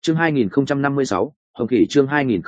Chương 2056, Hồng Khỉ chương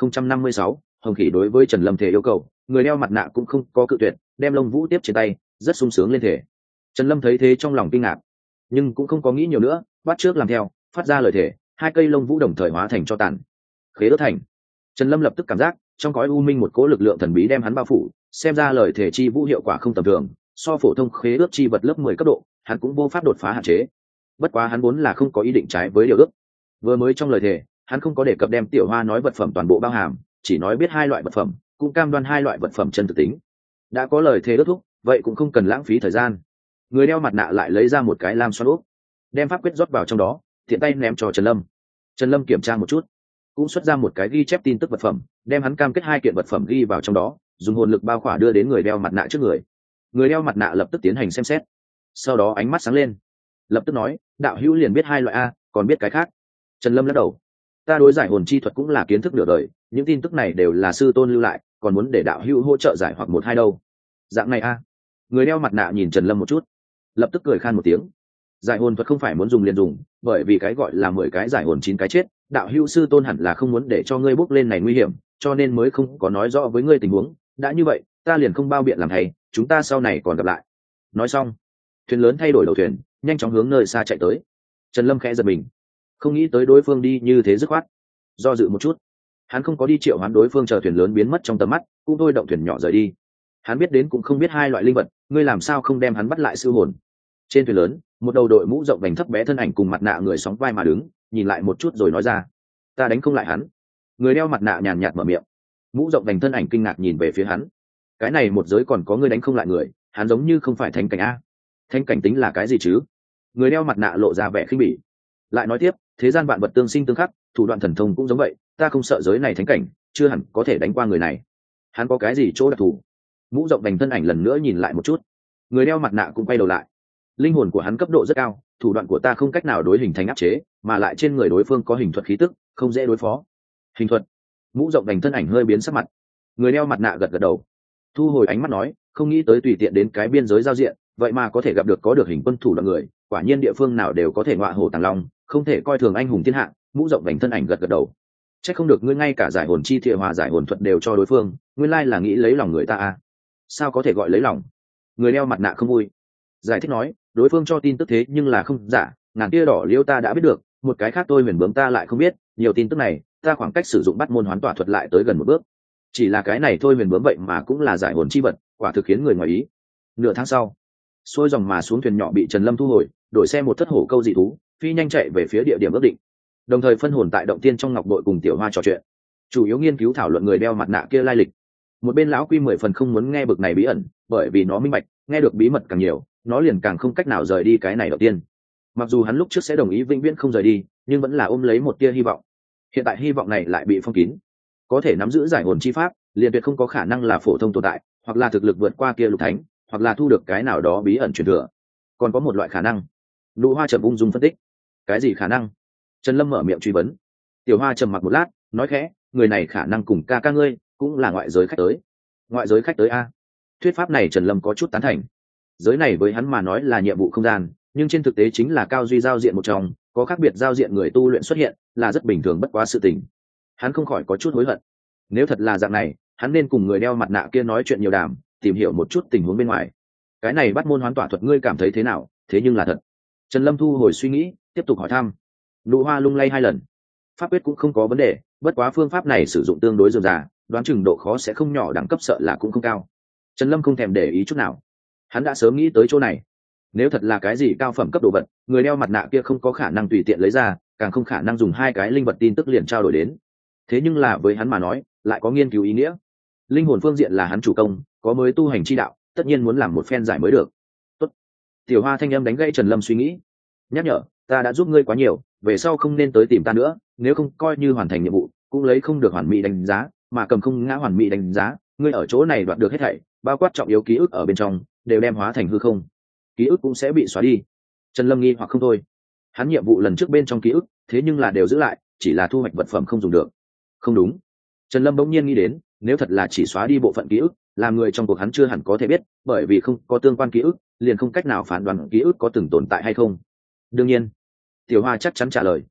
2056, Hồng Khỉ đối với Trần Lâm thể yêu cầu, người đeo mặt nạ cũng không có cự tuyệt, đem lông vũ tiếp trên tay, rất sung sướng lên thể. Trần Lâm thấy thế trong lòng kinh ngạc, nhưng cũng không có nghĩ nhiều nữa, bắt trước làm theo, phát ra lời thể, hai cây lông vũ đồng thời hóa thành cho tàn. Khế ước thành. Trần Lâm lập tức cảm giác, trong cõi u minh một cỗ lực lượng thần bí đem hắn bao phủ, xem ra lời thể chi vũ hiệu quả không tầm thường, so phổ thông khế ước chi vật lớp 10 cấp độ, hắn cũng vô pháp đột phá hạn chế. Bất quá hắn vốn là không có ý định trái với điều ước. Vừa mới trong lời thể, hắn không có đề cập đem Tiểu Hoa nói vật phẩm toàn bộ bao hàm, chỉ nói biết hai loại vật phẩm, cũng cam đoan hai loại vật phẩm chân thực tính. Đã có lời thề ước thúc, vậy cũng không cần lãng phí thời gian. Người đeo mặt nạ lại lấy ra một cái lam xoắn ốc, đem pháp quyết rót vào trong đó, tiện tay ném cho Trần Lâm. Trần Lâm kiểm tra một chút, cũng xuất ra một cái ghi chép tin tức vật phẩm, đem hắn cam kết hai kiện vật phẩm ghi vào trong đó, dùng hồn lực bao khỏa đưa đến người đeo mặt nạ trước người. Người đeo mặt nạ lập tức tiến hành xem xét, sau đó ánh mắt sáng lên, lập tức nói, đạo hữu liền biết hai loại a, còn biết cái khác? Trần Lâm lắc đầu, ta đối giải hồn chi thuật cũng là kiến thức nửa đời, những tin tức này đều là sư tôn lưu lại, còn muốn để đạo hữu hỗ trợ giải hoặc một hai đâu. Dạng này a. Người đeo mặt nạ nhìn Trần Lâm một chút, lập tức cười khan một tiếng. Giải hồn thuật không phải muốn dùng liền dùng, bởi vì cái gọi là 10 cái giải hồn 9 cái chết, đạo hữu sư tôn hẳn là không muốn để cho ngươi bước lên này nguy hiểm, cho nên mới không có nói rõ với ngươi tình huống. Đã như vậy, ta liền không bao biện làm thầy, chúng ta sau này còn gặp lại. Nói xong, thuyền lớn thay đổi đầu thuyền, nhanh chóng hướng nơi xa chạy tới. Trần Lâm khẽ giật mình, không nghĩ tới đối phương đi như thế dứt khoát. Do dự một chút, hắn không có đi triệu hoán đối phương chờ thuyền lớn biến mất trong tầm mắt, cũng thôi động thuyền nhỏ rời đi. Hắn biết đến cũng không biết hai loại linh vật, ngươi làm sao không đem hắn bắt lại siêu hồn. Trên thuyền lớn, một đầu đội mũ rộng vành thấp bé thân ảnh cùng mặt nạ người sóng vai mà đứng, nhìn lại một chút rồi nói ra, ta đánh không lại hắn. Người đeo mặt nạ nhàn nhạt mở miệng. Mũ rộng vành thân ảnh kinh ngạc nhìn về phía hắn, cái này một giới còn có ngươi đánh không lại người, hắn giống như không phải thánh cảnh a. Thánh cảnh tính là cái gì chứ? Người đeo mặt nạ lộ ra vẻ khinh bỉ, lại nói tiếp, thế gian vạn vật tương sinh tương khắc, thủ đoạn thần thông cũng giống vậy, ta không sợ giới này thánh cảnh, chưa hẳn có thể đánh qua người này. Hắn có cái gì chỗ đặc thù? Mũ rộng vành thân ảnh lần nữa nhìn lại một chút, người đeo mặt nạ cũng quay đầu lại. Linh hồn của hắn cấp độ rất cao, thủ đoạn của ta không cách nào đối hình thành áp chế, mà lại trên người đối phương có hình thuật khí tức, không dễ đối phó. Hình thuật? Mũ rộng vành thân ảnh hơi biến sắc mặt. Người đeo mặt nạ gật gật đầu, thu hồi ánh mắt nói, không nghĩ tới tùy tiện đến cái biên giới giao diện, vậy mà có thể gặp được có được hình quân thủ đoạn người, quả nhiên địa phương nào đều có thể ngọa hổ tàng long, không thể coi thường anh hùng thiên hạ. Mũ rộng vành thân ảnh gật gật đầu, chắc không được ngươi ngay cả giải hồn chi thiệ hòa giải hồn thuật đều cho đối phương, nguyên lai là nghĩ lấy lòng người ta à? Sao có thể gọi lấy lòng? Người đeo mặt nạ không vui, giải thích nói, đối phương cho tin tức thế nhưng là không giả, ngàn tia đỏ liêu ta đã biết được, một cái khác tôi huyền bướm ta lại không biết, nhiều tin tức này, ta khoảng cách sử dụng bắt môn hoán tỏa thuật lại tới gần một bước. Chỉ là cái này thôi huyền bướm vậy mà cũng là giải hồn chi vật, quả thực khiến người ngoài ý. Nửa tháng sau, xuôi dòng mà xuống thuyền nhỏ bị Trần Lâm thu hồi, đổi xe một thất hổ câu dị thú, phi nhanh chạy về phía địa điểm ước định, đồng thời phân hồn tại động tiên trong ngọc bội cùng Tiểu Hoa trò chuyện, chủ yếu nghiên cứu thảo luận người đeo mặt nạ kia lai lịch. Một bên lão quy 10 phần không muốn nghe bực này bí ẩn, bởi vì nó minh bạch, nghe được bí mật càng nhiều, nó liền càng không cách nào rời đi cái này đầu tiên. Mặc dù hắn lúc trước sẽ đồng ý vĩnh viễn không rời đi, nhưng vẫn là ôm lấy một tia hy vọng. Hiện tại hy vọng này lại bị phong kín. Có thể nắm giữ giải hồn chi pháp, liền tuyệt không có khả năng là phổ thông tồn tại, hoặc là thực lực vượt qua kia lục thánh, hoặc là thu được cái nào đó bí ẩn truyền thừa. Còn có một loại khả năng. Nụ Hoa trầm ung dung phân tích. Cái gì khả năng? Trần Lâm mở miệng truy vấn. Tiểu Hoa trầm mặc một lát, nói khẽ, người này khả năng cùng ca ca ngươi, cũng là ngoại giới khách tới. Ngoại giới khách tới a? Thuyết pháp này Trần Lâm có chút tán thành. Giới này với hắn mà nói là nhiệm vụ không gian, nhưng trên thực tế chính là cao duy giao diện một trong, có khác biệt giao diện người tu luyện xuất hiện, là rất bình thường bất quá sự tình. Hắn không khỏi có chút hối hận. Nếu thật là dạng này, hắn nên cùng người đeo mặt nạ kia nói chuyện nhiều đàm, tìm hiểu một chút tình huống bên ngoài. Cái này bắt môn hoán tỏa thuật ngươi cảm thấy thế nào? Thế nhưng là thật. Trần Lâm thu hồi suy nghĩ, tiếp tục hỏi thăm. Nụ Hoa lung lay 2 lần. Pháp quyết cũng không có vấn đề, bất quá phương pháp này sử dụng tương đối dườm già, đoán chừng độ khó sẽ không nhỏ, đẳng cấp sợ là cũng không cao. Trần Lâm không thèm để ý chút nào. Hắn đã sớm nghĩ tới chỗ này. Nếu thật là cái gì cao phẩm cấp đồ vật, người đeo mặt nạ kia không có khả năng tùy tiện lấy ra, càng không khả năng dùng 2 cái linh vật tin tức liền trao đổi đến. Thế nhưng là với hắn mà nói, lại có nghiên cứu ý nghĩa. Linh hồn phương diện là hắn chủ công, có mới tu hành chi đạo, tất nhiên muốn làm một phen giải mới được. Tốt. Tiểu Hoa thanh âm đánh gãy Trần Lâm suy nghĩ, nhắc nhở, ta đã giúp ngươi quá nhiều, về sau không nên tới tìm ta nữa, nếu không coi như hoàn thành nhiệm vụ, cũng lấy không được hoàn mỹ đánh giá, mà cầm không ngã hoàn mỹ đánh giá, ngươi ở chỗ này đoạt được hết thảy, bao quát trọng yếu ký ức ở bên trong, đều đem hóa thành hư không, ký ức cũng sẽ bị xóa đi. Trần Lâm nghi hoặc không thôi. Hắn nhiệm vụ lần trước bên trong ký ức, thế nhưng là đều giữ lại, chỉ là thu hoạch vật phẩm không dùng được. Không đúng. Trần Lâm bỗng nhiên nghĩ đến, nếu thật là chỉ xóa đi bộ phận ký ức, làm người trong cuộc hắn chưa hẳn có thể biết, bởi vì không có tương quan ký ức, liền không cách nào phán đoán ký ức có từng tồn tại hay không. Đương nhiên, Tiểu Hoa chắc chắn trả lời.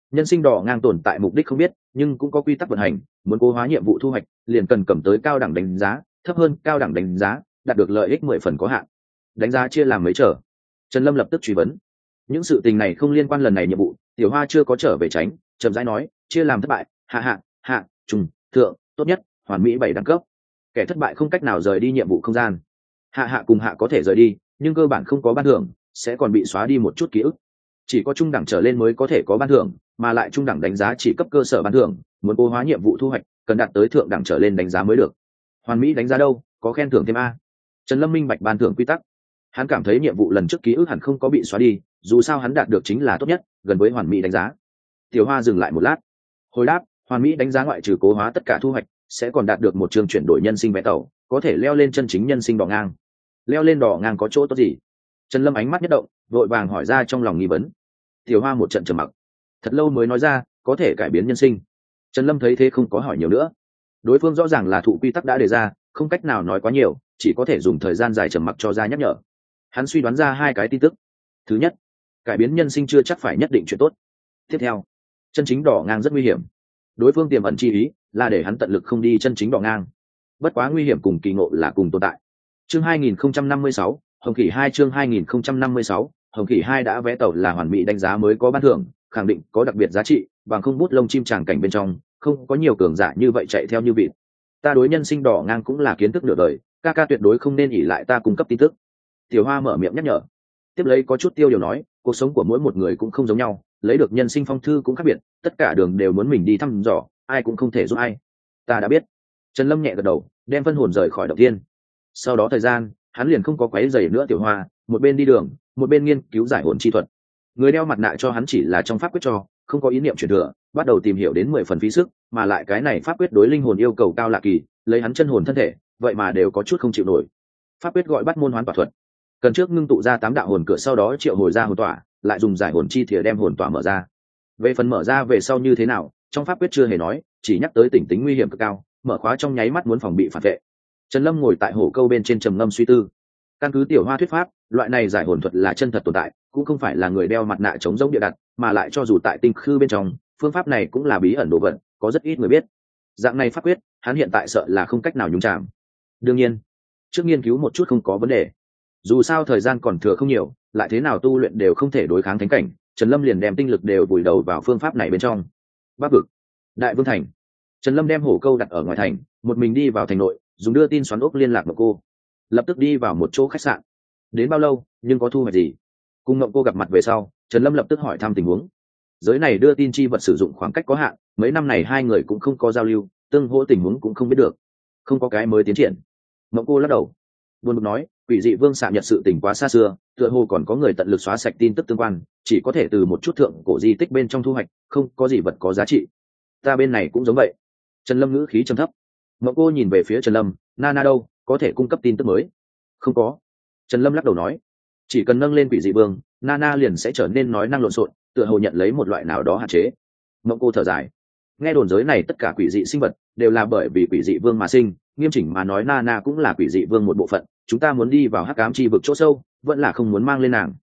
nhân sinh đỏ ngang tồn tại mục đích không biết, nhưng cũng có quy tắc vận hành. Muốn cố hóa nhiệm vụ thu hoạch, liền cần cầm tới cao đẳng đánh giá, thấp hơn cao đẳng đánh giá đạt được lợi ích 10 phần có hạn. Đánh giá chia làm mấy trở? Trần Lâm lập tức truy vấn. Những sự tình này không liên quan lần này nhiệm vụ, Tiểu Hoa chưa có trở về tránh, chậm rãi nói, chia làm thất bại, hạ, trung, thượng, tốt nhất, hoàn mỹ 7 đẳng cấp. Kẻ thất bại không cách nào rời đi nhiệm vụ không gian. Hạ cùng hạ có thể rời đi, nhưng cơ bản không có ban thưởng, sẽ còn bị xóa đi một chút ký ức. Chỉ có trung đẳng trở lên mới có thể có ban thưởng, mà lại trung đẳng đánh giá chỉ cấp cơ sở ban thưởng, muốn cố hóa nhiệm vụ thu hoạch, cần đạt tới thượng đẳng trở lên đánh giá mới được. Hoàn mỹ đánh giá đâu, có khen thưởng thêm a. Trần Lâm minh bạch ban thưởng quy tắc. Hắn cảm thấy nhiệm vụ lần trước ký ức hẳn không có bị xóa đi, dù sao hắn đạt được chính là tốt nhất, gần với hoàn mỹ đánh giá. Tiểu Hoa dừng lại một lát, hồi đáp, hoàn mỹ đánh giá ngoại trừ cố hóa tất cả thu hoạch, sẽ còn đạt được một trường chuyển đổi nhân sinh vé tàu, có thể leo lên chân chính nhân sinh đỏ ngang. Leo lên đỏ ngang có chỗ tốt gì? Trần Lâm ánh mắt nhất động, vội vàng hỏi ra trong lòng nghi vấn. Tiểu Hoa một trận trầm mặc, thật lâu mới nói ra, có thể cải biến nhân sinh. Trần Lâm thấy thế không có hỏi nhiều nữa. Đối phương rõ ràng là thụ quy tắc đã đề ra, không cách nào nói quá nhiều, chỉ có thể dùng thời gian dài trầm mặc cho ra nhắc nhở. Hắn suy đoán ra hai cái tin tức. Thứ nhất, cải biến nhân sinh chưa chắc phải nhất định chuyện tốt. Tiếp theo, chân chính đỏ ngang rất nguy hiểm. Đối phương tiềm ẩn chi ý là để hắn tận lực không đi chân chính đỏ ngang. Bất quá nguy hiểm cùng kỳ ngộ là cùng tồn tại. Chương 2056, Hồng Khỉ 2 chương 2056, Hồng Khỉ 2 đã vé tàu là hoàn mỹ đánh giá mới có ban thưởng, khẳng định có đặc biệt giá trị, bằng không bút lông chim tràng cảnh bên trong, không có nhiều cường giả như vậy chạy theo như vịt. Ta đối nhân sinh đỏ ngang cũng là kiến thức nửa đời, ca tuyệt đối không nên ỷ lại ta cung cấp tin tức. Tiểu Hoa mở miệng nhắc nhở. Tiếp lấy có chút tiêu điều nói, cuộc sống của mỗi một người cũng không giống nhau, lấy được nhân sinh phong thư cũng khác biệt, tất cả đường đều muốn mình đi thăm dò, ai cũng không thể giúp ai. Ta đã biết. Trần Lâm nhẹ gật đầu, đem phân hồn rời khỏi động tiên. Sau đó thời gian, hắn liền không có quấy rầy nữa Tiểu Hoa, một bên đi đường, một bên nghiên cứu giải hồn chi thuật. Người đeo mặt nạ cho hắn chỉ là trong pháp quyết cho, không có ý niệm truyền thừa, bắt đầu tìm hiểu đến 10 phần phí sức, mà lại cái này pháp quyết đối linh hồn yêu cầu cao lạ kỳ, lấy hắn chân hồn thân thể, vậy mà đều có chút không chịu nổi. Pháp quyết gọi bắt môn hoán tỏa thuật, cần trước ngưng tụ ra 8 đạo hồn cửa, sau đó triệu hồi ra hồn tỏa, lại dùng giải hồn chi thìa đem hồn tỏa mở ra. Về phần mở ra về sau như thế nào, trong pháp quyết chưa hề nói, chỉ nhắc tới tỉnh tính nguy hiểm cực cao, mở khóa trong nháy mắt muốn phòng bị phản vệ. Trần Lâm ngồi tại hổ câu bên trên trầm ngâm suy tư. Căn cứ Tiểu Hoa thuyết pháp, loại này giải hồn thuật là chân thật tồn tại, cũng không phải là người đeo mặt nạ chống giống địa đặt, mà lại cho dù tại tinh khư bên trong, phương pháp này cũng là bí ẩn đồ vật, có rất ít người biết. Dạng này pháp quyết, hắn hiện tại sợ là không cách nào nhúng chạm. Đương nhiên, trước nghiên cứu một chút không có vấn đề. Dù sao thời gian còn thừa không nhiều, lại thế nào tu luyện đều không thể đối kháng thánh cảnh, Trần Lâm liền đem tinh lực đều vùi đầu vào phương pháp này bên trong. Bắc vực, Đại Vương thành. Trần Lâm đem hổ câu đặt ở ngoài thành, một mình đi vào thành nội, dùng đưa tin xoắn ốc liên lạc Ngọc Cô. Lập tức đi vào một chỗ khách sạn. Đến bao lâu, nhưng có thu hoạch gì? Cùng Ngọc Cô gặp mặt về sau, Trần Lâm lập tức hỏi thăm tình huống. Giới này đưa tin chi vật sử dụng khoảng cách có hạn, mấy năm này hai người cũng không có giao lưu, tương hỗ tình huống cũng không biết được, không có cái mới tiến triển. Ngọc Cô lắc đầu, buồn bực nói, Quỷ Dị Vương xạ nhật sự tình quá xa xưa, tựa hồ còn có người tận lực xóa sạch tin tức tương quan, chỉ có thể từ một chút thượng cổ di tích bên trong thu hoạch, không có gì vật có giá trị. Ta bên này cũng giống vậy. Trần Lâm ngữ khí trầm thấp. Ngọc Cô nhìn về phía Trần Lâm, Nana đâu, có thể cung cấp tin tức mới? Không có. Trần Lâm lắc đầu nói, chỉ cần nâng lên Quỷ Dị Vương, Nana liền sẽ trở nên nói năng lộn xộn, tựa hồ nhận lấy một loại nào đó hạn chế. Ngọc Cô thở dài, nghe đồn giới này tất cả quỷ dị sinh vật đều là bởi vì Quỷ Dị Vương mà sinh, nghiêm chỉnh mà nói Nana cũng là Quỷ Dị Vương một bộ phận, chúng ta muốn đi vào hắc ám chi vực chỗ sâu, vẫn là không muốn mang lên nàng.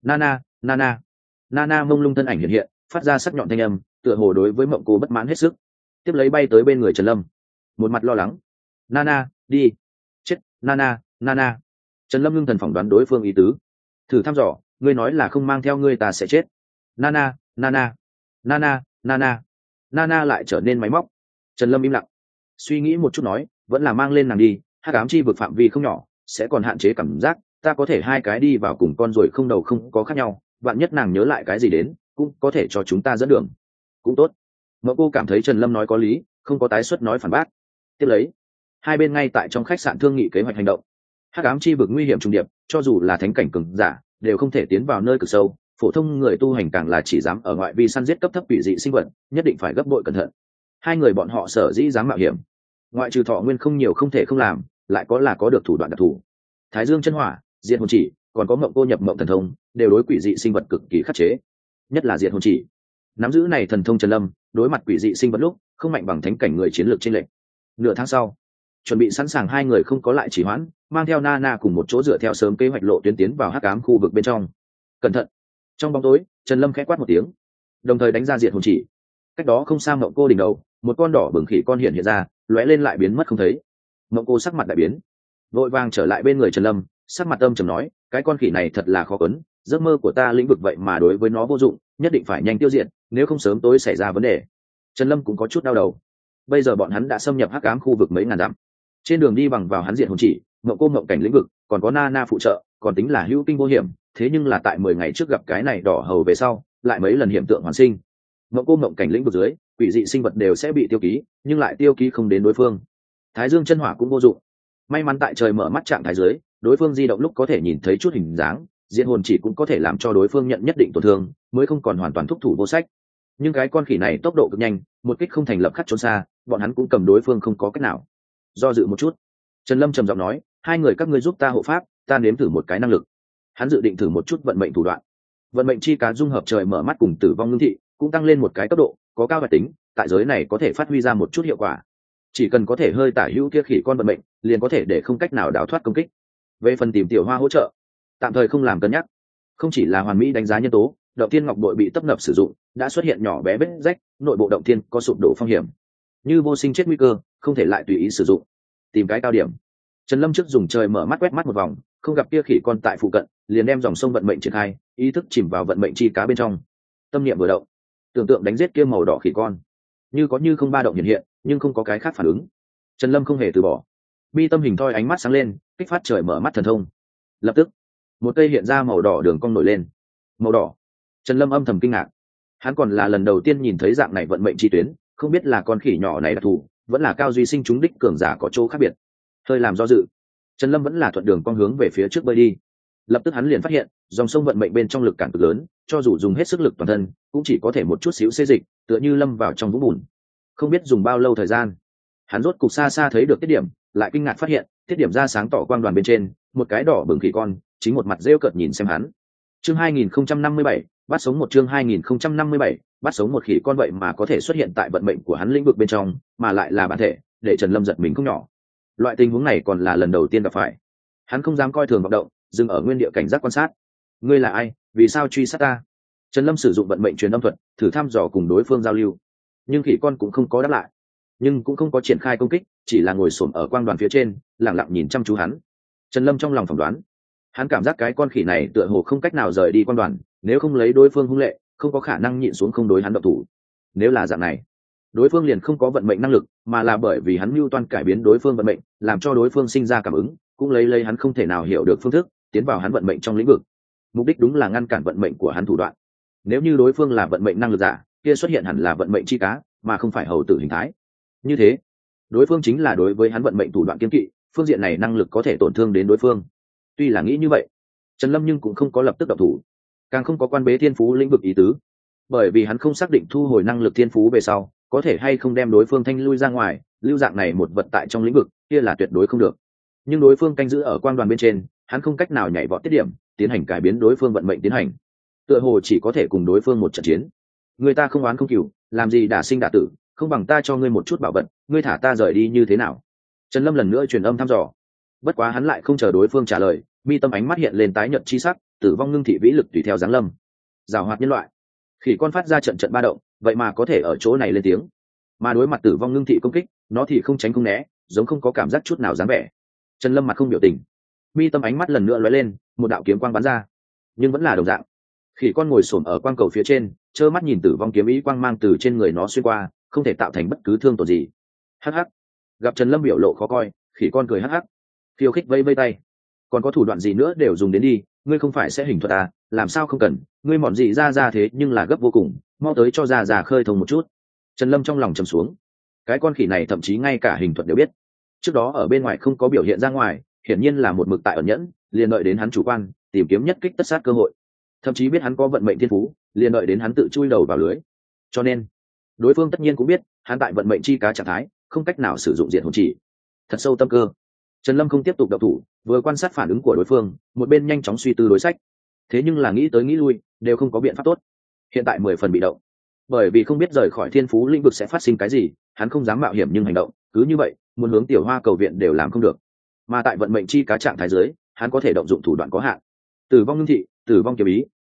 Nana mông lung thân ảnh hiện hiện, phát ra sắc nhọn thanh âm, tựa hồ đối với Mộng Cô bất mãn hết sức. Tiếp lấy bay tới bên người Trần Lâm, một mặt lo lắng. Nana, đi. Chết, Nana. Trần Lâm ngưng thần phỏng đoán đối phương ý tứ. Thử thăm dò, ngươi nói là không mang theo ngươi ta sẽ chết. Nana lại trở nên máy móc. Trần Lâm im lặng, suy nghĩ một chút nói, vẫn là mang lên nàng đi, hắc ám chi vực phạm vi không nhỏ, sẽ còn hạn chế cảm giác, ta có thể hai cái đi vào cùng con rồi không đầu không có khác nhau, vạn nhất nàng nhớ lại cái gì đến, cũng có thể cho chúng ta dẫn đường. Cũng tốt. Mộng Cô cảm thấy Trần Lâm nói có lý, không có tái xuất nói phản bác. Tiếp lấy, hai bên ngay tại trong khách sạn thương nghị kế hoạch hành động. Hắc ám chi vực nguy hiểm trùng điệp, cho dù là thánh cảnh cường giả đều không thể tiến vào nơi cực sâu, phổ thông người tu hành càng là chỉ dám ở ngoại vi săn giết cấp thấp quỷ dị sinh vật, nhất định phải gấp bội cẩn thận. Hai người bọn họ sở dĩ dám mạo hiểm, ngoại trừ thọ nguyên không nhiều không thể không làm, lại có được thủ đoạn đặc thù. Thái Dương chân hỏa, diệt hồn chỉ, còn có Mộng Cô nhập mộng thần thông, đều đối quỷ dị sinh vật cực kỳ khắc chế, nhất là diệt hồn chỉ. Nắm giữ này thần thông Trần Lâm, đối mặt quỷ dị sinh vật lúc không mạnh bằng thánh cảnh người chiến lược trên lệnh. Nửa tháng sau, chuẩn bị sẵn sàng hai người không có lại chỉ hoãn, mang theo Nana cùng một chỗ dựa theo sớm kế hoạch lộ tuyến tiến vào hắc ám khu vực bên trong. Cẩn thận! Trong bóng tối, Trần Lâm khẽ quát một tiếng. đồng thời đánh ra diệt hồn chỉ. Cách đó không xa Mộng Cô đỉnh đầu, một con đỏ bừng khỉ con hiện ra, lóe lên lại biến mất không thấy. Mộng Cô sắc mặt đại biến, vội vàng trở lại bên người Trần Lâm, sắc mặt âm trầm nói, cái con khỉ này thật là khó quấn, giấc mơ của ta lĩnh vực vậy mà đối với nó vô dụng, nhất định phải nhanh tiêu diệt, nếu không sớm tối xảy ra vấn đề. Trần Lâm cũng có chút đau đầu. Bây giờ bọn hắn đã xâm nhập hắc ám khu vực mấy ngàn dặm, trên đường đi bằng vào hắn diệt hồn chỉ, Mộng Cô Mộng cảnh lĩnh vực, còn có Na phụ trợ, còn tính là hữu kinh vô hiểm. Thế nhưng là tại 10 ngày trước gặp cái này đỏ hầu về sau, lại mấy lần hiện tượng hoàn sinh. Mộng Cô Mộng cảnh lĩnh vực dưới, quỷ dị sinh vật đều sẽ bị tiêu ký, nhưng lại tiêu ký không đến đối phương. Thái Dương chân hỏa cũng vô dụng. May mắn tại trời mở mắt trạng thái dưới, đối phương di động lúc có thể nhìn thấy chút hình dáng, diệt hồn chỉ cũng có thể làm cho đối phương nhận nhất định tổn thương, mới không còn hoàn toàn thúc thủ vô sách. Nhưng cái con khỉ này tốc độ cực nhanh, một kích không thành lập khắc trốn xa, bọn hắn cũng cầm đối phương không có cách nào. Do dự một chút, Trần Lâm trầm giọng nói, hai người các ngươi giúp ta hộ pháp, ta nếm thử một cái năng lực. Hắn dự định thử một chút vận mệnh thủ đoạn. Vận mệnh chi cá dung hợp trời mở mắt cùng tử vong ngưng thị, cũng tăng lên một cái cấp độ, có cao và tính, tại giới này có thể phát huy ra một chút hiệu quả. Chỉ cần có thể hơi tả hữu kia khỉ con vận mệnh, liền có thể để không cách nào đào thoát công kích. Về phần tìm tiểu hoa hỗ trợ, tạm thời không làm cân nhắc. Không chỉ là hoàn mỹ đánh giá nhân tố, động thiên ngọc bội bị tấp nập sử dụng, đã xuất hiện nhỏ bé vết rách, nội bộ động thiên có sụp đổ phong hiểm, như vô sinh chết nguy cơ, không thể lại tùy ý sử dụng. Tìm cái cao điểm. Trần Lâm trước dùng trời mở mắt quét mắt một vòng, không gặp kia khỉ con tại phụ cận, liền đem dòng sông vận mệnh triển khai, ý thức chìm vào vận mệnh chi cá bên trong. Tâm niệm vừa động, tưởng tượng đánh giết kia màu đỏ khỉ con, như có như không ba động hiện hiện, nhưng không có cái khác phản ứng. Trần Lâm không hề từ bỏ, bi tâm hình thoi ánh mắt sáng lên, kích phát trời mở mắt thần thông. Lập tức, một cây hiện ra màu đỏ đường cong nổi lên. Màu đỏ. Trần Lâm âm thầm kinh ngạc, hắn còn là lần đầu tiên nhìn thấy dạng này vận mệnh chi tuyến, không biết là con khỉ nhỏ này đặc thù, vẫn là cao duy sinh chúng đích cường giả có chỗ khác biệt. Hơi làm do dự, Trần Lâm vẫn là thuận đường con hướng về phía trước bơi đi. Lập tức hắn liền phát hiện, dòng sông vận mệnh bên trong lực cản cực lớn, cho dù dùng hết sức lực toàn thân, cũng chỉ có thể một chút xíu xê dịch, tựa như lâm vào trong vũng bùn. Không biết dùng bao lâu thời gian, hắn rốt cục xa xa thấy được tiết điểm, lại kinh ngạc phát hiện, tiết điểm ra sáng tỏ quang đoàn bên trên, một cái đỏ bừng khỉ con, chính một mặt rêu cợt nhìn xem hắn. Chương 2057, bắt sống một chương 2057, bắt sống một khỉ con vậy mà có thể xuất hiện tại vận mệnh của hắn lĩnh vực bên trong, mà lại là bản thể, để Trần Lâm giật mình không nhỏ. Loại tình huống này còn là lần đầu tiên gặp phải. Hắn không dám coi thường vọng động, dừng ở nguyên địa cảnh giác quan sát. Ngươi là ai, vì sao truy sát ta? Trần Lâm sử dụng vận mệnh truyền âm thuật, thử thăm dò cùng đối phương giao lưu. Nhưng khỉ con cũng không có đáp lại, nhưng cũng không có triển khai công kích, chỉ là ngồi xổm ở quang đoàn phía trên, lặng lặng nhìn chăm chú hắn. Trần Lâm trong lòng phỏng đoán, hắn cảm giác cái con khỉ này tựa hồ không cách nào rời đi quang đoàn, nếu không lấy đối phương hung lệ, không có khả năng nhịn xuống không đối hắn động thủ. Nếu là dạng này, đối phương liền không có vận mệnh năng lực, mà là bởi vì hắn mưu toan cải biến đối phương vận mệnh, làm cho đối phương sinh ra cảm ứng, cũng lấy hắn không thể nào hiểu được phương thức tiến vào hắn vận mệnh trong lĩnh vực. Mục đích đúng là ngăn cản vận mệnh của hắn thủ đoạn. Nếu như đối phương là vận mệnh năng lực giả, kia xuất hiện hẳn là vận mệnh chi cá, mà không phải hầu tử hình thái. Như thế, đối phương chính là đối với hắn vận mệnh thủ đoạn kiên kỵ, phương diện này năng lực có thể tổn thương đến đối phương. Tuy là nghĩ như vậy, Trần Lâm nhưng cũng không có lập tức động thủ, càng không có quan bế thiên phú lĩnh vực ý tứ, bởi vì hắn không xác định thu hồi năng lực thiên phú về sau có thể hay không đem đối phương thanh lui ra ngoài, lưu dạng này một vật tại trong lĩnh vực kia là tuyệt đối không được. Nhưng đối phương canh giữ ở quang đoàn bên trên, hắn không cách nào nhảy vọt tiết điểm tiến hành cải biến đối phương vận mệnh tiến hành, tựa hồ chỉ có thể cùng đối phương một trận chiến. Người ta không oán không cừu, làm gì đả sinh đả tử, không bằng ta cho ngươi một chút bảo vật, ngươi thả ta rời đi như thế nào? Trần Lâm lần nữa truyền âm thăm dò. Bất quá hắn lại không chờ đối phương trả lời, mi tâm ánh mắt hiện lên tái nhợt chi sắc, tử vong ngưng thị vĩ lực tùy theo giáng lâm. Giảo hoạt nhân loại. Khỉ con phát ra trận trận ba động, vậy mà có thể ở chỗ này lên tiếng. Mà đối mặt tử vong ngưng thị công kích, nó thì không tránh không né, giống không có cảm giác chút nào dáng vẻ. Trần Lâm mặt không biểu tình, mi tâm ánh mắt lần nữa lóe lên, một đạo kiếm quang bắn ra, nhưng vẫn là đồng dạng. Khỉ con ngồi xổm ở quang cầu phía trên, trơ mắt nhìn tử vong kiếm ý quang mang từ trên người nó xuyên qua, không thể tạo thành bất cứ thương tổn gì. Hắc hắc. Gặp Trần Lâm biểu lộ khó coi, khỉ con cười hắc hắc, khiêu khích vây vây tay. Còn có thủ đoạn gì nữa đều dùng đến đi, ngươi không phải sẽ hình thuật à, làm sao không cần, ngươi mọn gì ra thế nhưng là gấp vô cùng, mau tới cho ra khơi thông một chút. Trần Lâm trong lòng trầm xuống, cái con khỉ này thậm chí ngay cả hình thuật đều biết. Trước đó ở bên ngoài không có biểu hiện ra ngoài, hiển nhiên là một mực tại ẩn nhẫn, liền đợi đến hắn chủ quan tìm kiếm nhất kích tất sát cơ hội, thậm chí biết hắn có vận mệnh thiên phú, liền đợi đến hắn tự chui đầu vào lưới. Cho nên đối phương tất nhiên cũng biết hắn tại vận mệnh chi cá trạng thái, không cách nào sử dụng diện hồn chỉ. Thật sâu tâm cơ. Trần Lâm không tiếp tục động thủ, vừa quan sát phản ứng của đối phương, một bên nhanh chóng suy tư đối sách. Thế nhưng là nghĩ tới nghĩ lui, đều không có biện pháp tốt. Hiện tại 10 phần bị động, bởi vì không biết rời khỏi thiên phú lĩnh vực sẽ phát sinh cái gì, hắn không dám mạo hiểm nhưng hành động, cứ như vậy, muốn hướng tiểu hoa cầu viện đều làm không được. Mà tại vận mệnh chi cá trạng thái dưới, hắn có thể động dụng thủ đoạn có hạn. Tử vong ngưng thị, tử vong kiếm ý,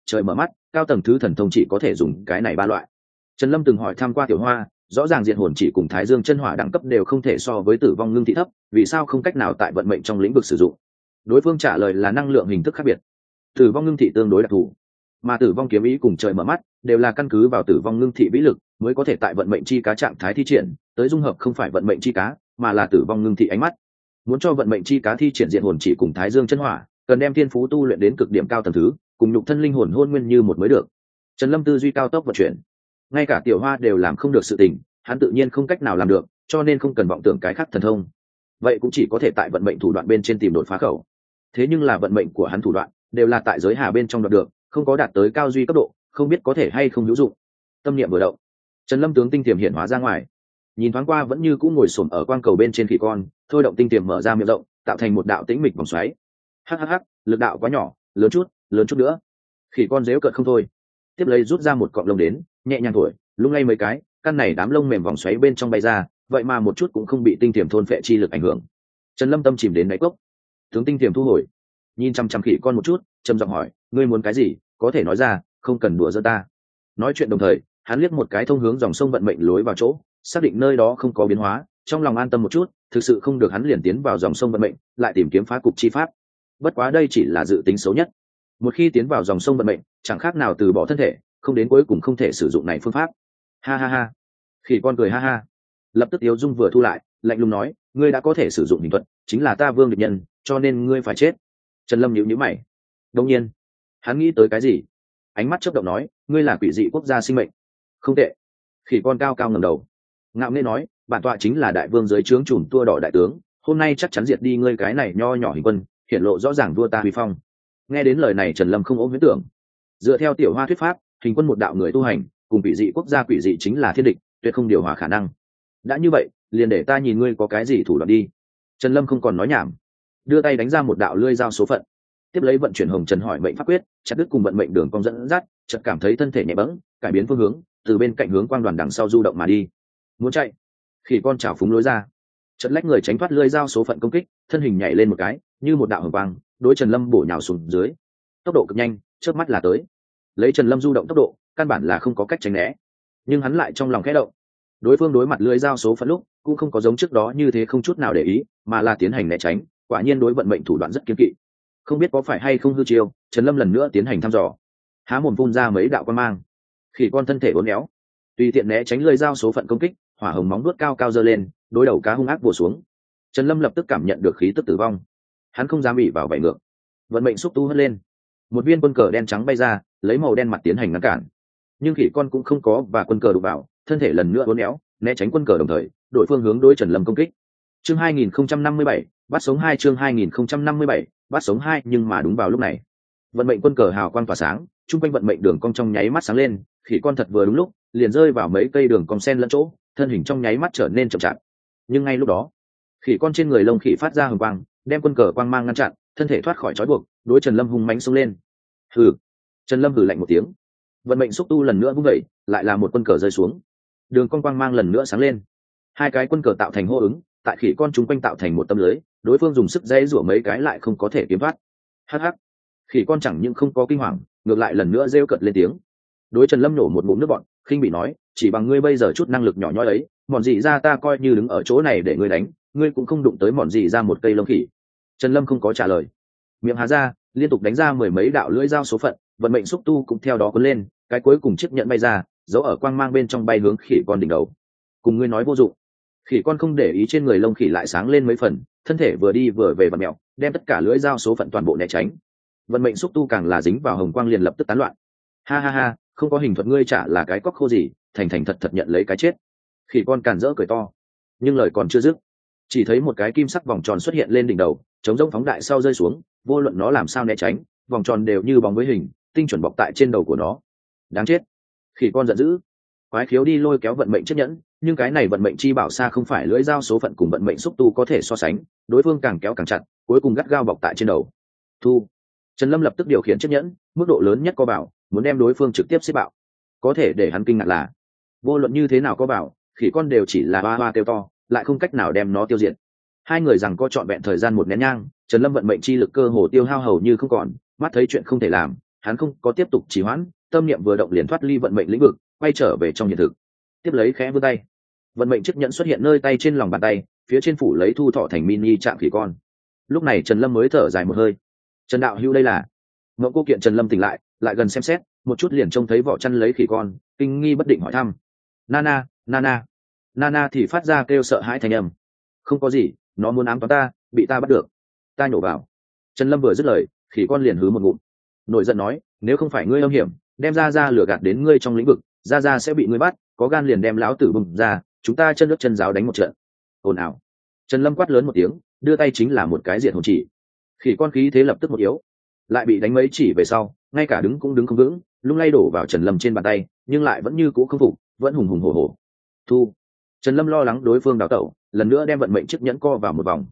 trời mở mắt, cao tầng thứ thần thông chỉ có thể dùng cái này ba loại. Trần Lâm từng hỏi thăm qua Tiểu Hoa, rõ ràng diệt hồn chỉ cùng Thái Dương chân hỏa đẳng cấp đều không thể so với Tử vong ngưng thị thấp, vì sao không cách nào tại vận mệnh trong lĩnh vực sử dụng? Đối phương trả lời là năng lượng hình thức khác biệt. Tử vong ngưng thị tương đối đặc thù, mà Tử vong kiếm ý cùng trời mở mắt đều là căn cứ vào Tử vong ngưng thị vĩ lực mới có thể tại vận mệnh chi cá trạng thái thi triển, tới dung hợp không phải vận mệnh chi cá, mà là Tử vong ngưng thị ánh mắt. Muốn cho vận mệnh chi cá thi triển diệt hồn chỉ cùng Thái Dương chân hỏa, cần đem thiên phú tu luyện đến cực điểm cao tầng thứ, cùng nhục thân linh hồn hôn nguyên như một mới được. Trần Lâm tư duy cao tốc vận chuyển, ngay cả Tiểu Hoa đều làm không được sự tình, hắn tự nhiên không cách nào làm được, cho nên không cần vọng tưởng cái khác thần thông. Vậy cũng chỉ có thể tại vận mệnh thủ đoạn bên trên tìm đột phá khẩu. Thế nhưng là vận mệnh của hắn thủ đoạn đều là tại giới hà bên trong đoạt được, không có đạt tới cao duy cấp độ, không biết có thể hay không hữu dụng. Tâm niệm vừa động, Trần Lâm tướng tinh tiềm hiện hóa ra ngoài, nhìn thoáng qua vẫn như cũ ngồi xổm ở quang cầu bên trên khỉ con, thôi động tinh tiềm mở ra miệng rộng, tạo thành một đạo tĩnh mịch vòng xoáy. Hắc, lực đạo quá nhỏ, lớn chút nữa. Khỉ con dễu cợt không thôi, tiếp lấy rút ra một cọng lông đến, nhẹ nhàng thổi, lung lay mấy cái, căn này đám lông mềm vòng xoáy bên trong bay ra, vậy mà một chút cũng không bị tinh tiềm thôn phệ chi lực ảnh hưởng. Trần Lâm tâm chìm đến đáy cốc, tướng tinh tiềm thu hồi, nhìn chăm chăm khỉ con một chút, trầm giọng hỏi, ngươi muốn cái gì, có thể nói ra, không cần đùa giỡn ta. Nói chuyện đồng thời, hắn liếc một cái thông hướng dòng sông vận mệnh lối vào chỗ, xác định nơi đó không có biến hóa, trong lòng an tâm một chút, thực sự không được hắn liền tiến vào dòng sông vận mệnh, lại tìm kiếm phá cục chi pháp. Bất quá đây chỉ là dự tính xấu nhất. Một khi tiến vào dòng sông vận mệnh, chẳng khác nào từ bỏ thân thể, không đến cuối cùng không thể sử dụng này phương pháp. Ha. Khỉ con cười ha. Lập tức Tiếu Dung vừa thu lại, lạnh lùng nói, ngươi đã có thể sử dụng hình thuật, chính là ta vương địch nhân, cho nên ngươi phải chết. Trần Lâm nhíu mày. Đương nhiên, hắn nghĩ tới cái gì? Ánh mắt chớp động nói, ngươi là quỷ dị quốc gia sinh mệnh. Không tệ. Khỉ con cao cao ngẩng đầu, ngạo nghễ nói, bản tọa chính là đại vương dưới trướng chùm tua đỏ đại tướng, hôm nay chắc chắn diệt đi ngươi cái này nho nhỏ hình quân, hiển lộ rõ ràng vua ta huy phong. Nghe đến lời này Trần Lâm không ốm huyễn tưởng. Dựa theo Tiểu Hoa thuyết pháp, hình quân một đạo người tu hành, cùng quỷ dị quốc gia quỷ dị chính là thiên địch, tuyệt không điều hòa khả năng. Đã như vậy, liền để ta nhìn ngươi có cái gì thủ đoạn đi. Trần Lâm không còn nói nhảm, đưa tay đánh ra một đạo lưỡi dao số phận, tiếp lấy vận chuyển hồng trần hỏi mệnh pháp quyết, chặt đứt cùng vận mệnh đường cong dẫn dắt, chợt cảm thấy thân thể nhẹ bẫng, cải biến phương hướng, từ bên cạnh hướng quang đoàn đằng sau du động mà đi. Muốn chạy, khỉ con chảo phúng lối ra, chợt lách người tránh thoát lưỡi dao số phận công kích, thân hình nhảy lên một cái, như một đạo hồng quang, đối Trần Lâm bổ nhào xuống dưới. Tốc độ cực nhanh, chớp mắt là tới. Lấy Trần Lâm du động tốc độ, căn bản là không có cách tránh né. Nhưng hắn lại trong lòng khẽ động. Đối phương đối mặt lưỡi dao số phận lúc, cũng không có giống trước đó như thế không chút nào để ý, mà là tiến hành né tránh, quả nhiên đối vận mệnh thủ đoạn rất kiên kỵ. Không biết có phải hay không hư chiêu, Trần Lâm lần nữa tiến hành thăm dò, há mồm phun ra mấy đạo quang mang. Khỉ con thân thể uốn éo, tùy tiện né tránh lưỡi dao số phận công kích, hỏa hồng móng vuốt cao cao giơ lên, đối đầu cá hung ác bổ xuống. Trần Lâm lập tức cảm nhận được khí tức tử vong, hắn không dám ỉ vào bậy ngược, vận mệnh xúc tu hất lên, một viên quân cờ đen trắng bay ra, lấy màu đen mặt tiến hành ngăn cản. Nhưng khỉ con cũng không có và quân cờ đụng vào, thân thể lần nữa uốn éo, né tránh quân cờ đồng thời đổi phương hướng đối Trần Lâm công kích. Chương 2057, bắt sống 2, chương 2057, bắt sống 2, nhưng mà đúng vào lúc này, vận mệnh quân cờ hào quang tỏa sáng, trung quanh vận mệnh đường cong trong nháy mắt sáng lên, khỉ con thật vừa đúng lúc, liền rơi vào mấy cây đường cong sen lẫn chỗ, thân hình trong nháy mắt trở nên chậm chạp. Nhưng ngay lúc đó, khỉ con trên người lông khỉ phát ra hừng quang, đem quân cờ quang mang ngăn chặn, thân thể thoát khỏi trói buộc, đối Trần Lâm hung mãnh xông lên. Hừ. Trần Lâm hừ lạnh một tiếng, vận mệnh xúc tu lần nữa vung dậy, lại là một quân cờ rơi xuống, đường cong quang mang lần nữa sáng lên, hai cái quân cờ tạo thành hô ứng, tại khỉ con chúng quanh tạo thành một tấm lưới, đối phương dùng sức dây rủa mấy cái lại không có thể kiếm thoát. Hắc, khỉ con chẳng những không có kinh hoàng, ngược lại lần nữa rêu cợt lên tiếng, đối Trần Lâm nổ một ngụm nước bọt, khinh bị nói, chỉ bằng ngươi bây giờ chút năng lực nhỏ nhoi ấy, mọn gì ra ta coi như đứng ở chỗ này để ngươi đánh, ngươi cũng không đụng tới mọn gì ra một cây lông khỉ. Trần Lâm không có trả lời, miệng há ra, liên tục đánh ra mười mấy đạo lưỡi dao số phận, vận mệnh xúc tu cũng theo đó cuốn lên, cái cuối cùng chiếc nhẫn bay ra, giấu ở quang mang bên trong bay hướng khỉ con đỉnh đầu. Cùng ngươi nói vô dụng. Khỉ con không để ý trên người lông khỉ lại sáng lên mấy phần, thân thể vừa đi vừa về vặn mèo, đem tất cả lưỡi dao số phận toàn bộ né tránh. Vận mệnh xúc tu càng là dính vào hồng quang liền lập tức tán loạn. Ha, không có hình thuật ngươi chả là cái cóc khô gì, thành thật nhận lấy cái chết. Khỉ con càn rỡ cười to, nhưng lời còn chưa dứt, chỉ thấy một cái kim sắc vòng tròn xuất hiện lên đỉnh đầu, chống rỗng phóng đại sau rơi xuống, vô luận nó làm sao né tránh, vòng tròn đều như bóng với hình, tinh chuẩn bọc tại trên đầu của nó. Đáng chết. Khỉ con giận dữ, quái khiếu đi lôi kéo vận mệnh chiếc nhẫn, nhưng cái này vận mệnh chi bảo xa không phải lưỡi dao số phận cùng vận mệnh xúc tu có thể so sánh, đối phương càng kéo càng chặt, cuối cùng gắt gao bọc tại trên đầu. Thu. Trần Lâm lập tức điều khiển chiếc nhẫn, mức độ lớn nhất có bảo, muốn đem đối phương trực tiếp xếp bạo. Có thể để hắn kinh ngạc là, vô luận như thế nào có bảo, khỉ con đều chỉ là ba hoa kêu to, lại không cách nào đem nó tiêu diệt. Hai người rằng có trọn vẹn thời gian một nén nhang, Trần Lâm vận mệnh chi lực cơ hồ tiêu hao hầu như không còn, mắt thấy chuyện không thể làm, hắn không có tiếp tục trì hoãn, tâm niệm vừa động liền thoát ly vận mệnh lĩnh vực, quay trở về trong hiện thực. Tiếp lấy khẽ vươn tay, vận mệnh chiếc nhẫn xuất hiện nơi tay trên lòng bàn tay, phía trên phủ lấy thu thọ thành mini chạm khỉ con. Lúc này Trần Lâm mới thở dài một hơi. Trần đạo hữu đây là? Mộng Cô kiện Trần Lâm tỉnh lại gần xem xét, một chút liền trông thấy vỏ chăn lấy khỉ con, kinh nghi bất định hỏi thăm. Nana, Nana. Nana thì phát ra kêu sợ hãi thành âm. Không có gì, nó muốn ám toán ta, bị ta bắt được. Ta nhổ vào. Trần Lâm vừa dứt lời, khỉ con liền hứ một ngụm, nổi giận nói, nếu không phải ngươi âm hiểm, đem ra lừa gạt đến ngươi trong lĩnh vực, ra sẽ bị ngươi bắt, có gan liền đem lão tử bùng ra, chúng ta chân nước chân giáo đánh một trận. Ồn ào. Trần Lâm quát lớn một tiếng, đưa tay chính là một cái diệt hồn chỉ. Khỉ con khí thế lập tức một yếu, lại bị đánh mấy chỉ về sau, ngay cả đứng cũng đứng không vững, lung lay đổ vào Trần Lâm trên bàn tay, nhưng lại vẫn như cũ không phục, vẫn hùng hùng hổ hổ. Thu. Trần Lâm lo lắng đối phương đào tẩu, lần nữa đem vận mệnh chiếc nhẫn co vào một vòng.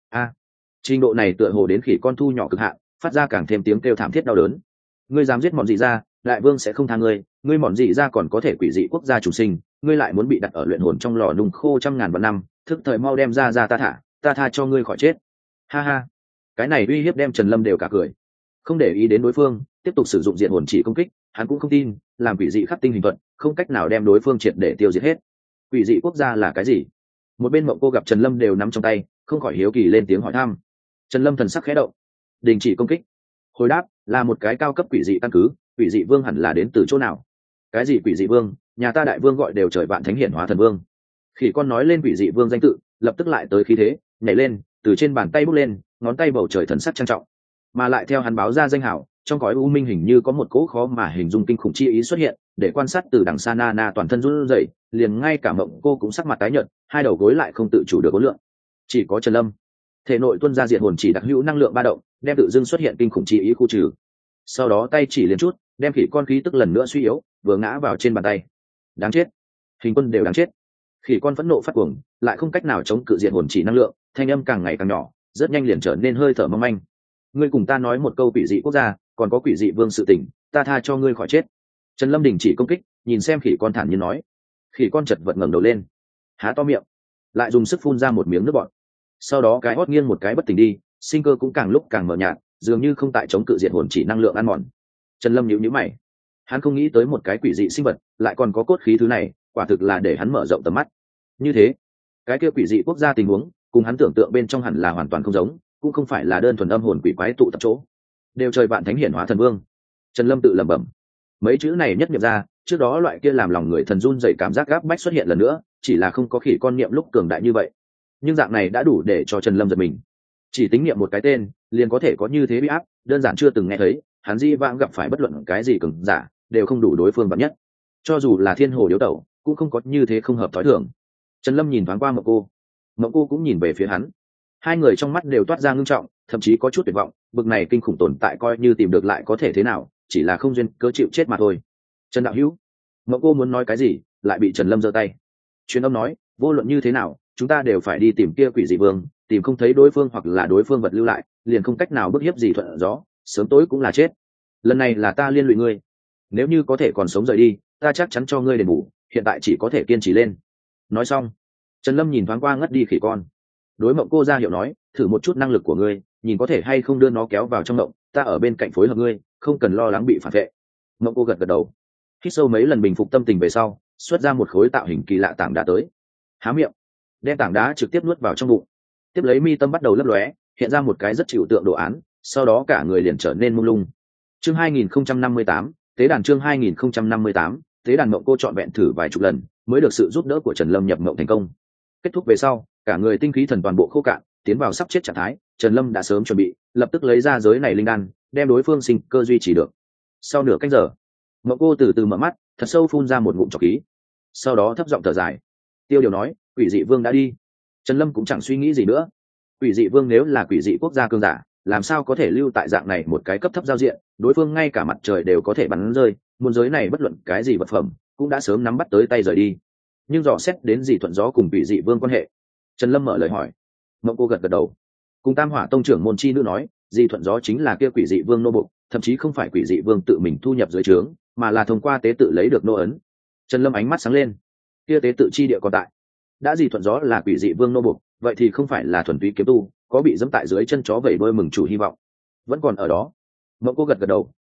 Trình độ này tựa hồ đến khỉ con thu nhỏ cực hạn, phát ra càng thêm tiếng kêu thảm thiết đau đớn. Ngươi dám giết mọn dị ra, đại vương sẽ không tha ngươi, ngươi mọn dị ra còn có thể quỷ dị quốc gia chủ sinh, ngươi lại muốn bị đặt ở luyện hồn trong lò nung khô trăm ngàn vạn năm, thức thời mau đem ra ta tha cho ngươi khỏi chết. Ha ha. Cái này uy hiếp đem Trần Lâm đều cả cười. Không để ý đến đối phương, tiếp tục sử dụng diện hồn chỉ công kích, hắn cũng không tin, làm quỷ dị khắc tinh hình thuật, không cách nào đem đối phương triệt để tiêu diệt hết. Quỷ dị quốc gia là cái gì? Một bên Mộng Cô gặp Trần Lâm đều nắm trong tay, không khỏi hiếu kỳ lên tiếng hỏi thăm. Trần Lâm thần sắc khẽ động, đình chỉ công kích. Hồi đáp là một cái cao cấp quỷ dị căn cứ, quỷ dị vương hẳn là đến từ chỗ nào? Cái gì quỷ dị vương? Nhà ta đại vương gọi đều trời vạn thánh hiển hóa thần vương. Khỉ con nói lên quỷ dị vương danh tự, lập tức lại tới khí thế, nhảy lên, từ trên bàn tay bước lên, ngón tay bầu trời thần sắc trang trọng. Mà lại theo hắn báo ra danh hảo, trong cõi u minh hình như có một cỗ khó mà hình dung kinh khủng chi ý xuất hiện, để quan sát từ đằng xa Nana toàn thân run rẩy, liền ngay cả Mộng Cô cũng sắc mặt tái nhợt, hai đầu gối lại không tự chủ được khối lượng. Chỉ có Trần Lâm, thể nội tuôn ra diệt hồn chỉ đặc hữu năng lượng ba động, đem tự dưng xuất hiện kinh khủng chi ý khu trừ. Sau đó tay chỉ liền chút, đem khỉ con khí tức lần nữa suy yếu, vừa ngã vào trên bàn tay. Đáng chết, hình quân đều đáng chết. Khỉ con phẫn nộ phát cuồng, lại không cách nào chống cự diệt hồn chỉ năng lượng, thanh âm càng ngày càng nhỏ, rất nhanh liền trở nên hơi thở mong manh. Ngươi cùng ta nói một câu quỷ dị quốc gia, còn có quỷ dị vương sự tình, ta tha cho ngươi khỏi chết. Trần Lâm đình chỉ công kích, nhìn xem khỉ con thản nhiên nói. Khỉ con chật vật ngẩng đầu lên, há to miệng, lại dùng sức phun ra một miếng nước bọt. Sau đó cái hót nghiêng một cái bất tỉnh đi, sinh cơ cũng càng lúc càng mờ nhạt, dường như không tại chống cự diệt hồn chỉ năng lượng ăn mòn. Trần Lâm nhíu nhíu mày, hắn không nghĩ tới một cái quỷ dị sinh vật lại còn có cốt khí thứ này, quả thực là để hắn mở rộng tầm mắt. Như thế, cái kia quỷ dị quốc gia tình huống cùng hắn tưởng tượng bên trong hẳn là hoàn toàn không giống, cũng không phải là đơn thuần âm hồn quỷ quái tụ tập chỗ, đều trời vạn thánh hiển hóa thần vương. Trần Lâm tự lẩm bẩm, mấy chữ này nhất nghiệm ra, trước đó loại kia làm lòng người thần run dậy cảm giác gáp bách xuất hiện lần nữa, chỉ là không có khỉ con niệm lúc cường đại như vậy, nhưng dạng này đã đủ để cho Trần Lâm giật mình. Chỉ tính niệm một cái tên liền có thể có như thế uy áp, đơn giản chưa từng nghe thấy, hắn di vãng gặp phải bất luận cái gì cường giả đều không đủ đối phương bậc nhất, cho dù là thiên hồ điếu tẩu cũng không có như thế không hợp thói thường. Trần Lâm nhìn thoáng qua Mộng Cô cũng nhìn về phía hắn, hai người trong mắt đều toát ra ngưng trọng, thậm chí có chút tuyệt vọng. Bực này kinh khủng tồn tại coi như tìm được lại có thể thế nào, chỉ là không duyên cớ chịu chết mà thôi. Trần đạo hữu. Mộng Cô muốn nói cái gì, lại bị Trần Lâm giơ tay. Truyền âm nói, vô luận như thế nào, chúng ta đều phải đi tìm kia quỷ dị vương, tìm không thấy đối phương hoặc là đối phương vật lưu lại, liền không cách nào bức hiếp gì thuận gió, sớm tối cũng là chết. Lần này là ta liên lụy ngươi, nếu như có thể còn sống rời đi, ta chắc chắn cho ngươi đền bù, hiện tại chỉ có thể kiên trì lên. Nói xong, Trần Lâm nhìn thoáng qua ngất đi khỉ con, đối Mộng Cô ra hiệu nói, thử một chút năng lực của ngươi, nhìn có thể hay không đưa nó kéo vào trong mộng, ta ở bên cạnh phối hợp ngươi, không cần lo lắng bị phản vệ. Mộng Cô gật gật đầu, hít sâu mấy lần bình phục tâm tình về sau, xuất ra một khối tạo hình kỳ lạ tảng đá tới, há miệng, đem tảng đá trực tiếp nuốt vào trong bụng. Tiếp lấy mi tâm bắt đầu lấp lóe, hiện ra một cái rất chịu tượng đồ án, sau đó cả người liền trở nên mông lung. Chương 2058, tế đàn. Chương 2058, tế đàn. Mộng Cô chọn vẹn thử vài chục lần mới được sự giúp đỡ của Trần Lâm nhập mộng thành công. Kết thúc về sau, cả người tinh khí thần toàn bộ khô cạn, tiến vào sắp chết trạng thái. Trần Lâm đã sớm chuẩn bị, lập tức lấy ra giới này linh đan, đem đối phương sinh cơ duy trì được. Sau nửa canh giờ, Mộng Cô từ từ mở mắt, thật sâu phun ra một ngụm trọc khí, sau đó thấp giọng thở dài. Tiêu Điều nói, quỷ dị vương đã đi. Trần Lâm cũng chẳng suy nghĩ gì nữa. Quỷ dị vương nếu là quỷ dị quốc gia cường giả, làm sao có thể lưu tại dạng này một cái cấp thấp giao diện, đối phương ngay cả mặt trời đều có thể bắn rơi, muôn giới này bất luận cái gì vật phẩm cũng đã sớm nắm bắt tới tay rời đi. Nhưng dò xét đến gì thuận gió cùng quỷ dị vương quan hệ, Trần Lâm mở lời hỏi. Mộng Cô gật gật đầu, cùng Tam Hỏa tông trưởng môn chi nữ nói, di thuận gió chính là kia quỷ dị vương nô bộc, thậm chí không phải quỷ dị vương tự mình thu nhập dưới trướng, mà là thông qua tế tự lấy được nô ấn. Trần Lâm ánh mắt sáng lên, kia tế tự chi địa còn tại. Đã di thuận gió là quỷ dị vương nô bộc, vậy thì không phải là thuần túy kiếm tu, có bị dẫm tại dưới chân chó vẩy đuôi mừng chủ hy vọng vẫn còn ở đó. Mộng Cô gật gật đầu,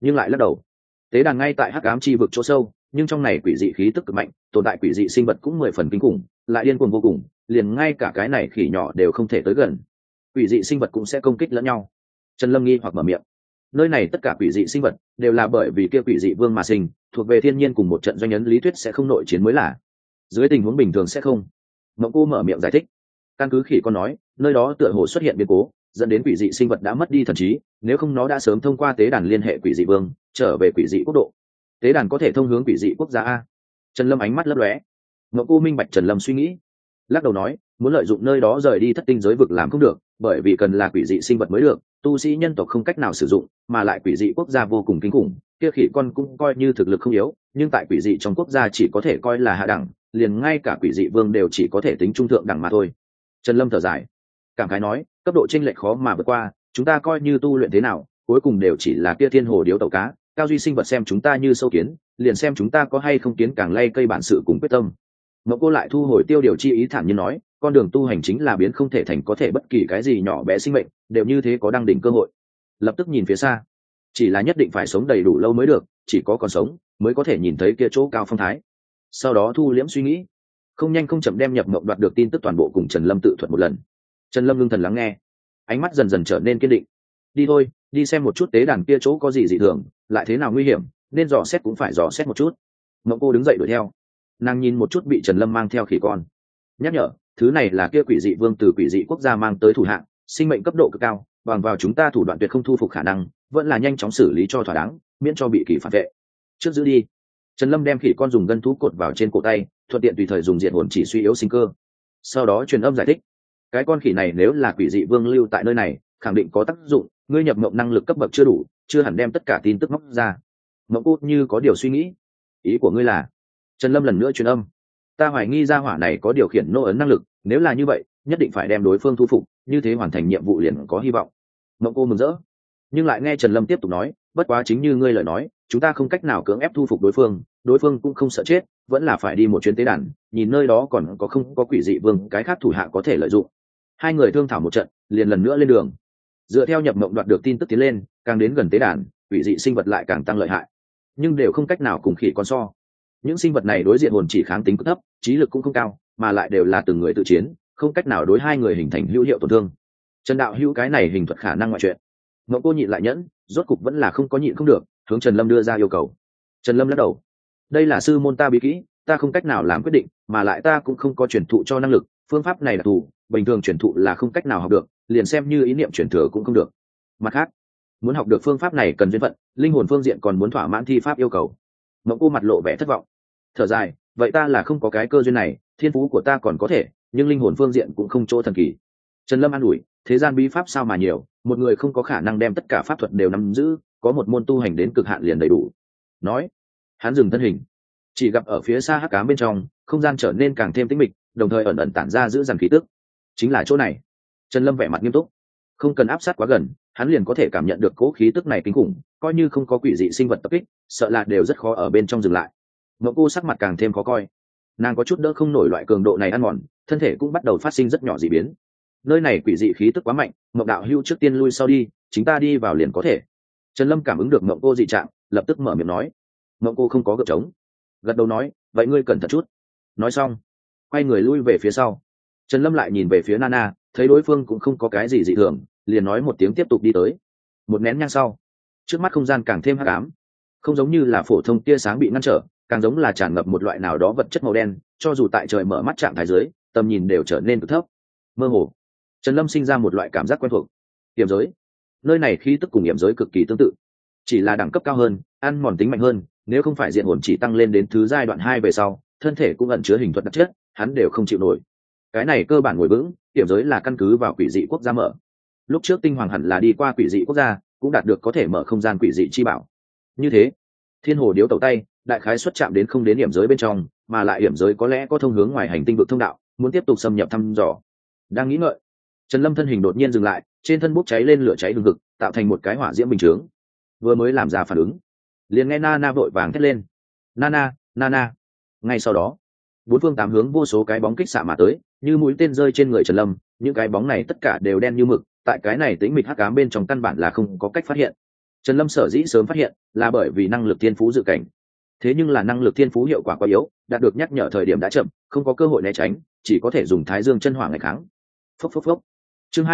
nhưng lại lắc đầu. Tế đàn ngay tại hắc ám chi vực chỗ sâu, nhưng trong này quỷ dị khí tức cực mạnh, tồn tại quỷ dị sinh vật cũng 10 phần kinh khủng, lại điên cuồng vô cùng, liền ngay cả cái này khỉ nhỏ đều không thể tới gần. Quỷ dị sinh vật cũng sẽ công kích lẫn nhau. Trần Lâm nghi hoặc mở miệng. Nơi này tất cả quỷ dị sinh vật đều là bởi vì kia quỷ dị vương mà sinh, thuộc về thiên nhiên cùng một trận doanh ấn lý thuyết sẽ không nội chiến mới là. Dưới tình huống bình thường sẽ không. Mộng cô mở miệng giải thích. Căn cứ khỉ con nói, nơi đó tựa hồ xuất hiện biến cố, dẫn đến quỷ dị sinh vật đã mất đi thần trí, nếu không nó đã sớm thông qua tế đàn liên hệ quỷ dị vương, trở về quỷ dị quốc độ. Tế đàn có thể thông hướng quỷ dị quốc gia a? Trần Lâm ánh mắt lấp lóe. Mộng cô minh bạch Trần Lâm suy nghĩ, lắc đầu nói, muốn lợi dụng nơi đó rời đi thất tinh giới vực làm không được, bởi vì cần là quỷ dị sinh vật mới được, tu sĩ nhân tộc không cách nào sử dụng, mà lại quỷ dị quốc gia vô cùng kinh khủng, kia khỉ con cũng coi như thực lực không yếu, nhưng tại quỷ dị trong quốc gia chỉ có thể coi là hạ đẳng, liền ngay cả quỷ dị vương đều chỉ có thể tính trung thượng đẳng mà thôi. Trần Lâm thở dài, cảm khái nói, cấp độ chênh lệch khó mà vượt qua, chúng ta coi như tu luyện thế nào, cuối cùng đều chỉ là kia thiên hồ điếu tẩu cá, cao duy sinh vật xem chúng ta như sâu kiến, liền xem chúng ta có hay không kiến càng lay cây bản sự cùng quyết tâm. Mộng cô lại thu hồi tiêu điều chi ý, thản nhiên nói, con đường tu hành chính là biến không thể thành có thể bất kỳ cái gì nhỏ bé sinh mệnh đều như thế có đăng đỉnh cơ hội. Lập tức nhìn phía xa, chỉ là nhất định phải sống đầy đủ lâu mới được, chỉ có còn sống mới có thể nhìn thấy kia chỗ cao phong thái. Sau đó thu liễm suy nghĩ, không nhanh không chậm đem nhập mộng đoạt được tin tức toàn bộ cùng Trần Lâm tự thuật một lần. Trần Lâm ngưng thần lắng nghe, ánh mắt dần dần trở nên kiên định. Đi thôi, đi xem một chút tế đàn kia chỗ có gì dị thường, lại thế nào nguy hiểm, nên dò xét cũng phải dò xét một chút. Mộng cô đứng dậy đuổi theo, nàng nhìn một chút bị Trần Lâm mang theo khỉ con, nhắc nhở, thứ này là kia quỷ dị vương từ quỷ dị quốc gia mang tới thủ hạng, sinh mệnh cấp độ cực cao, bằng vào chúng ta thủ đoạn tuyệt không thu phục khả năng, vẫn là nhanh chóng xử lý cho thỏa đáng, miễn cho bị kỳ phản vệ. Trước giữ đi. Trần Lâm đem khỉ con dùng gân thú cột vào trên cổ tay, thuận tiện tùy thời dùng diệt hồn chỉ suy yếu sinh cơ. Sau đó truyền âm giải thích, cái con khỉ này nếu là quỷ dị vương lưu tại nơi này, khẳng định có tác dụng, ngươi nhập mộng năng lực cấp bậc chưa đủ, chưa hẳn đem tất cả tin tức móc ra. Mộng cút như có điều suy nghĩ, ý của ngươi là? Trần Lâm lần nữa truyền âm, ta hoài nghi gia hỏa này có điều khiển nô ấn năng lực, nếu là như vậy nhất định phải đem đối phương thu phục, như thế hoàn thành nhiệm vụ liền có hy vọng. Mộng cô mừng rỡ, nhưng lại nghe Trần Lâm tiếp tục nói, bất quá chính như ngươi lời nói, chúng ta không cách nào cưỡng ép thu phục đối phương cũng không sợ chết, vẫn là phải đi một chuyến tế đàn, nhìn nơi đó còn có không có quỷ dị vương cái khác thủ hạ có thể lợi dụng. Hai người thương thảo một trận, liền lần nữa lên đường. Dựa theo nhập mộng đoạt được tin tức tiến lên, càng đến gần tế đàn, quỷ dị sinh vật lại càng tăng lợi hại, nhưng đều không cách nào cùng khỉ con so. Những sinh vật này đối diện hồn chỉ kháng tính cực thấp, trí lực cũng không cao, mà lại đều là từng người tự chiến, không cách nào đối hai người hình thành hữu hiệu tổn thương. Trần đạo hữu cái này hình thuật khả năng ngoại chuyện. Mộng cô nhịn lại nhẫn, rốt cục vẫn là không có nhịn không được, hướng Trần Lâm đưa ra yêu cầu. Trần Lâm lắc đầu, đây là sư môn ta bí kỹ, ta không cách nào làm quyết định, mà lại ta cũng không có truyền thụ cho năng lực, phương pháp này là thủ, bình thường truyền thụ là không cách nào học được, liền xem như ý niệm truyền thừa cũng không được. Mặt khác, muốn học được phương pháp này cần duyên phận, linh hồn phương diện còn muốn thỏa mãn thi pháp yêu cầu. Mộng cô mặt lộ vẻ thất vọng, thở dài, vậy ta là không có cái cơ duyên này, thiên phú của ta còn có thể, nhưng linh hồn phương diện cũng không chỗ thần kỳ. Trần Lâm an ủi, thế gian bí pháp sao mà nhiều, một người không có khả năng đem tất cả pháp thuật đều nắm giữ, có một môn tu hành đến cực hạn liền đầy đủ. Nói, hắn dừng thân hình, chỉ gặp ở phía xa hắc ám bên trong, không gian trở nên càng thêm tĩnh mịch, đồng thời ẩn ẩn tản ra giữ dằn khí tức. Chính là chỗ này. Trần Lâm vẻ mặt nghiêm túc, không cần áp sát quá gần, hắn liền có thể cảm nhận được cố khí tức này kinh khủng, coi như không có quỷ dị sinh vật tập kích, sợ là đều rất khó ở bên trong dừng lại. Mộng cô sắc mặt càng thêm khó coi, nàng có chút đỡ không nổi loại cường độ này ăn mòn, thân thể cũng bắt đầu phát sinh rất nhỏ dị biến. Nơi này quỷ dị khí tức quá mạnh, Mộng đạo hưu trước tiên lui sau đi, chúng ta đi vào liền có thể. Trần Lâm cảm ứng được Mộng cô dị trạng, lập tức mở miệng nói. Mộng cô không có gợp trống, gật đầu nói, vậy ngươi cẩn thận chút. Nói xong, quay người lui về phía sau. Trần Lâm lại nhìn về phía Nana, thấy đối phương cũng không có cái gì dị thường, liền nói một tiếng tiếp tục đi tới. Một nén nhang sau, trước mắt không gian càng thêm hắc ám, không giống như là phổ thông tia sáng bị ngăn trở, càng giống là tràn ngập một loại nào đó vật chất màu đen, cho dù tại trời mở mắt trạng thái dưới, tầm nhìn đều trở nên cực thấp, mơ hồ. Trần Lâm sinh ra một loại cảm giác quen thuộc. Hiểm giới, nơi này khí tức cùng hiểm giới cực kỳ tương tự, chỉ là đẳng cấp cao hơn, ăn mòn tính mạnh hơn, nếu không phải diện hồn chỉ tăng lên đến thứ giai đoạn 2 về sau, thân thể cũng ẩn chứa hình thuật đặc chất, hắn đều không chịu nổi. Cái này cơ bản ngồi vững, hiểm giới là căn cứ vào quỷ dị quốc gia mở. Lúc trước tinh hoàng hẳn là đi qua quỷ dị quốc gia, cũng đạt được có thể mở không gian quỷ dị chi bảo. Như thế, thiên hồ điếu tẩu tay, đại khái xuất chạm đến không đến hiểm giới bên trong, mà lại hiểm giới có lẽ có thông hướng ngoài hành tinh vực thông đạo, muốn tiếp tục xâm nhập thăm dò. Đang nghĩ ngợi, Trần Lâm thân hình đột nhiên dừng lại, trên thân bốc cháy lên lửa cháy hừng hực, tạo thành một cái hỏa diễm bình chướng. Vừa mới làm ra phản ứng, liền nghe Nana vội vàng thét lên, Nana, Nana. Ngay sau đó, bốn phương tám hướng vô số cái bóng kích xạ mà tới, như mũi tên rơi trên người Trần Lâm, những cái bóng này tất cả đều đen như mực, tại cái này tĩnh mịch hắc ám bên trong căn bản là không có cách phát hiện. Trần Lâm sở dĩ sớm phát hiện là bởi vì năng lực thiên phú dự cảnh, thế nhưng là năng lực thiên phú hiệu quả quá yếu, đạt được nhắc nhở thời điểm đã chậm, không có cơ hội né tránh, chỉ có thể dùng Thái Dương chân hỏa ngày kháng. Phốc phốc phốc. Chương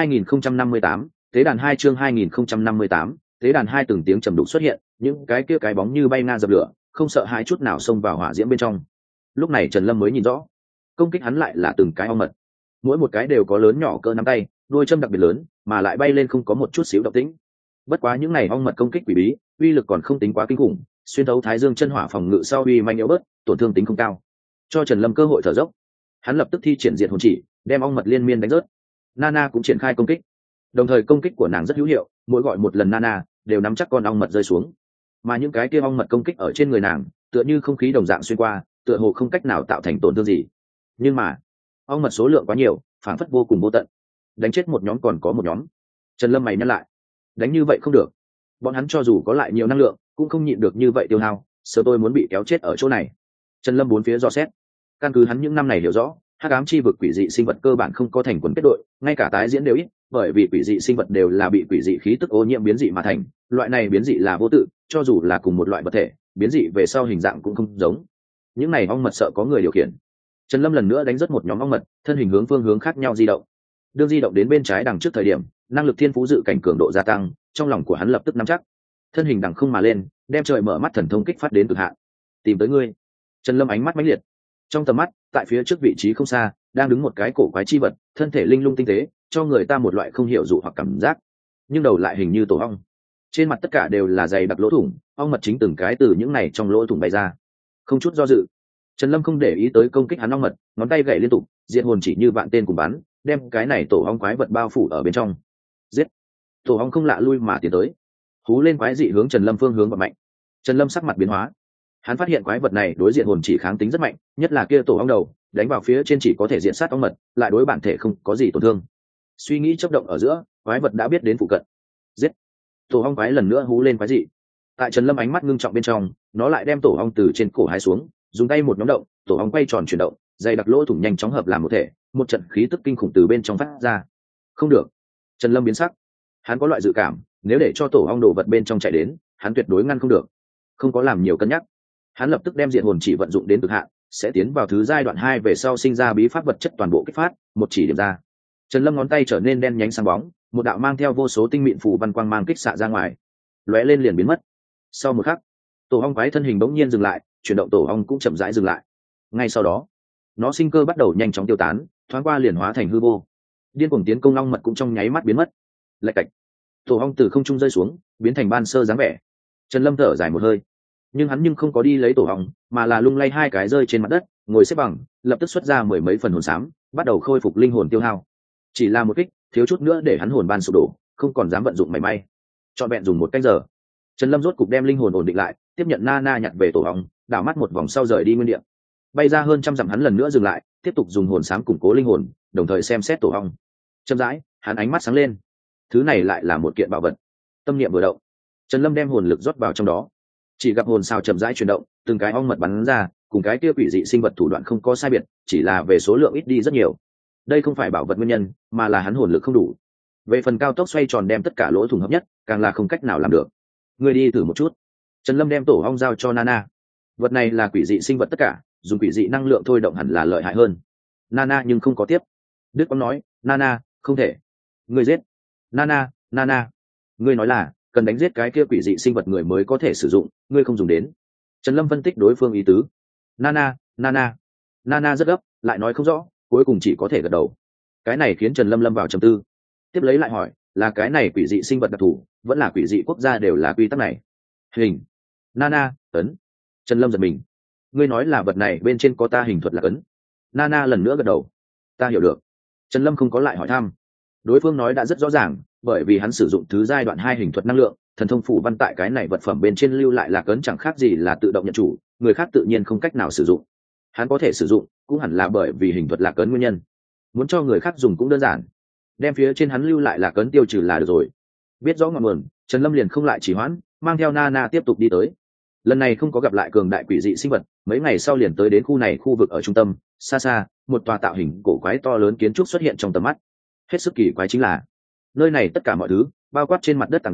2058, tế đàn 2 chương 2058, tế đàn 2 từng tiếng trầm đục xuất hiện, những cái kia cái bóng như bay nga dập lửa, không sợ hãi chút nào xông vào hỏa diễm bên trong. Lúc này Trần Lâm mới nhìn rõ, công kích hắn lại là từng cái ong mật, mỗi một cái đều có lớn nhỏ cỡ nắm tay, đuôi châm đặc biệt lớn, mà lại bay lên không có một chút xíu động tĩnh. Bất quá những này ong mật công kích quỷ bí, uy lực còn không tính quá kinh khủng, xuyên thấu Thái Dương chân hỏa phòng ngự sau uy manh yếu bớt, tổn thương tính không cao, cho Trần Lâm cơ hội thở dốc. Hắn lập tức thi triển diệt hồn chỉ, đem ong mật liên miên đánh rớt. Nana cũng triển khai công kích, đồng thời công kích của nàng rất hữu hiệu, mỗi gọi một lần Nana đều nắm chắc con ong mật rơi xuống, mà những cái kia ong mật công kích ở trên người nàng tựa như không khí đồng dạng xuyên qua, tựa hồ không cách nào tạo thành tổn thương gì. Nhưng mà ong mật số lượng quá nhiều, phản phất vô cùng vô tận, đánh chết một nhóm còn có một nhóm. Trần Lâm mày nhắc lại, đánh như vậy không được, bọn hắn cho dù có lại nhiều năng lượng cũng không nhịn được như vậy tiêu hao, sợ tôi muốn bị kéo chết ở chỗ này. Trần Lâm bốn phía dò xét, căn cứ hắn những năm này hiểu rõ, hắc ám chi vực quỷ dị sinh vật cơ bản không có thành quần kết đội, ngay cả tái diễn đều ít, bởi vì quỷ dị sinh vật đều là bị quỷ dị khí tức ô nhiễm biến dị mà thành, loại này biến dị là vô tự, cho dù là cùng một loại vật thể, biến dị về sau hình dạng cũng không giống. Những này ong mật sợ có người điều khiển. Trần Lâm lần nữa đánh rất một nhóm ong mật, thân hình hướng phương hướng khác nhau di động. Đương di động đến bên trái đằng trước thời điểm, năng lực thiên phú dự cảnh cường độ gia tăng, trong lòng của hắn lập tức nắm chắc, thân hình đằng không mà lên, đem trời mở mắt thần thông kích phát đến cực hạn. Tìm tới ngươi. Trần Lâm ánh mắt mãnh liệt. Trong tầm mắt, tại phía trước vị trí không xa, đang đứng một cái cổ quái chi vật, thân thể linh lung tinh tế, cho người ta một loại không hiểu dụ hoặc cảm giác, nhưng đầu lại hình như tổ ong. Trên mặt tất cả đều là dày đặc lỗ thủng, ong mật chính từng cái từ những này trong lỗ thủng bay ra. Không chút do dự, Trần Lâm không để ý tới công kích hắn ong mật, ngón tay gảy liên tục, diệt hồn chỉ như vạn tên cùng bắn, đem cái này tổ ong quái vật bao phủ ở bên trong. Giết! Tổ ong không lạ lui mà tiến tới, hú lên quái dị hướng Trần Lâm phương hướng và mạnh. Trần Lâm sắc mặt biến hóa, hắn phát hiện quái vật này đối diện hồn chỉ kháng tính rất mạnh, nhất là kia tổ ong đầu, đánh vào phía trên chỉ có thể diện sát ong mật, lại đối bản thể không có gì tổn thương. Suy nghĩ chớp động ở giữa, quái vật đã biết đến phụ cận. Giết! Tổ ong quái lần nữa hú lên quái dị. Tại Trần Lâm ánh mắt ngưng trọng bên trong, nó lại đem tổ ong từ trên cổ hái xuống, dùng tay một nhóm động, tổ ong quay tròn chuyển động, dày đặc lỗ thủng nhanh chóng hợp làm một thể, một trận khí tức kinh khủng từ bên trong phát ra. Không được! Trần Lâm biến sắc, hắn có loại dự cảm, nếu để cho tổ ong đồ vật bên trong chạy đến, hắn tuyệt đối ngăn không được. Không có làm nhiều cân nhắc, hắn lập tức đem diện hồn chỉ vận dụng đến cực hạn, sẽ tiến vào thứ giai đoạn 2 về sau sinh ra bí pháp vật chất toàn bộ kích phát, một chỉ điểm ra. Trần Lâm ngón tay trở nên đen nhánh sáng bóng, một đạo mang theo vô số tinh mịn phù văn quang mang kích xạ ra ngoài, lóe lên liền biến mất. Sau một khắc, tổ ong quái thân hình bỗng nhiên dừng lại, chuyển động tổ ong cũng chậm rãi dừng lại. Ngay sau đó, nó sinh cơ bắt đầu nhanh chóng tiêu tán, thoáng qua liền hóa thành hư vô. Điên cuồng tiến công ong mật cũng trong nháy mắt biến mất. Lạch cạch, tổ ong từ không trung rơi xuống, biến thành ban sơ dáng vẻ. Trần Lâm thở dài một hơi, nhưng hắn không có đi lấy tổ ong, mà là lung lay hai cái rơi trên mặt đất, ngồi xếp bằng, lập tức xuất ra mười mấy phần hồn xám, bắt đầu khôi phục linh hồn tiêu hao. Chỉ là một kích, thiếu chút nữa để hắn hồn ban sụp đổ, không còn dám vận dụng mảy may. Trọn vẹn dùng 1 canh giờ, Trần Lâm rốt cục đem linh hồn ổn định lại, tiếp nhận Nana nhặt về tổ ong, đảo mắt một vòng sau rời đi nguyên địa. Bay ra hơn trăm dặm hắn lần nữa dừng lại, tiếp tục dùng hồn xám củng cố linh hồn, đồng thời xem xét tổ ong. Chậm rãi, hắn ánh mắt sáng lên. Thứ này lại là một kiện bảo vật. Tâm niệm vừa động, Trần Lâm đem hồn lực rót vào trong đó. Chỉ gặp hồn sao chậm rãi chuyển động, từng cái ong mật bắn ra, cùng cái kia quỷ dị sinh vật thủ đoạn không có sai biệt, chỉ là về số lượng ít đi rất nhiều. Đây không phải bảo vật nguyên nhân, mà là hắn hồn lực không đủ. Về phần cao tốc xoay tròn đem tất cả lỗ thủng hợp nhất, càng là không cách nào làm được. Ngươi đi thử một chút. Trần Lâm đem tổ ong giao cho Nana. Vật này là quỷ dị sinh vật tất cả, dùng quỷ dị năng lượng thôi động hẳn là lợi hại hơn. Nana nhưng không có tiếp. Đức Quang nói, Nana, không thể. Ngươi giết. Nana, ngươi nói là cần đánh giết cái kia quỷ dị sinh vật người mới có thể sử dụng, ngươi không dùng đến. Trần Lâm phân tích đối phương ý tứ. Nana rất gấp, lại nói không rõ, cuối cùng chỉ có thể gật đầu. Cái này khiến Trần Lâm lâm vào trầm tư. Tiếp lấy lại hỏi, là cái này quỷ dị sinh vật đặc thù, vẫn là quỷ dị quốc gia đều là quy tắc này? Hình. Nana, ấn. Trần Lâm giật mình. Ngươi nói là vật này bên trên có ta hình thuật là ấn. Nana lần nữa gật đầu. Ta hiểu được. Trần Lâm không có lại hỏi thăm. Đối phương nói đã rất rõ ràng, bởi vì hắn sử dụng thứ giai đoạn 2 hình thuật năng lượng, thần thông phủ văn tại cái này vật phẩm bên trên lưu lại là cấn chẳng khác gì là tự động nhận chủ, người khác tự nhiên không cách nào sử dụng. Hắn có thể sử dụng, cũng hẳn là bởi vì hình thuật lạc ấn nguyên nhân. Muốn cho người khác dùng cũng đơn giản, đem phía trên hắn lưu lại lạc ấn tiêu trừ là được rồi. Biết rõ ngọn nguồn, Trần Lâm liền không lại trì hoãn, mang theo Nana tiếp tục đi tới. Lần này không có gặp lại cường đại quỷ dị sinh vật, mấy ngày sau liền tới đến khu này, khu vực ở trung tâm, xa xa, một tòa tạo hình cổ quái to lớn kiến trúc xuất hiện trong tầm mắt. Hết sức kỳ quái chính là, nơi này tất cả mọi thứ, bao quát trên mặt đất tảng đá,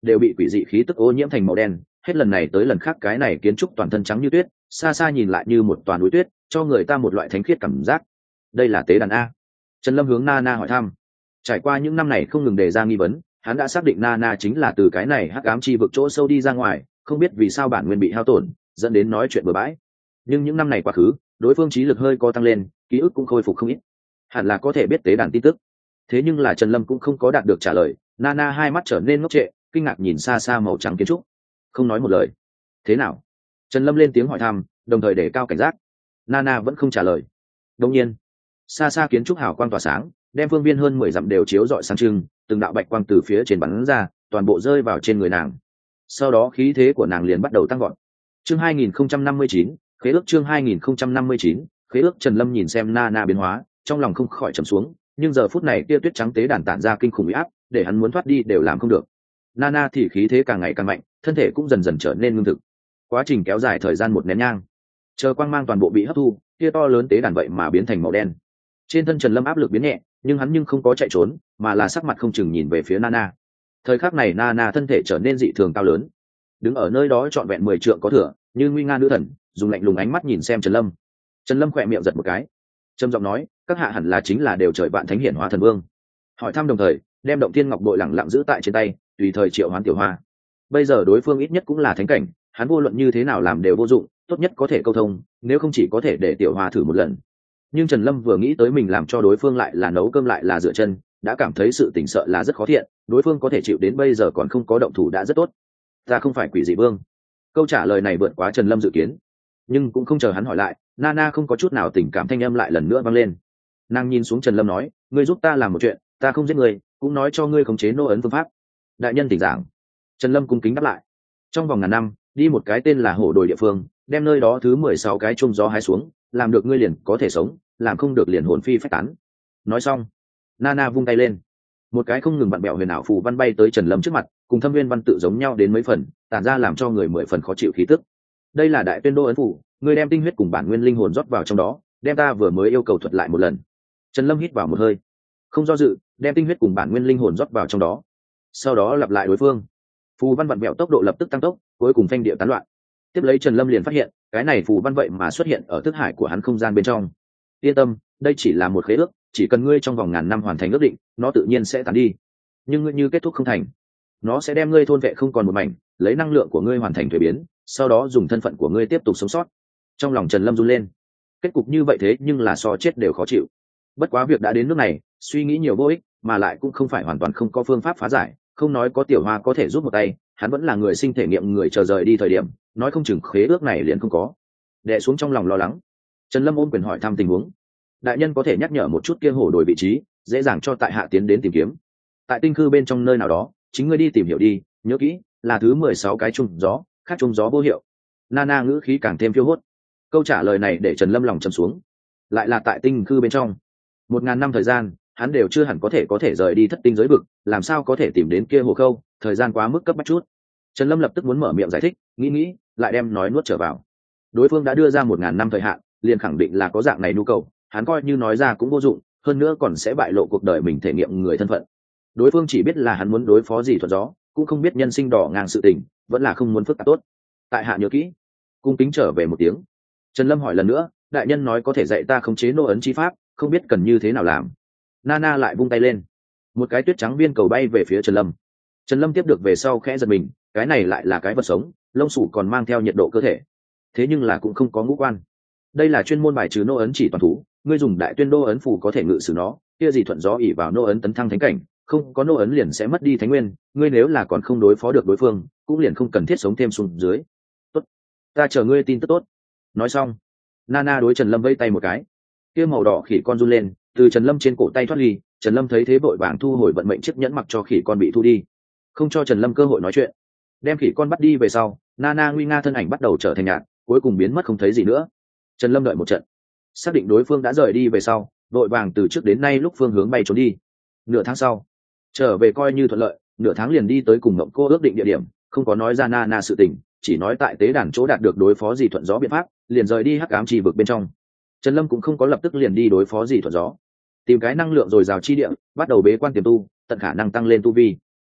đều bị quỷ dị khí tức ô nhiễm thành màu đen, hết lần này tới lần khác cái này kiến trúc toàn thân trắng như tuyết, xa xa nhìn lại như một toàn núi tuyết, cho người ta một loại thánh khiết cảm giác. Đây là tế đàn a? Trần Lâm hướng Nana hỏi thăm. Trải qua những năm này không ngừng đề ra nghi vấn, hắn đã xác định Nana chính là từ cái này hắc ám chi vực chỗ sâu đi ra ngoài, không biết vì sao bản nguyên bị hao tổn, dẫn đến nói chuyện bừa bãi. Nhưng những năm này quá khứ, đối phương trí lực hơi có tăng lên, ký ức cũng khôi phục không ít, hẳn là có thể biết tế đàn tin tức. Thế nhưng là Trần Lâm cũng không có đạt được trả lời. Nana hai mắt trở nên ngốc trệ, kinh ngạc nhìn xa xa màu trắng kiến trúc, không nói một lời. Thế nào? Trần Lâm lên tiếng hỏi thăm, đồng thời để cao cảnh giác. Nana vẫn không trả lời. Đột nhiên, xa xa kiến trúc hào quang tỏa sáng, đem phương viên hơn 10 dặm đều chiếu rọi sáng trưng, từng đạo bạch quang từ phía trên bắn ra, toàn bộ rơi vào trên người nàng. Sau đó khí thế của nàng liền bắt đầu tăng vọt. Chương 2059, khế ước. Chương 2059, khế ước. Trần Lâm nhìn xem Nana biến hóa, trong lòng không khỏi trầm xuống, nhưng giờ phút này kia tuyết trắng tế đàn tản ra kinh khủng uy áp, để hắn muốn thoát đi đều làm không được. Nana thì khí thế càng ngày càng mạnh, thân thể cũng dần dần trở nên ngưng thực. Quá trình kéo dài thời gian một nén nhang, chờ quang mang toàn bộ bị hấp thu, kia to lớn tế đàn vậy mà biến thành màu đen. Trên thân Trần Lâm áp lực biến nhẹ, nhưng hắn nhưng không có chạy trốn, mà là sắc mặt không chừng nhìn về phía Nana. Thời khắc này Nana thân thể trở nên dị thường cao lớn, đứng ở nơi đó trọn vẹn 10 trượng có thừa, như nguy nga nữ thần, dùng lạnh lùng ánh mắt nhìn xem Trần Lâm. Trần Lâm khỏe miệng giật một cái, trầm giọng nói, các hạ hẳn là chính là đều trời vạn thánh hiển hóa thần vương. Hỏi thăm đồng thời, đem động thiên ngọc bội lẳng lặng giữ tại trên tay, tùy thời triệu hoán tiểu hoa. Bây giờ đối phương ít nhất cũng là thánh cảnh, hắn vô luận như thế nào làm đều vô dụng, tốt nhất có thể câu thông, nếu không chỉ có thể để tiểu hoa thử một lần. Nhưng Trần Lâm vừa nghĩ tới mình làm cho đối phương lại là nấu cơm lại là rửa chân, đã cảm thấy sự tỉnh sợ là rất khó thiện. Đối phương có thể chịu đến bây giờ còn không có động thủ đã rất tốt. Ta không phải quỷ dị vương. Câu trả lời này vượt quá Trần Lâm dự kiến, nhưng cũng không chờ hắn hỏi lại, Nana không có chút nào tình cảm thanh âm lại lần nữa vang lên. Nàng nhìn xuống Trần Lâm nói, ngươi giúp ta làm một chuyện, ta không giết ngươi, cũng nói cho ngươi khống chế nô ấn phương pháp. Đại nhân thỉnh giảng. Trần Lâm cung kính đáp lại. Trong vòng ngàn năm, đi một cái tên là Hổ Đồi địa phương, đem nơi đó thứ 16 cái chum gió hái xuống, làm được ngươi liền có thể sống, làm không được liền hồn phi phách tán. Nói xong, Nana vung tay lên, một cái không ngừng vặn bẹo huyền ảo phù văn bay tới Trần Lâm trước mặt, cùng Thâm Nguyên văn tự giống nhau đến mấy phần, tản ra làm cho người 10 phần khó chịu khí tức. Đây là Đại Tuyên Đô ấn phù, ngươi đem tinh huyết cùng bản nguyên linh hồn rót vào trong đó, đem ta vừa mới yêu cầu thuật lại một lần. Trần Lâm hít vào một hơi, không do dự, đem tinh huyết cùng bản nguyên linh hồn rót vào trong đó, sau đó lặp lại đối phương. Phù văn vặn vẹo tốc độ lập tức tăng tốc, cuối cùng phanh địa tán loạn. Tiếp lấy Trần Lâm liền phát hiện, cái này phù văn vậy mà xuất hiện ở thức hải của hắn không gian bên trong. Yên tâm, đây chỉ là một khế ước, chỉ cần ngươi trong vòng ngàn năm hoàn thành ước định, nó tự nhiên sẽ tán đi. Nhưng ngươi như kết thúc không thành, nó sẽ đem ngươi thôn vệ không còn một mảnh, lấy năng lượng của ngươi hoàn thành thuế biến, sau đó dùng thân phận của ngươi tiếp tục sống sót. Trong lòng Trần Lâm run lên, kết cục như vậy thế nhưng là so chết đều khó chịu. Bất quá việc đã đến nước này, suy nghĩ nhiều vô ích, mà lại cũng không phải hoàn toàn không có phương pháp phá giải, không nói có tiểu hoa có thể giúp một tay, hắn vẫn là người sinh thể nghiệm người chờ rời đi thời điểm, nói không chừng khế ước này liền không có. Đè xuống trong lòng lo lắng, Trần Lâm ôm quyền hỏi thăm tình huống. Đại nhân có thể nhắc nhở một chút kia Hổ Đồi vị trí, dễ dàng cho tại hạ tiến đến tìm kiếm. Tại tinh khư bên trong nơi nào đó, chính ngươi đi tìm hiểu đi, nhớ kỹ, là thứ 16 cái chung gió, khác chung gió vô hiệu. Nana ngữ khí càng thêm phiêu hốt. Câu trả lời này để Trần Lâm lòng trầm xuống. Lại là tại tinh khư bên trong. 1000 năm thời gian, hắn đều chưa hẳn có thể rời đi thất tinh giới vực, làm sao có thể tìm đến kia Hồ Khâu, thời gian quá mức cấp bách chút. Trần Lâm lập tức muốn mở miệng giải thích, nghĩ, lại đem nói nuốt trở vào. Đối phương đã đưa ra 1000 năm thời hạn, liền khẳng định là có dạng này nhu cầu, hắn coi như nói ra cũng vô dụng, hơn nữa còn sẽ bại lộ cuộc đời mình thể nghiệm người thân phận. Đối phương chỉ biết là hắn muốn đối phó gì thuật gió, cũng không biết nhân sinh đỏ ngang sự tình, vẫn là không muốn phức tạp tốt. Tại hạ nhớ kỹ. Cung kính trở về một tiếng. Trần Lâm hỏi lần nữa, đại nhân nói có thể dạy ta khống chế nô ấn chi pháp, không biết cần như thế nào làm. Nana lại vung tay lên, một cái tuyết trắng viên cầu bay về phía Trần Lâm. Trần Lâm tiếp được về sau khẽ giật mình, cái này lại là cái vật sống, lông sủ còn mang theo nhiệt độ cơ thể, thế nhưng là cũng không có ngũ quan. Đây là chuyên môn bài trừ nô ấn chỉ toàn thú, ngươi dùng Đại Tuyên Đô ấn phù có thể ngự sử nó, kia gì thuận gió ỉ vào nô ấn tấn thăng thánh cảnh, không có nô ấn liền sẽ mất đi thánh nguyên, ngươi nếu là còn không đối phó được đối phương, cũng liền không cần thiết sống thêm xuống dưới. Tốt, ta chờ ngươi tin tức tốt. Nói xong, Nana đối Trần Lâm vẫy tay một cái, kia màu đỏ khỉ con run lên, từ Trần Lâm trên cổ tay thoát ly. Trần Lâm thấy thế vội vàng thu hồi vận mệnh chiếc nhẫn mặc cho khỉ con bị thu đi, không cho Trần Lâm cơ hội nói chuyện. Đem khỉ con bắt đi về sau, Nana nguy nga thân ảnh bắt đầu trở thành nhạt, cuối cùng biến mất không thấy gì nữa. Trần Lâm đợi một trận, xác định đối phương đã rời đi về sau, vội vàng từ trước đến nay lúc phương hướng bay trốn đi. Nửa tháng sau, trở về coi như thuận lợi, nửa tháng liền đi tới cùng Ngộng Cô ước định địa điểm, không có nói ra Nana sự tình, chỉ nói tại tế đàn chỗ đạt được đối phó gì thuận gió biện pháp, liền rời đi hắc ám trì vực bên trong. Trần Lâm cũng không có lập tức liền đi đối phó gì thuận gió, tìm cái năng lượng dồi dào chi địa, bắt đầu bế quan tiềm tu, tận khả năng tăng lên tu vi.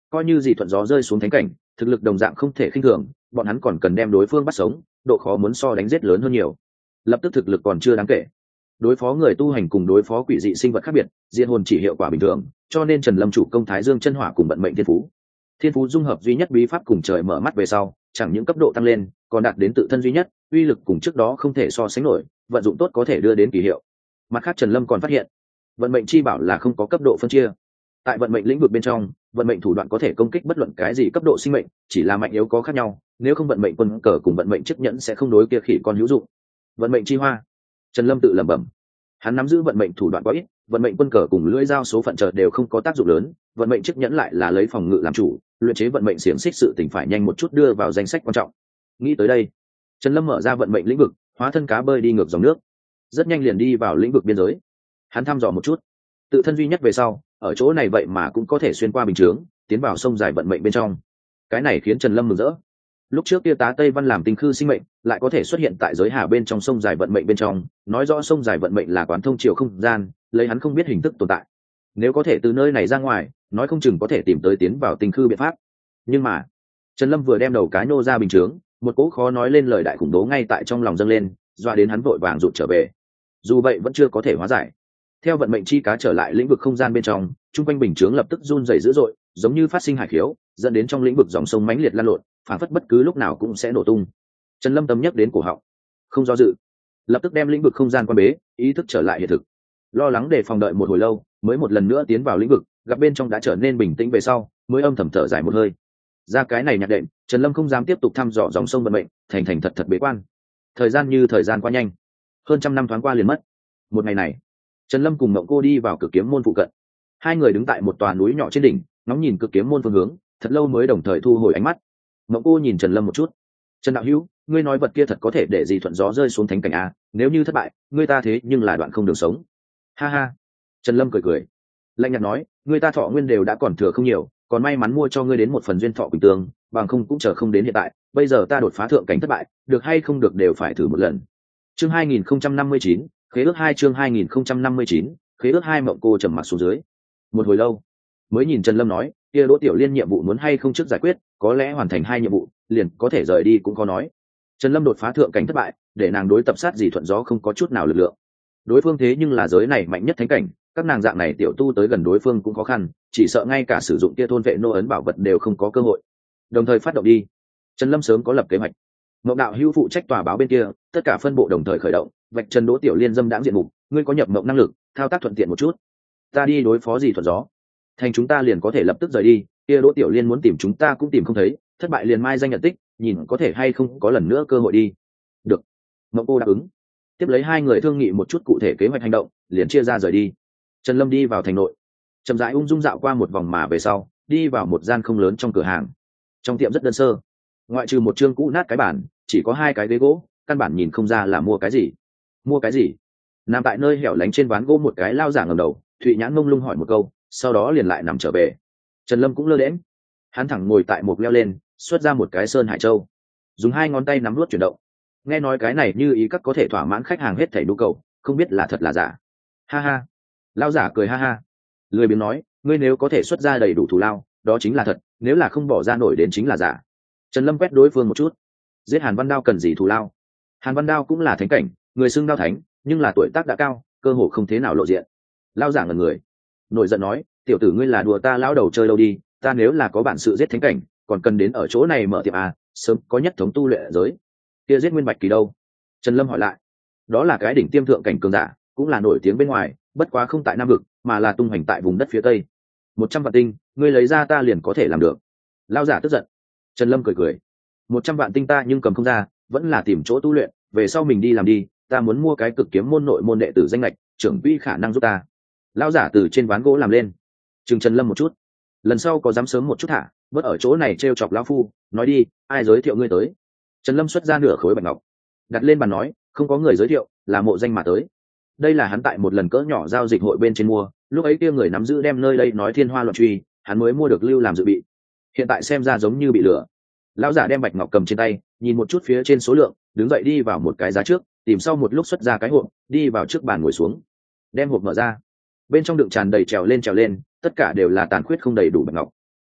coi như gì thuận gió rơi xuống thánh cảnh, thực lực đồng dạng không thể khinh thường, bọn hắn còn cần đem đối phương bắt sống, độ khó muốn so đánh giết lớn hơn nhiều. Lập tức thực lực còn chưa đáng kể, đối phó người tu hành cùng đối phó quỷ dị sinh vật khác biệt, diệt hồn chỉ hiệu quả bình thường, cho nên Trần Lâm chủ công Thái Dương chân hỏa cùng vận mệnh thiên phú dung hợp duy nhất bí pháp cùng trời mở mắt về sau, chẳng những cấp độ tăng lên, còn đạt đến tự thân duy nhất, uy lực cùng trước đó không thể so sánh nổi, vận dụng tốt có thể đưa đến kỳ hiệu. Mặt khác Trần Lâm còn phát hiện, vận mệnh chi bảo là không có cấp độ phân chia. Tại vận mệnh lĩnh vực bên trong, vận mệnh thủ đoạn có thể công kích bất luận cái gì cấp độ sinh mệnh, chỉ là mạnh yếu có khác nhau, nếu không vận mệnh quân cờ cùng vận mệnh chiếc nhẫn sẽ không đối kia khỉ con hữu dụng. Vận mệnh chi hoa, Trần Lâm tự lẩm bẩm. Hắn nắm giữ vận mệnh thủ đoạn quá ít, vận mệnh quân cờ cùng lưỡi dao số phận chợt đều không có tác dụng lớn, vận mệnh chiếc nhẫn lại là lấy phòng ngự làm chủ, luyện chế vận mệnh xiềng xích sự tình phải nhanh một chút đưa vào danh sách quan trọng. Nghĩ tới đây, Trần Lâm mở ra vận mệnh lĩnh vực, hóa thân cá bơi đi ngược dòng nước, rất nhanh liền đi vào lĩnh vực biên giới. Hắn thăm dò một chút, tự thân duy nhất về sau, ở chỗ này vậy mà cũng có thể xuyên qua bình chướng, tiến vào sông dài vận mệnh bên trong. Cái này khiến Trần Lâm mừng rỡ. Lúc trước kia tá Tây Văn làm tinh khư sinh mệnh, lại có thể xuất hiện tại giới hà bên trong sông dài vận mệnh bên trong, nói rõ sông dài vận mệnh là quán thông chiều không gian, lấy hắn không biết hình thức tồn tại. Nếu có thể từ nơi này ra ngoài, nói không chừng có thể tìm tới tiến vào tinh khư biện pháp. Nhưng mà, Trần Lâm vừa đem đầu cá nô ra bình chướng, một cỗ khó nói lên lời đại khủng bố ngay tại trong lòng dâng lên, doa đến hắn vội vàng rụt trở về. Dù vậy vẫn chưa có thể hóa giải. Theo vận mệnh chi cá trở lại lĩnh vực không gian bên trong, trung quanh bình chướng lập tức run rẩy dữ dội, giống như phát sinh hải khiếu, dẫn đến trong lĩnh vực dòng sông mãnh liệt lan lộn, phản phất bất cứ lúc nào cũng sẽ nổ tung. Trần Lâm tâm nhắc đến cổ họng, không do dự, lập tức đem lĩnh vực không gian quan bế, ý thức trở lại hiện thực. Lo lắng để phòng đợi một hồi lâu, mới một lần nữa tiến vào lĩnh vực, gặp bên trong đã trở nên bình tĩnh về sau, mới âm thầm thở dài một hơi. Ra cái này nhạc đệm, Trần Lâm không dám tiếp tục thăm dò dòng sông vận mệnh, thành thành thật thật bế quan. Thời gian như thời gian qua nhanh, hơn trăm năm thoáng qua liền mất. Một ngày này, Trần Lâm cùng Mộng Cô đi vào Cực Kiếm môn phụ cận. Hai người đứng tại một tòa núi nhỏ trên đỉnh, ngóng nhìn Cực Kiếm môn phương hướng, thật lâu mới đồng thời thu hồi ánh mắt. Mộng Cô nhìn Trần Lâm một chút. Trần đạo hữu, ngươi nói vật kia thật có thể để gì thuận gió rơi xuống thánh cảnh à? Nếu như thất bại, ngươi ta thế nhưng là đoạn không đường sống. Ha ha. Trần Lâm cười cười, lạnh nhạt nói, ngươi ta thọ nguyên đều đã còn thừa không nhiều, còn may mắn mua cho ngươi đến một phần duyên thọ quỳnh tương, bằng không cũng chờ không đến hiện tại. Bây giờ ta đột phá thượng cảnh thất bại, được hay không được đều phải thử một lần. Chương 2059, khế ước 2 chương 2059, khế ước 2 Mộng Cô trầm mặc xuống dưới. Một hồi lâu, mới nhìn Trần Lâm nói, kia Đỗ Tiểu Liên nhiệm vụ muốn hay không trước giải quyết, có lẽ hoàn thành 2 nhiệm vụ, liền có thể rời đi cũng có nói. Trần Lâm đột phá thượng cảnh thất bại, để nàng đối tập sát gì thuận gió không có chút nào lực lượng. Đối phương thế nhưng là giới này mạnh nhất thánh cảnh, các nàng dạng này tiểu tu tới gần đối phương cũng khó khăn, chỉ sợ ngay cả sử dụng kia thôn vệ nô ấn bảo vật đều không có cơ hội. Đồng thời phát động đi. Trần Lâm sớm có lập kế hoạch. Mộng đạo hữu phụ trách tòa báo bên kia, tất cả phân bộ đồng thời khởi động, vạch trần Đỗ Tiểu Liên dâm đãng diện mục, ngươi có nhập mộng năng lực, thao tác thuận tiện một chút. Ta đi đối phó gì thuận gió, thành chúng ta liền có thể lập tức rời đi, kia Đỗ Tiểu Liên muốn tìm chúng ta cũng tìm không thấy, thất bại liền mai danh nhận tích, nhìn có thể hay không có lần nữa cơ hội đi. Được. Mộng Cô đáp ứng. Tiếp lấy hai người thương nghị một chút cụ thể kế hoạch hành động, liền chia ra rời đi. Trần Lâm đi vào thành nội, chậm rãi ung dung dạo qua một vòng mà về sau, đi vào một gian không lớn trong cửa hàng. Trong tiệm rất đơn sơ, ngoại trừ một chương cũ nát cái bàn, chỉ có 2 cái ghế gỗ, căn bản nhìn không ra là mua cái gì. Mua cái gì? Nằm tại nơi hẻo lánh trên ván gỗ một cái lao giả ngẩng đầu, Thụy Nhãn mông lung hỏi một câu, sau đó liền lại nằm trở về. Trần Lâm cũng lơ đễnh, hắn thẳng ngồi tại một leo lên, xuất ra một cái sơn hải châu, dùng 2 ngón tay nắm nuốt chuyển động. Nghe nói cái này như ý các có thể thỏa mãn khách hàng hết thảy nhu cầu, không biết là thật là giả. Ha ha. Lao giả cười ha ha, lười biếng nói, ngươi nếu có thể xuất ra đầy đủ thù lao, đó chính là thật, nếu là không bỏ ra nổi đến chính là giả. Trần Lâm quét đối phương một chút, giết Hàn Văn Đao cần gì thù lao? Hàn Văn Đao cũng là thánh cảnh, người xưng đao thánh, nhưng là tuổi tác đã cao, cơ hồ không thế nào lộ diện. Lao giả ngẩn người, nổi giận nói, tiểu tử ngươi là đùa ta lão đầu chơi đâu đi, ta nếu là có bản sự giết thánh cảnh, còn cần đến ở chỗ này mở tiệm à, sớm có nhất thống tu luyện ở giới. Kia giết Nguyên Bạch Kỳ đâu? Trần Lâm hỏi lại. Đó là cái đỉnh tiêm thượng cảnh cường giả, cũng là nổi tiếng bên ngoài, bất quá không tại Nam vực, mà là tung hoành tại vùng đất phía tây. 100 vạn tinh, ngươi lấy ra ta liền có thể làm được. Lao giả tức giận. Trần Lâm cười cười, 100 vạn tinh ta nhưng cầm không ra, vẫn là tìm chỗ tu luyện, về sau mình đi làm đi, ta muốn mua cái Cực Kiếm môn nội môn đệ tử danh lệch, trưởng quỹ khả năng giúp ta. Lao giả từ trên ván gỗ làm lên, chừng Trần Lâm một chút, lần sau có dám sớm một chút thả, bớt ở chỗ này trêu chọc lão phu, nói đi, ai giới thiệu ngươi tới? Trần Lâm xuất ra nửa khối bạch ngọc, đặt lên bàn nói, không có người giới thiệu, là mộ danh mà tới. Đây là hắn tại một lần cỡ nhỏ giao dịch hội bên trên mua, lúc ấy kia người nắm giữ đem nơi đây nói thiên hoa loạn truy, hắn mới mua được lưu làm dự bị. Hiện tại xem ra giống như bị lừa. Lão giả đem bạch ngọc cầm trên tay, nhìn một chút phía trên số lượng, đứng dậy đi vào một cái giá trước, tìm sau một lúc xuất ra cái hộp, đi vào trước bàn ngồi xuống, đem hộp mở ra. Bên trong đựng tràn đầy trèo lên, tất cả đều là tàn khuyết không đầy đủ bạch ngọc.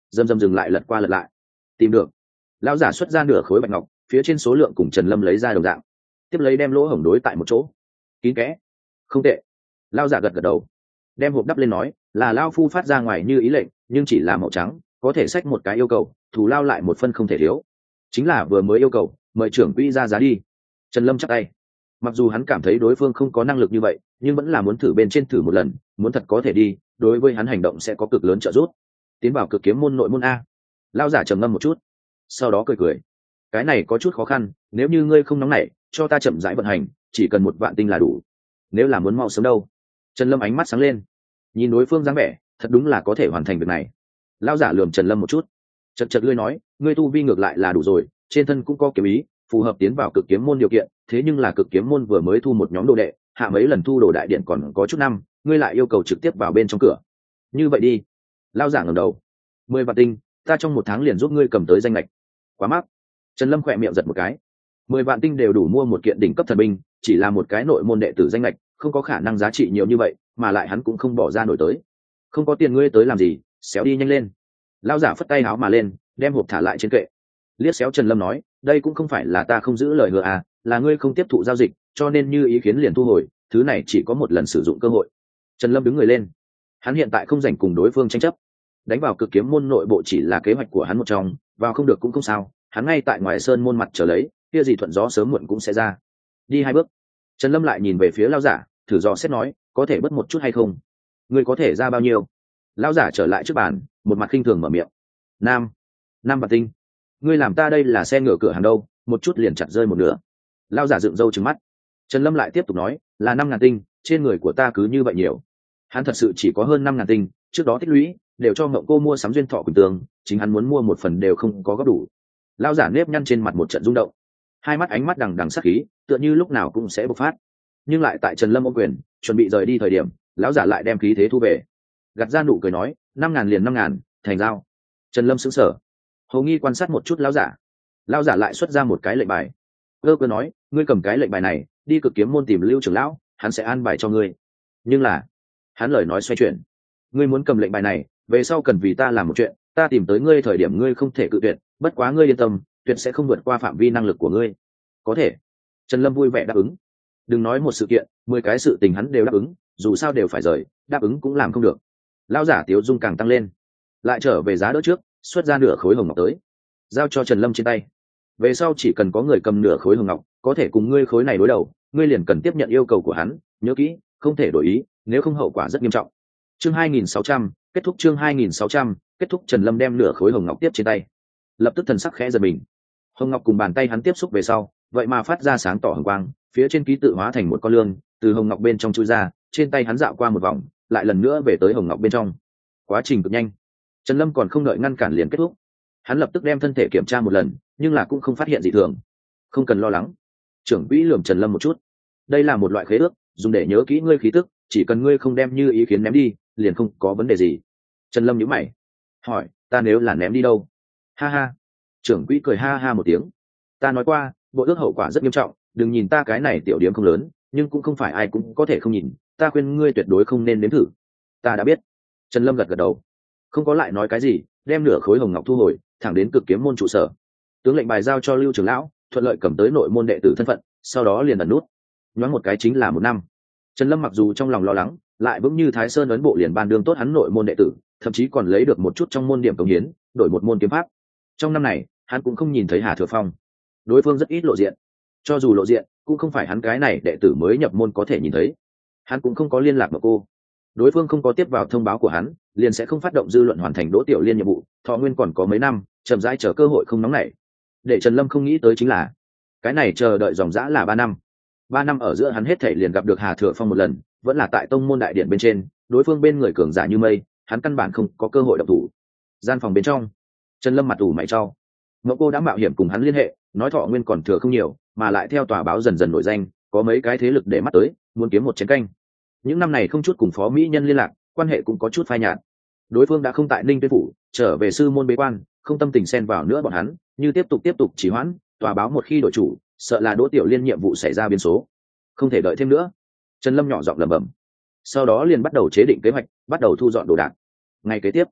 dầm dầm dừng lại, lật qua lật lại. Tìm được. Lão giả xuất ra nửa khối bạch ngọc, phía trên số lượng cùng Trần Lâm lấy ra đồng dạng, tiếp lấy đem lỗ hổng đối tại một chỗ, kín kẽ. Không tệ. Lão giả gật gật đầu, đem hộp đắp lên nói, là lao phu phát ra ngoài như ý lệnh, nhưng chỉ là màu trắng, có thể xách một cái yêu cầu, thù lao lại một phân không thể thiếu. Chính là vừa mới yêu cầu, mời trưởng quỹ ra giá đi. Trần Lâm chắp tay. Mặc dù hắn cảm thấy đối phương không có năng lực như vậy, nhưng vẫn là muốn thử bên trên thử một lần, muốn thật có thể đi, đối với hắn hành động sẽ có cực lớn trợ giúp. Tiến vào cực kiếm môn nội môn a. Lão giả trầm ngâm một chút, sau đó cười cười. Cái này có chút khó khăn, nếu như ngươi không nóng nảy, cho ta chậm rãi vận hành, chỉ cần 1 vạn tinh là đủ. Nếu là muốn mau sớm đâu? Trần Lâm ánh mắt sáng lên, nhìn đối phương dáng vẻ, thật đúng là có thể hoàn thành việc này. Lão giả lườm Trần Lâm một chút, chật chật lưỡi nói, ngươi tu vi ngược lại là đủ rồi, trên thân cũng có kiếm ý, phù hợp tiến vào cực kiếm môn điều kiện, thế nhưng là cực kiếm môn vừa mới thu một nhóm đồ đệ, hạ mấy lần thu đồ đại điện còn có chút năm, ngươi lại yêu cầu trực tiếp vào bên trong cửa. Như vậy đi. Lão giả ngẩng đầu. 10 vạn tinh, ta trong 1 tháng liền giúp ngươi cầm tới danh lệch. Quá mắc. Trần Lâm khỏe miệng giật một cái. 10 vạn tinh đều đủ mua một kiện đỉnh cấp thần binh, chỉ là một cái nội môn đệ tử danh lệch, không có khả năng giá trị nhiều như vậy, mà lại hắn cũng không bỏ ra nổi tới. Không có tiền ngươi tới làm gì, xéo đi nhanh lên. Lão giả phất tay áo mà lên, đem hộp thả lại trên kệ. Liếc xéo Trần Lâm nói, đây cũng không phải là ta không giữ lời hứa à, là ngươi không tiếp thụ giao dịch, cho nên như ý kiến liền thu hồi, thứ này chỉ có một lần sử dụng cơ hội. Trần Lâm đứng người lên. Hắn hiện tại không rảnh cùng đối phương tranh chấp, đánh vào cực kiếm môn nội bộ chỉ là kế hoạch của hắn một trong, vào không được cũng không sao, hắn ngay tại ngoài sơn môn mặt chờ lấy, kia gì thuận gió sớm muộn cũng sẽ ra. Đi 2 bước. Trần Lâm lại nhìn về phía lão giả, thử dò xét nói, có thể bớt một chút hay không? Ngươi có thể ra bao nhiêu? Lão giả trở lại trước bàn, một mặt khinh thường mở miệng. Nam vạn tinh. Ngươi làm ta đây là xe ngựa cửa hàng đâu, một chút liền chặt rơi một nửa. Lão giả dựng râu trừng mắt. Trần Lâm lại tiếp tục nói, là 5.000 tinh, trên người của ta cứ như vậy nhiều. Hắn thật sự chỉ có hơn 5.000 tinh, trước đó tích lũy đều cho Ngộng Cô mua sắm duyên thọ quỳnh tường, chính hắn muốn mua một phần đều không có góp đủ. Lão giả nếp nhăn trên mặt một trận rung động, hai mắt ánh mắt đằng đằng sát khí, tựa như lúc nào cũng sẽ bộc phát. Nhưng lại tại Trần Lâm ôm quyền, chuẩn bị rời đi thời điểm, lão giả lại đem khí thế thu về, gạt ra nụ cười nói, 5.000 liền 5.000, thành giao. Trần Lâm sững sờ, hầu nghi quan sát một chút lão giả. Lão giả lại xuất ra một cái lệnh bài. Cơ nói, ngươi cầm cái lệnh bài này đi cực kiếm môn tìm Lưu trưởng lão, hắn sẽ an bài cho ngươi. Nhưng là, hắn lời nói xoay chuyển, ngươi muốn cầm lệnh bài này về sau cần vì ta làm một chuyện, ta tìm tới ngươi thời điểm ngươi không thể cự tuyệt, bất quá ngươi yên tâm, tuyệt sẽ không vượt qua phạm vi năng lực của ngươi. Có thể. Trần Lâm vui vẻ đáp ứng. Đừng nói một sự kiện, 10 cái sự tình hắn đều đáp ứng, dù sao đều phải rời, đáp ứng cũng làm không được. Lão giả tiếu dung càng tăng lên, lại trở về giá đỡ trước, xuất ra nửa khối hồng ngọc tới, giao cho Trần Lâm trên tay. Về sau chỉ cần có người cầm nửa khối hồng ngọc, có thể cùng ngươi khối này đối đầu, ngươi liền cần tiếp nhận yêu cầu của hắn, nhớ kỹ, không thể đổi ý, nếu không hậu quả rất nghiêm trọng. Chương 2600, kết thúc chương 2600, kết thúc. Trần Lâm đem nửa khối hồng ngọc tiếp trên tay, lập tức thần sắc khẽ giật mình. Hồng ngọc cùng bàn tay hắn tiếp xúc về sau, vậy mà phát ra sáng tỏ hồng quang, phía trên ký tự hóa thành một con lươn, từ hồng ngọc bên trong chui ra, trên tay hắn dạo qua một vòng, lại lần nữa về tới hồng ngọc bên trong. Quá trình cực nhanh, Trần Lâm còn không đợi ngăn cản liền kết thúc. Hắn lập tức đem thân thể kiểm tra một lần, nhưng là cũng không phát hiện gì thường. Không cần lo lắng. Trưởng quỹ lườm Trần Lâm một chút. Đây là một loại khế ước, dùng để nhớ kỹ ngươi khí tức, chỉ cần ngươi không đem như ý kiến ném đi, liền không có vấn đề gì. Trần Lâm nhíu mày, hỏi, ta nếu là ném đi đâu? Ha ha. Trưởng quỹ cười ha ha một tiếng. Ta nói qua, bộ ước hậu quả rất nghiêm trọng, đừng nhìn ta cái này tiểu điểm không lớn, nhưng cũng không phải ai cũng có thể không nhìn, ta khuyên ngươi tuyệt đối không nên nếm thử. Ta đã biết. Trần Lâm gật gật đầu, không có lại nói cái gì, đem nửa khối hồng ngọc thu hồi, thẳng đến cực kiếm môn trụ sở. Tướng lệnh bài giao cho Lưu trưởng lão, thuận lợi cầm tới nội môn đệ tử thân phận, sau đó liền ẩn nút. Nhoáng một cái chính là 1 năm. Trần Lâm mặc dù trong lòng lo lắng, lại vững như Thái Sơn ấn bộ liền ban đương tốt hắn nội môn đệ tử, thậm chí còn lấy được một chút trong môn điểm cống hiến, đổi một môn kiếm pháp. Trong năm này, hắn cũng không nhìn thấy Hà Thừa Phong. Đối phương rất ít lộ diện, cho dù lộ diện, cũng không phải hắn cái này đệ tử mới nhập môn có thể nhìn thấy. Hắn cũng không có liên lạc với cô. Đối phương không có tiếp vào thông báo của hắn, liền sẽ không phát động dư luận hoàn thành Đỗ Tiểu Liên nhiệm vụ, thọ nguyên còn có mấy năm, chậm rãi chờ cơ hội không nóng nảy. Để Trần Lâm không nghĩ tới chính là, cái này chờ đợi dòng dã là 3 năm. 3 năm ở giữa hắn hết thảy liền gặp được Hà Thừa Phong một lần, vẫn là tại tông môn đại điện bên trên, đối phương bên người cường giả như mây, hắn căn bản không có cơ hội động thủ. Gian phòng bên trong, Trần Lâm mặt ủ mày chau. Ngọc Cô đã mạo hiểm cùng hắn liên hệ, nói thọ nguyên còn thừa không nhiều, mà lại theo tòa báo dần dần nổi danh, có mấy cái thế lực để mắt tới, muốn kiếm một chén canh. Những năm này không chút cùng phó mỹ nhân liên lạc, quan hệ cũng có chút phai nhạt. Đối phương đã không tại Ninh Tuyên phủ, trở về sư môn bế quan, không tâm tình xen vào nữa bọn hắn, như tiếp tục trì hoãn, tòa báo một khi đổi chủ, sợ là Đỗ Tiểu Liên nhiệm vụ xảy ra biến số, không thể đợi thêm nữa. Trần Lâm nhỏ giọng lẩm bẩm, sau đó liền bắt đầu chế định kế hoạch, bắt đầu thu dọn đồ đạc. Ngày kế tiếp,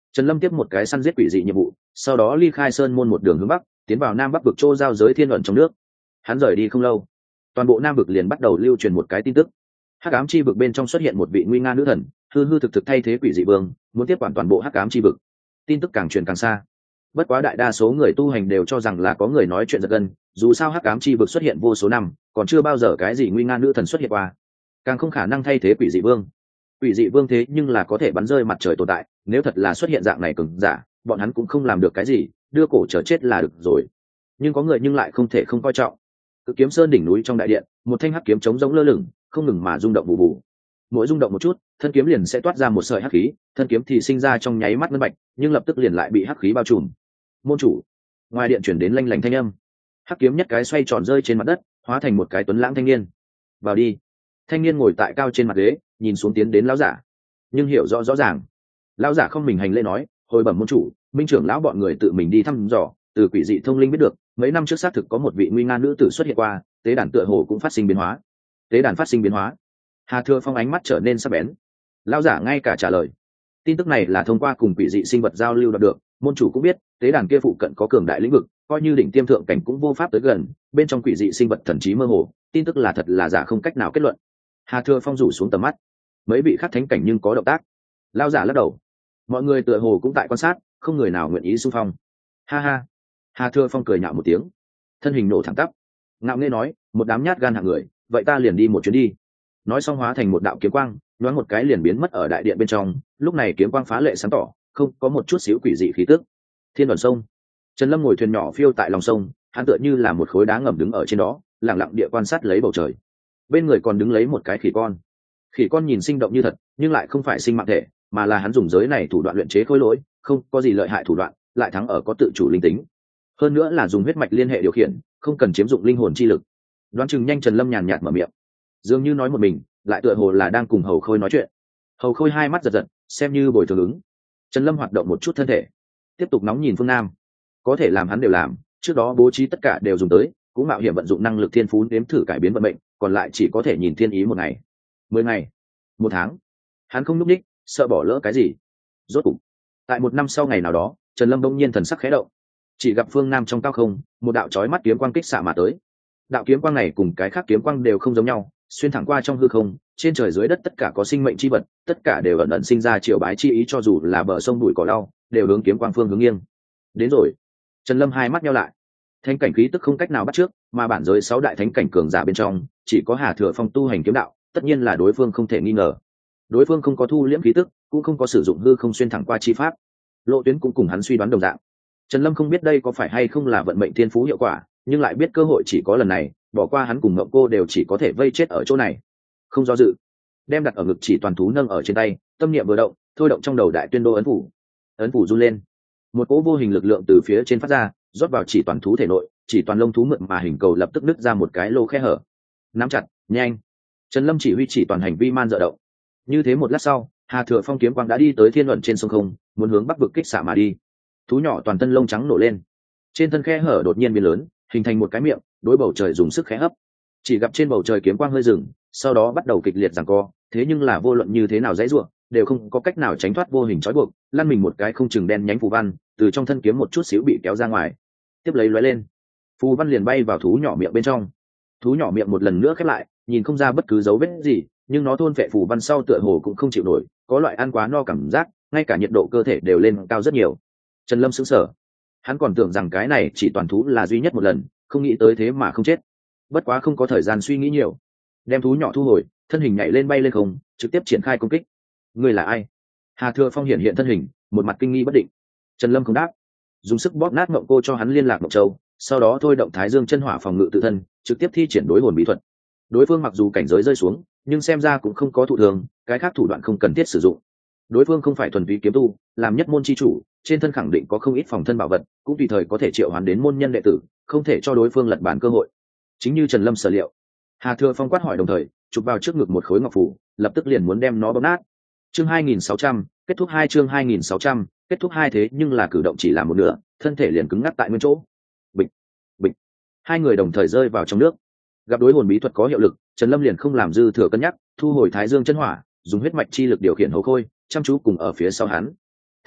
Trần Lâm tiếp một cái săn giết quỷ dị nhiệm vụ, sau đó ly khai sơn môn một đường hướng bắc, tiến vào nam bắc vực châu giao giới thiên luận trong nước. Hắn rời đi không lâu, toàn bộ nam vực liền bắt đầu lưu truyền một cái tin tức. Hắc ám chi vực bên trong xuất hiện một vị nguy nga nữ thần, hư hư thực thực thay thế quỷ dị vương, muốn tiếp quản toàn bộ hắc ám chi vực. Tin tức càng truyền càng xa. Bất quá đại đa số người tu hành đều cho rằng là có người nói chuyện giật gân, dù sao hắc ám chi vực xuất hiện vô số năm, còn chưa bao giờ cái gì nguy nga nữ thần xuất hiện qua, càng không khả năng thay thế quỷ dị vương. Quỷ dị vương thế nhưng là có thể bắn rơi mặt trời tồn tại, nếu thật là xuất hiện dạng này cường giả, bọn hắn cũng không làm được cái gì, đưa cổ chờ chết là được rồi. Nhưng có người nhưng lại không thể không coi trọng. Cực kiếm sơn đỉnh núi trong đại điện, một thanh hắc kiếm chống giống lơ lửng, không ngừng mà rung động vụ vụ. Mỗi rung động một chút, thân kiếm liền sẽ toát ra một sợi hắc khí, thân kiếm thì sinh ra trong nháy mắt ngân bạch, nhưng lập tức liền lại bị hắc khí bao trùm. Môn chủ, ngoài điện chuyển đến lanh lảnh thanh âm. Hắc kiếm nhất cái xoay tròn rơi trên mặt đất, hóa thành một cái tuấn lãng thanh niên. Vào đi. Thanh niên ngồi tại cao trên mặt ghế, nhìn xuống tiến đến lão giả, nhưng hiểu rõ rõ ràng. Lão giả không mình hành lễ nói, hồi bẩm môn chủ, minh trưởng lão bọn người tự mình đi thăm dò, từ quỷ dị thông linh biết được, mấy năm trước xác thực có một vị nguy nga nữ tử xuất hiện qua, tế đàn tựa hồ cũng phát sinh biến hóa. Tế đàn phát sinh biến hóa? Hà Thừa Phong ánh mắt trở nên sắc bén. Lão giả ngay cả trả lời. Tin tức này là thông qua cùng quỷ dị sinh vật giao lưu đạt được, môn chủ cũng biết, tế đàn kia phụ cận có cường đại lĩnh vực, coi như đỉnh tiêm thượng cảnh cũng vô pháp tới gần, bên trong quỷ dị sinh vật thần trí mơ hồ, tin tức là thật là giả không cách nào kết luận. Hà Thừa Phong rủ xuống tầm mắt. Mấy vị khác thánh cảnh nhưng có động tác. Lão giả lắc đầu. Mọi người tựa hồ cũng tại quan sát, không người nào nguyện ý xung phong. Ha ha. Hà Thừa Phong cười nhạo một tiếng, thân hình nổ thẳng tắp, ngạo nghễ nói, một đám nhát gan hạng người, vậy ta liền đi một chuyến đi. Nói xong hóa thành một đạo kiếm quang, nhoáng một cái liền biến mất ở đại điện bên trong. Lúc này kiếm quang phá lệ sáng tỏ, không có một chút xíu quỷ dị khí tức. Thiên Đoàn sông, Trần Lâm ngồi thuyền nhỏ phiêu tại lòng sông, hắn tựa như là một khối đá ngầm đứng ở trên đó, lặng lặng địa quan sát lấy bầu trời. Bên người còn đứng lấy một cái khỉ con. Khỉ con nhìn sinh động như thật, nhưng lại không phải sinh mạng thể, mà là hắn dùng giới này thủ đoạn luyện chế khối lỗi, không có gì lợi hại thủ đoạn, lại thắng ở có tự chủ linh tính. Hơn nữa là dùng huyết mạch liên hệ điều khiển, không cần chiếm dụng linh hồn chi lực. Đoán chừng nhanh Trần Lâm nhàn nhạt mở miệng, dường như nói một mình, lại tựa hồ là đang cùng Hầu Khôi nói chuyện. Hầu Khôi hai mắt giật giật, xem như bồi thường ứng. Trần Lâm hoạt động một chút thân thể, tiếp tục nóng nhìn phương Nam. Có thể làm hắn đều làm, trước đó bố trí tất cả đều dùng tới, cũng mạo hiểm vận dụng năng lực thiên phú nếm thử cải biến vận mệnh, còn lại chỉ có thể nhìn thiên ý một ngày, 10 ngày, 1 tháng. Hắn không núp đích, sợ bỏ lỡ cái gì. Rốt cục, tại 1 năm sau ngày nào đó, Trần Lâm bỗng nhiên thần sắc khẽ động, chỉ gặp phương Nam trong cao không, một đạo chói mắt kiếm quang kích xạ mà tới. Đạo kiếm quang này cùng cái khác kiếm quang đều không giống nhau, xuyên thẳng qua trong hư không, trên trời dưới đất tất cả có sinh mệnh chi vật, tất cả đều ẩn ẩn sinh ra triều bái chi ý, cho dù là bờ sông bụi cỏ lau, đều hướng kiếm quang phương hướng nghiêng. Đến rồi. Trần Lâm hai mắt nheo lại. Thánh cảnh khí tức không cách nào bắt trước, mà bản giới 6 đại thánh cảnh cường giả bên trong, chỉ có Hà Thừa Phong tu hành kiếm đạo, tất nhiên là đối phương không thể nghi ngờ. Đối phương không có thu liễm khí tức, cũng không có sử dụng hư không xuyên thẳng qua chi pháp. Lộ tuyến cũng cùng hắn suy đoán đồng dạng. Trần Lâm không biết đây có phải hay không là vận mệnh thiên phú hiệu quả, nhưng lại biết cơ hội chỉ có lần này, bỏ qua hắn cùng Ngộng Cô đều chỉ có thể vây chết ở chỗ này. Không do dự, đem đặt ở ngực chỉ toàn thú nâng ở trên tay, tâm niệm vừa động, thôi động trong đầu đại tuyên đô ấn phủ. Ấn phủ run lên, một cỗ vô hình lực lượng từ phía trên phát ra, rót vào chỉ toàn thú thể nội, chỉ toàn lông thú mượn mà hình cầu lập tức nứt ra một cái lô khe hở. Nắm chặt, nhanh. Trần Lâm chỉ huy chỉ toàn hành vi man dợ động. Như thế một lát sau, Hà Thừa Phong kiếm quang đã đi tới thiên luận trên sông không, muốn hướng bắc vực kích xạ mà đi. Thú nhỏ toàn thân lông trắng nổ lên, trên thân khe hở đột nhiên biến lớn, hình thành một cái miệng, đối bầu trời dùng sức khẽ hấp. Chỉ gặp trên bầu trời kiếm quang hơi dừng, sau đó bắt đầu kịch liệt giằng co, thế nhưng là vô luận như thế nào dãy rủa, đều không có cách nào tránh thoát vô hình trói buộc, lăn mình một cái không chừng đen nhánh phù văn, từ trong thân kiếm một chút xíu bị kéo ra ngoài. Tiếp lấy lóe lên, phù văn liền bay vào thú nhỏ miệng bên trong. Thú nhỏ miệng một lần nữa khép lại, nhìn không ra bất cứ dấu vết gì, nhưng nó thôn phệ phù văn sau tựa hồ cũng không chịu nổi, có loại ăn quá no cảm giác, ngay cả nhiệt độ cơ thể đều lên cao rất nhiều. Trần Lâm sững sờ, hắn còn tưởng rằng cái này chỉ toàn thú là duy nhất một lần, không nghĩ tới thế mà không chết. Bất quá không có thời gian suy nghĩ nhiều, đem thú nhỏ thu hồi, thân hình nhảy lên bay lên không, trực tiếp triển khai công kích. Ngươi là ai? Hà Thừa Phong hiện thân hình, một mặt kinh nghi bất định. Trần Lâm không đáp, dùng sức bóp nát Ngộng Cô cho hắn liên lạc Ngộng Châu, sau đó thôi động Thái Dương chân hỏa phòng ngự tự thân, trực tiếp thi triển đối hồn bí thuật. Đối phương mặc dù cảnh giới rơi xuống, nhưng xem ra cũng không có thụ thường, cái khác thủ đoạn không cần thiết sử dụng. Đối phương không phải thuần túy kiếm tu, làm nhất môn chi chủ, trên thân khẳng định có không ít phòng thân bảo vật, cũng tùy thời có thể triệu hoán đến môn nhân đệ tử, không thể cho đối phương lật bàn cơ hội. Chính như Trần Lâm sở liệu, Hà Thừa Phong quát hỏi đồng thời, chụp vào trước ngực một khối ngọc phù, lập tức liền muốn đem nó bóp nát. Chương 2600, kết thúc 2 chương 2600, kết thúc 2 thế nhưng là cử động chỉ làm một nửa, thân thể liền cứng ngắc tại nguyên chỗ. Bịch, bịch. Hai người đồng thời rơi vào trong nước. Gặp đối hồn bí thuật có hiệu lực, Trần Lâm liền không làm dư thừa cân nhắc, thu hồi Thái Dương chân hỏa, dùng huyết mạch chi lực điều khiển Hầu Khôi, chăm chú cùng ở phía sau hắn.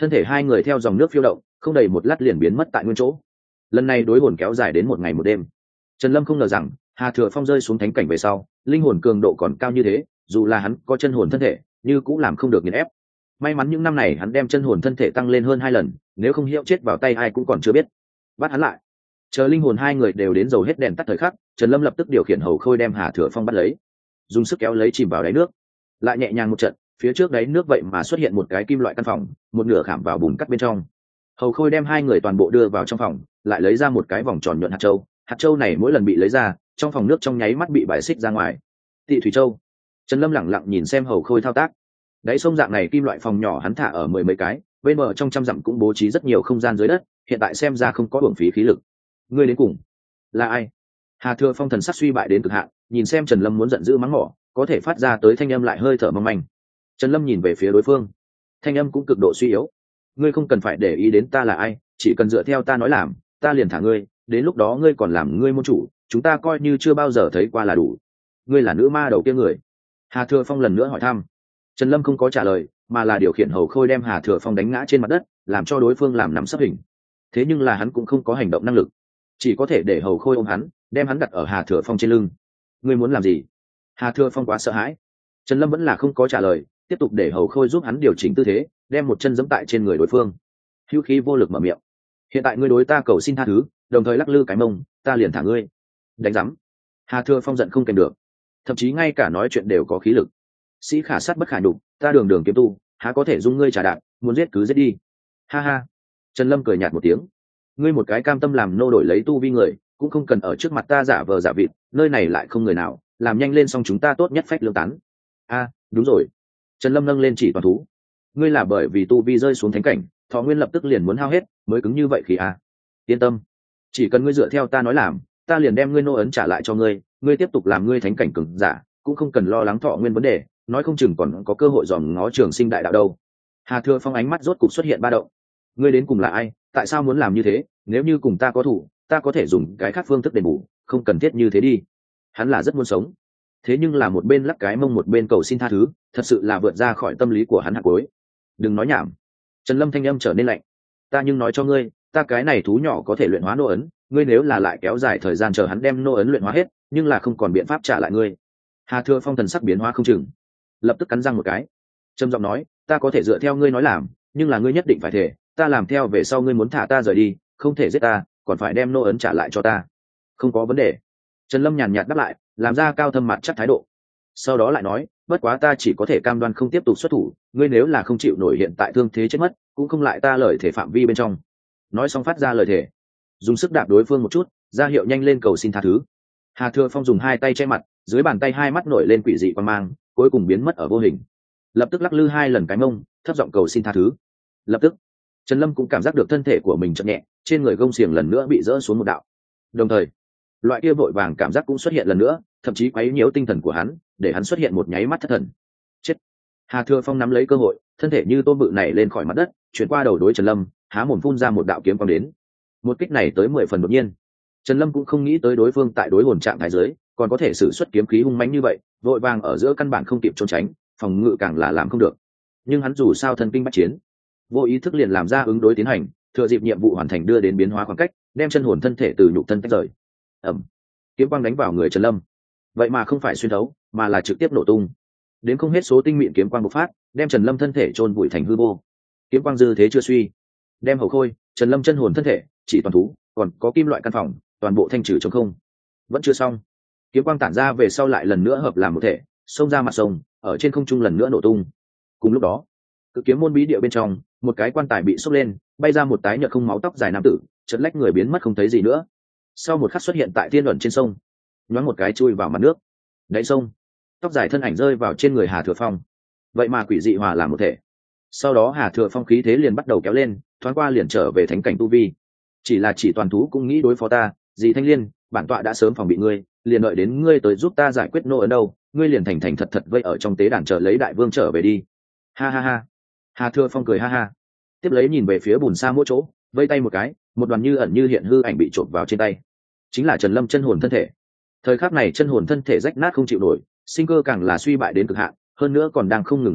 thân thể hai người theo dòng nước phiêu động, không đầy một lát liền biến mất tại nguyên chỗ. Lần này đối hồn kéo dài đến một ngày một đêm. Trần Lâm không ngờ rằng Hà Thừa Phong rơi xuống thánh cảnh về sau, linh hồn cường độ còn cao như thế, dù là hắn có chân hồn thân thể, như cũng làm không được nghiền ép. May mắn những năm này hắn đem chân hồn thân thể tăng lên hơn 2 lần, nếu không hiệu chết vào tay ai cũng còn chưa biết. Bắt hắn lại. Chờ linh hồn hai người đều đến dầu hết đèn tắt thời khắc, Trần Lâm lập tức điều khiển hầu khôi đem Hà Thừa Phong bắt lấy, dùng sức kéo lấy chìm vào đáy nước. Lại nhẹ nhàng một trận, phía trước đáy nước vậy mà xuất hiện một cái kim loại căn phòng, một nửa khảm vào bùn cắt bên trong. Hầu khôi đem hai người toàn bộ đưa vào trong phòng, lại lấy ra một cái vòng tròn nhuận hạt châu này mỗi lần bị lấy ra, trong phòng nước trong nháy mắt bị bài xích ra ngoài. Tị thủy châu. Trần Lâm lẳng lặng nhìn xem hầu khôi thao tác. Đáy sông dạng này kim loại phòng nhỏ hắn thả ở 10 mấy cái, bên bờ trong trăm dặm cũng bố trí rất nhiều không gian dưới đất, hiện tại xem ra không có uổng phí khí lực. Ngươi đến cùng là ai? Hà Thừa Phong thần sắc suy bại đến cực hạn, nhìn xem Trần Lâm muốn giận dữ mắng mỏ, có thể phát ra tới thanh âm lại hơi thở mong manh. Trần Lâm nhìn về phía đối phương, thanh âm cũng cực độ suy yếu. Ngươi không cần phải để ý đến ta là ai, chỉ cần dựa theo ta nói làm, ta liền thả ngươi, đến lúc đó ngươi còn làm ngươi môn chủ, chúng ta coi như chưa bao giờ thấy qua là đủ. Ngươi là nữ ma đầu kia người? Hà Thừa Phong lần nữa hỏi thăm. Trần Lâm không có trả lời, mà là điều khiển hầu khôi đem Hà Thừa Phong đánh ngã trên mặt đất, làm cho đối phương làm nằm sấp hình. Thế nhưng là hắn cũng không có hành động năng lực, chỉ có thể để hầu khôi ôm hắn, đem hắn đặt ở Hà Thừa Phong trên lưng. Ngươi muốn làm gì? Hà Thừa Phong quá sợ hãi. Trần Lâm vẫn là không có trả lời, tiếp tục để hầu khôi giúp hắn điều chỉnh tư thế, đem một chân giẫm tại trên người đối phương. Hữu khí vô lực mở miệng. Hiện tại ngươi đối ta cầu xin tha thứ, đồng thời lắc lư cái mông, ta liền thả ngươi. Đánh rắm. Hà Thừa Phong giận không kèm được, thậm chí ngay cả nói chuyện đều có khí lực. Sĩ khả sát bất khả nhục, ta đường đường kiếm tu, há có thể dung ngươi trả đạp, muốn giết cứ giết đi. Ha ha. Trần Lâm cười nhạt một tiếng. Ngươi một cái cam tâm làm nô đổi lấy tu vi người, cũng không cần ở trước mặt ta giả vờ giả vịt, nơi này lại không người nào, làm nhanh lên xong chúng ta tốt nhất phách lương tán. A, đúng rồi. Trần Lâm nâng lên chỉ toàn thú. Ngươi là bởi vì tu vi rơi xuống thánh cảnh, thọ nguyên lập tức liền muốn hao hết, mới cứng như vậy khi a. Yên tâm, chỉ cần ngươi dựa theo ta nói làm, ta liền đem ngươi nô ấn trả lại cho ngươi, ngươi tiếp tục làm ngươi thánh cảnh cường giả, cũng không cần lo lắng thọ nguyên vấn đề, nói không chừng còn có cơ hội dòm ngó trường sinh đại đạo đâu. Hà Thừa Phong ánh mắt rốt cục xuất hiện ba động. Ngươi đến cùng là ai, tại sao muốn làm như thế? Nếu như cùng ta có thủ, ta có thể dùng cái khác phương thức đền bù, không cần thiết như thế đi. Hắn là rất muốn sống, thế nhưng là một bên lắc cái mông một bên cầu xin tha thứ, thật sự là vượt ra khỏi tâm lý của hắn hạt cuối. Đừng nói nhảm. Trần Lâm thanh âm trở nên lạnh. Ta nhưng nói cho ngươi, ta cái này thú nhỏ có thể luyện hóa nô ấn, ngươi nếu là lại kéo dài thời gian chờ hắn đem nô ấn luyện hóa hết, nhưng là không còn biện pháp trả lại ngươi. Hà Thừa Phong thần sắc biến hóa không chừng, lập tức cắn răng một cái, trầm giọng nói, ta có thể dựa theo ngươi nói làm, nhưng là ngươi nhất định phải thể, ta làm theo về sau ngươi muốn thả ta rời đi, không thể giết ta, còn phải đem nô ấn trả lại cho ta. Không có vấn đề. Trần Lâm nhàn nhạt đáp lại, làm ra cao thâm mặt chắc thái độ. Sau đó lại nói, bất quá ta chỉ có thể cam đoan không tiếp tục xuất thủ, ngươi nếu là không chịu nổi hiện tại thương thế chết mất, cũng không lại ta lời thể phạm vi bên trong. Nói xong phát ra lời thể, dùng sức đạp đối phương một chút, ra hiệu nhanh lên cầu xin tha thứ. Hà Thừa Phong dùng hai tay che mặt, dưới bàn tay hai mắt nổi lên quỷ dị quan mang, cuối cùng biến mất ở vô hình. Lập tức lắc lư 2 lần cái mông, thấp giọng cầu xin tha thứ. Lập tức, Trần Lâm cũng cảm giác được thân thể của mình chậm nhẹ, trên người gông xiềng lần nữa bị rỡ xuống một đạo. Đồng thời, loại kia vội vàng cảm giác cũng xuất hiện lần nữa, thậm chí quấy nhiễu tinh thần của hắn, để hắn xuất hiện một nháy mắt thất thần. Chết! Hà Thừa Phong nắm lấy cơ hội, thân thể như tôm bự nảy lên khỏi mặt đất, chuyển qua đầu đối Trần Lâm, há mồm phun ra một đạo kiếm quang đến. Một kích này tới 10 phần đột nhiên. Trần Lâm cũng không nghĩ tới đối phương tại đối hồn trạng thái giới còn có thể sử xuất kiếm khí hung mãnh như vậy, vội vàng ở giữa căn bản không kịp trốn tránh, phòng ngự càng là làm không được. Nhưng hắn dù sao thân kinh bách chiến, vô ý thức liền làm ra ứng đối tiến hành, thừa dịp nhiệm vụ hoàn thành đưa đến biến hóa khoảng cách, đem chân hồn thân thể từ nhục thân tách rời. Ầm! Kiếm quang đánh vào người Trần Lâm, vậy mà không phải xuyên thấu, mà là trực tiếp nổ tung. Đến không hết số tinh mịn kiếm quang bộc phát, đem Trần Lâm thân thể chôn vùi thành hư vô. Kiếm quang dư thế chưa suy, đem hầu khôi, Trần Lâm chân hồn thân thể, chỉ toàn thú, còn có kim loại căn phòng, toàn bộ thanh trừ trống không. Vẫn chưa xong, kiếm quang tản ra về sau lại lần nữa hợp làm một thể, xông ra mặt sông, ở trên không trung lần nữa nổ tung. Cùng lúc đó, cự kiếm môn bí địa bên trong, một cái quan tài bị xốc lên, bay ra một tái nhợt không máu tóc dài nam tử, chợt lách người biến mất không thấy gì nữa. Sau một khắc xuất hiện tại thiên luận trên sông, nhoáng một cái chui vào mặt nước. Đáy sông, tóc dài thân ảnh rơi vào trên người Hà Thừa Phong, vậy mà quỷ dị hòa làm một thể. Sau đó Hà Thừa Phong khí thế liền bắt đầu kéo lên, thoáng qua liền trở về thánh cảnh tu vi. Chỉ là chỉ toàn thú cũng nghĩ đối phó ta, dì Thanh Liên, bản tọa đã sớm phòng bị ngươi, liền đợi đến ngươi tới giúp ta giải quyết nô ấn đâu, ngươi liền thành thành thật thật vây ở trong tế đàn chờ lấy đại vương trở về đi. Ha ha ha. Hà Thừa Phong cười ha ha, tiếp lấy nhìn về phía bùn xa mỗi chỗ, vây tay một cái, một đoàn như ẩn như hiện hư ảnh bị trộm vào trên tay, chính là Trần Lâm chân hồn thân thể. Thời khắc này chân hồn thân thể rách nát không chịu nổi, sinh cơ càng là suy bại đến cực hạn, hơn nữa còn đang không ngừng suy bại,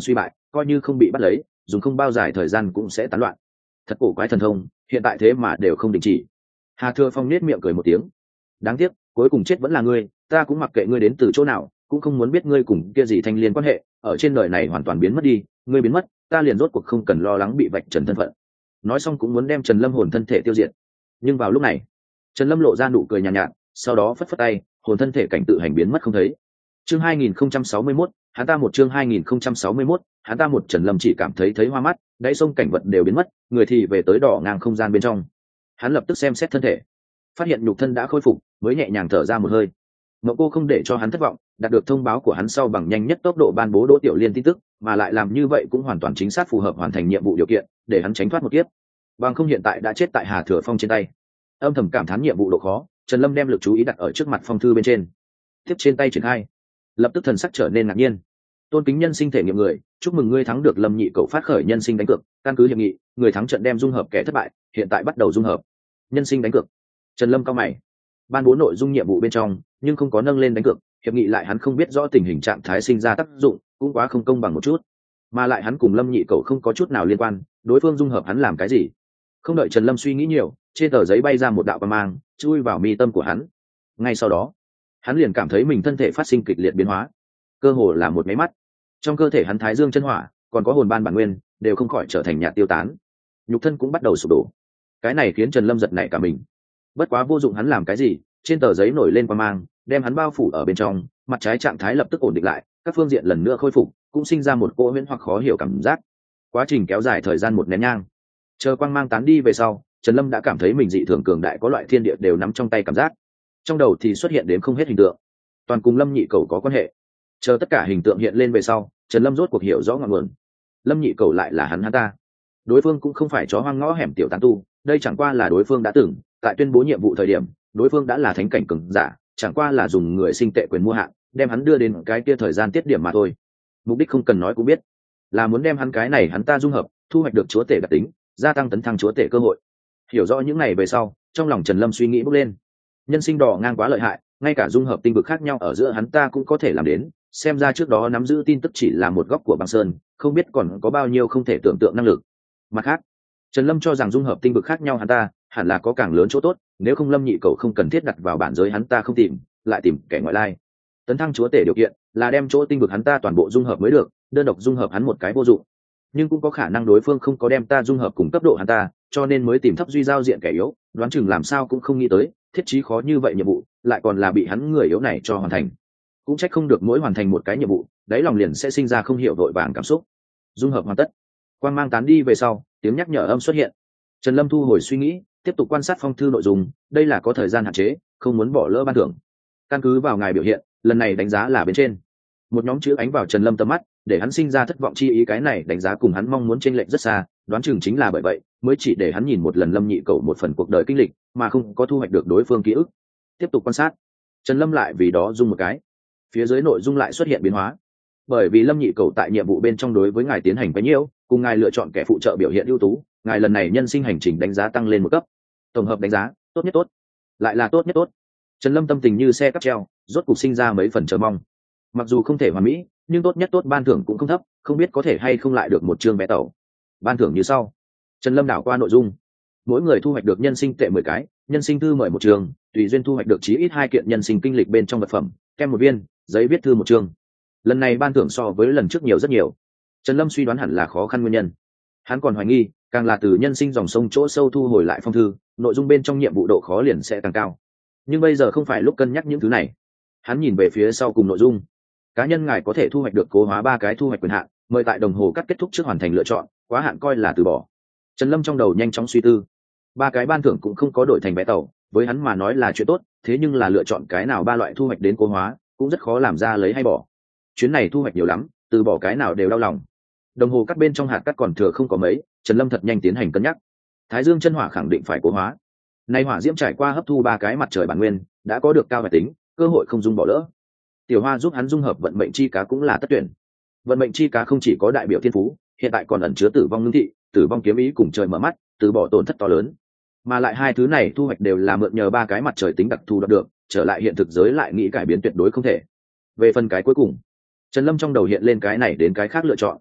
coi như không bị bắt lấy dùng không bao dài thời gian cũng sẽ tán loạn. Thật cổ quái thần thông, hiện tại thế mà đều không đình chỉ. Hà Thừa Phong nết miệng cười một tiếng. Đáng tiếc cuối cùng chết vẫn là ngươi, ta cũng mặc kệ ngươi đến từ chỗ nào, cũng không muốn biết ngươi cùng kia gì thanh liên quan hệ, ở trên đời này hoàn toàn biến mất đi, ngươi biến mất ta liền rốt cuộc không cần lo lắng bị vạch trần thân phận. Nói xong cũng muốn đem Trần Lâm hồn thân thể tiêu diệt. Nhưng vào lúc này Trần Lâm lộ ra nụ cười nhàn nhạt, sau đó phất phất tay, hồn thân thể cảnh tự hành biến mất không thấy. Chương 2061, hắn ta một chương 2061, hắn ta một. Trần Lâm chỉ cảm thấy hoa mắt, đáy sông cảnh vật đều biến mất, người thì về tới đỏ ngang không gian bên trong. Hắn lập tức xem xét thân thể, phát hiện nhục thân đã khôi phục, mới nhẹ nhàng thở ra một hơi. Mộng cô không để cho hắn thất vọng, đạt được thông báo của hắn sau bằng nhanh nhất tốc độ ban bố Đỗ Tiểu Liên tin tức, mà lại làm như vậy cũng hoàn toàn chính xác phù hợp hoàn thành nhiệm vụ điều kiện, để hắn tránh thoát một kiếp. Bằng không hiện tại đã chết tại Hà Thừa Phong trên tay. Âm thầm cảm thán nhiệm vụ độ khó, Trần Lâm đem lực chú ý đặt ở trước mặt phong thư bên trên. Tiếp trên tay triển khai, lập tức thần sắc trở nên ngạc nhiên. Tôn kính nhân sinh thể nghiệm người, chúc mừng ngươi thắng được Lâm Nhị Cậu phát khởi nhân sinh đánh cược, căn cứ hiệp nghị, người thắng trận đem dung hợp kẻ thất bại, hiện tại bắt đầu dung hợp. Nhân sinh đánh cược. Trần Lâm cao mày. Ban bố nội dung nhiệm vụ bên trong, nhưng không có nâng lên đánh cược, hiệp nghị lại hắn không biết rõ tình hình trạng thái sinh ra tác dụng, cũng quá không công bằng một chút. Mà lại hắn cùng Lâm Nhị Cậu không có chút nào liên quan, đối phương dung hợp hắn làm cái gì? Không đợi Trần Lâm suy nghĩ nhiều, trên tờ giấy bay ra một đạo quang mang, chui vào mi tâm của hắn. Ngay sau đó, hắn liền cảm thấy mình thân thể phát sinh kịch liệt biến hóa, cơ hồ là một máy mắt. Trong cơ thể hắn thái dương chân hỏa, còn có hồn ban bản nguyên, đều không khỏi trở thành nhạt tiêu tán. Nhục thân cũng bắt đầu sụp đổ. Cái này khiến Trần Lâm giật nảy cả mình. Bất quá vô dụng hắn làm cái gì, trên tờ giấy nổi lên quang mang, đem hắn bao phủ ở bên trong, mặt trái trạng thái lập tức ổn định lại, các phương diện lần nữa khôi phục, cũng sinh ra một cỗ huyễn hoặc khó hiểu cảm giác. Quá trình kéo dài thời gian một nén nhang. Chờ quang mang tán đi về sau, Trần Lâm đã cảm thấy mình dị thường cường đại, có loại thiên địa đều nắm trong tay cảm giác. Trong đầu thì xuất hiện đến không hết hình tượng, toàn cùng Lâm Nhị Cẩu có quan hệ. Chờ tất cả hình tượng hiện lên về sau, Trần Lâm rốt cuộc hiểu rõ ngọn nguồn. Lâm Nhị Cẩu lại là hắn ta. Đối phương cũng không phải chó hoang ngõ hẻm tiểu tán tu, đây chẳng qua là đối phương đã từng tại tuyên bố nhiệm vụ thời điểm, đối phương đã là thánh cảnh cường giả, chẳng qua là dùng người sinh tệ quyền mua hạn, đem hắn đưa đến cái kia thời gian tiết điểm mà thôi. Mục đích không cần nói cũng biết, là muốn đem hắn cái này hắn ta dung hợp, thu hoạch được chúa tể đặc tính, gia tăng tấn thăng chúa tể cơ hội. Hiểu rõ những này về sau, trong lòng Trần Lâm suy nghĩ bốc lên. Nhân sinh đỏ ngang quá lợi hại, ngay cả dung hợp tinh vực khác nhau ở giữa hắn ta cũng có thể làm đến, xem ra trước đó nắm giữ tin tức chỉ là một góc của băng sơn, không biết còn có bao nhiêu không thể tưởng tượng năng lực. Mặt khác, Trần Lâm cho rằng dung hợp tinh vực khác nhau hắn ta hẳn là có càng lớn chỗ tốt, nếu không Lâm Nhị Cẩu không cần thiết đặt vào bản giới hắn ta không tìm, lại tìm kẻ ngoại lai. Tấn thăng chúa tể điều kiện là đem chỗ tinh vực hắn ta toàn bộ dung hợp mới được, đơn độc dung hợp hắn một cái vô dụng. Nhưng cũng có khả năng đối phương không có đem ta dung hợp cùng cấp độ hắn ta, cho nên mới tìm thấp duy giao diện kẻ yếu, đoán chừng làm sao cũng không nghĩ tới, thiết trí khó như vậy nhiệm vụ, lại còn là bị hắn người yếu này cho hoàn thành. Cũng trách không được mỗi hoàn thành một cái nhiệm vụ, đáy lòng liền sẽ sinh ra không hiểu vội vàng cảm xúc. Dung hợp hoàn tất, quang mang tán đi về sau, tiếng nhắc nhở âm xuất hiện. Trần Lâm thu hồi suy nghĩ, tiếp tục quan sát phong thư nội dung, đây là có thời gian hạn chế, không muốn bỏ lỡ ban thưởng. Căn cứ vào ngài biểu hiện, lần này đánh giá là bên trên. Một nhóm chữ ánh vào Trần Lâm tầm mắt, để hắn sinh ra thất vọng chi ý, cái này đánh giá cùng hắn mong muốn chênh lệch rất xa, đoán chừng chính là bởi vậy, mới chỉ để hắn nhìn một lần Lâm Nhị Cẩu một phần cuộc đời kinh lịch, mà không có thu hoạch được đối phương ký ức. Tiếp tục quan sát, Trần Lâm lại vì đó dung một cái, phía dưới nội dung lại xuất hiện biến hóa. Bởi vì Lâm Nhị Cẩu tại nhiệm vụ bên trong đối với ngài tiến hành quá nhiều, cùng ngài lựa chọn kẻ phụ trợ biểu hiện ưu tú, ngài lần này nhân sinh hành trình đánh giá tăng lên một cấp. Tổng hợp đánh giá, tốt nhất tốt, lại là tốt nhất tốt. Trần Lâm tâm tình như xe cáp treo, rốt cục sinh ra mấy phần chờ mong. Mặc dù không thể hoàn mỹ, nhưng tốt nhất tốt ban thưởng cũng không thấp, không biết có thể hay không lại được một chương vé tàu. Ban thưởng như sau. Trần Lâm đảo qua nội dung, mỗi người thu hoạch được nhân sinh tệ 10 cái, nhân sinh thư mời một trường, tùy duyên thu hoạch được chí ít 2 kiện nhân sinh kinh lịch bên trong vật phẩm, kem một viên, giấy viết thư một chương. Lần này ban thưởng so với lần trước nhiều rất nhiều. Trần Lâm suy đoán hẳn là khó khăn nguyên nhân. Hắn còn hoài nghi, càng là từ nhân sinh dòng sông chỗ sâu thu hồi lại phong thư, nội dung bên trong nhiệm vụ độ khó liền sẽ càng cao. Nhưng bây giờ không phải lúc cân nhắc những thứ này. Hắn nhìn về phía sau cùng nội dung. Cá nhân ngài có thể thu hoạch được cố hóa 3 cái thu hoạch quyền hạn, mời tại đồng hồ cắt kết thúc trước hoàn thành lựa chọn, quá hạn coi là từ bỏ. Trần Lâm trong đầu nhanh chóng suy tư. 3 cái ban thưởng cũng không có đổi thành vé tàu, với hắn mà nói là chuyện tốt, thế nhưng là lựa chọn cái nào 3 loại thu hoạch đến cố hóa, cũng rất khó làm ra lấy hay bỏ. Chuyến này thu hoạch nhiều lắm, từ bỏ cái nào đều đau lòng. Đồng hồ cắt bên trong hạt cắt còn thừa không có mấy, Trần Lâm thật nhanh tiến hành cân nhắc. Thái dương chân hỏa khẳng định phải cố hóa. Nay hỏa diễm trải qua hấp thu 3 cái mặt trời bản nguyên, đã có được cao về tính, cơ hội không dung bỏ lỡ. Tiểu hoa giúp hắn dung hợp vận mệnh chi cá cũng là tất tuyển. Vận mệnh chi cá không chỉ có đại biểu thiên phú, hiện tại còn ẩn chứa tử vong ngưng thị, tử vong kiếm ý cùng trời mở mắt, từ bỏ tổn thất to lớn. Mà lại hai thứ này thu hoạch đều là mượn nhờ 3 cái mặt trời tính đặc thù đạt được, trở lại hiện thực giới lại nghĩ cải biến tuyệt đối không thể. Về phần cái cuối cùng, Trần Lâm trong đầu hiện lên cái này đến cái khác lựa chọn.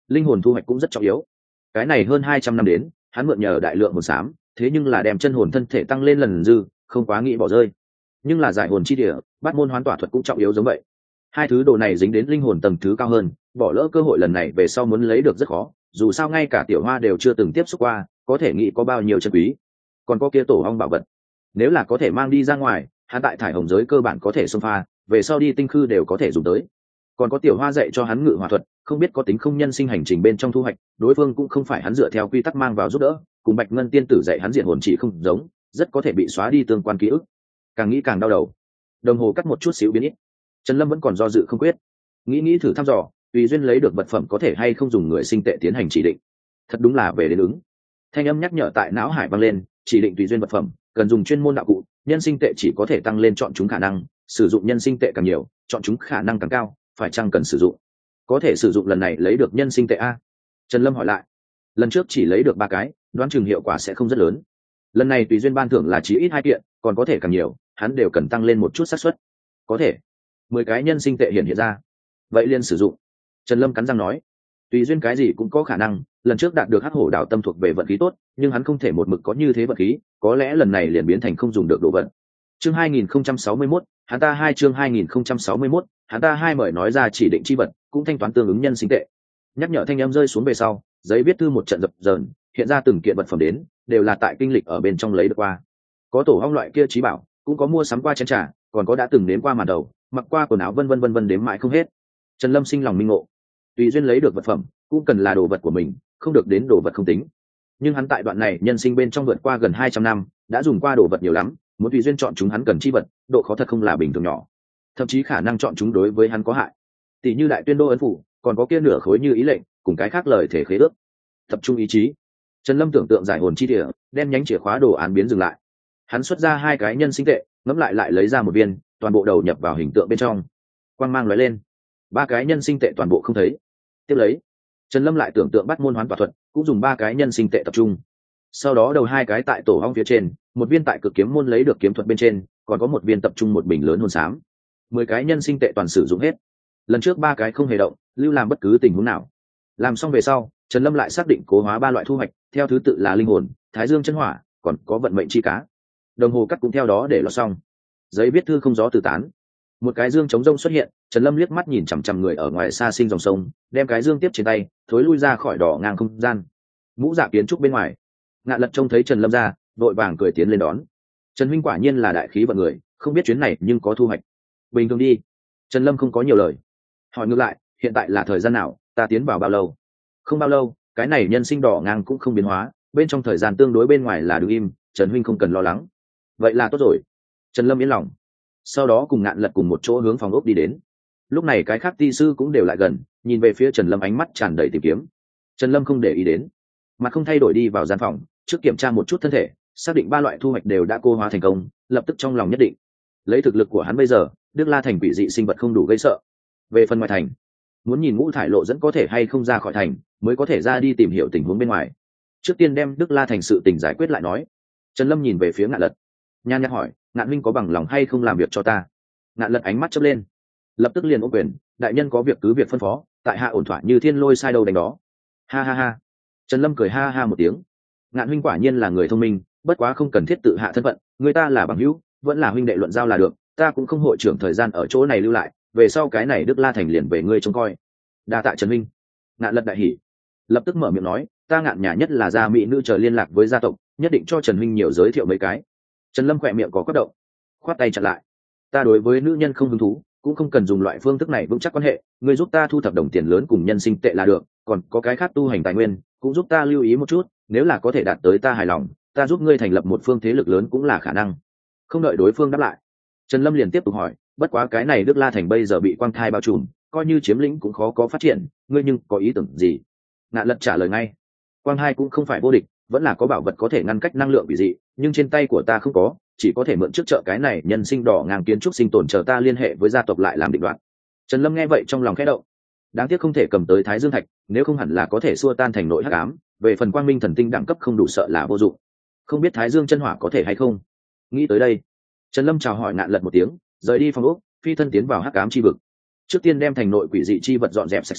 linh hồn thu hoạch cũng rất trọng yếu. Cái này hơn 200 năm đến, hắn mượn nhờ đại lượng hồn xám, thế nhưng là đem chân hồn thân thể tăng lên lần dư, không quá nghĩ bỏ rơi. Nhưng là giải hồn chi địa, bát môn hoán tỏa thuật cũng trọng yếu giống vậy. Hai thứ đồ này dính đến linh hồn tầng thứ cao hơn, bỏ lỡ cơ hội lần này về sau muốn lấy được rất khó, dù sao ngay cả Tiểu Hoa đều chưa từng tiếp xúc qua, có thể nghĩ có bao nhiêu chân quý. Còn có kia tổ ong bảo vật, nếu là có thể mang đi ra ngoài, hắn tại thải hồng giới cơ bản có thể xông pha, về sau đi tinh khư đều có thể dùng tới. Còn có Tiểu Hoa dạy cho hắn ngự hỏa thuật, không biết có tính không nhân sinh hành trình bên trong thu hoạch, đối phương cũng không phải hắn dựa theo quy tắc mang vào giúp đỡ, cùng Bạch Ngân tiên tử dạy hắn diện hồn chỉ không giống, rất có thể bị xóa đi tương quan ký ức. Càng nghĩ càng đau đầu. Đồng hồ cắt một chút xíu biến ít. Trần Lâm vẫn còn do dự không quyết, nghĩ thử thăm dò, tùy duyên lấy được vật phẩm có thể hay không dùng người sinh tệ tiến hành chỉ định. Thật đúng là về đến ứng. Thanh âm nhắc nhở tại não hải vang lên, chỉ định tùy duyên vật phẩm, cần dùng chuyên môn đạo cụ, nhân sinh tệ chỉ có thể tăng lên chọn chúng khả năng, sử dụng nhân sinh tệ càng nhiều, chọn chúng khả năng càng cao, phải chăng cần sử dụng? Có thể sử dụng lần này lấy được nhân sinh tệ a? Trần Lâm hỏi lại. Lần trước chỉ lấy được 3 cái, đoán chừng hiệu quả sẽ không rất lớn. Lần này tùy duyên ban thưởng là chỉ ít 2 kiện, còn có thể càng nhiều, hắn đều cần tăng lên một chút xác suất. Có thể 10 cái nhân sinh tệ hiện ra, vậy liền sử dụng. Trần Lâm cắn răng nói, tùy duyên cái gì cũng có khả năng, lần trước đạt được hắc hổ đảo tâm thuộc về vận khí tốt, nhưng hắn không thể một mực có như thế vận khí, có lẽ lần này liền biến thành không dùng được đồ vận. Chương 2061, hắn ta 2 chương 2061, hắn ta 2 mời nói ra chỉ định chi vật, cũng thanh toán tương ứng nhân sinh tệ. Nhắc nhở thanh âm rơi xuống về sau, giấy viết thư một trận dập dờn, hiện ra từng kiện vật phẩm đến, đều là tại kinh lịch ở bên trong lấy được qua. Có tổ ong loại kia trí bảo, cũng có mua sắm qua chén trà, còn có đã từng nếm qua màn đầu, mặc qua quần áo vân vân đếm mãi không hết. Trần Lâm sinh lòng minh ngộ, tùy duyên lấy được vật phẩm cũng cần là đồ vật của mình, không được đến đồ vật không tính. Nhưng hắn tại đoạn này nhân sinh bên trong vượt qua gần 200 năm, đã dùng qua đồ vật nhiều lắm, muốn tùy duyên chọn chúng hắn cần chi vật, độ khó thật không là bình thường nhỏ, thậm chí khả năng chọn chúng đối với hắn có hại. Tỷ như đại tuyên đô ấn phủ, còn có kia nửa khối như ý lệnh, cùng cái khác lời thể khế ước. Tập trung ý chí, Trần Lâm tưởng tượng giải hồn chi địa, đem nhánh chìa khóa đồ án biến dừng lại. Hắn xuất ra 2 cái nhân sinh tệ, ngẫm lại lấy ra một viên, toàn bộ đầu nhập vào hình tượng bên trong. Quang mang lóe lên, 3 cái nhân sinh tệ toàn bộ không thấy. Tiếp lấy, Trần Lâm lại tưởng tượng bắt môn hoán tỏa thuật, cũng dùng 3 cái nhân sinh tệ tập trung. Sau đó đầu 2 cái tại tổ ong phía trên, một viên tại cực kiếm môn lấy được kiếm thuật bên trên, còn có một viên tập trung một bình lớn hồn xám. 10 cái nhân sinh tệ toàn sử dụng hết. Lần trước 3 cái không hề động, lưu làm bất cứ tình huống nào. Làm xong về sau, Trần Lâm lại xác định cố hóa 3 loại thu hoạch, theo thứ tự là linh hồn, thái dương chân hỏa, còn có vận mệnh chi cá. Đồng hồ cắt cũng theo đó để lọt xong. Giấy viết thư không gió từ tán. Một cái dương chống rông xuất hiện, Trần Lâm liếc mắt nhìn chằm chằm người ở ngoài xa sinh dòng sông, đem cái dương tiếp trên tay, thối lui ra khỏi đỏ ngang không gian. Mũ Dạ kiến trúc bên ngoài, Ngạn Lật trông thấy Trần Lâm ra, đội vàng cười tiến lên đón. Trần huynh quả nhiên là đại khí vận người, không biết chuyến này nhưng có thu hoạch. Bình thường đi. Trần Lâm không có nhiều lời. Hỏi ngược lại, hiện tại là thời gian nào, ta tiến vào bao lâu? Không bao lâu, cái này nhân sinh đỏ ngang cũng không biến hóa, bên trong thời gian tương đối bên ngoài là đứng im, Trần huynh không cần lo lắng. Vậy là tốt rồi. Trần Lâm yên lòng. Sau đó cùng Ngạn Lật cùng một chỗ hướng phòng ốc đi đến. Lúc này cái khác ti sư cũng đều lại gần, nhìn về phía Trần Lâm ánh mắt tràn đầy tìm kiếm. Trần Lâm không để ý đến, mặt không thay đổi đi vào gian phòng, trước kiểm tra một chút thân thể, xác định 3 loại thu hoạch đều đã cô hóa thành công, lập tức trong lòng nhất định. Lấy thực lực của hắn bây giờ, Đức La thành quỷ dị sinh vật không đủ gây sợ. Về phần ngoài thành, muốn nhìn Ngũ Thải Lộ dẫn có thể hay không ra khỏi thành, mới có thể ra đi tìm hiểu tình huống bên ngoài. Trước tiên đem Đức La thành sự tình giải quyết lại nói. Trần Lâm nhìn về phía Ngạn Lật, nhan nhắc hỏi, Ngạn huynh có bằng lòng hay không làm việc cho ta? Ngạn Lật ánh mắt chớp lên, lập tức liền ôm quyền, đại nhân có việc cứ việc phân phó, tại hạ ổn thỏa như thiên lôi sai đâu đánh đó. Ha ha ha. Trần Lâm cười ha ha một tiếng. Ngạn huynh quả nhiên là người thông minh, bất quá không cần thiết tự hạ thân phận, người ta là bằng hữu, vẫn là huynh đệ luận giao là được, ta cũng không hội trưởng thời gian ở chỗ này lưu lại, về sau cái này Đức La thành liền về ngươi trông coi. Đa tạ Trần huynh. Ngạn Lật đại hỉ, lập tức mở miệng nói, ta Ngạn nhà nhất là gia mỹ nữ chờ liên lạc với gia tộc, nhất định cho Trần huynh nhiều giới thiệu mấy cái. Trần Lâm khỏe miệng có quất động, khoát tay chặn lại, ta đối với nữ nhân không hứng thú, cũng không cần dùng loại phương thức này vững chắc quan hệ, ngươi giúp ta thu thập đồng tiền lớn cùng nhân sinh tệ là được, còn có cái khác tu hành tài nguyên cũng giúp ta lưu ý một chút, nếu là có thể đạt tới ta hài lòng, ta giúp ngươi thành lập một phương thế lực lớn cũng là khả năng. Không đợi đối phương đáp lại, Trần Lâm liền tiếp tục hỏi, bất quá cái này Đức La thành bây giờ bị quang thai bao trùm, coi như chiếm lĩnh cũng khó có phát triển, ngươi nhưng có ý tưởng gì? Ngạn Lật trả lời ngay, quang thai cũng không phải vô địch, vẫn là có bảo vật có thể ngăn cách năng lượng bị dị, nhưng trên tay của ta không có, chỉ có thể mượn trước chợ cái này nhân sinh đỏ ngang kiến trúc sinh tồn, chờ ta liên hệ với gia tộc lại làm định đoạt. Trần Lâm nghe vậy trong lòng khẽ động, đáng tiếc không thể cầm tới Thái Dương thạch, nếu không hẳn là có thể xua tan thành nội hắc ám, về phần quang minh thần tinh đẳng cấp không đủ sợ là vô dụng, không biết Thái Dương chân hỏa có thể hay không. Nghĩ tới đây, Trần Lâm chào hỏi Ngạn Lật một tiếng, rời đi phòng ốc, phi thân tiến vào hắc ám chi vực. Trước tiên đem thành nội quỷ dị chi vật dọn dẹp sạch sẽ,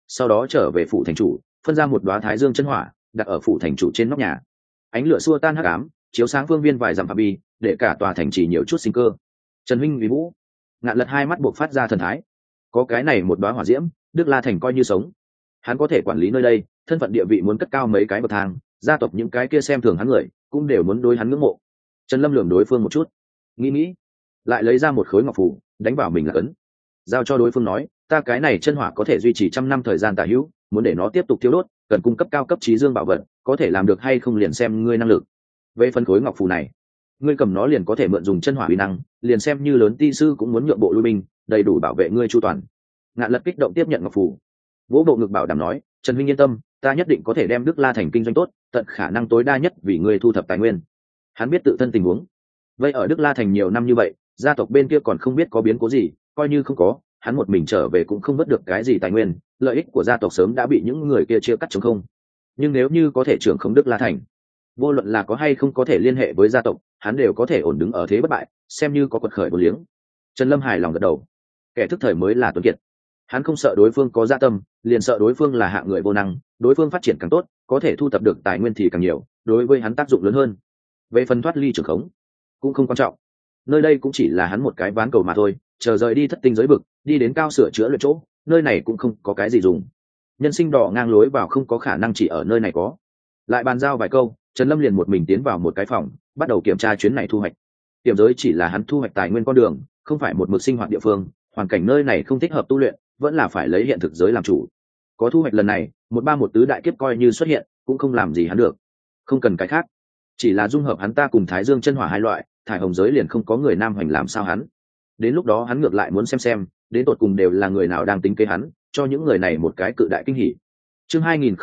sau đó trở về phủ thành chủ, phân ra một đoá thái dương chân hỏa đặt ở phủ thành chủ trên nóc nhà. Ánh lửa xua tan hắc ám, chiếu sáng phương viên vài dặm phạm vi, để cả tòa thành chỉ nhiều chút sinh cơ. Trần huynh vì vũ, Ngạn Lật hai mắt buộc phát ra thần thái. Có cái này một đoá hỏa diễm, Đức La thành coi như sống. Hắn có thể quản lý nơi đây, thân phận địa vị muốn cất cao mấy cái bậc thang, gia tộc những cái kia xem thường hắn người cũng đều muốn đối hắn ngưỡng mộ. Trần Lâm lườm đối phương một chút, nghĩ lại lấy ra một khối ngọc phù đánh vào mình là cấn, giao cho đối phương nói, ta cái này chân hỏa có thể duy trì 100 năm thời gian tả hữu, muốn để nó tiếp tục thiêu đốt cần cung cấp cao cấp trí dương bảo vật, có thể làm được hay không liền xem ngươi năng lực. Về phân khối ngọc phù này, ngươi cầm nó liền có thể mượn dùng chân hỏa uy năng, liền xem như lớn ti sư cũng muốn nhượng bộ lui binh, đầy đủ bảo vệ ngươi chu toàn. Ngạn Lật kích động tiếp nhận ngọc phù, vỗ bộ ngực bảo đảm nói, Trần huynh yên tâm, ta nhất định có thể đem Đức La thành kinh doanh tốt, tận khả năng tối đa nhất vì ngươi thu thập tài nguyên. Hắn biết tự thân tình huống, vậy ở Đức La thành nhiều năm như vậy, gia tộc bên kia còn không biết có biến cố gì, coi như không có, hắn một mình trở về cũng không vớt được cái gì tài nguyên, lợi ích của gia tộc sớm đã bị những người kia chia cắt trống không. Nhưng nếu như có thể trưởng không Đức La thành, vô luận là có hay không có thể liên hệ với gia tộc, hắn đều có thể ổn đứng ở thế bất bại, xem như có quật khởi một liếng. Trần Lâm hài lòng gật đầu, kẻ thức thời mới là tuấn kiệt. Hắn không sợ đối phương có dạ tâm, liền sợ đối phương là hạng người vô năng, đối phương phát triển càng tốt, có thể thu thập được tài nguyên thì càng nhiều, đối với hắn tác dụng lớn hơn. Về phần thoát ly trưởng khống, cũng không quan trọng. Nơi đây cũng chỉ là hắn một cái ván cầu mà thôi, chờ rời đi thất tinh giới vực, đi đến cao sửa chữa luyện chỗ, nơi này cũng không có cái gì dùng. Nhân sinh đỏ ngang lối vào không có khả năng chỉ ở nơi này có. Lại bàn giao vài câu, Trần Lâm liền một mình tiến vào một cái phòng, bắt đầu kiểm tra chuyến này thu hoạch. Tiềm giới chỉ là hắn thu hoạch tài nguyên con đường, không phải một mực sinh hoạt địa phương, hoàn cảnh nơi này không thích hợp tu luyện, vẫn là phải lấy hiện thực giới làm chủ. Có thu hoạch lần này, 131 đại kiếp coi như xuất hiện, cũng không làm gì hắn được. Không cần cái khác, chỉ là dung hợp hắn ta cùng Thái Dương chân hỏa hai loại, thải hồng giới liền không có người nam hoành làm sao hắn. Đến lúc đó hắn ngược lại muốn xem, đến tột cùng đều là người nào đang tính kế hắn, cho những người này một cái cự đại kinh hỉ. Chương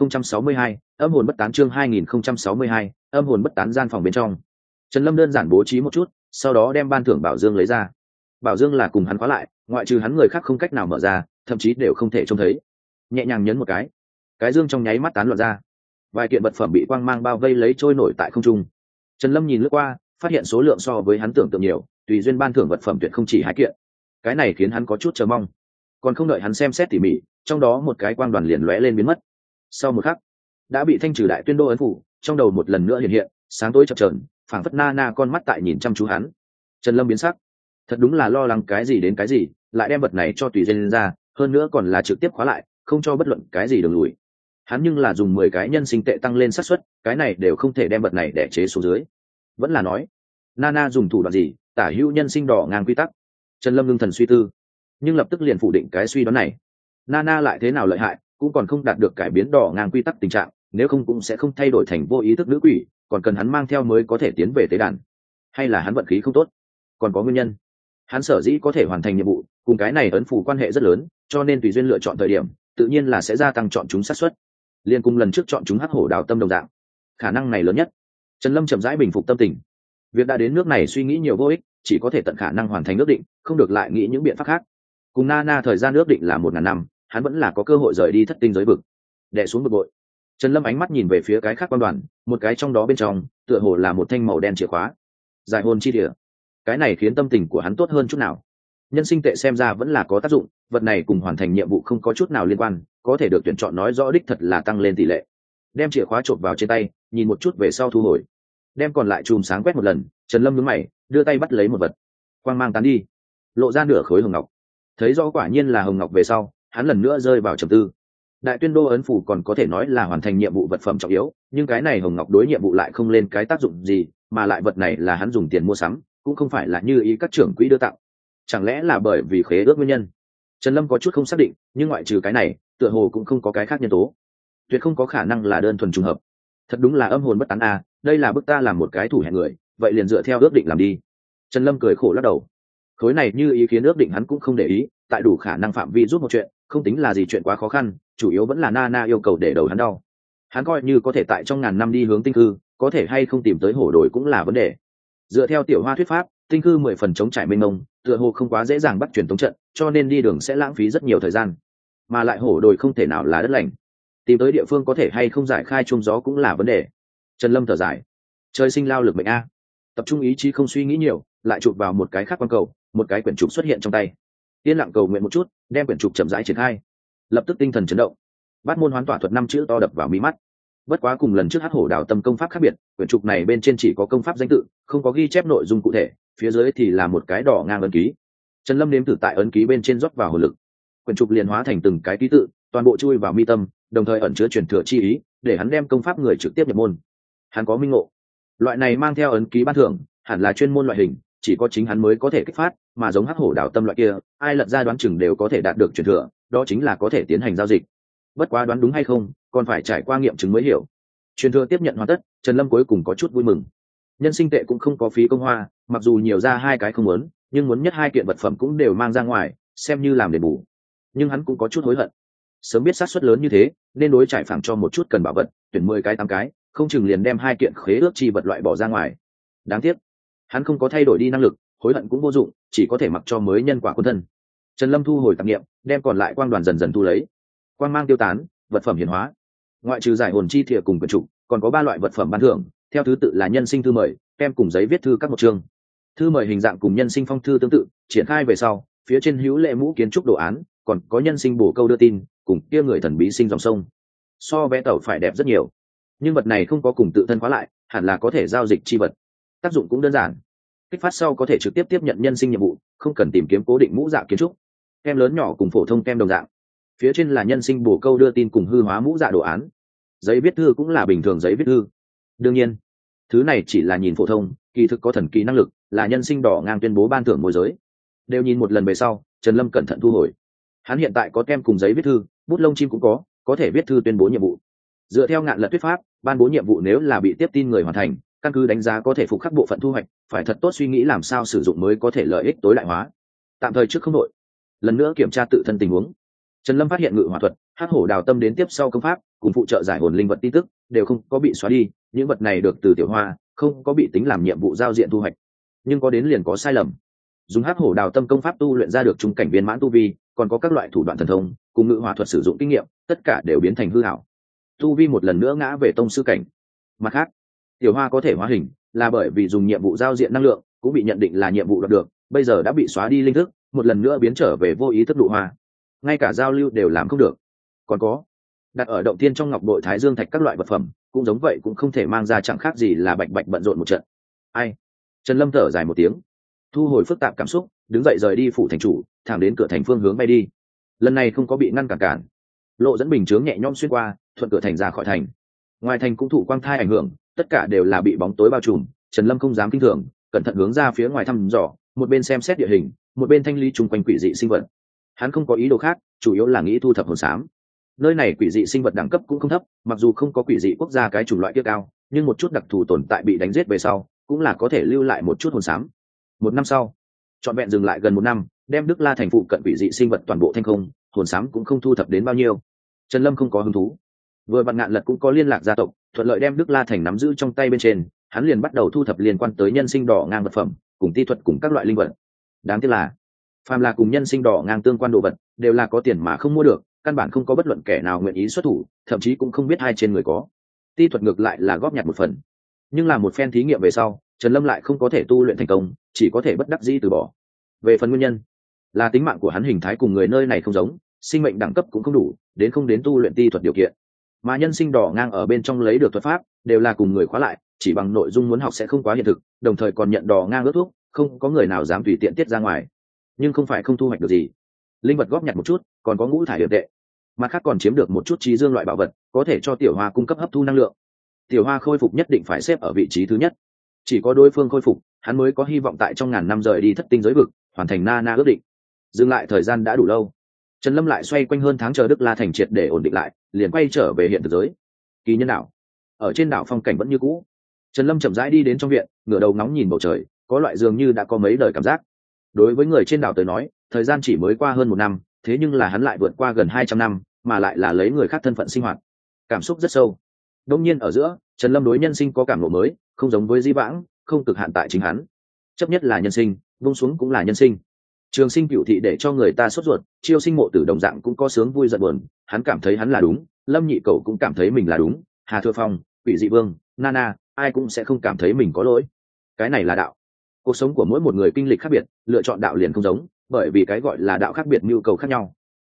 2062, âm hồn bất tán. Chương 2062, âm hồn bất tán. Gian phòng bên trong, Trần Lâm đơn giản bố trí một chút, sau đó đem ban thưởng bảo dương lấy ra. Bảo dương là cùng hắn khóa lại, ngoại trừ hắn người khác không cách nào mở ra, thậm chí đều không thể trông thấy. Nhẹ nhàng nhấn một cái dương trong nháy mắt tán loạn ra, vài kiện vật phẩm bị quang mang bao vây lấy trôi nổi tại không trung. Trần Lâm nhìn lướt qua, phát hiện số lượng so với hắn tưởng tượng nhiều, tùy duyên ban thưởng vật phẩm tuyệt không chỉ 2 kiện. Cái này khiến hắn có chút chờ mong. Còn không đợi hắn xem xét tỉ mỉ, trong đó một cái quang đoàn liền lóe lên biến mất. Sau một khắc, đã bị thanh trừ đại tuyên đô ấn phủ, trong đầu một lần nữa hiện hiện, sáng tối chập chờn, phảng phất na con mắt tại nhìn chăm chú hắn. Trần Lâm biến sắc, thật đúng là lo lắng cái gì đến cái gì, lại đem vật này cho tùy duyên ra, hơn nữa còn là trực tiếp khóa lại, không cho bất luận cái gì đường lùi. Hắn nhưng là dùng 10 cái nhân sinh tệ tăng lên xác suất, cái này đều không thể đem vật này để chế xuống dưới. Vẫn là nói, Nana dùng thủ đoạn gì, tả hữu nhân sinh đỏ ngang quy tắc. Trần Lâm ngưng thần suy tư, nhưng lập tức liền phủ định cái suy đoán này. Nana lại thế nào lợi hại, cũng còn không đạt được cải biến đỏ ngang quy tắc tình trạng, nếu không cũng sẽ không thay đổi thành vô ý thức nữ quỷ, còn cần hắn mang theo mới có thể tiến về tế đàn. Hay là hắn vận khí không tốt? Còn có nguyên nhân. Hắn sở dĩ có thể hoàn thành nhiệm vụ, cùng cái này ấn phủ quan hệ rất lớn, cho nên tùy duyên lựa chọn thời điểm, tự nhiên là sẽ gia tăng chọn chúng xác suất. Liên cùng lần trước chọn chúng hắc hổ đào tâm đồng dạng, khả năng này lớn nhất. Trần Lâm chậm rãi bình phục tâm tình. Việc đã đến nước này suy nghĩ nhiều vô ích, chỉ có thể tận khả năng hoàn thành ước định, không được lại nghĩ những biện pháp khác. Cùng Nana thời gian ước định là 1000 năm, hắn vẫn là có cơ hội rời đi thất tinh giới vực. Đè xuống bực bội, Trần Lâm ánh mắt nhìn về phía cái khác quan đoàn, một cái trong đó bên trong, tựa hồ là một thanh màu đen chìa khóa. Giải hồn chi địa. Cái này khiến tâm tình của hắn tốt hơn chút nào. Nhân sinh tệ xem ra vẫn là có tác dụng, vật này cùng hoàn thành nhiệm vụ không có chút nào liên quan, có thể được tuyển chọn nói rõ đích thật là tăng lên tỷ lệ. Đem chìa khóa chộp vào trên tay, nhìn một chút về sau thu hồi. Đem còn lại chùm sáng quét một lần, Trần Lâm nhướng mày, đưa tay bắt lấy một vật. Quang mang tán đi, lộ ra nửa khối hồng ngọc. Thấy rõ quả nhiên là hồng ngọc về sau, hắn lần nữa rơi vào trầm tư. Đại tuyên đô ấn phủ còn có thể nói là hoàn thành nhiệm vụ vật phẩm trọng yếu, nhưng cái này hồng ngọc đối nhiệm vụ lại không lên cái tác dụng gì, mà lại vật này là hắn dùng tiền mua sắm, cũng không phải là như ý các trưởng quỹ đưa tặng. Chẳng lẽ là bởi vì khế ước nguyên nhân? Trần Lâm có chút không xác định, nhưng ngoại trừ cái này, tựa hồ cũng không có cái khác nhân tố. Tuyệt không có khả năng là đơn thuần trùng hợp. Thật đúng là âm hồn bất tán a, đây là bức ta làm một cái thủ hẹn người, vậy liền dựa theo ước định làm đi. Trần Lâm cười khổ lắc đầu. Khối này như ý kiến ước định hắn cũng không để ý, tại đủ khả năng phạm vi giúp một chuyện, không tính là gì chuyện quá khó khăn, chủ yếu vẫn là Nana yêu cầu để đầu hắn đau. Hắn coi như có thể tại trong ngàn năm đi hướng tinh cư, có thể hay không tìm tới hổ đồi cũng là vấn đề. Dựa theo tiểu hoa thuyết pháp, tinh cư 10 phần chống trải mênh mông, tựa hồ không quá dễ dàng bắt truyền tống trận, cho nên đi đường sẽ lãng phí rất nhiều thời gian. Mà lại hổ đồi không thể nào là đất lành, tìm tới địa phương có thể hay không giải khai chung gió cũng là vấn đề. Trần Lâm thở dài, trời sinh lao lực mệnh a, tập trung ý chí không suy nghĩ nhiều, lại chụp vào một cái khác quan cầu, một cái quyển trục xuất hiện trong tay. Yên lặng cầu nguyện một chút, đem quyển trục chậm rãi triển khai. Lập tức tinh thần chấn động, Bát môn hoán tỏa thuật 5 chữ to đập vào mi mắt. Bất quá cùng lần trước hắc hổ đào tâm công pháp khác biệt, quyển trục này bên trên chỉ có công pháp danh tự, không có ghi chép nội dung cụ thể, phía dưới thì là một cái đỏ ngang ấn ký. Trần Lâm nếm thử tại ấn ký bên trên rót vào hồn lực, quyển trục liền hóa thành từng cái ký tự, toàn bộ chui vào mi tâm, đồng thời ẩn chứa truyền thừa chi ý, để hắn đem công pháp người trực tiếp nhập môn. Hắn có minh ngộ, loại này mang theo ấn ký ban thưởng, hẳn là chuyên môn loại hình, chỉ có chính hắn mới có thể kích phát, mà giống hắc hổ đào tâm loại kia, ai lật ra đoán chừng đều có thể đạt được truyền thừa, đó chính là có thể tiến hành giao dịch. Bất quá đoán đúng hay không, còn phải trải qua nghiệm chứng mới hiểu. Truyền thừa tiếp nhận hoàn tất, Trần Lâm cuối cùng có chút vui mừng. Nhân sinh tệ cũng không có phí công hoa, mặc dù nhiều ra 2 cái không muốn, nhưng muốn nhất 2 kiện vật phẩm cũng đều mang ra ngoài, xem như làm đền bù. Nhưng hắn cũng có chút hối hận. Sớm biết xác suất lớn như thế, nên đối trải phẳng cho một chút cần bảo vật, tuyển 10 cái 8 cái, không chừng liền đem 2 kiện khế ước chi vật loại bỏ ra ngoài. Đáng tiếc, hắn không có thay đổi đi năng lực, hối hận cũng vô dụng, chỉ có thể mặc cho mới nhân quả quân thân. Trần Lâm thu hồi tạp niệm, đem còn lại quang đoàn dần dần thu lấy. Quang mang tiêu tán, vật phẩm hiển hóa. Ngoại trừ giải hồn chi thìa cùng quyển trục, còn có 3 loại vật phẩm ban thưởng, theo thứ tự là nhân sinh thư mời, kem cùng giấy viết thư các một chương. Thư mời hình dạng cùng nhân sinh phong thư tương tự, triển khai về sau, phía trên hữu lệ mũ kiến trúc đồ án, còn có nhân sinh bổ câu đưa tin, cùng kia người thần bí sinh dòng sông. So vẽ tàu phải đẹp rất nhiều, nhưng vật này không có cùng tự thân khóa lại, hẳn là có thể giao dịch chi vật. Tác dụng cũng đơn giản, kích phát sau có thể trực tiếp tiếp nhận nhân sinh nhiệm vụ, không cần tìm kiếm cố định mũ dạ kiến trúc. Kem lớn nhỏ cùng phổ thông kem đồng dạng, phía trên là nhân sinh bổ câu đưa tin cùng hư hóa mũ dạ đồ án. Giấy viết thư cũng là bình thường giấy viết thư. Đương nhiên, thứ này chỉ là nhìn phổ thông, kỳ thực có thần kỳ năng lực, là nhân sinh đỏ ngang tuyên bố ban thưởng môi giới. Đều nhìn một lần về sau, Trần Lâm cẩn thận thu hồi. Hắn hiện tại có kem cùng giấy viết thư, bút lông chim cũng có thể viết thư tuyên bố nhiệm vụ. Dựa theo ngạn lật thuyết pháp, ban bố nhiệm vụ nếu là bị tiếp tin người hoàn thành, căn cứ đánh giá có thể phục khắc bộ phận thu hoạch, phải thật tốt suy nghĩ làm sao sử dụng mới có thể lợi ích tối đại hóa. Tạm thời trước không đội, lần nữa kiểm tra tự thân tình huống. Trần Lâm phát hiện ngự hỏa thuật, hắc hổ đào tâm đến tiếp sau công pháp, cùng phụ trợ giải hồn linh vật tin tức đều không có bị xóa đi, những vật này được từ tiểu hoa, không có bị tính làm nhiệm vụ giao diện thu hoạch. Nhưng có đến liền có sai lầm. Dùng hắc hổ đào tâm công pháp tu luyện ra được trung cảnh viên mãn tu vi, còn có các loại thủ đoạn thần thông, cùng ngự hỏa thuật sử dụng kinh nghiệm, tất cả đều biến thành hư ảo. Tu vi một lần nữa ngã về tông sư cảnh. Mặt khác, tiểu hoa có thể hóa hình, là bởi vì dùng nhiệm vụ giao diện năng lượng, cũng bị nhận định là nhiệm vụ đạt được, bây giờ đã bị xóa đi linh thức, một lần nữa biến trở về vô ý thức độ hoa. Ngay cả giao lưu đều làm không được. Còn có, đặt ở động tiên trong ngọc bội thái dương thạch các loại vật phẩm, cũng giống vậy, cũng không thể mang ra, chẳng khác gì là bạch bạch bận rộn một trận. Ai? Trần Lâm thở dài một tiếng, thu hồi phức tạp cảm xúc, đứng dậy rời đi phủ thành chủ, thẳng đến cửa thành phương hướng bay đi. Lần này không có bị ngăn cản, lộ dẫn bình chướng nhẹ nhõm xuyên qua, thuận cửa thành ra khỏi thành. Ngoài thành cũng thụ quang thai ảnh hưởng, tất cả đều là bị bóng tối bao trùm. Trần Lâm không dám kinh thường, cẩn thận hướng ra phía ngoài thăm dò, một bên xem xét địa hình, một bên thanh lý chung quanh quỷ dị sinh vật. Hắn không có ý đồ khác, chủ yếu là nghĩ thu thập hồn xám. Nơi này quỷ dị sinh vật đẳng cấp cũng không thấp, mặc dù không có quỷ dị quốc gia cái chủng loại kia cao, nhưng một chút đặc thù tồn tại bị đánh giết về sau, cũng là có thể lưu lại một chút hồn xám. 1 năm sau, trọn vẹn dừng lại gần 1 năm, đem Đức La thành phụ cận quỷ dị sinh vật toàn bộ thanh không, hồn xám cũng không thu thập đến bao nhiêu. Trần Lâm không có hứng thú. Vừa vặn ngạn lật cũng có liên lạc gia tộc, thuận lợi đem Đức La thành nắm giữ trong tay bên trên, hắn liền bắt đầu thu thập liên quan tới nhân sinh đỏ ngang vật phẩm, cùng ti thuật cùng các loại linh vật. Đáng tiếc là, phàm là cùng nhân sinh đỏ ngang tương quan đồ vật, đều là có tiền mà không mua được, căn bản không có bất luận kẻ nào nguyện ý xuất thủ, thậm chí cũng không biết hai trên người có. Ti thuật ngược lại là góp nhặt một phần, nhưng là một phen thí nghiệm về sau, Trần Lâm lại không có thể tu luyện thành công, chỉ có thể bất đắc dĩ từ bỏ. Về phần nguyên nhân, là tính mạng của hắn hình thái cùng người nơi này không giống, sinh mệnh đẳng cấp cũng không đủ, đến không đến tu luyện ti thuật điều kiện. Mà nhân sinh đỏ ngang ở bên trong lấy được thuật pháp, đều là cùng người khóa lại, chỉ bằng nội dung muốn học sẽ không quá hiện thực, đồng thời còn nhận đỏ ngang ước thuốc, không có người nào dám tùy tiện tiết ra ngoài. Nhưng không phải không thu hoạch được gì, linh vật góp nhặt một chút, còn có ngũ thải điểm tệ, mặt khác còn chiếm được một chút trí dương loại bảo vật, có thể cho tiểu hoa cung cấp hấp thu năng lượng. Tiểu hoa khôi phục nhất định phải xếp ở vị trí thứ nhất, chỉ có đối phương khôi phục, hắn mới có hy vọng tại trong ngàn năm rời đi thất tinh giới vực, hoàn thành na ước định. Dừng lại thời gian đã đủ lâu, Trần Lâm lại xoay quanh hơn tháng chờ Đức La thành triệt để ổn định lại, liền quay trở về hiện thực giới. Kỳ nhân đảo, ở trên đảo phong cảnh vẫn như cũ. Trần Lâm chậm rãi đi đến trong viện, ngửa đầu ngóng nhìn bầu trời, có loại dường như đã có mấy đời cảm giác. Đối với người trên đảo tới nói, thời gian chỉ mới qua hơn 1 năm, thế nhưng là hắn lại vượt qua gần 200 năm, mà lại là lấy người khác thân phận sinh hoạt, cảm xúc rất sâu. Đông nhiên ở giữa, Trần Lâm đối nhân sinh có cảm ngộ mới, không giống với di vãng, không cực hạn tại chính hắn. Chấp nhất là nhân sinh, buông xuống cũng là nhân sinh. Trường sinh cửu thị để cho người ta sốt ruột, chiêu sinh mộ tử đồng dạng cũng có sướng vui giận buồn, hắn cảm thấy hắn là đúng, Lâm Nhị Cầu cũng cảm thấy mình là đúng, Hà Thừa Phong, Quỷ Dị Vương, Nana, ai cũng sẽ không cảm thấy mình có lỗi. Cái này là đạo. Cuộc sống của mỗi một người kinh lịch khác biệt, lựa chọn đạo liền không giống, bởi vì cái gọi là đạo khác biệt nhu cầu khác nhau.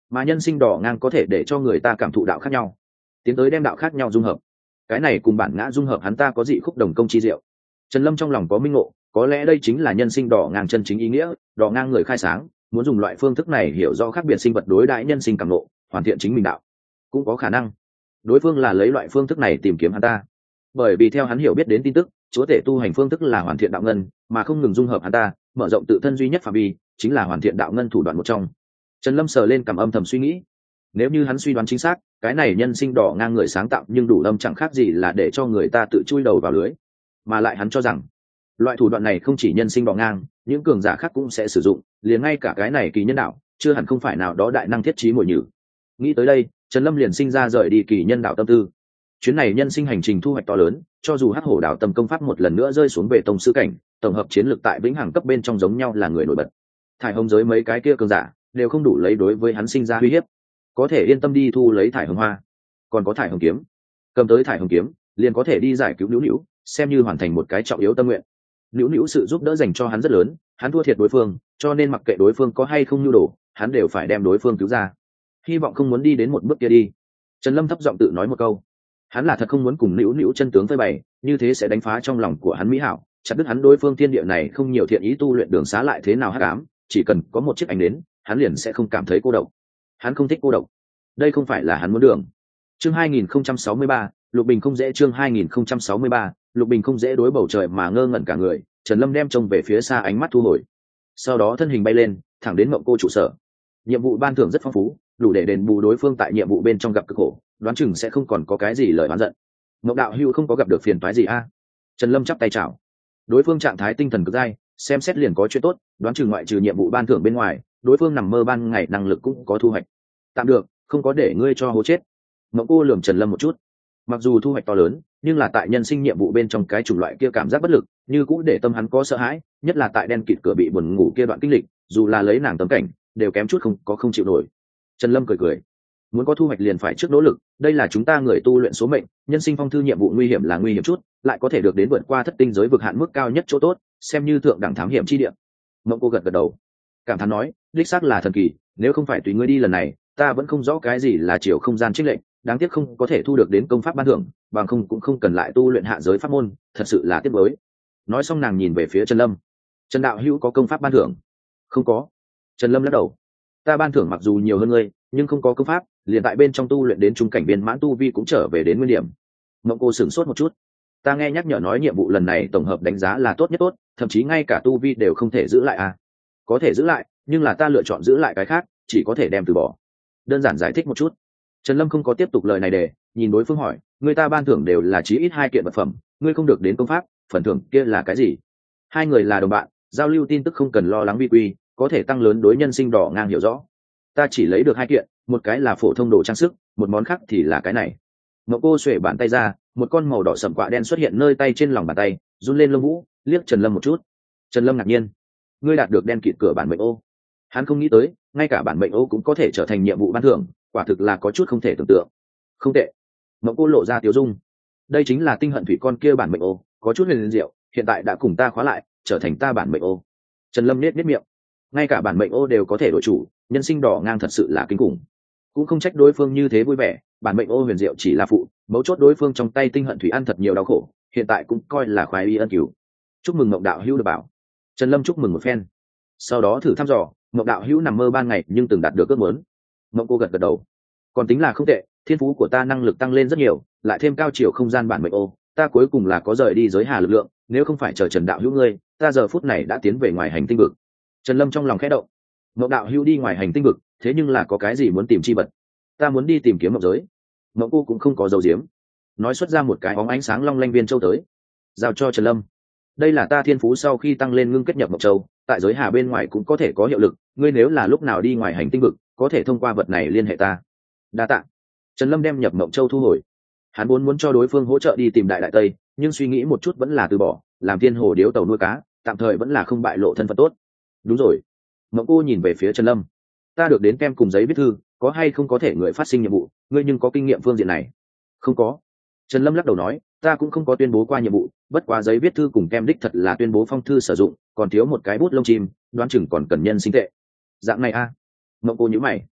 mà nhân sinh đỏ ngang có thể để cho người ta cảm thụ đạo khác nhau, tiến tới đem đạo khác nhau dung hợp. Cái này cùng bản ngã dung hợp hắn ta có dị khúc đồng công chi diệu. Trần Lâm trong lòng có minh ngộ, có lẽ đây chính là nhân sinh đỏ ngang chân chính ý nghĩa, đỏ ngang người khai sáng muốn dùng loại phương thức này hiểu rõ khác biệt sinh vật đối đãi nhân sinh cảm ngộ, hoàn thiện chính mình đạo. Cũng có khả năng đối phương là lấy loại phương thức này tìm kiếm hắn ta, bởi vì theo hắn hiểu biết đến tin tức, chúa tể tu hành phương thức là hoàn thiện đạo ngân, mà không ngừng dung hợp hắn ta, mở rộng tự thân duy nhất phạm vi, chính là hoàn thiện đạo ngân thủ đoạn một trong. Trần Lâm sờ lên cằm âm thầm suy nghĩ, nếu như hắn suy đoán chính xác, cái này nhân sinh đỏ ngang người sáng tạo nhưng đủ lâm chẳng khác gì là để cho người ta tự chui đầu vào lưới. Mà lại hắn cho rằng loại thủ đoạn này không chỉ nhân sinh đỏ ngang, những cường giả khác cũng sẽ sử dụng, liền ngay cả cái này kỳ nhân đạo chưa hẳn không phải nào đó đại năng thiết trí mồi nhử. Nghĩ tới đây, Trần Lâm liền sinh ra rời đi kỳ nhân đạo tâm tư. Chuyến này nhân sinh hành trình thu hoạch to lớn, cho dù hắc hổ đạo tâm công pháp một lần nữa rơi xuống về tông sư cảnh, tổng hợp chiến lược tại vĩnh hằng cấp bên trong giống nhau là người nổi bật. Thải hồng giới mấy cái kia cường giả đều không đủ lấy đối với hắn sinh ra uy hiếp, có thể yên tâm đi thu lấy thải hồng hoa. Còn có thải hồng kiếm, cầm tới thải hồng kiếm liền có thể đi giải cứu nữu nữu, xem như hoàn thành một cái trọng yếu tâm nguyện. Nữu nữu sự giúp đỡ dành cho hắn rất lớn, hắn thua thiệt đối phương, cho nên mặc kệ đối phương có hay không nhu đồ, hắn đều phải đem đối phương cứu ra. Hy vọng không muốn đi đến một bước kia đi. Trần Lâm thấp giọng tự nói một câu, hắn là thật không muốn cùng nữu nữu chân tướng phơi bày, như thế sẽ đánh phá trong lòng của hắn mỹ hảo, chặt đứt hắn đối phương thiên địa này không nhiều thiện ý tu luyện đường xá lại thế nào hắc ám, chỉ cần có một chiếc ánh đến, hắn liền sẽ không cảm thấy cô độc. Hắn không thích cô độc, đây không phải là hắn muốn đường. Chương 2063, Lục Bình không dễ. Chương 2063, Lục Bình không dễ. Đối bầu trời mà ngơ ngẩn cả người, Trần Lâm đem trông về phía xa, ánh mắt thu hồi, sau đó thân hình bay lên, thẳng đến Mộng Cô trụ sở. Nhiệm vụ ban thưởng rất phong phú, đủ để đền bù đối phương tại nhiệm vụ bên trong gặp cực khổ, đoán chừng sẽ không còn có cái gì lời oán giận. Mộng đạo hữu không có gặp được phiền toái gì a? Trần Lâm chắp tay chào. Đối phương trạng thái tinh thần cực dai, xem xét liền có chuyện tốt, đoán chừng ngoại trừ nhiệm vụ ban thưởng bên ngoài, đối phương nằm mơ ban ngày năng lực cũng có thu hoạch. Tạm được, không có để ngươi cho hố chết. Mộng Cô lườm Trần Lâm một chút. Mặc dù thu hoạch to lớn, nhưng là tại nhân sinh nhiệm vụ bên trong cái chủng loại kia cảm giác bất lực, như cũng để tâm hắn có sợ hãi, nhất là tại đen kịt cửa bị buồn ngủ kia đoạn kinh lịch, dù là lấy nàng tấm cảnh, đều kém chút không chịu nổi. Trần Lâm cười cười, muốn có thu hoạch liền phải trước nỗ lực, đây là chúng ta người tu luyện số mệnh, nhân sinh phong thư nhiệm vụ nguy hiểm là nguy hiểm chút, lại có thể được đến vượt qua thất tinh giới vực hạn mức cao nhất chỗ tốt, xem như thượng đẳng thám hiểm chi địa. Mộng Cô gật gật đầu, cảm thán nói, đích xác là thần kỳ, nếu không phải tùy ngươi đi lần này, ta vẫn không rõ cái gì là chiều không gian trích lệnh, đáng tiếc không có thể thu được đến công pháp ban thưởng, bằng không cũng không cần lại tu luyện hạ giới pháp môn, thật sự là tiếc nuối. Nói xong nàng nhìn về phía Trần Lâm. Trần đạo hữu có công pháp ban thưởng? Không có. Trần Lâm lắc đầu. Ta ban thưởng mặc dù nhiều hơn ngươi, nhưng không có công pháp, liền tại bên trong tu luyện đến trung cảnh viên mãn tu vi cũng trở về đến nguyên điểm. Mộng Cô sửng sốt một chút. Ta nghe nhắc nhở nói nhiệm vụ lần này tổng hợp đánh giá là tốt nhất tốt, thậm chí ngay cả tu vi đều không thể giữ lại à? Có thể giữ lại, nhưng là ta lựa chọn giữ lại cái khác, chỉ có thể đem từ bỏ. Đơn giản giải thích một chút. Trần Lâm không có tiếp tục lời này để nhìn đối phương hỏi, người ta ban thưởng đều là chí ít 2 kiện vật phẩm, ngươi không được đến công pháp, phần thưởng kia là cái gì? Hai người là đồng bạn, giao lưu tin tức không cần lo lắng vi quy, có thể tăng lớn đối nhân sinh đỏ ngang hiểu rõ. Ta chỉ lấy được 2 kiện, một cái là phổ thông đồ trang sức, một món khác thì là cái này. Mộng Cô xuề bàn tay ra, một con màu đỏ sẫm quạ đen xuất hiện nơi tay trên lòng bàn tay, run lên lông vũ, liếc Trần Lâm một chút. Trần Lâm ngạc nhiên, ngươi đạt được đen kịt cửa bản mệnh ô. Hắn không nghĩ tới, ngay cả bản mệnh ô cũng có thể trở thành nhiệm vụ ban thưởng, quả thực là có chút không thể tưởng tượng. Không tệ. Mộng Cô lộ ra tiếu dung. Đây chính là tinh hận thủy con kia bản mệnh ô, có chút huyền diệu, hiện tại đã cùng ta khóa lại, trở thành ta bản mệnh ô. Trần Lâm nết miệng. Ngay cả bản mệnh ô đều có thể đổi chủ, nhân sinh đỏ ngang thật sự là kinh khủng. Cũng không trách đối phương như thế vui vẻ, bản mệnh ô huyền diệu chỉ là phụ, mấu chốt đối phương trong tay tinh hận thủy ăn thật nhiều đau khổ, hiện tại cũng coi là khoái y ân cứu. Chúc mừng Mộng đạo hữu được bảo. Trần Lâm chúc mừng một phen. Sau đó thử thăm dò, Mộng đạo hữu nằm mơ ban ngày nhưng từng đạt được ước muốn. Mộng Cô gật gật đầu. Còn tính là không tệ, thiên phú của ta năng lực tăng lên rất nhiều, lại thêm cao chiều không gian bản mệnh ô, ta cuối cùng là có rời đi giới hà lực lượng, nếu không phải chờ Trần đạo hữu ngươi, ta giờ phút này đã tiến về ngoài hành tinh vực. Trần Lâm trong lòng khẽ động. Mộng đạo hữu đi ngoài hành tinh vực, thế nhưng là có cái gì muốn tìm chi vật? Ta muốn đi tìm kiếm mộng giới. Mộng Cô cũng không có dấu diếm, nói xuất ra một cái óng ánh sáng long lanh viên châu tới, giao cho Trần Lâm. Đây là ta thiên phú sau khi tăng lên ngưng kết nhập mộng châu, tại giới hà bên ngoài cũng có thể có hiệu lực, ngươi nếu là lúc nào đi ngoài hành tinh vực, có thể thông qua vật này liên hệ ta. Đa tạ. Trần Lâm đem nhập mộng châu thu hồi. Hắn vốn muốn cho đối phương hỗ trợ đi tìm đại tây, nhưng suy nghĩ một chút vẫn là từ bỏ, làm thiên hồ điếu tàu nuôi cá, tạm thời vẫn là không bại lộ thân phận tốt. Đúng rồi. Mộng Cô nhìn về phía Trần Lâm. Ta được đến kem cùng giấy viết thư, có hay không có thể người phát sinh nhiệm vụ, ngươi nhưng có kinh nghiệm phương diện này? Không có. Trần Lâm lắc đầu nói, ta cũng không có tuyên bố qua nhiệm vụ, bất quá giấy viết thư cùng kem đích thật là tuyên bố phong thư sử dụng, còn thiếu một cái bút lông chim, đoán chừng còn cần nhân sinh tệ. Dạng này a. Mộng Cô nhíu mày.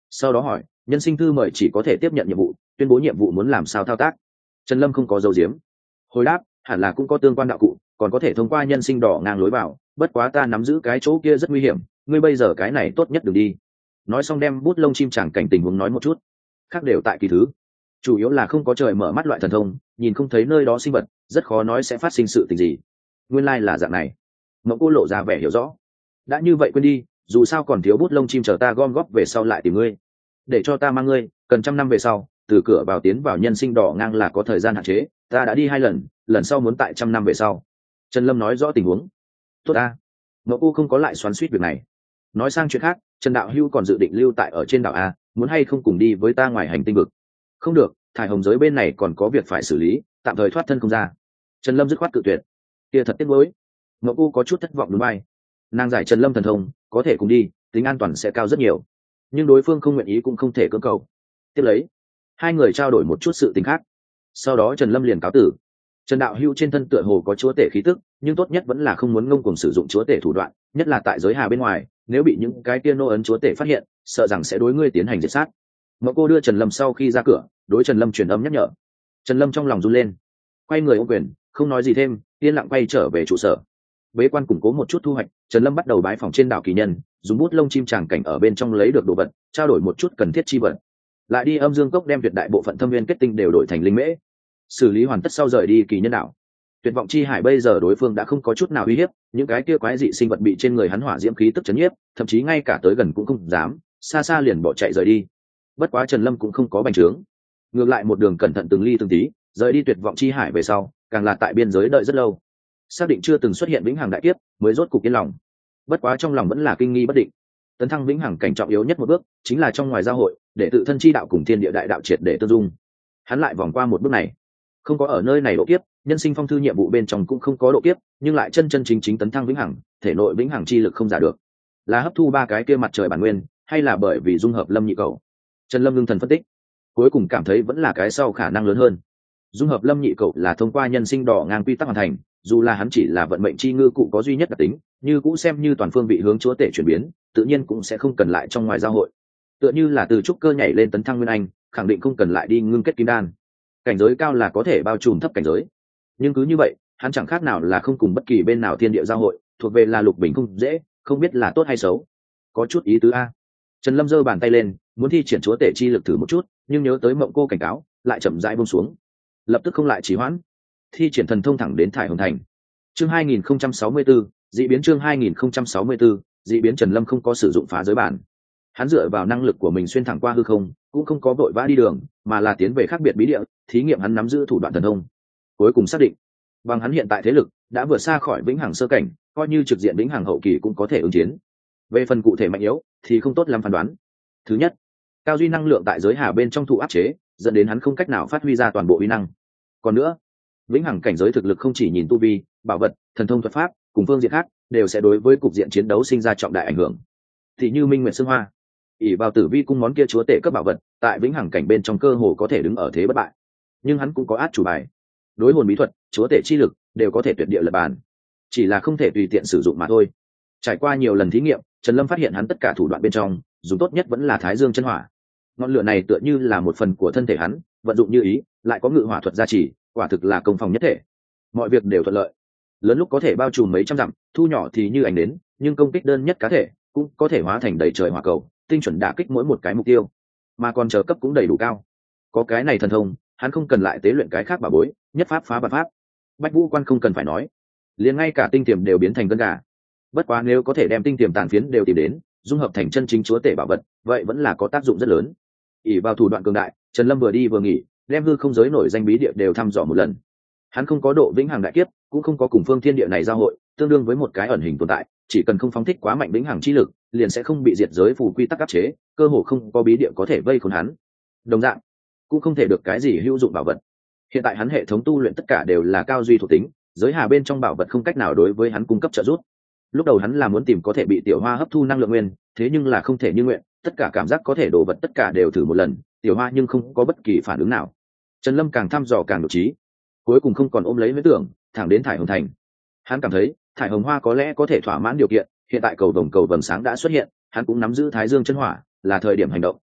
sau đó hỏi nhân sinh thư mời chỉ có thể tiếp nhận nhiệm vụ, tuyên bố nhiệm vụ muốn làm sao thao tác. Trần Lâm không có dấu diếm, hồi đáp hẳn là cũng có tương quan đạo cụ, còn có thể thông qua nhân sinh đỏ ngang lối vào, bất quá ta nắm giữ cái chỗ kia rất nguy hiểm, ngươi bây giờ cái này tốt nhất đừng đi. Nói xong đem bút lông chim chẳng cảnh tình huống nói một chút, khác đều tại kỳ thứ, chủ yếu là không có trời mở mắt loại thần thông, nhìn không thấy nơi đó sinh vật, rất khó nói sẽ phát sinh sự tình gì. Nguyên lai là dạng này. Mộng Cô lộ ra vẻ hiểu rõ. Đã như vậy quên đi, dù sao còn thiếu bút lông chim chờ ta gom góp về sau lại tìm ngươi. Để cho ta mang ngươi, cần 100 năm về sau, từ cửa vào tiến vào nhân sinh đỏ ngang là có thời gian hạn chế, ta đã đi 2 lần, lần sau muốn tại 100 năm về sau. Trần Lâm nói rõ tình huống. Tốt ta. Mộng Cô không có lại xoắn xuýt việc này. Nói sang chuyện khác, Trần Đạo Hưu còn dự định lưu tại ở trên đảo A, muốn hay không cùng đi với ta ngoài hành tinh vực? Không được, thải hồng giới bên này còn có việc phải xử lý, tạm thời thoát thân không ra. Trần Lâm dứt khoát cự tuyệt. Kia thật tiếc nuối. Ngọc U có chút thất vọng đúng bay. Nàng giải Trần Lâm thần thông, có thể cùng đi, tính an toàn sẽ cao rất nhiều, nhưng đối phương không nguyện ý cũng không thể cưỡng cầu. Tiếp lấy, hai người trao đổi một chút sự tình khác, sau đó Trần Lâm liền cáo tử. Trần Đạo Hưu trên thân tựa hồ có chúa tể khí tức, nhưng tốt nhất vẫn là không muốn ngông cuồng sử dụng chúa tể thủ đoạn, nhất là tại giới hà bên ngoài, nếu bị những cái kia nô ấn chúa tể phát hiện, sợ rằng sẽ đối ngươi tiến hành diệt sát. Ngọc Cô đưa Trần Lâm sau khi ra cửa, đối Trần Lâm truyền âm nhắc nhở. Trần Lâm trong lòng run lên, quay người ôm quyền, không nói gì thêm, yên lặng quay trở về trụ sở. Bế quan củng cố một chút thu hoạch, Trần Lâm bắt đầu bái phỏng trên đảo kỳ nhân, dùng bút lông chim tràng cảnh ở bên trong lấy được đồ vật, trao đổi một chút cần thiết chi vật, lại đi âm dương cốc đem tuyệt đại bộ phận thâm viên kết tinh đều đổi thành linh mễ. Xử lý hoàn tất sau rời đi kỳ nhân đảo. Tuyệt vọng chi hải bây giờ đối phương đã không có chút nào uy hiếp, những cái kia quái dị sinh vật bị trên người hắn hỏa diễm khí tức chấn nhiếp, thậm chí ngay cả tới gần cũng không dám, xa xa liền bỏ chạy rời đi. Bất quá Trần Lâm cũng không có bành trướng, ngược lại một đường cẩn thận từng ly từng tí, rời đi tuyệt vọng chi hải về sau, càng là tại biên giới đợi rất lâu, xác định chưa từng xuất hiện vĩnh hằng đại kiếp, mới rốt cục yên lòng. Bất quá trong lòng vẫn là kinh nghi bất định. Tấn thăng vĩnh hằng cảnh trọng yếu nhất một bước, chính là trong ngoài giao hội, để tự thân chi đạo cùng thiên địa đại đạo triệt để tương dung. Hắn lại vòng qua một bước này, không có ở nơi này độ kiếp, nhân sinh phong thư nhiệm vụ bên trong cũng không có độ kiếp, nhưng lại chân chân chính chính tấn thăng vĩnh hằng, thể nội vĩnh hằng chi lực không giả được. Là hấp thu 3 cái kia mặt trời bản nguyên, hay là bởi vì dung hợp lâm nhị cầu? Trần Lâm ngưng thần phân tích, cuối cùng cảm thấy vẫn là cái sau khả năng lớn hơn. Dung hợp lâm nhị cầu là thông qua nhân sinh đỏ ngang quy tắc hoàn thành, dù là hắn chỉ là vận mệnh chi ngư cụ có duy nhất đặc tính, như cũng xem như toàn phương vị hướng chúa tể chuyển biến, tự nhiên cũng sẽ không cần lại trong ngoài giao hội. Tựa như là từ trúc cơ nhảy lên tấn thăng nguyên anh, khẳng định không cần lại đi ngưng kết kim đan. Cảnh giới cao là có thể bao trùm thấp cảnh giới, nhưng cứ như vậy, hắn chẳng khác nào là không cùng bất kỳ bên nào thiên địa giao hội, thuộc về là lục bình không dễ, không biết là tốt hay xấu. Có chút ý tứ a. Trần Lâm giơ bàn tay lên, muốn thi triển chúa tể chi lực thử một chút, nhưng nhớ tới Mộng Cô cảnh cáo, lại chậm rãi buông xuống. Lập tức không lại trì hoãn, thi triển thần thông thẳng đến thải hồng thành. Chương 2064, dị biến chương 2064, dị biến. Trần Lâm không có sử dụng phá giới bản, hắn dựa vào năng lực của mình xuyên thẳng qua hư không, cũng không có vội vã đi đường, mà là tiến về khác biệt bí địa, thí nghiệm hắn nắm giữ thủ đoạn thần thông. Cuối cùng xác định, bằng hắn hiện tại thế lực đã vượt xa khỏi vĩnh hằng sơ cảnh, coi như trực diện vĩnh hằng hậu kỳ cũng có thể ứng chiến. Về phần cụ thể mạnh yếu thì không tốt lắm phán đoán. Thứ nhất, cao duy năng lượng tại giới hà bên trong thụ áp chế, dẫn đến hắn không cách nào phát huy ra toàn bộ uy năng. Còn nữa, vĩnh hằng cảnh giới thực lực không chỉ nhìn tu vi, bảo vật, thần thông thuật pháp cùng phương diện khác đều sẽ đối với cục diện chiến đấu sinh ra trọng đại ảnh hưởng. Thì như Minh Nguyệt Sương Hoa, ỷ vào tử vi cung món kia chúa tể cấp bảo vật, tại vĩnh hằng cảnh bên trong cơ hồ có thể đứng ở thế bất bại. Nhưng hắn cũng có át chủ bài, đối hồn bí thuật, chúa tể chi lực đều có thể tuyệt địa lập bàn, chỉ là không thể tùy tiện sử dụng mà thôi. Trải qua nhiều lần thí nghiệm, Trần Lâm phát hiện hắn tất cả thủ đoạn bên trong, dùng tốt nhất vẫn là Thái Dương chân hỏa. Ngọn lửa này tựa như là một phần của thân thể hắn, vận dụng như ý, lại có ngự hỏa thuật gia trì, quả thực là công phòng nhất thể. Mọi việc đều thuận lợi, lớn lúc có thể bao trùm mấy trăm dặm, thu nhỏ thì như ảnh đến, nhưng công kích đơn nhất cá thể cũng có thể hóa thành đầy trời hỏa cầu, tinh chuẩn đả kích mỗi một cái mục tiêu, mà còn chờ cấp cũng đầy đủ cao. Có cái này thần thông, hắn không cần lại tế luyện cái khác bảo bối, nhất pháp phá vạn pháp. Bách Vũ Quan không cần phải nói, liền ngay cả tinh tiềm đều biến thành gân gà. Bất quá nếu có thể đem tinh tiềm tàn phiến đều tìm đến, dung hợp thành chân chính chúa tể bảo vật, vậy vẫn là có tác dụng rất lớn. ỷ vào thủ đoạn cường đại, Trần Lâm vừa đi vừa nghỉ, đem hư không giới nổi danh bí địa đều thăm dò một lần. Hắn không có độ vĩnh hằng đại kiếp, cũng không có cùng phương thiên địa này giao hội, tương đương với một cái ẩn hình tồn tại, chỉ cần không phóng thích quá mạnh vĩnh hằng chi lực, liền sẽ không bị diệt giới phù quy tắc áp chế, cơ hồ không có bí địa có thể vây khốn hắn. Đồng dạng, cũng không thể được cái gì hữu dụng bảo vật. Hiện tại hắn hệ thống tu luyện tất cả đều là cao duy thuộc tính, giới hà bên trong bảo vật không cách nào đối với hắn cung cấp trợ giúp. Lúc đầu hắn là muốn tìm có thể bị tiểu hoa hấp thu năng lượng nguyên, thế nhưng là không thể như nguyện, tất cả cảm giác có thể đổ vật tất cả đều thử một lần, tiểu hoa nhưng không có bất kỳ phản ứng nào. Trần Lâm càng thăm dò càng đột trí, cuối cùng không còn ôm lấy huyễn tưởng, thẳng đến thải hồng thành. Hắn cảm thấy thải hồng hoa có lẽ có thể thỏa mãn điều kiện, hiện tại cầu vồng cầu vầng sáng đã xuất hiện, hắn cũng nắm giữ Thái Dương chân hỏa, là thời điểm hành động.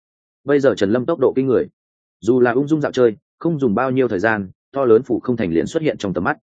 Bây giờ Trần Lâm tốc độ kinh người, dù là ung dung dạo chơi không dùng bao nhiêu thời gian, to lớn phủ không thành liền xuất hiện trong tầm mắt.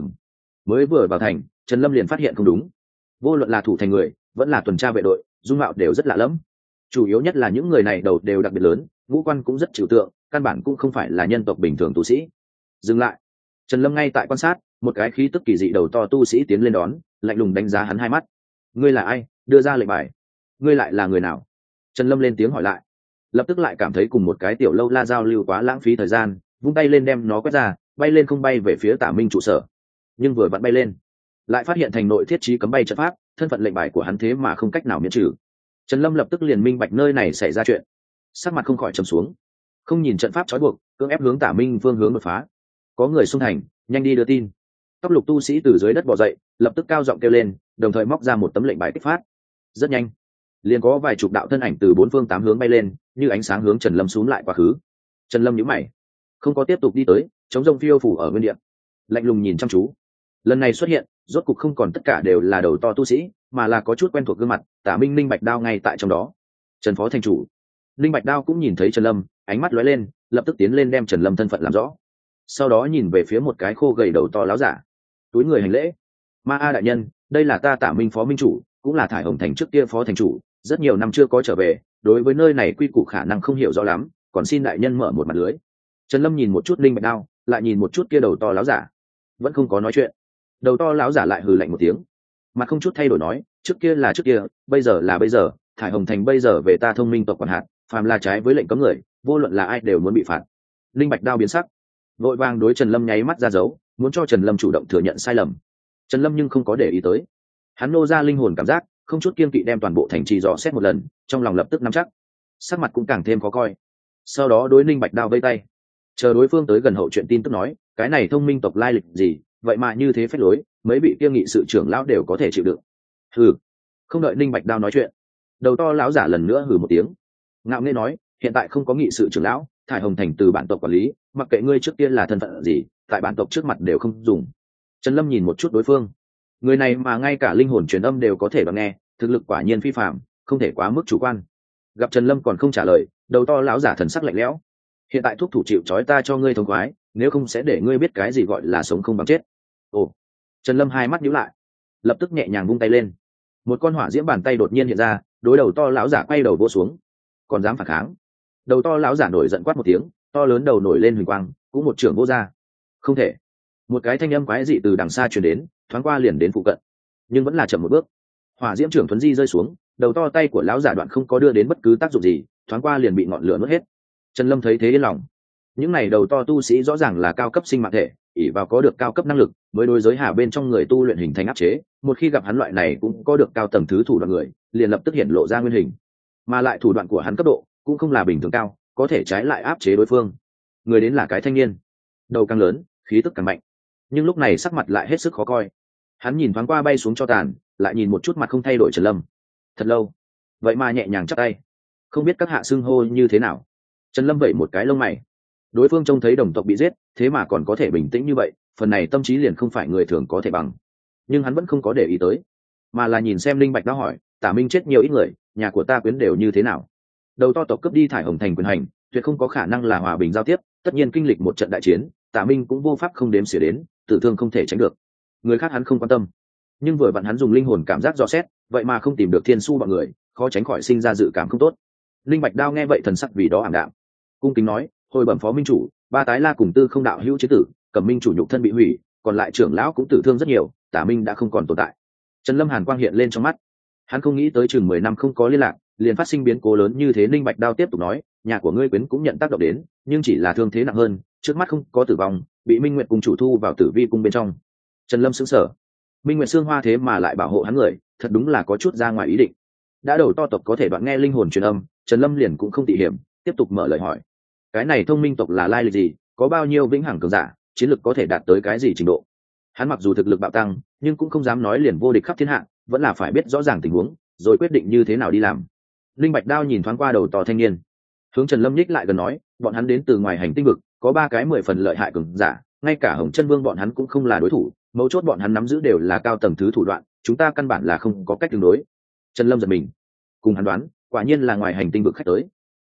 Mới vừa vào thành, Trần Lâm liền phát hiện không đúng. Vô luận là thủ thành người vẫn là tuần tra vệ đội, dung mạo đều rất lạ lẫm. Chủ yếu nhất là những người này đầu đều đặc biệt lớn, ngũ quan cũng rất trừu tượng, căn bản cũng không phải là nhân tộc bình thường tu sĩ. Dừng lại. Trần Lâm ngay tại quan sát, một cái khí tức kỳ dị đầu to tu sĩ tiến lên đón, lạnh lùng đánh giá hắn hai mắt. Ngươi là ai? Đưa ra lệnh bài. Ngươi lại là người nào? Trần Lâm lên tiếng hỏi lại. Lập tức lại cảm thấy cùng một cái tiểu lâu la giao lưu quá lãng phí thời gian, vung tay lên đem nó quét ra, bay lên không bay về phía Tả Minh trụ sở. Nhưng vừa vặn bay lên, lại phát hiện thành nội thiết trí cấm bay trận pháp, thân phận lệnh bài của hắn thế mà không cách nào miễn trừ. Trần Lâm lập tức liền minh bạch nơi này xảy ra chuyện, sắc mặt không khỏi trầm xuống, không nhìn trận pháp trói buộc, cưỡng ép hướng Tả Minh phương hướng đột phá. Có người xung thành, nhanh đi đưa tin. Tóc lục tu sĩ từ dưới đất bò dậy, lập tức cao giọng kêu lên, đồng thời móc ra một tấm lệnh bài kích phát. Rất nhanh, liền có vài chục đạo thân ảnh từ bốn phương tám hướng bay lên, như ánh sáng hướng Trần Lâm xuống lại quá khứ. Trần Lâm nhíu mày, không có tiếp tục đi tới, chống rông phiêu phủ ở nguyên địa, lạnh lùng nhìn chăm chú. Lần này xuất hiện, rốt cục không còn tất cả đều là đầu to tu sĩ, mà là có chút quen thuộc gương mặt. Tả Minh Linh Bạch Đao ngay tại trong đó. Trần phó thành chủ. Linh Bạch Đao cũng nhìn thấy Trần Lâm, ánh mắt lóe lên, lập tức tiến lên đem Trần Lâm thân phận làm rõ. Sau đó nhìn về phía một cái khô gầy đầu to láo giả, túi người hành lễ. Ma A đại nhân, đây là ta Tả Minh phó minh chủ, cũng là Thải Hồng thành trước kia phó thành chủ, rất nhiều năm chưa có trở về, đối với nơi này quy củ khả năng không hiểu rõ lắm, còn xin đại nhân mở một mặt lưới. Trần Lâm nhìn một chút Linh Bạch Đao, lại nhìn một chút kia đầu to láo giả, vẫn không có nói chuyện. Đầu to láo giả lại hừ lạnh một tiếng, mặt không chút thay đổi nói, trước kia là trước kia, bây giờ là bây giờ, Thải Hồng thành bây giờ về ta Thông Minh tộc quản hạt, phàm là trái với lệnh cấm người, vô luận là ai đều muốn bị phạt. Linh Bạch Đao biến sắc, vội vàng đối Trần Lâm nháy mắt ra dấu, muốn cho Trần Lâm chủ động thừa nhận sai lầm. Trần Lâm nhưng không có để ý tới, hắn nô ra linh hồn cảm giác, không chút kiêng kỵ đem toàn bộ thành trì dò xét một lần, trong lòng lập tức nắm chắc, sắc mặt cũng càng thêm khó coi. Sau đó đối Linh Bạch Đao vây tay, chờ đối phương tới gần hậu chuyện tin tức nói, cái này Thông Minh tộc lai lịch gì, vậy mà như thế phép lối, mấy vị kia nghị sự trưởng lão đều có thể chịu đựng. Hừ. Không đợi Linh Bạch Đao nói chuyện, đầu to lão giả lần nữa hừ một tiếng, ngạo nghễ nói, hiện tại không có nghị sự trưởng lão, Thải Hồng thành từ bản tộc quản lý, mặc kệ ngươi trước kia là thân phận gì, tại bản tộc trước mặt đều không dùng. Trần Lâm nhìn một chút đối phương, người này mà ngay cả linh hồn truyền âm đều có thể đoán nghe, thực lực quả nhiên phi phàm, không thể quá mức chủ quan. Gặp Trần Lâm còn không trả lời, đầu to lão giả thần sắc lạnh lẽo, hiện tại thuốc thủ chịu trói ta cho ngươi thống khoái, nếu không sẽ để ngươi biết cái gì gọi là sống không bằng chết. Ồ. Trần Lâm hai mắt nhíu lại, lập tức nhẹ nhàng vung tay lên, một con hỏa diễm bàn tay đột nhiên hiện ra, đối đầu to lão giả quay đầu vỗ xuống. Còn dám phản kháng? Đầu to lão giả nổi giận quát một tiếng, to lớn đầu nổi lên huỳnh quang, cũng một trường vỗ ra. Không thể. Một cái thanh âm quái dị từ đằng xa truyền đến, thoáng qua liền đến phụ cận, nhưng vẫn là chậm một bước. Hỏa diễm trưởng thuấn di rơi xuống, đầu to tay của lão giả đoạn không có đưa đến bất cứ tác dụng gì, thoáng qua liền bị ngọn lửa nuốt hết. Trần Lâm thấy thế yên lòng, những này đầu to tu sĩ rõ ràng là cao cấp sinh mạng thể, ỷ vào có được cao cấp năng lực mới đối giới hà bên trong người tu luyện hình thành áp chế, một khi gặp hắn loại này cũng có được cao tầng thứ thủ đoạn người, liền lập tức hiện lộ ra nguyên hình, mà lại thủ đoạn của hắn cấp độ cũng không là bình thường cao, có thể trái lại áp chế đối phương. Người đến là cái thanh niên, đầu càng lớn, khí tức càng mạnh, nhưng lúc này sắc mặt lại hết sức khó coi. Hắn nhìn thoáng qua bay xuống cho tàn, lại nhìn một chút mặt không thay đổi Trần Lâm, thật lâu, vậy mà nhẹ nhàng chắp tay, không biết các hạ xưng hô như thế nào. Trần Lâm vẩy một cái lông mày, đối phương trông thấy đồng tộc bị giết, thế mà còn có thể bình tĩnh như vậy, phần này tâm trí liền không phải người thường có thể bằng. Nhưng hắn vẫn không có để ý tới, mà là nhìn xem Linh Bạch Đao hỏi, Tả Minh chết nhiều ít người, nhà của ta quyến đều như thế nào? Đầu to tộc cướp đi Thải Hồng thành quyền hành, tuyệt không có khả năng là hòa bình giao tiếp, tất nhiên kinh lịch một trận đại chiến, Tả Minh cũng vô pháp không đếm xỉa đến, tử thương không thể tránh được. Người khác hắn không quan tâm, nhưng vừa vặn hắn dùng linh hồn cảm giác dò xét, vậy mà không tìm được Thiên Su bọn người, khó tránh khỏi sinh ra dự cảm không tốt. Linh Bạch Đao nghe vậy thần sắc vì đó ảm đạm, cung kính nói, hồi bẩm phó minh chủ, ba tái la cùng tư không đạo hữu chế tử, Cẩm Minh chủ nhục thân bị hủy, còn lại trưởng lão cũng tử thương rất nhiều, Tả Minh đã không còn tồn tại. Trần Lâm hàn quang hiện lên trong mắt, hắn không nghĩ tới chừng 10 năm không có liên lạc, liền phát sinh biến cố lớn như thế. Linh Bạch Đao tiếp tục nói, nhà của ngươi quyến cũng nhận tác động đến, nhưng chỉ là thương thế nặng hơn, trước mắt không có tử vong, bị Minh Nguyệt cùng chủ thu vào Tử Vi cung bên trong. Trần Lâm sững sờ, Minh Nguyệt Xương Hoa thế mà lại bảo hộ hắn người, thật đúng là có chút ra ngoài ý định. Đã đầu to tộc có thể đoạn nghe linh hồn truyền âm, Trần Lâm liền cũng không tỉ hiểm, tiếp tục mở lời hỏi, cái này Thông Minh tộc là lai lịch gì, có bao nhiêu vĩnh hằng cường giả, chiến lực có thể đạt tới cái gì trình độ? Hắn mặc dù thực lực bạo tăng, nhưng cũng không dám nói liền vô địch khắp thiên hạ, vẫn là phải biết rõ ràng tình huống, rồi quyết định như thế nào đi làm. Linh Bạch Đao nhìn thoáng qua đầu to thanh niên, hướng Trần Lâm nhích lại gần nói, bọn hắn đến từ ngoài hành tinh vực, có 3 cái 10 phần lợi hại cường giả, ngay cả Hồng Chân Vương bọn hắn cũng không là đối thủ, mấu chốt bọn hắn nắm giữ đều là cao tầng thứ thủ đoạn, chúng ta căn bản là không có cách tương đối. Trần Lâm giật mình, cùng hắn đoán, quả nhiên là ngoài hành tinh vực khách tới.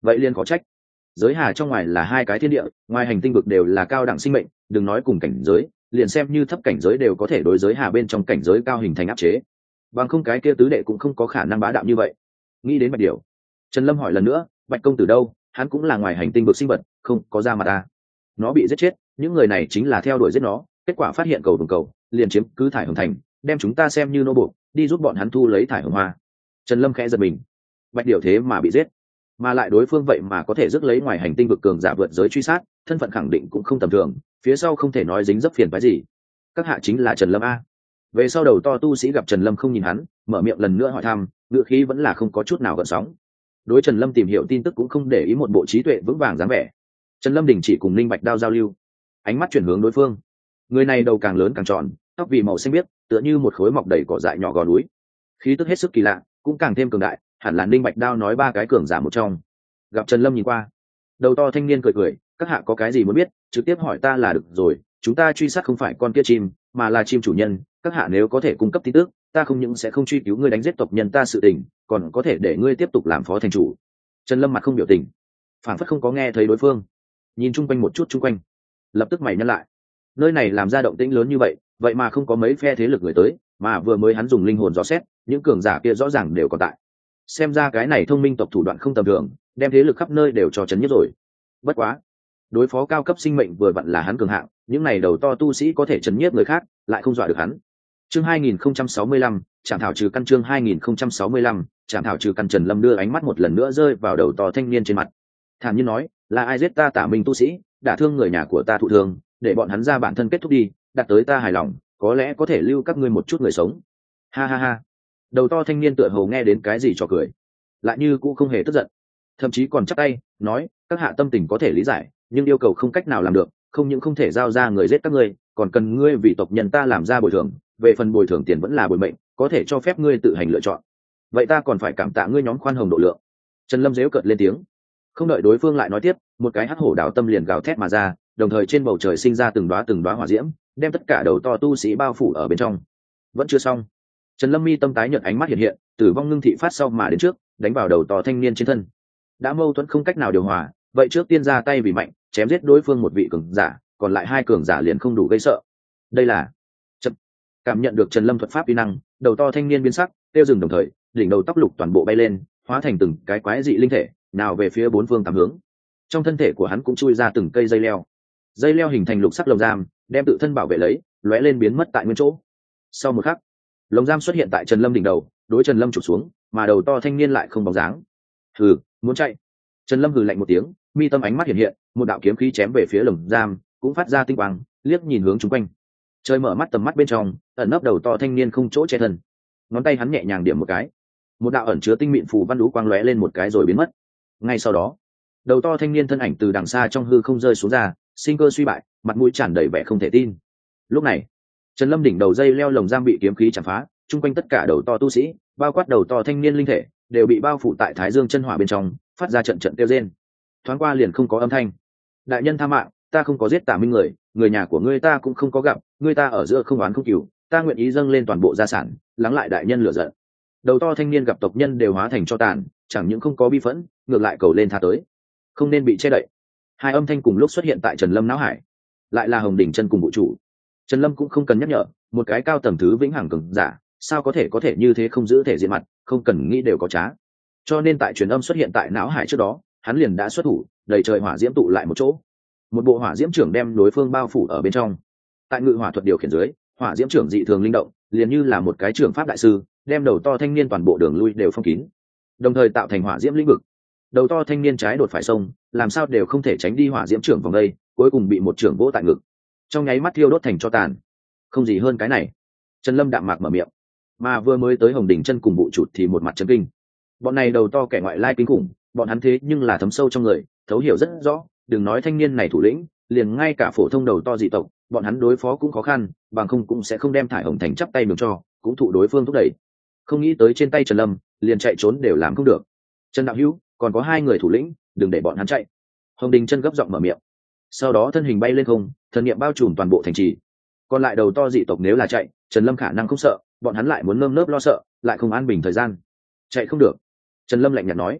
vậy liền có trách. Giới hà trong ngoài là hai cái thiên địa, ngoài hành tinh vực đều là cao đẳng sinh mệnh, đừng nói cùng cảnh giới, liền xem như thấp cảnh giới đều có thể đối giới hà bên trong cảnh giới cao hình thành áp chế, bằng không cái kia tứ đệ cũng không có khả năng bá đạo như vậy. Nghĩ đến Bạch Điểu, Trần Lâm hỏi lần nữa, Bạch công tử đâu? Hắn cũng là ngoài hành tinh vực sinh vật, không có ra mặt ta. Nó bị giết chết, những người này chính là theo đuổi giết nó, kết quả phát hiện cầu đồng cầu, liền chiếm cứ thải hồng thành, đem chúng ta xem như nô buộc, đi giúp bọn hắn thu lấy thải hồng hoa. Trần Lâm khẽ giật mình, Bạch Điểu thế mà bị giết, mà lại đối phương vậy mà có thể rước lấy ngoài hành tinh vực cường giả vượt giới truy sát, thân phận khẳng định cũng không tầm thường, phía sau không thể nói dính dấp phiền phái gì. Các hạ chính là Trần Lâm a? Về sau đầu to tu sĩ gặp Trần Lâm không nhìn hắn, mở miệng lần nữa hỏi thăm, ngữ khí vẫn là không có chút nào gợn sóng. Đối Trần Lâm tìm hiểu tin tức cũng không để ý, một bộ trí tuệ vững vàng dáng vẻ. Trần Lâm đình chỉ cùng Linh Bạch Đao giao lưu, ánh mắt chuyển hướng đối phương. Người này đầu càng lớn càng tròn, tóc vì màu xanh biếc, tựa như một khối mọc đầy cỏ dại nhỏ gò núi, khí tức hết sức kỳ lạ, cũng càng thêm cường đại, hẳn là Linh Bạch Đao nói ba cái cường giả một trong. Gặp Trần Lâm nhìn qua, đầu to thanh niên cười cười, các hạ có cái gì muốn biết, trực tiếp hỏi ta là được rồi, chúng ta truy sát không phải con kia chim, mà là chim chủ nhân, các hạ nếu có thể cung cấp tin tức, ta không những sẽ không truy cứu ngươi đánh giết tộc nhân ta sự tình, còn có thể để ngươi tiếp tục làm phó thành chủ. Trần Lâm mặt không biểu tình, phản phất không có nghe thấy đối phương, nhìn chung quanh một chút chung quanh, lập tức mày nhăn lại. Nơi này làm ra động tĩnh lớn như vậy, vậy mà không có mấy phe thế lực người tới, mà vừa mới hắn dùng linh hồn dò xét, những cường giả kia rõ ràng đều còn tại. Xem ra cái này thông minh tộc thủ đoạn không tầm thường, đem thế lực khắp nơi đều cho chấn nhất rồi. Bất quá, đối phó cao cấp sinh mệnh vừa vặn là hắn cường hạng, những này đầu to tu sĩ có thể chấn nhiếp người khác, lại không dọa được hắn. Chương 2065, Trảm thảo trừ căn. Chương 2065, Trảm thảo trừ căn. Trần Lâm đưa ánh mắt một lần nữa rơi vào đầu to thanh niên trên mặt, thản nhiên nói, là ai giết ta Tả Minh tu sĩ, đả thương người nhà của ta thụ thương, để bọn hắn ra bản thân kết thúc đi, đạt tới ta hài lòng, có lẽ có thể lưu các ngươi một chút người sống. Ha ha ha. Đầu to thanh niên tựa hồ nghe đến cái gì cho cười, lại như cũng không hề tức giận, thậm chí còn chắp tay nói, các hạ tâm tình có thể lý giải, nhưng yêu cầu không cách nào làm được, không những không thể giao ra người giết các ngươi, còn cần ngươi vì tộc nhân ta làm ra bồi thường, về phần bồi thường tiền vẫn là bồi mệnh, có thể cho phép ngươi tự hành lựa chọn. Vậy ta còn phải cảm tạ ngươi nhóm khoan hồng độ lượng. Trần Lâm giễu cợt lên tiếng. Không đợi đối phương lại nói tiếp, một cái hắc hổ đảo tâm liền gào thét mà ra, đồng thời trên bầu trời sinh ra từng đóa hỏa diễm, đem tất cả đầu to tu sĩ bao phủ ở bên trong. Vẫn chưa xong. Trần Lâm mi tâm tái nhợt, ánh mắt hiện hiện, tử vong ngưng thị phát sau mà đến trước, đánh vào đầu to thanh niên trên thân. Đã mâu thuẫn không cách nào điều hòa, vậy trước tiên ra tay vì mạnh, chém giết đối phương một vị cường giả, còn lại hai cường giả liền không đủ gây sợ. Đây là Chậm. Cảm nhận được Trần Lâm thuật pháp uy năng, đầu to thanh niên biến sắc, tiêu dừng đồng thời, đỉnh đầu tóc lục toàn bộ bay lên, hóa thành từng cái quái dị linh thể, nào về phía bốn phương tám hướng. Trong thân thể của hắn cũng chui ra từng cây dây leo hình thành lục sắc lồng giam, đem tự thân bảo vệ lấy, lóe lên biến mất tại nguyên chỗ. Sau một khắc, lồng giam xuất hiện tại Trần Lâm đỉnh đầu, đối Trần Lâm chụp xuống, mà đầu to thanh niên lại không bóng dáng. Hừ, muốn chạy? Trần Lâm hừ lạnh một tiếng, mi tâm ánh mắt hiện hiện, một đạo kiếm khí chém về phía lồng giam, cũng phát ra tinh quang, liếc nhìn hướng chung quanh. Trời mở mắt, tầm mắt bên trong ẩn nấp đầu to thanh niên không chỗ che thân, ngón tay hắn nhẹ nhàng điểm một cái, một đạo ẩn chứa tinh mịn phù văn đũ quang lóe lên một cái rồi biến mất. Ngay sau đó, đầu to thanh niên thân ảnh từ đằng xa trong hư không rơi xuống ra, sinh cơ suy bại, mặt mũi tràn đầy vẻ không thể tin. Lúc này, Trần Lâm đỉnh đầu dây leo lồng giam bị kiếm khí chạm phá, chung quanh tất cả đầu to tu sĩ, bao quát đầu to thanh niên linh thể, đều bị bao phủ tại Thái Dương chân hỏa bên trong, phát ra trận trận kêu rên. Thoáng qua liền không có âm thanh. Đại nhân tha mạng, ta không có giết Tả Minh người nhà của ngươi ta cũng không có gặp, ngươi ta ở giữa không oán không cừu, ta nguyện ý dâng lên toàn bộ gia sản, lắng lại đại nhân lửa giận. Đầu to thanh niên gặp tộc nhân đều hóa thành tro tàn, chẳng những không có bi phẫn, ngược lại cầu lên tha tới. Không nên bị che đậy. Hai âm thanh cùng lúc xuất hiện tại Trần Lâm não hải, lại là Hồng Đỉnh Chân cùng Vũ Chủ. Trần Lâm cũng không cần nhắc nhở, một cái cao tầng thứ vĩnh hằng cường giả, sao có thể như thế không giữ thể diện mặt, không cần nghĩ đều có trá. Cho nên tại truyền âm xuất hiện tại não hải trước đó, hắn liền đã xuất thủ, đầy trời hỏa diễm tụ lại một chỗ, một bộ hỏa diễm trưởng đem đối phương bao phủ ở bên trong. Tại ngự hỏa thuật điều khiển dưới, hỏa diễm trưởng dị thường linh động, liền như là một cái trưởng pháp đại sư, đem đầu to thanh niên toàn bộ đường lui đều phong kín, đồng thời tạo thành hỏa diễm lĩnh vực. Đầu to thanh niên trái đột phải xông, làm sao đều không thể tránh đi hỏa diễm trưởng vòng đây, cuối cùng bị một trưởng vỗ tại ngực, trong nháy mắt thiêu đốt thành tro tàn. Không gì hơn cái này. Trần Lâm đạm mạc mở miệng, mà vừa mới tới Hồng Đỉnh Chân cùng Vũ Chủ thì một mặt chấn kinh. Bọn này đầu to kẻ ngoại lai kinh khủng, bọn hắn thế nhưng là thấm sâu trong người, thấu hiểu rất rõ, đừng nói thanh niên này thủ lĩnh, liền ngay cả phổ thông đầu to dị tộc, bọn hắn đối phó cũng khó khăn, bằng không cũng sẽ không đem Thải Hồng Thành chắp tay mừng cho, cũng thụ đối phương thúc đẩy. Không nghĩ tới trên tay Trần Lâm, liền chạy trốn đều làm không được. Trần đạo hữu, còn có hai người thủ lĩnh, đừng để bọn hắn chạy. Hồng Đỉnh Chân gấp giọng mở miệng. Sau đó thân hình bay lên không, thần niệm bao trùm toàn bộ thành trì. Còn lại đầu to dị tộc nếu là chạy, Trần Lâm khả năng không sợ, bọn hắn lại muốn nơm nớp lo sợ, lại không an bình thời gian. Chạy không được. Trần Lâm lạnh nhạt nói.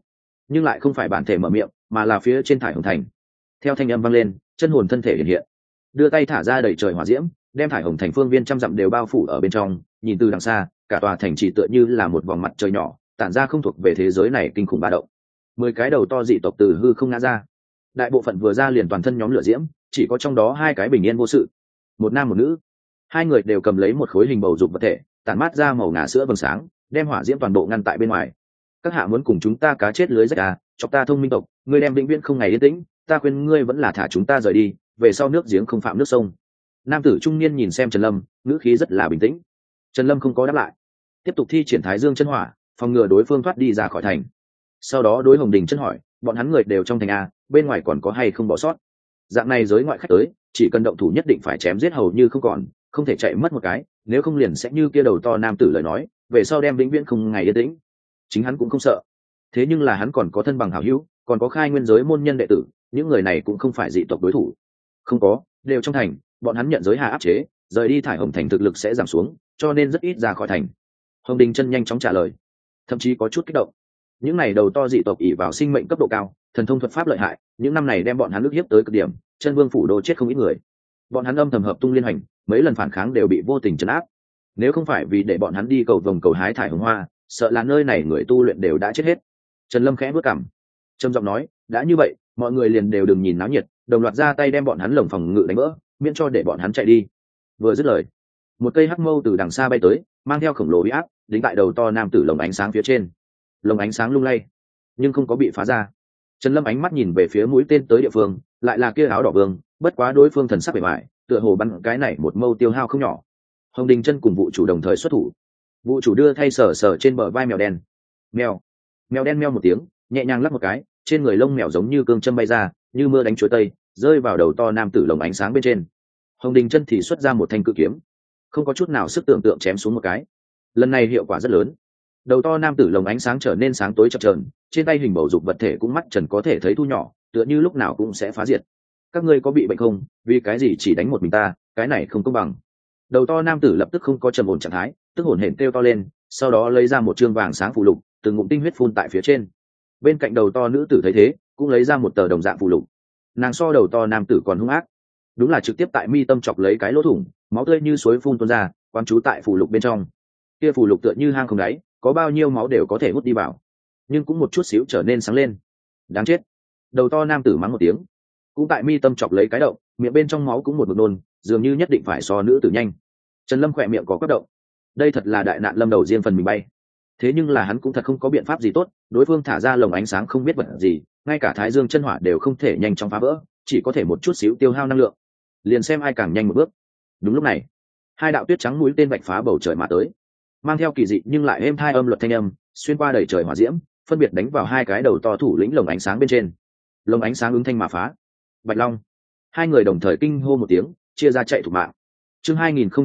nhưng lại không phải bản thể mở miệng, mà là phía trên thải hồng thành. Theo thanh âm vang lên, chân hồn thân thể hiện hiện, đưa tay thả ra đầy trời hỏa diễm, đem thải hồng thành phương viên trăm dặm đều bao phủ ở bên trong. Nhìn từ đằng xa, cả tòa thành chỉ tựa như là một vòng mặt trời nhỏ, tản ra không thuộc về thế giới này kinh khủng ba động. 10 cái đầu to dị tộc từ hư không ngã ra, đại bộ phận vừa ra liền toàn thân nhóm lửa diễm, chỉ có trong đó 2 cái bình yên vô sự, một nam một nữ. 2 người đều cầm lấy một khối hình bầu dục vật thể, tản mát ra màu ngà sữa vầng sáng, đem hỏa diễm toàn bộ ngăn tại bên ngoài. Các hạ muốn cùng chúng ta cá chết lưới rách à? Chọc ta thông minh tộc, ngươi đem vĩnh viễn không ngày yên tĩnh, ta khuyên ngươi vẫn là thả chúng ta rời đi, về sau nước giếng không phạm nước sông. Nam tử trung niên nhìn xem Trần Lâm, ngữ khí rất là bình tĩnh. Trần Lâm không có đáp lại, tiếp tục thi triển Thái Dương chân hỏa, phòng ngừa đối phương thoát đi ra khỏi thành. Sau đó đối Hồng Đình chân hỏi, bọn hắn người đều trong thành a, bên ngoài còn có hay không bỏ sót? Dạng này giới ngoại khách tới, chỉ cần động thủ nhất định phải chém giết hầu như không còn, không thể chạy mất một cái, nếu không liền sẽ như kia đầu to nam tử lời nói, về sau đem vĩnh viễn không ngày yên tĩnh. Chính hắn cũng không sợ, thế nhưng là hắn còn có thân bằng hảo hữu, còn có khai nguyên giới môn nhân đệ tử, những người này cũng không phải dị tộc đối thủ. Không có, đều trong thành, bọn hắn nhận giới hà áp chế, rời đi thải hồng thành thực lực sẽ giảm xuống, cho nên rất ít ra khỏi thành. Hồng Đình chân nhanh chóng trả lời, thậm chí có chút kích động. Những này đầu to dị tộc ỷ vào sinh mệnh cấp độ cao, thần thông thuật pháp lợi hại, những năm này đem bọn hắn ức hiếp tới cực điểm, chân vương phủ đô chết không ít người. Bọn hắn âm thầm hợp tung liên hành, mấy lần phản kháng đều bị vô tình trấn áp. Nếu không phải vì để bọn hắn đi cầu vồng cầu hái thải hồng hoa, sợ là nơi này người tu luyện đều đã chết hết. Trần Lâm khẽ bước cằm, trầm giọng nói, đã như vậy, mọi người liền đều đừng nhìn náo nhiệt, đồng loạt ra tay đem bọn hắn lồng phòng ngự đánh vỡ, miễn cho để bọn hắn chạy đi. Vừa dứt lời, một cây hắc mâu từ đằng xa bay tới, mang theo khổng lồ uy áp, đính tại đầu to nam tử lồng ánh sáng phía trên. Lồng ánh sáng lung lay, nhưng không có bị phá ra. Trần Lâm ánh mắt nhìn về phía mũi tên tới địa phương, lại là kia áo đỏ vương, bất quá đối phương thần sắc bề ngoài, tựa hồ bắn cái này một mâu tiêu hao không nhỏ. Hồng Đình chân cùng vụ chủ đồng thời xuất thủ. Vụ chủ đưa thay sờ sờ trên bờ vai mèo đen. Mèo đen meo một tiếng, nhẹ nhàng lắc một cái, trên người lông mèo giống như cương châm bay ra, như mưa đánh chuối tây, rơi vào đầu to nam tử lồng ánh sáng bên trên. Hồng Đình chân thì xuất ra một thanh cự kiếm, không có chút nào sức tưởng tượng chém xuống một cái. Lần này hiệu quả rất lớn, đầu to nam tử lồng ánh sáng trở nên sáng tối chập chờn, trên tay hình bầu dục vật thể cũng mắt trần có thể thấy thu nhỏ, tựa như lúc nào cũng sẽ phá diệt. Các ngươi có bị bệnh không? Vì cái gì chỉ đánh một mình ta, cái này không công bằng. Đầu to nam tử lập tức không có trầm ổn trạng thái, tức hổn hển kêu to lên, sau đó lấy ra một trương vàng sáng phù lục, từng ngụm tinh huyết phun tại phía trên. Bên cạnh đầu to nữ tử thấy thế, cũng lấy ra một tờ đồng dạng phù lục. Nàng so đầu to nam tử còn hung ác, đúng là trực tiếp tại mi tâm chọc lấy cái lỗ thủng, máu tươi như suối phun tuôn ra, quán trú tại phù lục bên trong. Kia phù lục tựa như hang không đáy, có bao nhiêu máu đều có thể hút đi vào, nhưng cũng một chút xíu trở nên sáng lên. Đáng chết! Đầu to nam tử mắng một tiếng, cũng tại mi tâm chọc lấy cái động, miệng bên trong máu cũng một mực nôn, dường như nhất định phải so nữ tử nhanh. Trần Lâm khỏe miệng có quất động, đây thật là đại nạn lâm đầu riêng phần mình bay. Thế nhưng là hắn cũng thật không có biện pháp gì tốt, đối phương thả ra lồng ánh sáng không biết vật gì, ngay cả Thái Dương chân hỏa đều không thể nhanh chóng phá vỡ, chỉ có thể một chút xíu tiêu hao năng lượng, liền xem ai càng nhanh một bước. Đúng lúc này, 2 đạo tuyết trắng mũi tên vạch phá bầu trời mà tới, mang theo kỳ dị nhưng lại êm thai âm luật thanh âm, xuyên qua đầy trời hỏa diễm, phân biệt đánh vào 2 cái đầu to thủ lĩnh lồng ánh sáng bên trên. Lồng ánh sáng ứng thanh mà phá. Bạch Long. 2 người đồng thời kinh hô một tiếng, chia ra chạy thục mạng. Chương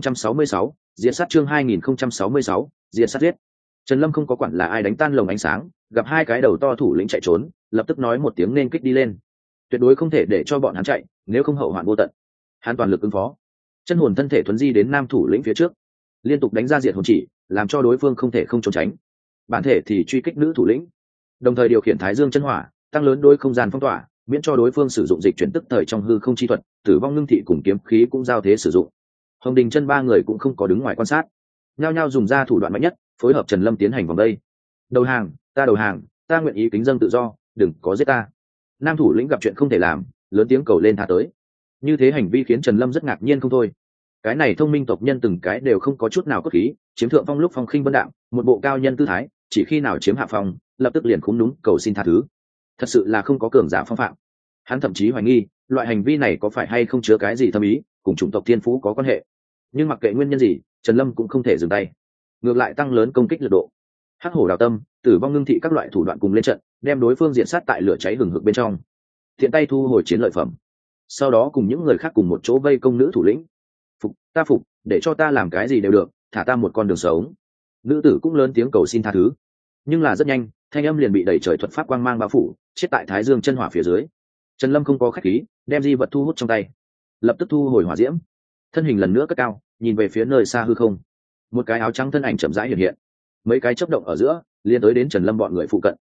2066, diệt sát. Chương 2066, diệt sát giết. Trần Lâm không có quản là ai đánh tan lồng ánh sáng, gặp 2 cái đầu to thủ lĩnh chạy trốn, lập tức nói một tiếng nên kích đi lên. Tuyệt đối không thể để cho bọn hắn chạy, nếu không hậu hoạn vô tận. Hắn toàn lực ứng phó. Chân hồn thân thể thuấn di đến nam thủ lĩnh phía trước, liên tục đánh ra diệt hồn chỉ, làm cho đối phương không thể không trốn tránh. Bản thể thì truy kích nữ thủ lĩnh, đồng thời điều khiển Thái Dương chân hỏa, tăng lớn đôi không gian phong tỏa, miễn cho đối phương sử dụng dịch chuyển tức thời trong hư không chi thuật, tử vong ngưng thị cùng kiếm khí cũng giao thế sử dụng. Hồng Đình chân 3 người cũng không có đứng ngoài quan sát, nhao nhao dùng ra thủ đoạn mạnh nhất, phối hợp Trần Lâm tiến hành vòng đây. Đầu hàng, ta nguyện ý kính dâng tự do, đừng có giết ta. Nam thủ lĩnh gặp chuyện không thể làm, lớn tiếng cầu lên tha tới. Như thế hành vi khiến Trần Lâm rất ngạc nhiên không thôi. Cái này thông minh tộc nhân từng cái đều không có chút nào cốt khí, chiếm thượng phong lúc phong khinh vân đạm, một bộ cao nhân tư thái, chỉ khi nào chiếm hạ phong, lập tức liền khúm núm cầu xin tha thứ. Thật sự là không có cường giả phong phạm. Hắn thậm chí hoài nghi, loại hành vi này có phải hay không chứa cái gì thâm ý, cùng chủng tộc thiên phú có quan hệ. Nhưng mặc kệ nguyên nhân gì, Trần Lâm cũng không thể dừng tay, ngược lại tăng lớn công kích lực độ. Hắc hổ đào tâm, tử vong ngưng thị các loại thủ đoạn cùng lên trận, đem đối phương diện sát tại lửa cháy hừng hực bên trong. Thiện tay thu hồi chiến lợi phẩm, sau đó cùng những người khác cùng một chỗ vây công nữ thủ lĩnh. Phục, để cho ta làm cái gì đều được, thả ta một con đường sống. Nữ tử cũng lớn tiếng cầu xin tha thứ, nhưng là rất nhanh, thanh âm liền bị đẩy trời thuật pháp quang mang bao phủ, chết tại Thái Dương chân hỏa phía dưới. Trần Lâm không có khách khí, đem di vật thu hút trong tay, lập tức thu hồi hỏa diễm, thân hình lần nữa cất cao, nhìn về phía nơi xa hư không. Một cái áo trắng thân ảnh chậm rãi hiện hiện, mấy cái chớp động ở giữa, liên tới đến Trần Lâm bọn người phụ cận.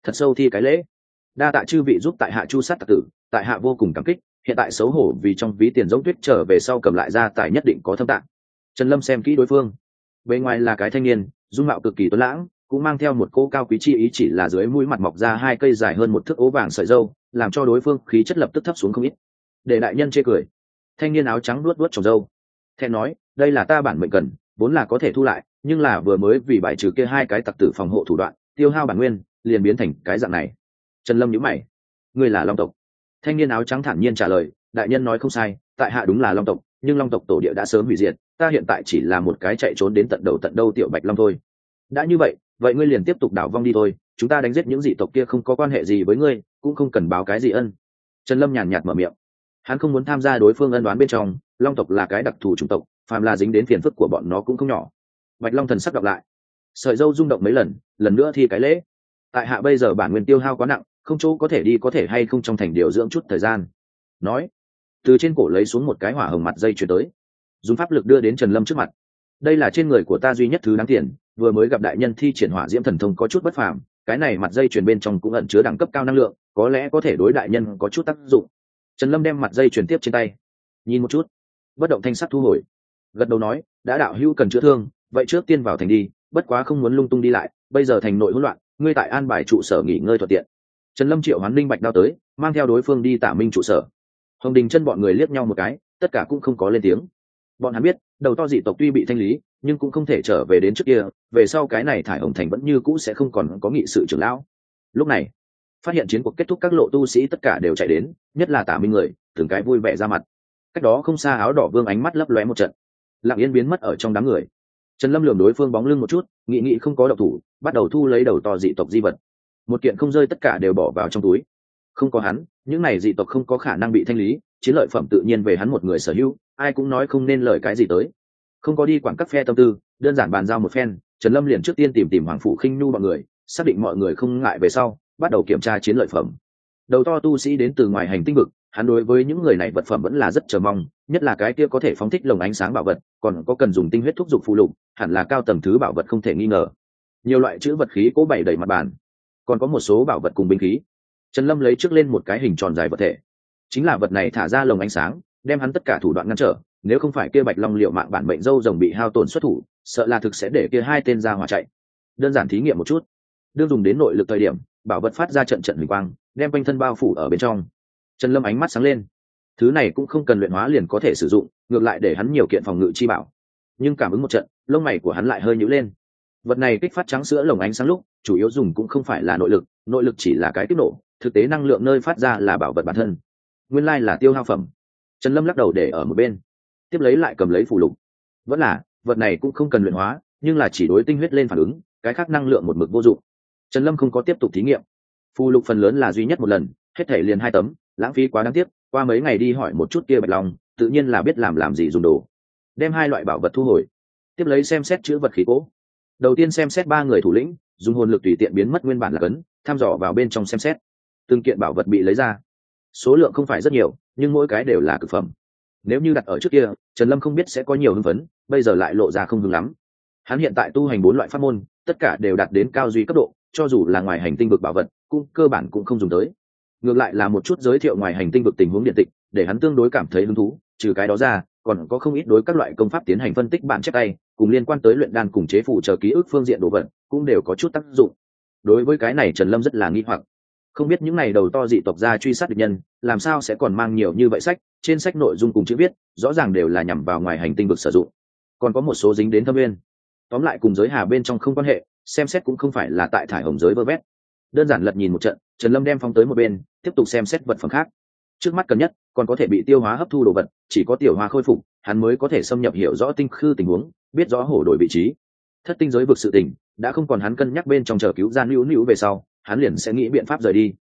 thật sâu thi cái lễ. Đa tạ chư vị giúp tại hạ chu sát tặc tử, tại hạ vô cùng cảm kích, hiện tại xấu hổ vì trong ví tiền giống tuyết trở về sau cầm lại ra tài nhất định có thâm tạng. Trần Lâm xem kỹ đối phương, bề ngoài là cái thanh niên dung mạo cực kỳ tuấn lãng, cũng mang theo một cô cao quý chi ý, chỉ là dưới mũi mặt mọc ra hai cây dài hơn một thước ố vàng sợi râu, làm cho đối phương khí chất lập tức thấp xuống không ít. Để đại nhân chê cười. Thanh niên áo trắng luốt luốt trồng râu, thẹn nói, đây là ta bản mệnh cần, vốn là có thể thu lại, nhưng là vừa mới vì bài trừ kia hai cái tặc tử phòng hộ thủ đoạn, tiêu hao bản nguyên, liền biến thành cái dạng này. Trần Lâm nhíu mày, ngươi là Long tộc? Thanh niên áo trắng thản nhiên trả lời, đại nhân nói không sai, tại hạ đúng là Long tộc, nhưng Long tộc tổ địa đã sớm hủy diệt, ta hiện tại chỉ là một cái chạy trốn đến tận đâu tiểu bạch long thôi. Đã như vậy, vậy ngươi liền tiếp tục đảo vong đi thôi, chúng ta đánh giết những dị tộc kia không có quan hệ gì với ngươi, cũng không cần báo cái gì ân. Trần Lâm nhàn nhạt mở miệng, hắn không muốn tham gia đối phương ân đoán bên trong, Long tộc là cái đặc thù chủng tộc, phàm là dính đến phiền phức của bọn nó cũng không nhỏ. Bạch long thần sắc đọc lại, sợi râu rung động mấy lần nữa thi cái lễ. Tại hạ bây giờ bản nguyên tiêu hao quá nặng, không chỗ có thể đi, có thể hay không trong thành điều dưỡng chút thời gian. Nói, từ trên cổ lấy xuống một cái hỏa hồng mặt dây chuyền tới, dùng pháp lực đưa đến Trần Lâm trước mặt. Đây là trên người của ta duy nhất thứ đáng tiền, vừa mới gặp đại nhân thi triển hỏa diễm thần thông có chút bất phàm, cái này mặt dây chuyền bên trong cũng ẩn chứa đẳng cấp cao năng lượng, có lẽ có thể đối đại nhân có chút tác dụng. Trần Lâm đem mặt dây chuyền tiếp trên tay, nhìn một chút, bất động thanh sắc thu hồi, gật đầu nói, đã đạo hữu cần chữa thương, vậy trước tiên vào thành đi, bất quá không muốn lung tung đi lại, bây giờ thành nội hỗn loạn, ngươi tại an bài trụ sở nghỉ ngơi thuận tiện. Trần Lâm triệu hoán linh bạch đao tới, mang theo đối phương đi Tả Minh trụ sở. Hồng Đình chân bọn người liếc nhau một cái, tất cả cũng không có lên tiếng. Bọn hắn biết, đầu to dị tộc tuy bị thanh lý, nhưng cũng không thể trở về đến trước kia, về sau cái này thải hồng thành vẫn như cũ sẽ không còn có nghị sự trưởng lão. Lúc này, phát hiện chiến cuộc kết thúc, các lộ tu sĩ tất cả đều chạy đến, nhất là Tả Minh người, từng cái vui vẻ ra mặt. Cách đó không xa áo đỏ vương ánh mắt lấp lóe một trận, lặng yên biến mất ở trong đám người. Trần Lâm lườm đối phương bóng lưng một chút, nghị không có động thủ, bắt đầu thu lấy đầu to dị tộc di vật. Một kiện không rơi tất cả đều bỏ vào trong túi. Không có hắn, những này dị tộc không có khả năng bị thanh lý, chiến lợi phẩm tự nhiên về hắn một người sở hữu, ai cũng nói không nên lời cái gì tới. Không có đi quản các phe tâm tư, đơn giản bàn giao một phen, Trần Lâm liền trước tiên tìm Hoàng Phủ Khinh Nhu bọn người, xác định mọi người không ngại về sau, bắt đầu kiểm tra chiến lợi phẩm. Đầu to tu sĩ đến từ ngoài hành tinh vực, hắn đối với những người này vật phẩm vẫn là rất chờ mong, nhất là cái kia có thể phóng thích lồng ánh sáng bảo vật, còn có cần dùng tinh huyết thúc dục phụ lục, hẳn là cao tầng thứ bảo vật không thể nghi ngờ. Nhiều loại chữ vật khí cố bày đầy mặt bàn, còn có một số bảo vật cùng binh khí. Trần Lâm lấy trước lên một cái hình tròn dài vật thể, chính là vật này thả ra lồng ánh sáng, đem hắn tất cả thủ đoạn ngăn trở, nếu không phải kia Bạch Long liệu mạng bản mệnh dâu rồng bị hao tổn xuất thủ, sợ là thực sẽ để kia hai tên ra hỏa chạy. Đơn giản thí nghiệm một chút, đương dùng đến nội lực thời điểm, bảo vật phát ra trận huỳnh quang, đem quanh thân bao phủ ở bên trong. Trần Lâm ánh mắt sáng lên, thứ này cũng không cần luyện hóa liền có thể sử dụng, ngược lại để hắn nhiều kiện phòng ngự chi bảo. Nhưng cảm ứng một trận, lông mày của hắn lại hơi nhíu lên. Vật này kích phát trắng sữa lồng ánh sáng lúc, chủ yếu dùng cũng không phải là nội lực chỉ là cái kích nổ, thực tế năng lượng nơi phát ra là bảo vật bản thân. Nguyên lai là tiêu hao phẩm. Trần Lâm lắc đầu để ở một bên, tiếp lấy lại cầm lấy phù lục. Vẫn là, vật này cũng không cần luyện hóa, nhưng là chỉ đối tinh huyết lên phản ứng, cái khác năng lượng một mực vô dụng. Trần Lâm không có tiếp tục thí nghiệm. Phù lục phần lớn là duy nhất một lần, hết thể liền 2 tấm, lãng phí quá đáng tiếc, qua mấy ngày đi hỏi một chút kia Bạch Long, tự nhiên là biết làm gì dùng đồ. Đem 2 loại bảo vật thu hồi, tiếp lấy xem xét chữ vật khí cố. Đầu tiên xem xét 3 người thủ lĩnh, dùng hồn lực tùy tiện biến mất nguyên bản là cấn, thăm dò vào bên trong xem xét. Từng kiện bảo vật bị lấy ra, số lượng không phải rất nhiều, nhưng mỗi cái đều là cực phẩm. Nếu như đặt ở trước kia, Trần Lâm không biết sẽ có nhiều hưng phấn, bây giờ lại lộ ra không hứng lắm. Hắn hiện tại tu hành 4 loại pháp môn, tất cả đều đạt đến cao duy cấp độ, cho dù là ngoài hành tinh vực bảo vật, cũng cơ bản cũng không dùng tới. Ngược lại là một chút giới thiệu ngoài hành tinh vực tình huống điện tịch, để hắn tương đối cảm thấy hứng thú, trừ cái đó ra, còn có không ít đối các loại công pháp tiến hành phân tích bản chép tay, cùng liên quan tới luyện đan cùng chế phụ trợ ký ức phương diện đồ vật, cũng đều có chút tác dụng. Đối với cái này Trần Lâm rất là nghi hoặc, không biết những này đầu to dị tộc ra truy sát địch nhân, làm sao sẽ còn mang nhiều như vậy sách, trên sách nội dung cùng chữ viết, rõ ràng đều là nhằm vào ngoài hành tinh vực sử dụng, còn có một số dính đến thâm nguyên. Tóm lại cùng giới hà bên trong không quan hệ, xem xét cũng không phải là tại thải hồng giới vơ vét. Đơn giản lật nhìn một trận, Trần Lâm đem phóng tới một bên, tiếp tục xem xét vật phẩm khác. Trước mắt cần nhất, còn có thể bị tiêu hóa hấp thu đồ vật, chỉ có tiểu hoa khôi phục, hắn mới có thể xâm nhập hiểu rõ tinh khư tình huống, biết rõ hổ đổi vị trí. Thất tinh giới vực sự tình, đã không còn hắn cân nhắc bên trong chờ cứu ra nữu về sau, hắn liền sẽ nghĩ biện pháp rời đi.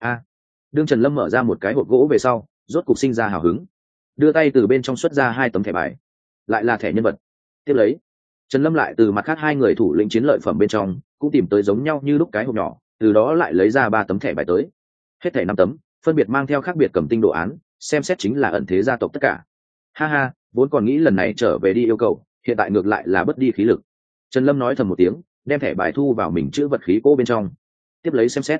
Đương Trần Lâm mở ra một cái hộp gỗ về sau, rốt cục sinh ra hào hứng, đưa tay từ bên trong xuất ra 2 tấm thẻ bài, lại là thẻ nhân vật. Tiếp lấy, Trần Lâm lại từ mặt khác 2 người thủ lĩnh chiến lợi phẩm bên trong cũng tìm tới giống nhau như lúc cái hộp nhỏ, từ đó lại lấy ra 3 tấm thẻ bài tới, hết thẻ 5 tấm, phân biệt mang theo khác biệt cầm tinh đồ án, xem xét chính là ẩn thế gia tộc tất cả. Ha ha, vốn còn nghĩ lần này trở về đi yêu cầu, hiện tại ngược lại là bất đi khí lực. Trần Lâm nói thầm một tiếng, đem thẻ bài thu vào mình chữ vật khí cố bên trong, tiếp lấy xem xét,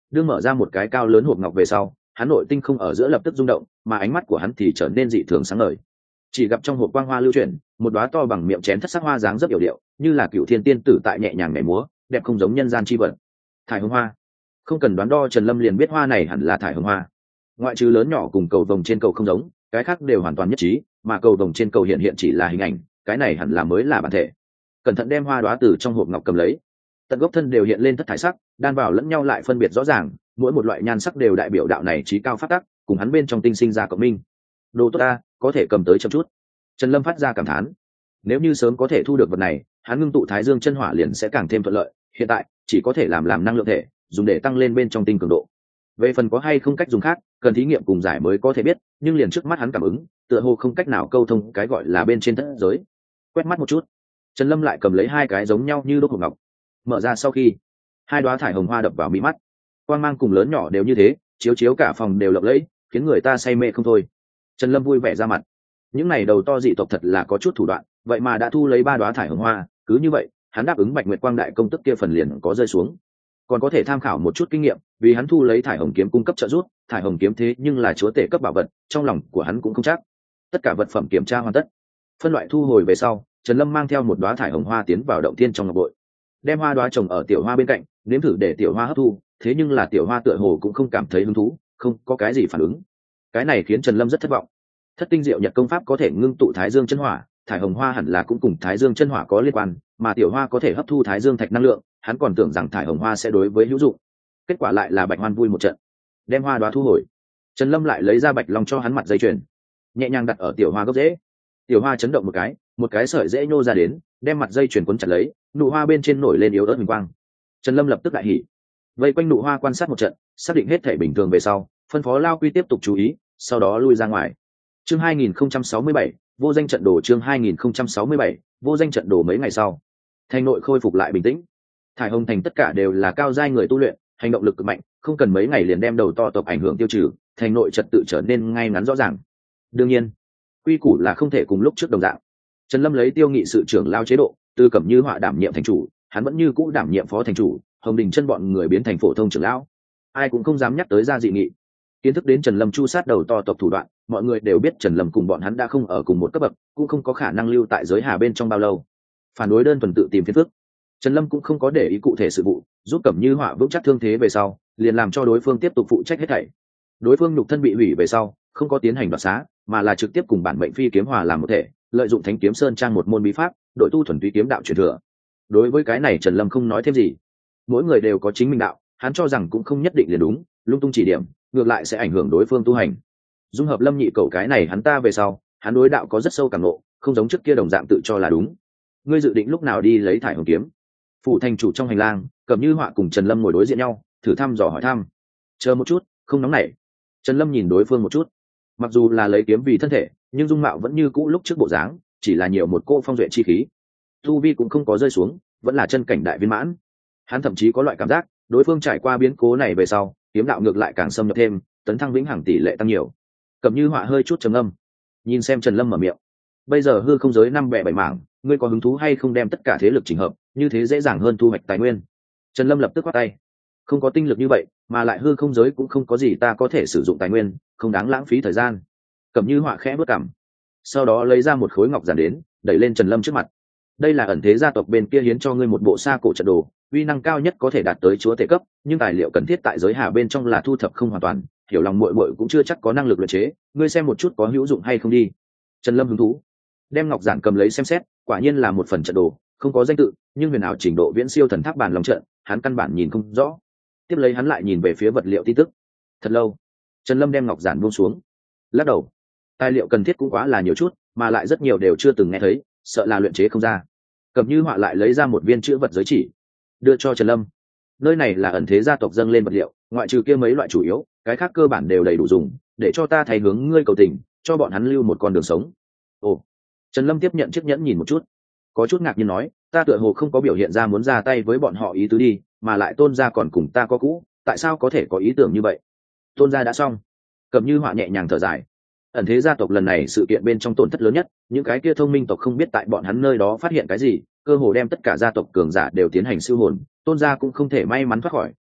đương mở ra một cái cao lớn hộp ngọc về sau, hắn nội tinh không ở giữa lập tức rung động, mà ánh mắt của hắn thì trở nên dị thường sáng ngời. Chỉ gặp trong hộp quang hoa lưu chuyển, một đóa to bằng miệng chén thất sắc hoa dáng rất yểu điệu, như là cựu thiên tiên tử tại nhẹ nhàng nhảy múa, đẹp không giống nhân gian chi vật. Thải hồng hoa. Không cần đoán đo, Trần Lâm liền biết hoa này hẳn là thải hồng hoa. Ngoại trừ lớn nhỏ cùng cầu vồng trên cầu không giống, cái khác đều hoàn toàn nhất trí, mà cầu vồng trên cầu hiện hiện chỉ là hình ảnh, cái này hẳn là mới là bản thể. Cẩn thận đem hoa đóa từ trong hộp ngọc cầm lấy, tận gốc thân đều hiện lên thất thải sắc, đan vào lẫn nhau lại phân biệt rõ ràng, mỗi một loại nhan sắc đều đại biểu đạo này trí cao phát tắc, cùng hắn bên trong tinh sinh ra cộng minh. Đồ tốt ta, có thể cầm tới chậm chút. Trần Lâm phát ra cảm thán. Nếu như sớm có thể thu được vật này, hắn ngưng tụ Thái Dương chân hỏa liền sẽ càng thêm thuận lợi, hiện tại chỉ có thể làm năng lượng thể, dùng để tăng lên bên trong tinh cường độ. Về phần có hay không cách dùng khác, cần thí nghiệm cùng giải mới có thể biết, nhưng liền trước mắt hắn cảm ứng, tựa hồ không cách nào câu thông cái gọi là bên trên thất giới. Quét mắt một chút, Trần Lâm lại cầm lấy hai cái giống nhau như đúc hộp ngọc. Mở ra sau khi, hai đóa thải hồng hoa đập vào mi mắt, quang mang cùng lớn nhỏ đều như thế, chiếu chiếu cả phòng đều lộng lẫy, khiến người ta say mê không thôi. Trần Lâm vui vẻ ra mặt. Những này đầu to dị tộc thật là có chút thủ đoạn, vậy mà đã thu lấy ba đóa thải hồng hoa, cứ như vậy, hắn đáp ứng Bạch Nguyệt Quang đại công tức kia phần liền có rơi xuống. Còn có thể tham khảo một chút kinh nghiệm, vì hắn thu lấy thải hồng kiếm cung cấp trợ giúp, thải hồng kiếm thế nhưng là chúa tể cấp bảo vật, trong lòng của hắn cũng không chắc. Tất cả vật phẩm kiểm tra hoàn tất, phân loại thu hồi về sau, Trần Lâm mang theo một đóa thải hồng hoa tiến vào động thiên trong ngọc bội, đem hoa đóa trồng ở tiểu hoa bên cạnh, nếm thử để tiểu hoa hấp thu, thế nhưng là tiểu hoa tựa hồ cũng không cảm thấy hứng thú, không có cái gì phản ứng. Cái này khiến Trần Lâm rất thất vọng. Thất tinh diệu nhật công pháp có thể ngưng tụ Thái Dương chân hỏa, thải hồng hoa hẳn là cũng cùng Thái Dương chân hỏa có liên quan, mà tiểu hoa có thể hấp thu Thái Dương thạch năng lượng, hắn còn tưởng rằng thải hồng hoa sẽ đối với hữu dụng. Kết quả lại là Bạch Hoan vui một trận. Đem hoa đóa thu hồi, Trần Lâm lại lấy ra Bạch Long cho hắn mặt dây chuyền, nhẹ nhàng đặt ở tiểu hoa gốc rễ. Tiểu hoa chấn động một cái sợi rễ nhô ra đến, đem mặt dây chuyền cuốn chặt lấy, nụ hoa bên trên nổi lên yếu ớt huỳnh quang. Trần Lâm lập tức đại hỉ, vây quanh nụ hoa quan sát một trận, xác định hết thể bình thường về sau, phân phó Lao Quy tiếp tục chú ý, sau đó lui ra ngoài. Chương 2067, vô danh trận đồ. Chương 2067, vô danh trận đồ. Mấy ngày sau, thành nội khôi phục lại bình tĩnh. Thải Hồng thành tất cả đều là cao giai người tu luyện, hành động lực cực mạnh, không cần mấy ngày liền đem đầu to tộc ảnh hưởng tiêu trừ, thành nội trật tự trở nên ngay ngắn rõ ràng. Đương nhiên, quy củ là không thể cùng lúc trước đồng dạng. Trần Lâm lấy Tiêu Nghị sự trưởng lao chế độ, Tư Cẩm Như Họa đảm nhiệm thành chủ, hắn vẫn như cũ đảm nhiệm phó thành chủ, Hồng Đình chân bọn người biến thành phổ thông trưởng lão. Ai cũng không dám nhắc tới ra dị nghị. Kiến thức đến Trần Lâm chu sát đầu to tộc thủ đoạn, mọi người đều biết Trần Lâm cùng bọn hắn đã không ở cùng một cấp bậc, cũng không có khả năng lưu tại giới hà bên trong bao lâu. Phản đối đơn thuần tự tìm phiền phức. Trần Lâm cũng không có để ý cụ thể sự vụ, giúp Cẩm Như Họa vững chắc thương thế về sau, liền làm cho đối phương tiếp tục phụ trách hết thảy. Đối phương nhục thân bị hủy về sau, không có tiến hành đoạt xá, mà là trực tiếp cùng bản mệnh phi kiếm hòa làm một thể, lợi dụng Thánh Kiếm Sơn trang một môn bí pháp, đội tu thuần túy kiếm đạo truyền thừa. Đối với cái này Trần Lâm không nói thêm gì. Mỗi người đều có chính mình đạo, hắn cho rằng cũng không nhất định liền đúng, lung tung chỉ điểm, ngược lại sẽ ảnh hưởng đối phương tu hành. Dung hợp Lâm Nhị Cẩu cái này hắn ta về sau, hắn đối đạo có rất sâu cảm ngộ, không giống trước kia đồng dạng tự cho là đúng. Ngươi dự định lúc nào đi lấy thải hồng kiếm? Phủ thành chủ trong hành lang, Cẩm Như Họa cùng Trần Lâm ngồi đối diện nhau, thử thăm dò hỏi thăm. Chờ một chút, không nóng nảy. Trần Lâm nhìn đối phương một chút, mặc dù là lấy kiếm vì thân thể, nhưng dung mạo vẫn như cũ lúc trước bộ dáng, chỉ là nhiều một cô phong duệ chi khí, tu vi cũng không có rơi xuống, vẫn là chân cảnh đại viên mãn. Hắn thậm chí có loại cảm giác, đối phương trải qua biến cố này về sau, kiếm đạo ngược lại càng xâm nhập thêm, tấn thăng vĩnh hằng tỷ lệ tăng nhiều. Cẩm Như Họa hơi chút trầm ngâm, nhìn xem Trần Lâm mở miệng. Bây giờ hư không giới 5 bẻ 7 mảng, ngươi có hứng thú hay không đem tất cả thế lực chỉnh hợp, như thế dễ dàng hơn thu hoạch tài nguyên. Trần Lâm lập tức quát tay, không có tinh lực như vậy, mà lại hư không giới cũng không có gì ta có thể sử dụng tài nguyên, không đáng lãng phí thời gian. Cẩm Như Họa khẽ bước cằm, sau đó lấy ra một khối ngọc giản đến, đẩy lên Trần Lâm trước mặt. Đây là ẩn thế gia tộc bên kia hiến cho ngươi một bộ sa cổ trận đồ, uy năng cao nhất có thể đạt tới chúa tể cấp, nhưng tài liệu cần thiết tại giới hà bên trong là thu thập không hoàn toàn, hiểu lòng muội muội cũng chưa chắc có năng lực luyện chế, ngươi xem một chút có hữu dụng hay không đi. Trần Lâm hứng thú, đem ngọc giản cầm lấy xem xét, quả nhiên là một phần trận đồ, không có danh tự, nhưng huyền ảo trình độ viễn siêu thần tháp bản lòng trận, hắn căn bản nhìn không rõ. Tiếp lấy hắn lại nhìn về phía vật liệu tin tức. Thật lâu, Trần Lâm đem ngọc giản buông xuống, lắc đầu. Tài liệu cần thiết cũng quá là nhiều chút, mà lại rất nhiều đều chưa từng nghe thấy, sợ là luyện chế không ra. Cẩm Như Họa lại lấy ra một viên chữ vật giới chỉ, đưa cho Trần Lâm. Nơi này là ẩn thế gia tộc dâng lên vật liệu, ngoại trừ kia mấy loại chủ yếu, cái khác cơ bản đều đầy đủ dùng, để cho ta thay hướng ngươi cầu tình, cho bọn hắn lưu một con đường sống. Ồ. Trần Lâm tiếp nhận chiếc nhẫn nhìn một chút, có chút ngạc nhiên nói, ta tựa hồ không có biểu hiện ra muốn ra tay với bọn họ ý tứ đi, mà lại Tôn gia còn cùng ta có cũ, tại sao có thể có ý tưởng như vậy? Tôn gia đã xong. Cẩm Như Họa nhẹ nhàng thở dài. Ẩn thế gia tộc lần này sự kiện bên trong tổn thất lớn nhất, những cái kia thông minh tộc không biết tại bọn hắn nơi đó phát hiện cái gì, cơ hồ đem tất cả gia tộc cường giả đều tiến hành siêu hồn, Tôn gia cũng không thể may mắn thoát khỏi,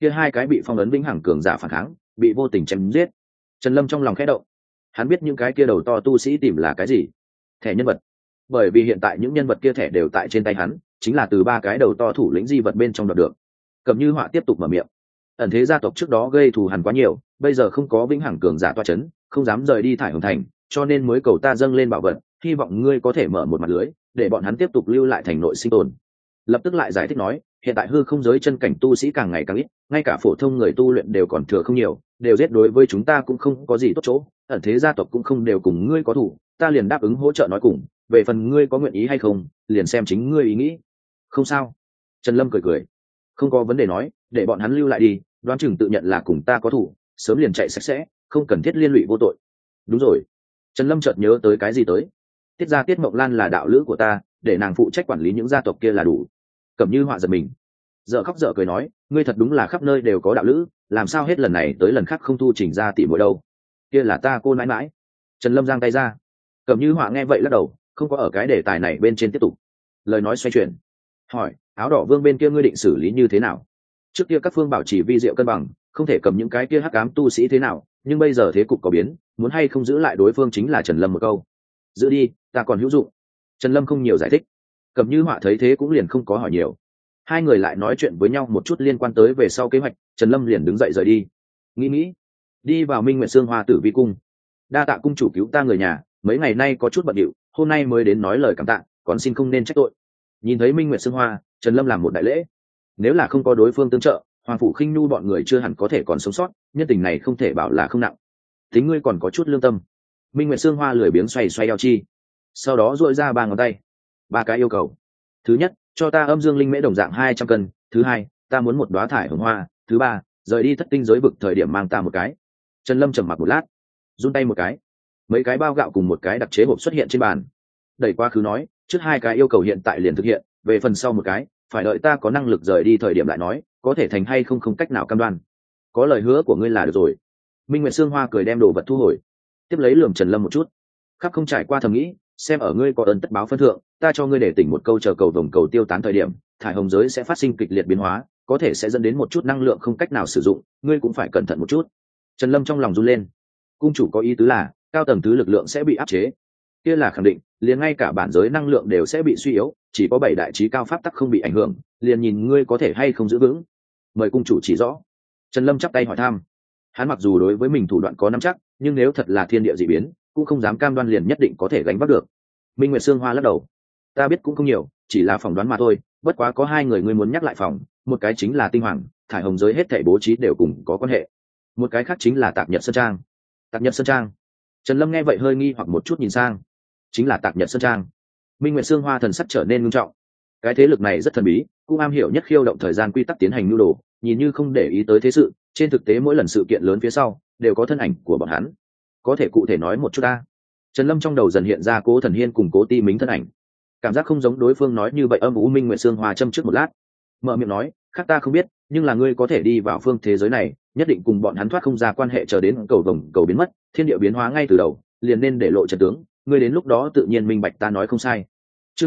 kia hai cái bị phong ấn vĩnh hằng cường giả phản kháng bị vô tình chém giết. Trần Lâm trong lòng khẽ động, hắn biết những cái kia đầu to tu sĩ tìm là cái gì. Thẻ nhân vật. Bởi vì hiện tại những nhân vật kia thẻ đều tại trên tay hắn, chính là từ ba cái đầu to thủ lĩnh di vật bên trong đoạt được. Cẩm Như Họa tiếp tục mở miệng. Ẩn thế gia tộc trước đó gây thù hằn quá nhiều, bây giờ không có vĩnh hằng cường giả toa chấn, không dám rời đi Thải Hồng thành, cho nên mới cầu ta dâng lên bảo vật, hy vọng ngươi có thể mở một mặt lưới, để bọn hắn tiếp tục lưu lại thành nội sinh tồn. Lập tức lại giải thích nói, hiện tại hư không giới chân cảnh tu sĩ càng ngày càng ít, ngay cả phổ thông người tu luyện đều còn thừa không nhiều, đều giết đối với chúng ta cũng không có gì tốt chỗ, ẩn thế gia tộc cũng không đều cùng ngươi có thủ, ta liền đáp ứng hỗ trợ nói cùng, về phần ngươi có nguyện ý hay không, liền xem chính ngươi ý nghĩ. Không sao. Trần Lâm cười cười, không có vấn đề nói, để bọn hắn lưu lại đi, đoán chừng tự nhận là cùng ta có thủ, sớm liền chạy sạch sẽ, không cần thiết liên lụy vô tội. Đúng rồi. Trần Lâm chợt nhớ tới cái gì tới. Tiết gia Tiết Mộng Lan là đạo lữ của ta, để nàng phụ trách quản lý những gia tộc kia là đủ. Cẩm Như Họa giật mình, dợ khóc dợ cười nói, ngươi thật đúng là khắp nơi đều có đạo lữ, làm sao hết lần này tới lần khác không thu chỉnh ra tỷ muội đâu. Kia là ta cô nãi mãi. Trần Lâm giang tay ra. Cẩm Như Họa nghe vậy lắc đầu, không có ở cái đề tài này bên trên tiếp tục. Lời nói xoay chuyển, hỏi, áo đỏ vương bên kia ngươi định xử lý như thế nào? Trước kia các phương bảo trì vi diệu cân bằng, không thể cầm những cái kia hắc ám tu sĩ thế nào, nhưng bây giờ thế cục có biến, muốn hay không giữ lại đối phương chính là Trần Lâm một câu. Giữ đi, ta còn hữu dụng. Trần Lâm không nhiều giải thích. Cẩm Như Họa thấy thế cũng liền không có hỏi nhiều. Hai người lại nói chuyện với nhau một chút liên quan tới về sau kế hoạch, Trần Lâm liền đứng dậy rời đi. Nghĩ đi vào Minh Nguyệt Sương Hoa Tử Vi cung. Đa tạ cung chủ cứu ta người nhà, mấy ngày nay có chút bận rộn, hôm nay mới đến nói lời cảm tạ, còn xin không nên trách tội. Nhìn thấy Minh Nguyệt Sương Hoa, Trần Lâm làm một đại lễ. Nếu là không có đối phương tương trợ, Hoàng phủ Khinh Nhu bọn người chưa hẳn có thể còn sống sót, nhân tình này không thể bảo là không nặng. Tính ngươi còn có chút lương tâm. Minh Nguyệt Sương Hoa lười biếng xoay eo chi, sau đó duỗi ra ba ngón tay. Ba cái yêu cầu. Thứ nhất, cho ta âm dương linh mễ đồng dạng 200 cân. Thứ hai, ta muốn một đóa thải hồng hoa. Thứ ba, rời đi thất tinh giới vực thời điểm mang ta một cái. Trần Lâm trầm mặc một lát, run tay một cái, mấy cái bao gạo cùng một cái đặc chế hộp xuất hiện trên bàn. Đẩy quá khứ nói, trước hai cái yêu cầu hiện tại liền thực hiện, về phần sau một cái, phải đợi ta có năng lực rời đi thời điểm lại nói, có thể thành hay không không cách nào cam đoan. Có lời hứa của ngươi là được rồi. Minh Nguyệt Sương Hoa cười đem đồ vật thu hồi, tiếp lấy lườm Trần Lâm một chút. Khắp không trải qua thầm nghĩ, xem ở ngươi có ơn tất báo phân thượng, ta cho ngươi để tỉnh một câu, chờ cầu vồng cầu tiêu tán thời điểm, thải hồng giới sẽ phát sinh kịch liệt biến hóa, có thể sẽ dẫn đến một chút năng lượng không cách nào sử dụng, ngươi cũng phải cẩn thận một chút. Trần Lâm trong lòng run lên. Cung chủ có ý tứ là cao tầng thứ lực lượng sẽ bị áp chế? Kia là khẳng định, liền ngay cả bản giới năng lượng đều sẽ bị suy yếu, chỉ có 7 đại chí cao pháp tắc không bị ảnh hưởng, liền nhìn ngươi có thể hay không giữ vững. Mời cung chủ chỉ rõ. Trần Lâm chắp tay hỏi thăm. Hắn mặc dù đối với mình thủ đoạn có nắm chắc, nhưng nếu thật là thiên địa dị biến, cũng không dám cam đoan liền nhất định có thể gánh vác được. Minh Nguyệt Sương Hoa lắc đầu. Ta biết cũng không nhiều, chỉ là phỏng đoán mà thôi, bất quá có hai người ngươi muốn nhắc lại phòng, một cái chính là Tinh Hoàng, thải hồng giới hết thảy bố trí đều cùng có quan hệ. Một cái khác chính là Tạp Nhật Sơn Trang. Tạp Nhật Sơn Trang. Trần Lâm nghe vậy hơi nghi hoặc một chút nhìn sang. Chính là Tạp Nhật Sơn Trang. Minh Nguyệt Sương Hoa thần sắc trở nên nghiêm trọng. Cái thế lực này rất thần bí, cũng am hiểu nhất khiêu động thời gian quy tắc tiến hành nhu đồ, nhìn như không để ý tới thế sự, trên thực tế mỗi lần sự kiện lớn phía sau đều có thân ảnh của bọn hắn. Có thể cụ thể nói một chút ta? Trần Lâm trong đầu dần hiện ra Cố Thần Hiên cùng Cố Ti Mính thân ảnh, cảm giác không giống đối phương nói như vậy âm u. Minh Nguyệt Sương Hoa châm trước một lát, mở miệng nói, khác ta không biết, nhưng là ngươi có thể đi vào phương thế giới này, nhất định cùng bọn hắn thoát không ra quan hệ, chờ đến cầu vồng cầu biến mất, thiên địa biến hóa ngay từ đầu, liền nên để lộ trận tướng, ngươi đến lúc đó tự nhiên minh bạch ta nói không sai. Chương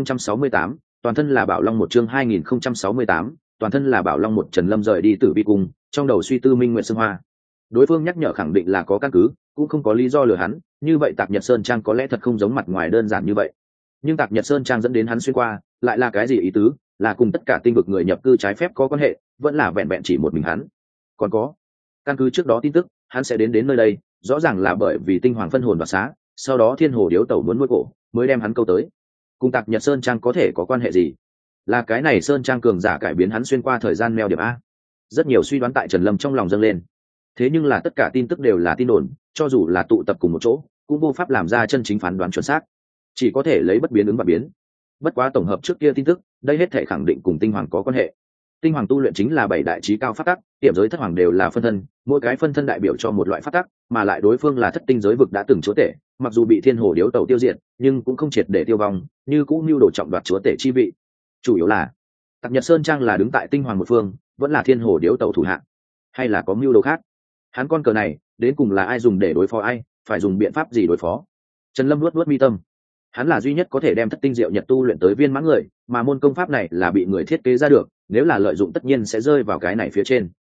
2068, toàn thân là Bảo Long một. Chương 2068, toàn thân là Bảo Long một. Trần Lâm rời đi Tử Vi cung, trong đầu suy tư Minh Nguyệt Sương Hoa. Đối phương nhắc nhở khẳng định là có căn cứ, cũng không có lý do lừa hắn, như vậy Tạp Nhật Sơn Trang có lẽ thật không giống mặt ngoài đơn giản như vậy. Nhưng Tạp Nhật Sơn Trang dẫn đến hắn xuyên qua, lại là cái gì ý tứ? Là cùng tất cả tinh vực người nhập cư trái phép có quan hệ, vẫn là vẹn vẹn chỉ một mình hắn? Còn có, căn cứ trước đó tin tức, hắn sẽ đến nơi đây, rõ ràng là bởi vì Tinh Hoàng phân hồn đoạt xá, sau đó Thiên Hồ Điếu Tẩu muốn nuôi cổ, mới đem hắn câu tới. Cùng Tạp Nhật Sơn Trang có thể có quan hệ gì? Là cái này Sơn Trang cường giả cải biến hắn xuyên qua thời gian meo điểm a? Rất nhiều suy đoán tại Trần Lâm trong lòng dâng lên. Thế nhưng là tất cả tin tức đều là tin đồn, cho dù là tụ tập cùng một chỗ, cũng vô pháp làm ra chân chính phán đoán chuẩn xác, chỉ có thể lấy bất biến ứng và biến. Bất quá tổng hợp trước kia tin tức, đây hết thể khẳng định cùng Tinh Hoàng có quan hệ. Tinh Hoàng tu luyện chính là 7 đại chí cao pháp tắc, tiệm giới thất hoàng đều là phân thân, mỗi cái phân thân đại biểu cho một loại pháp tắc, mà lại đối phương là thất tinh giới vực đã từng chúa tể, mặc dù bị Thiên Hồ Điếu Tẩu tiêu diệt, nhưng cũng không triệt để tiêu vong, như cũng mưu đồ trọng đoạt chúa tể chi vị. Chủ yếu là Tạp Nhật Sơn Trang là đứng tại Tinh Hoàng một phương, vẫn là Thiên Hồ Điếu Tẩu thủ hạ, hay là có mưu đồ khác? Hắn con cờ này đến cùng là ai dùng để đối phó ai, phải dùng biện pháp gì đối phó? Trần Lâm luốt mi tâm. Hắn là duy nhất có thể đem thất tinh diệu nhật tu luyện tới viên mãn người, mà môn công pháp này là bị người thiết kế ra được, nếu là lợi dụng tất nhiên sẽ rơi vào cái này phía trên.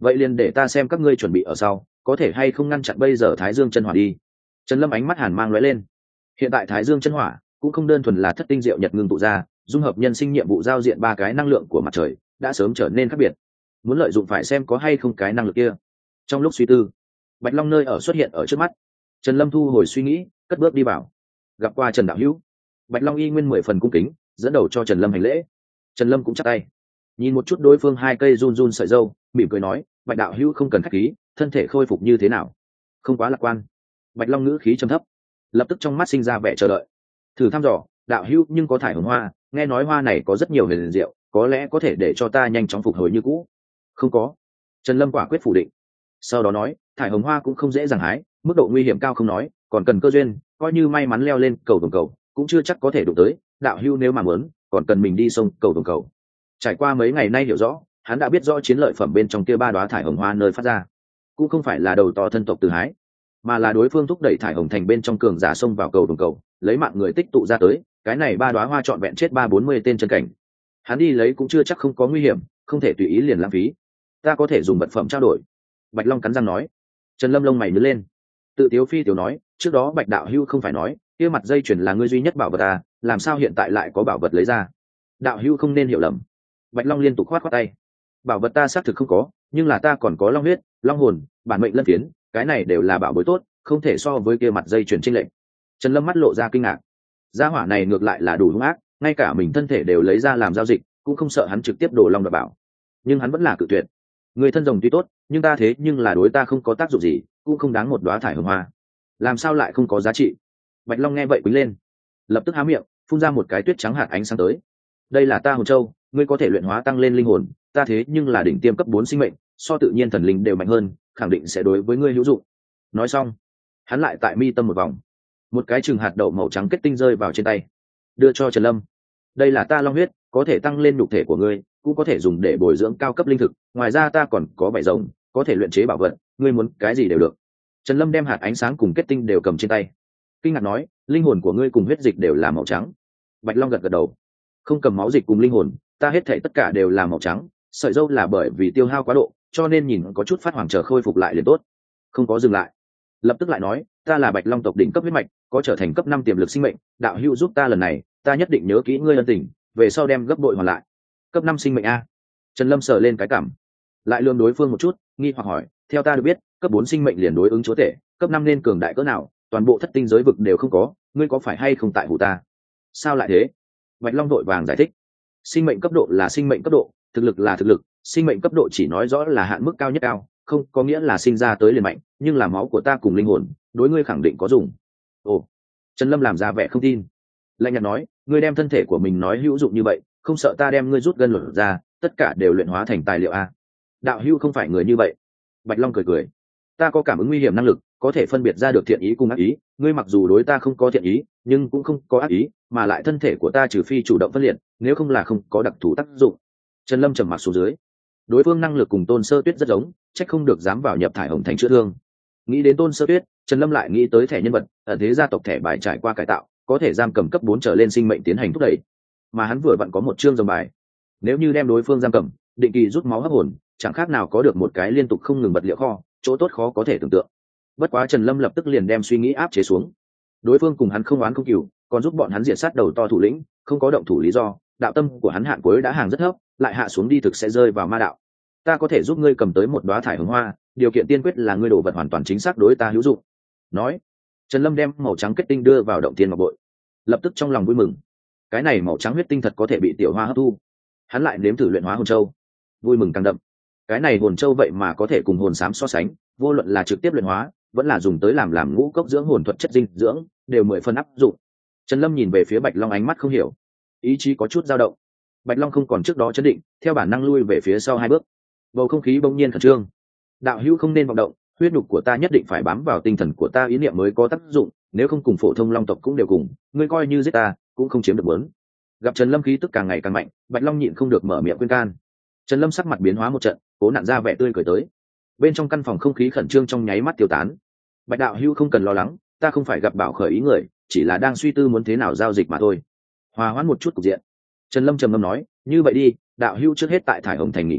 vậy liền để ta xem các ngươi chuẩn bị ở sau có thể hay không ngăn chặn bây giờ thái dương chân hỏa đi. Trần Lâm ánh mắt hàn mang lóe lên. Hiện tại thái dương chân hỏa cũng không đơn thuần là thất tinh diệu nhật ngưng tụ ra, dung hợp nhân sinh nhiệm vụ giao diện ba cái năng lượng của mặt trời đã sớm trở nên khác biệt. Muốn lợi dụng phải xem có hay không cái năng lực kia. Trong lúc suy tư, Bạch Long nơi ở xuất hiện ở trước mắt. Trần Lâm thu hồi suy nghĩ, cất bước đi vào. Gặp qua Trần đạo hữu. Bạch Long y nguyên 10 phần cung kính, dẫn đầu cho Trần Lâm hành lễ. Trần Lâm cũng chắp tay, nhìn một chút đối phương hai cây run run sợi râu, mỉm cười nói, Bạch đạo hữu không cần khách khí, thân thể khôi phục như thế nào? Không quá lạc quan. Bạch Long ngữ khí trầm thấp, lập tức trong mắt sinh ra vẻ chờ đợi. Thử thăm dò, đạo hữu nhưng có thải hồng hoa, nghe nói hoa này có rất nhiều huyền diệu, có lẽ có thể để cho ta nhanh chóng phục hồi như cũ. Không có. Trần Lâm quả quyết phủ định. Sau đó nói, thải hồng hoa cũng không dễ dàng hái, mức độ nguy hiểm cao không nói, còn cần cơ duyên, coi như may mắn leo lên cầu vồng cầu cũng chưa chắc có thể đụng tới, đạo hữu nếu mà muốn còn cần mình đi sông cầu vồng cầu. Trải qua mấy ngày nay hiểu rõ, hắn đã biết rõ chiến lợi phẩm bên trong kia ba đóa thải hồng hoa nơi phát ra cũng không phải là đầu to thân tộc từ hái, mà là đối phương thúc đẩy thải hồng thành bên trong cường giả xông vào cầu vồng cầu lấy mạng người tích tụ ra tới. Cái này ba đóa hoa trọn vẹn chết 30-40 tên chân cảnh, hắn đi lấy cũng chưa chắc không có nguy hiểm, không thể tùy ý liền lãng phí. Ta có thể dùng vật phẩm trao đổi. Bạch Long cắn răng nói. Trần Lâm lông mày nhướng lên, tự tiếu phi tiểu nói, trước đó Bạch đạo hữu không phải nói kia mặt dây chuyền là ngươi duy nhất bảo vật ta, làm sao hiện tại lại có bảo vật lấy ra? Đạo hữu không nên hiểu lầm. Bạch Long liên tục khoát khoát tay. Bảo vật ta xác thực không có, nhưng là ta còn có long huyết, long hồn, bản mệnh lân phiến, cái này đều là bảo bối tốt, không thể so với kia mặt dây chuyền chênh lệch. Trần Lâm mắt lộ ra kinh ngạc. Gia hỏa này ngược lại là đủ hung ác, ngay cả mình thân thể đều lấy ra làm giao dịch, cũng không sợ hắn trực tiếp đổ long đoạt bảo. Nhưng hắn vẫn là cự tuyệt. Người thân rồng tuy tốt, nhưng ta thế nhưng là đối ta không có tác dụng gì, cũng không đáng một đóa thải hồng hoa. Làm sao lại không có giá trị? Bạch Long nghe vậy quýnh lên, lập tức há miệng, phun ra một cái tuyết trắng hạt ánh sáng tới. Đây là ta hồn châu, ngươi có thể luyện hóa tăng lên linh hồn, ta thế nhưng là đỉnh tiêm cấp 4 sinh mệnh, so tự nhiên thần linh đều mạnh hơn, khẳng định sẽ đối với ngươi hữu dụng. Nói xong, hắn lại tại mi tâm một vòng, một cái chừng hạt đậu màu trắng kết tinh rơi vào trên tay, đưa cho Trần Lâm. Đây là ta long huyết, có thể tăng lên nhục thể của ngươi, cũng có thể dùng để bồi dưỡng cao cấp linh thực, ngoài ra ta còn có vảy rồng, có thể luyện chế bảo vật, ngươi muốn cái gì đều được. Trần Lâm đem hạt ánh sáng cùng kết tinh đều cầm trên tay, kinh ngạc nói, linh hồn của ngươi cùng huyết dịch đều là màu trắng. Bạch Long gật gật đầu, không cầm máu dịch cùng linh hồn, ta hết thảy tất cả đều là màu trắng, sợi dâu là bởi vì tiêu hao quá độ, cho nên nhìn có chút phát hoàng, chờ khôi phục lại liền tốt. Không có dừng lại, lập tức lại nói, ta là Bạch Long tộc đỉnh cấp huyết mạch, có trở thành cấp 5 tiềm lực sinh mệnh, đạo hữu giúp ta lần này, ta nhất định nhớ kỹ ngươi ân tình, về sau đem gấp bội hoàn lại. Cấp 5 sinh mệnh a? Trần Lâm sờ lên cái cảm, lại lườm đối phương một chút, nghi hoặc hỏi, theo ta được biết, cấp 4 sinh mệnh liền đối ứng chúa tể, cấp 5 nên cường đại cỡ nào, toàn bộ thất tinh giới vực đều không có, ngươi có phải hay không tại hủ ta? Sao lại thế? Bạch Long vội vàng giải thích, sinh mệnh cấp độ là sinh mệnh cấp độ, thực lực là thực lực, sinh mệnh cấp độ chỉ nói rõ là hạn mức cao nhất cao, không có nghĩa là sinh ra tới liền mạnh, nhưng là máu của ta cùng linh hồn, đối ngươi khẳng định có dùng. Ồ. Trần Lâm làm ra vẻ không tin, lạnh nhạt nói, ngươi đem thân thể của mình nói hữu dụng như vậy, không sợ ta đem ngươi rút gân lột ra, tất cả đều luyện hóa thành tài liệu a? Đạo hữu không phải người như vậy. Bạch Long cười cười, ta có cảm ứng nguy hiểm năng lực, có thể phân biệt ra được thiện ý cùng ác ý, ngươi mặc dù đối ta không có thiện ý, nhưng cũng không có ác ý, mà lại thân thể của ta trừ phi chủ động phân liệt, nếu không là không có đặc thù tác dụng. Trần Lâm trầm mặc xuống dưới, đối phương năng lực cùng Tôn Sơ Tuyết rất giống, trách không được dám vào nhập thải hồng thành chữa thương. Nghĩ đến Tôn Sơ Tuyết, Trần Lâm lại nghĩ tới thẻ nhân vật, ở thế gia tộc thẻ bài trải qua cải tạo, có thể giam cầm cấp 4 trở lên sinh mệnh tiến hành thúc đẩy, mà hắn vừa vặn có một chương rồng bài, nếu như đem đối phương giam cầm, định kỳ rút máu hấp hồn, chẳng khác nào có được một cái liên tục không ngừng vật liệu kho, chỗ tốt khó có thể tưởng tượng. Bất quá Trần Lâm lập tức liền đem suy nghĩ áp chế xuống, đối phương cùng hắn không oán không cừu, còn giúp bọn hắn diệt sát đầu to thủ lĩnh, không có động thủ lý do, đạo tâm của hắn hạn cuối đã hàng rất thấp, lại hạ xuống đi thực sẽ rơi vào ma đạo. Ta có thể giúp ngươi cầm tới một đóa thải hồng hoa, điều kiện tiên quyết là ngươi đổ vật hoàn toàn chính xác đối ta hữu dụng. Nói, Trần Lâm đem màu trắng kết tinh đưa vào động tiên ngọc bội, lập tức trong lòng vui mừng, cái này màu trắng huyết tinh thật có thể bị tiểu hoa hấp thu. Hắn lại nếm thử luyện hóa hồn châu, vui mừng càng đậm, cái này hồn châu vậy mà có thể cùng hồn xám so sánh, vô luận là trực tiếp luyện hóa, vẫn là dùng tới làm ngũ cốc dưỡng hồn thuật chất dinh dưỡng, đều 10 phần áp dụng. Trần Lâm nhìn về phía Bạch Long ánh mắt không hiểu, ý chí có chút dao động. Bạch Long không còn trước đó chấn định, theo bản năng lui về phía sau 2 bước, bầu không khí bỗng nhiên khẩn trương. Đạo hữu không nên vọng động, huyết nhục của ta nhất định phải bám vào tinh thần của ta, ý niệm mới có tác dụng, nếu không cùng phổ thông long tộc cũng đều cùng, ngươi coi như giết ta cũng không chiếm được muốn. Gặp Trần Lâm khí tức càng ngày càng mạnh, Bạch Long nhịn không được mở miệng khuyên can. Trần Lâm sắc mặt biến hóa một trận, cố nặn ra vẻ tươi cười tới. Bên trong căn phòng không khí khẩn trương trong nháy mắt tiêu tán. Bạch đạo hữu không cần lo lắng, ta không phải gặp bảo khởi ý người, chỉ là đang suy tư muốn thế nào giao dịch mà thôi. Hòa hoãn một chút cục diện. Trần Lâm trầm ngâm nói, như vậy đi, đạo hữu trước hết tại thải hồng thành nghỉ ngơi,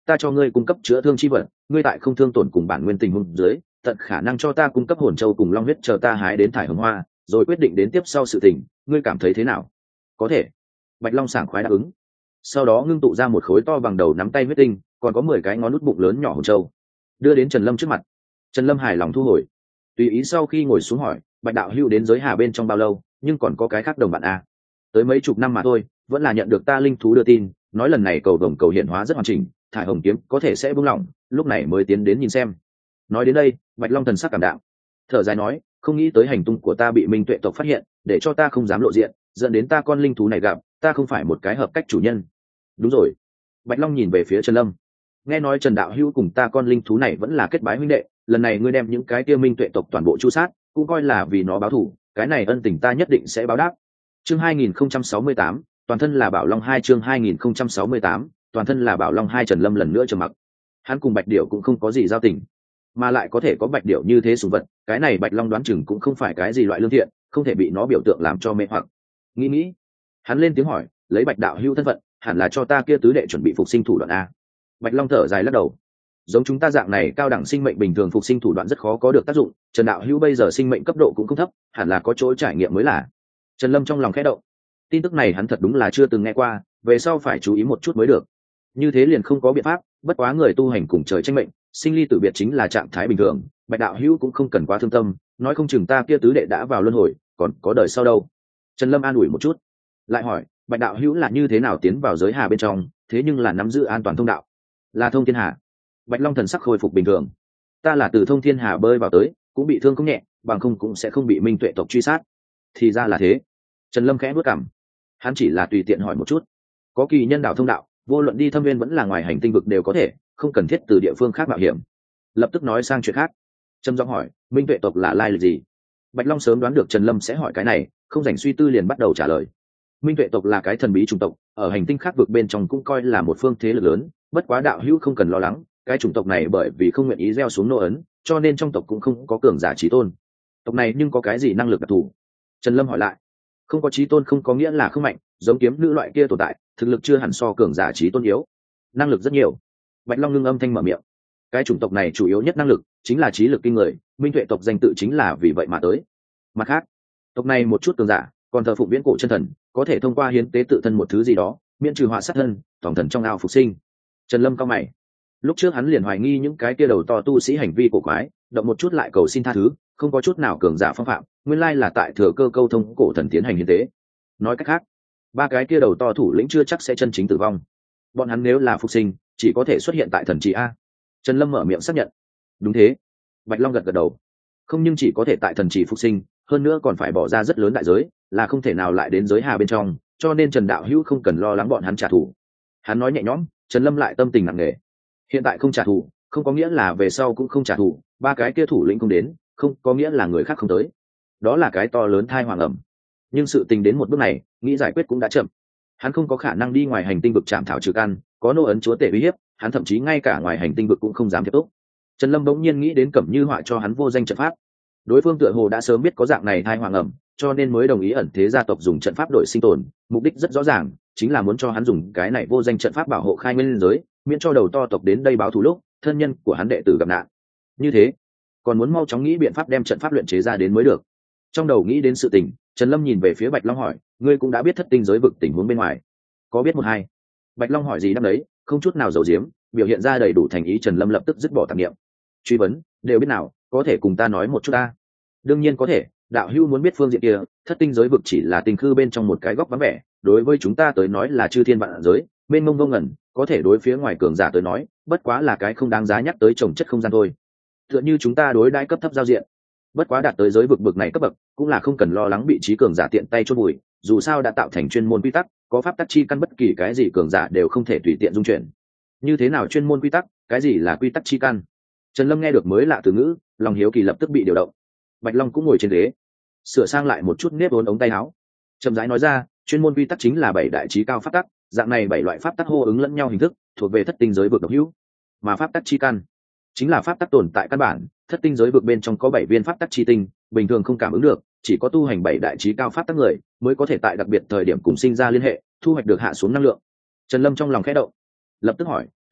ta cho ngươi cung cấp chữa thương chi vật, ngươi tại không thương tổn cùng bản nguyên tình huống dưới tận khả năng cho ta cung cấp hồn châu cùng long huyết chờ ta hái đến thải hồng hoa, rồi quyết định đến tiếp sau sự tình, ngươi cảm thấy thế nào? Có thể. Bạch Long sảng khoái đáp ứng. Sau đó ngưng tụ ra một khối to bằng đầu nắm tay huyết tinh, còn có 10 cái ngón nút bụng lớn nhỏ hồn châu, đưa đến Trần Lâm trước mặt. Trần Lâm hài lòng thu hồi, tùy ý sau khi ngồi xuống hỏi, Bạch đạo hữu đến giới hà bên trong bao lâu, nhưng còn có cái khác đồng bạn à? Tới mấy chục năm mà thôi, vẫn là nhận được ta linh thú đưa tin, nói lần này cầu đồng cầu hiện hóa rất hoàn chỉnh, thải hồng kiếm có thể sẽ buông lỏng, lúc này mới tiến đến nhìn xem. Nói đến đây, Bạch Long thần sắc cảm đạm, thở dài nói, không nghĩ tới hành tung của ta bị Minh Tuệ tộc phát hiện, để cho ta không dám lộ diện, dẫn đến ta con linh thú này gặp, ta không phải một cái hợp cách chủ nhân. Đúng rồi. Bạch Long nhìn về phía Trần Lâm, nghe nói Trần đạo hữu cùng ta con linh thú này vẫn là kết bái huynh đệ, lần này ngươi đem những cái kia Minh Tuệ tộc toàn bộ chu sát, cũng coi là vì nó báo thù, cái này ân tình ta nhất định sẽ báo đáp. Chương 2068, toàn thân là Bảo Long 2. Chương 2068, toàn thân là Bảo Long 2. Trần Lâm lần nữa trầm mặc. Hắn cùng Bạch Điểu cũng không có gì giao tình, mà lại có thể có Bạch Điểu như thế sủng vật, cái này Bạch Long đoán chừng cũng không phải cái gì loại lương thiện, không thể bị nó biểu tượng làm cho mê hoặc. Nghĩ, hắn lên tiếng hỏi, lấy Bạch đạo hữu thân phận, hẳn là cho ta kia tứ đệ chuẩn bị phục sinh thủ đoạn a. Bạch Long thở dài lắc đầu, giống chúng ta dạng này cao đẳng sinh mệnh bình thường phục sinh thủ đoạn rất khó có được tác dụng, Trần đạo hữu bây giờ sinh mệnh cấp độ cũng không thấp, hẳn là có chỗ trải nghiệm mới là. Trần Lâm trong lòng khẽ động, tin tức này hắn thật đúng là chưa từng nghe qua, về sau phải chú ý một chút mới được. Như thế liền không có biện pháp, bất quá người tu hành cùng trời tranh mệnh, sinh ly tử biệt chính là trạng thái bình thường, Bạch đạo hữu cũng không cần quá thương tâm, nói không chừng ta kia tứ đệ đã vào luân hồi, còn có đời sau đâu. Trần Lâm an ủi một chút, lại hỏi, Bạch đạo hữu là như thế nào tiến vào giới hà bên trong, thế nhưng là nắm giữ an toàn thông đạo? Là thông thiên hà. Bạch Long thần sắc khôi phục bình thường, ta là từ thông thiên hà bơi vào tới, cũng bị thương không nhẹ, bằng không cũng sẽ không bị Minh Tuệ tộc truy sát. Thì ra là thế. Trần Lâm khẽ bước cằm, hắn chỉ là tùy tiện hỏi một chút, có kỳ nhân đạo thông đạo, vô luận đi thâm viên vẫn là ngoài hành tinh vực đều có thể, không cần thiết từ địa phương khác mạo hiểm. Lập tức nói sang chuyện khác, trầm giọng hỏi, Minh Tuệ tộc là lai lịch gì? Bạch Long sớm đoán được Trần Lâm sẽ hỏi cái này, không dành suy tư liền bắt đầu trả lời. Minh Tuệ tộc là cái thần bí chủng tộc, ở hành tinh khác vực bên trong cũng coi là một phương thế lực lớn, bất quá đạo hữu không cần lo lắng, cái chủng tộc này bởi vì không nguyện ý gieo xuống nô ấn, cho nên trong tộc cũng không có cường giả chí tôn. Tộc này nhưng có cái gì năng lực đặc thù? Trần Lâm hỏi lại. Không có chí tôn không có nghĩa là không mạnh, giống kiếm nữ loại kia tồn tại, thực lực chưa hẳn so cường giả chí tôn yếu, năng lực rất nhiều. Bạch Long ngưng âm thanh mở miệng, cái chủng tộc này chủ yếu nhất năng lực chính là trí lực kinh người, Minh Tuệ tộc danh tự chính là vì vậy mà tới. Mặt khác, tộc này một chút cường giả còn thờ phụng viễn cổ chân thần, có thể thông qua hiến tế tự thân một thứ gì đó, miễn trừ họa sát thân, tổng thần trong ao phục sinh. Trần Lâm cao mày, lúc trước hắn liền hoài nghi những cái kia đầu to tu sĩ hành vi cổ quái, động một chút lại cầu xin tha thứ, không có chút nào cường giả phong phạm, nguyên lai là tại thừa cơ câu thông cổ thần tiến hành hiến tế. Nói cách khác, ba cái kia đầu to thủ lĩnh chưa chắc sẽ chân chính tử vong, bọn hắn nếu là phục sinh chỉ có thể xuất hiện tại thần trì a. Trần Lâm mở miệng xác nhận. Đúng thế. Bạch Long gật gật đầu, không nhưng chỉ có thể tại thần trì phục sinh, hơn nữa còn phải bỏ ra rất lớn đại giới, là không thể nào lại đến giới hà bên trong, cho nên Trần đạo hữu không cần lo lắng bọn hắn trả thù. Hắn nói nhẹ nhõm, Trần Lâm lại tâm tình nặng nề. Hiện tại không trả thù không có nghĩa là về sau cũng không trả thù, ba cái kia thủ lĩnh không đến không có nghĩa là người khác không tới, đó là cái to lớn thai hoàng ẩm. Nhưng sự tình đến một bước này, nghĩ giải quyết cũng đã chậm. Hắn không có khả năng đi ngoài hành tinh vực chạm thảo trừ căn, có nô ấn chúa tể uy hiếp, hắn thậm chí ngay cả ngoài hành tinh vực cũng không dám tiếp tục. Trần Lâm bỗng nhiên nghĩ đến Cẩm Như họa cho hắn vô danh trận pháp, đối phương tựa hồ đã sớm biết có dạng này thai hoàng ẩm, cho nên mới đồng ý ẩn thế gia tộc dùng trận pháp đổi sinh tồn, mục đích rất rõ ràng, chính là muốn cho hắn dùng cái này vô danh trận pháp bảo hộ khai nguyên giới, miễn cho đầu to tộc đến đây báo thù lúc thân nhân của hắn đệ tử gặp nạn. Như thế, còn muốn mau chóng nghĩ biện pháp đem trận pháp luyện chế ra đến mới được. Trong đầu nghĩ đến sự tình, Trần Lâm nhìn về phía Bạch Long hỏi, ngươi cũng đã biết thất tinh giới vực tình huống bên ngoài, có biết một hai? Bạch Long hỏi gì đáp đấy, không chút nào giấu giếm, biểu hiện ra đầy đủ thành ý. Trần Lâm lập tức dứt bỏ tạp niệm, truy vấn, đều biết nào, có thể cùng ta nói một chút ta? Đương nhiên có thể, đạo hữu muốn biết phương diện kia, thất tinh giới vực chỉ là tinh khư bên trong một cái góc vắng vẻ, đối với chúng ta tới nói là chư thiên vạn giới, mênh mông vô ngần, có thể đối phía ngoài cường giả tới nói, bất quá là cái không đáng giá nhắc tới trồng chất không gian thôi. Tựa như chúng ta đối đãi cấp thấp giao diện, bất quá đạt tới giới vực bực này cấp bậc, cũng là không cần lo lắng bị trí cường giả tiện tay chôn bụi, dù sao đã tạo thành chuyên môn quy tắc, có pháp tắc chi căn, bất kỳ cái gì cường giả đều không thể tùy tiện dung chuyển. Như thế nào chuyên môn quy tắc, cái gì là quy tắc chi căn? Trần Lâm nghe được mới lạ từ ngữ, lòng hiếu kỳ lập tức bị điều động. Bạch Long cũng ngồi trên ghế, sửa sang lại một chút nếp vốn ống tay áo, chậm rãi nói ra, chuyên môn quy tắc chính là 7 đại trí cao pháp tắc, dạng này 7 loại pháp tắc hô ứng lẫn nhau hình thức, thuộc về thất tinh giới vực độc hữu. Mà pháp tắc chi căn chính là pháp tắc tồn tại căn bản, thất tinh giới vực bên trong có 7 viên pháp tắc chi tinh, bình thường không cảm ứng được, chỉ có tu hành 7 đại trí cao pháp tắc người mới có thể tại đặc biệt thời điểm cùng sinh ra liên hệ, thu hoạch được hạ xuống năng lượng. Trần Lâm trong lòng khẽ động, lập tức hỏi,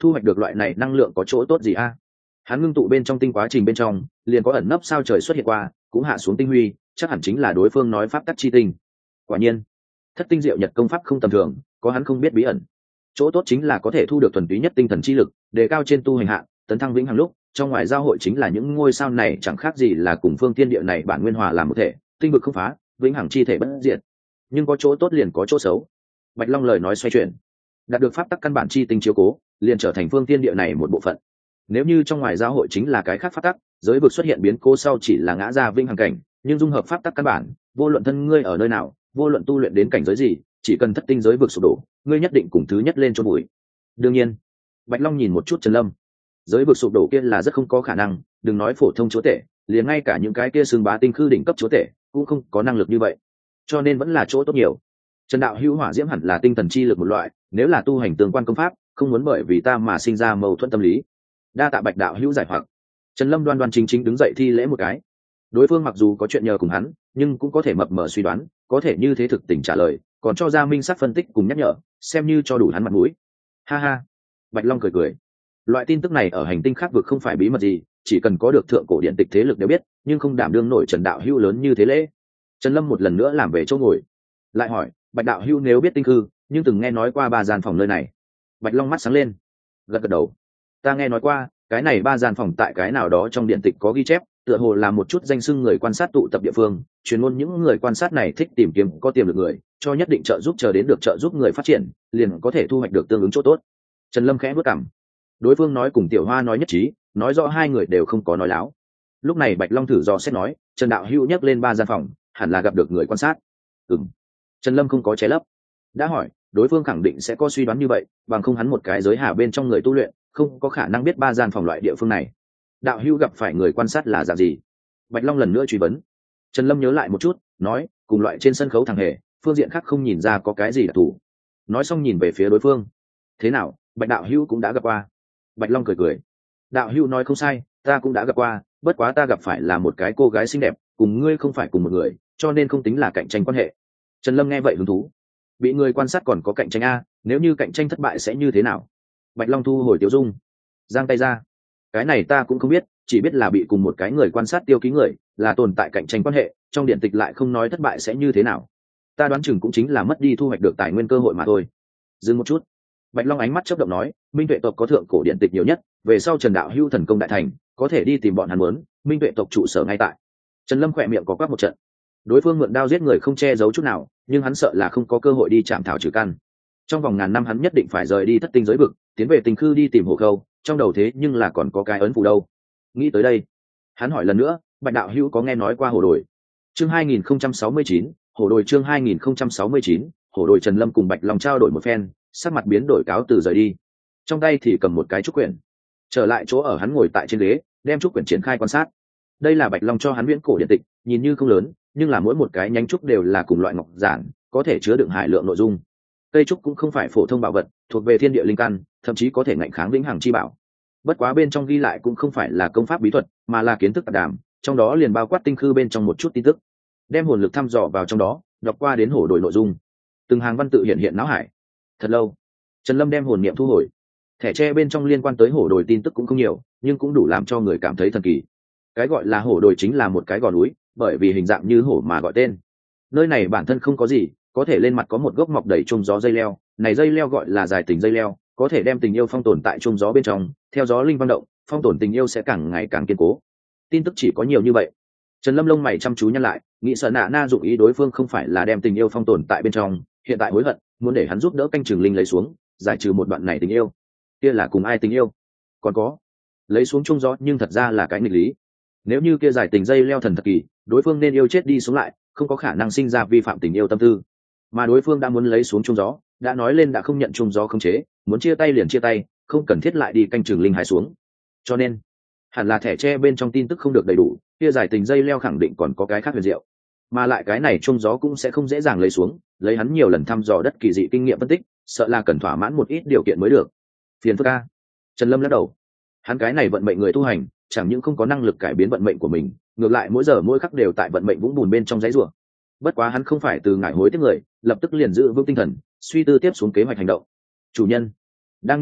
thu hoạch được loại này năng lượng có chỗ tốt gì a? Hắn ngưng tụ bên trong tinh quá trình bên trong liền có ẩn nấp sao trời xuất hiện qua, cũng hạ xuống tinh huy, chắc hẳn chính là đối phương nói pháp tắc chi tinh. Quả nhiên thất tinh diệu nhật công pháp không tầm thường, có hắn không biết bí ẩn. Chỗ tốt chính là có thể thu được thuần túy nhất tinh thần chi lực, đề cao trên tu hành hạ, tấn thăng vĩnh hằng lúc trong ngoài giao hội chính là những ngôi sao này chẳng khác gì là cùng phương thiên địa này bản nguyên hòa làm một thể, tinh vực không phá, vĩnh hằng chi thể bất diệt. Nhưng có chỗ tốt liền có chỗ xấu. Bạch Long lời nói xoay chuyển, đạt được pháp tắc căn bản chi tinh chiếu cố, liền trở thành phương thiên địa này một bộ phận. Nếu như trong ngoài giao hội chính là cái khác pháp tắc, giới vực xuất hiện biến cố sau chỉ là ngã ra vĩnh hằng cảnh, nhưng dung hợp pháp tắc căn bản, vô luận thân ngươi ở nơi nào, vô luận tu luyện đến cảnh giới gì, chỉ cần thất tinh giới vực sụp đổ, ngươi nhất định cùng thứ nhất lên chôn bụi. Đương nhiên, Bạch Long nhìn một chút Trần Lâm, giới vực sụp đổ kia là rất không có khả năng, đừng nói phổ thông chúa tể, liền ngay cả những cái kia xương bá tinh khư đỉnh cấp chúa tể cũng không có năng lực như vậy, cho nên vẫn là chỗ tốt nhiều. Trần đạo hữu hỏa diễm hẳn là tinh thần chi lực một loại, nếu là tu hành tương quan công pháp, không muốn bởi vì ta mà sinh ra mâu thuẫn tâm lý. Đa tạ Bạch đạo hữu giải hoặc. Trần Lâm đoan đoan chính chính đứng dậy thi lễ một cái. Đối phương mặc dù có chuyện nhờ cùng hắn, nhưng cũng có thể mập mờ suy đoán, có thể như thế thực tình trả lời, còn cho ra minh sắc phân tích cùng nhắc nhở, xem như cho đủ hắn mặt mũi. Ha ha. Bạch Long cười cười. Loại tin tức này ở hành tinh khác vực không phải bí mật gì, chỉ cần có được thượng cổ điện tịch thế lực đều biết, nhưng không đảm đương nổi Trần đạo hữu lớn như thế lễ. Trần Lâm một lần nữa làm về chỗ ngồi, lại hỏi, Bạch đạo hữu nếu biết tinh khư, nhưng từng nghe nói qua ba gian phòng nơi này. Bạch Long mắt sáng lên, gật gật đầu. Ta nghe nói qua, cái này ba gian phòng tại cái nào đó trong điện tịch có ghi chép, tựa hồ là một chút danh xưng người quan sát tụ tập địa phương, truyền ngôn những người quan sát này thích tìm kiếm có tiềm lực người, cho nhất định trợ giúp chờ đến được trợ giúp người phát triển, liền có thể thu hoạch được tương ứng chỗ tốt. Trần Lâm khẽ bước cằm. Đối phương nói cùng Tiểu Hoa nói nhất trí, nói rõ hai người đều không có nói láo. Lúc này Bạch Long thử dò xét nói, Trần đạo hữu nhắc lên ba gian phòng, hẳn là gặp được người quan sát. Ừm. Trần Lâm không có che lấp, đã hỏi, đối phương khẳng định sẽ có suy đoán như vậy, bằng không hắn một cái giới hà bên trong người tu luyện, không có khả năng biết ba gian phòng loại địa phương này. Đạo hữu gặp phải người quan sát là dạng gì? Bạch Long lần nữa truy vấn. Trần Lâm nhớ lại một chút, nói, cùng loại trên sân khấu thằng hề, phương diện khác không nhìn ra có cái gì đặc thù. Nói xong nhìn về phía đối phương. Thế nào, Bạch đạo hữu cũng đã gặp qua? Bạch Long cười cười. Đạo hữu nói không sai, ta cũng đã gặp qua, bất quá ta gặp phải là một cái cô gái xinh đẹp, cùng ngươi không phải cùng một người, cho nên không tính là cạnh tranh quan hệ. Trần Lâm nghe vậy hứng thú. Bị người quan sát còn có cạnh tranh a, nếu như cạnh tranh thất bại sẽ như thế nào? Bạch Long thu hồi tiêu dung, giang tay ra. Cái này ta cũng không biết, chỉ biết là bị cùng một cái người quan sát tiêu ký người, là tồn tại cạnh tranh quan hệ, trong điện tịch lại không nói thất bại sẽ như thế nào. Ta đoán chừng cũng chính là mất đi thu hoạch được tài nguyên cơ hội mà thôi. Dừng một chút, Bạch Long ánh mắt chớp động nói, Minh Tuệ tộc có thượng cổ điện tịch nhiều nhất, về sau Trần đạo hữu thần công đại thành, có thể đi tìm bọn hắn muốn, Minh Tuệ tộc trụ sở ngay tại. Trần Lâm khỏe miệng có quắc một trận. Đối phương mượn đao giết người không che giấu chút nào, nhưng hắn sợ là không có cơ hội đi chạm thảo trừ căn. Trong vòng ngàn năm hắn nhất định phải rời đi thất tinh giới vực, tiến về tinh khư đi tìm hộ khâu, trong đầu thế nhưng là còn có cái ấn phù đâu. Nghĩ tới đây, hắn hỏi lần nữa, Bạch đạo hữu có nghe nói qua hồ đồi? Chương 2069, hồ đồi chương 2069, hồ đồi. Trần Lâm cùng Bạch Long trao đổi một phen, sắc mặt biến đổi cáo từ rời đi. Trong tay thì cầm một cái trúc quyển, trở lại chỗ ở hắn ngồi tại trên ghế, đem trúc quyển triển khai quan sát. Đây là Bạch Long cho hắn viễn cổ điện tịch, nhìn như không lớn, nhưng là mỗi một cái nhánh trúc đều là cùng loại ngọc giản, có thể chứa đựng hải lượng nội dung. Cây trúc cũng không phải phổ thông bảo vật, thuộc về thiên địa linh căn, thậm chí có thể ngạnh kháng vĩnh hằng chi bảo. Bất quá bên trong ghi lại cũng không phải là công pháp bí thuật, mà là kiến thức tạp đàm, trong đó liền bao quát tinh khư bên trong một chút tin tức. Đem hồn lực thăm dò vào trong đó, đọc qua đến hổ đổi nội dung. Từng hàng văn tự hiện hiện não hải. Thật lâu, Trần Lâm đem hồn niệm thu hồi. Thẻ tre bên trong liên quan tới hổ đồi tin tức cũng không nhiều, nhưng cũng đủ làm cho người cảm thấy thần kỳ. Cái gọi là hổ đồi chính là một cái gò núi, bởi vì hình dạng như hổ mà gọi tên. Nơi này bản thân không có gì, có thể lên mặt có một gốc mọc đầy chum gió dây leo, này dây leo gọi là dài tình dây leo, có thể đem tình yêu phong tồn tại chum gió bên trong, theo gió linh vang động, phong tồn tình yêu sẽ càng ngày càng kiên cố. Tin tức chỉ có nhiều như vậy. Trần Lâm lông mày chăm chú nhăn lại, nghĩ sợ nạ na dụng ý đối phương không phải là đem tình yêu phong tồn tại bên trong, hiện tại hối hận, muốn để hắn giúp đỡ canh trường linh lấy xuống, giải trừ một đoạn này tình yêu. Kia là cùng ai tình yêu? Còn có, lấy xuống chum gió nhưng thật ra là cái nghịch lý. Nếu như kia giải tình dây leo thần thật kỳ, đối phương nên yêu chết đi sống lại, không có khả năng sinh ra vi phạm tình yêu tâm tư. Mà đối phương đã muốn lấy xuống chum gió, đã nói lên đã không nhận chum gió khống chế, muốn chia tay liền chia tay, không cần thiết lại đi canh trường linh hái xuống. Cho nên, hẳn là thẻ tre bên trong tin tức không được đầy đủ, kia giải tình dây leo khẳng định còn có cái khác huyền diệu. Mà lại cái này chum gió cũng sẽ không dễ dàng lấy xuống, lấy hắn nhiều lần thăm dò đất kỳ dị kinh nghiệm phân tích, sợ là cần thỏa mãn một ít điều kiện mới được. Phiền phức a. Trần Lâm lắc đầu. Hắn cái này vận mệnh người tu hành, chẳng những không có năng lực cải biến vận mệnh của mình, ngược lại mỗi giờ mỗi khắc đều tại vận mệnh vũng bùn bên trong giấy rủa. Bất quá hắn không phải từ ngải hối tiếc người, lập tức liền giữ vững tinh thần, suy tư tiếp xuống kế hoạch hành động. Chủ nhân đang nghĩ ngợi,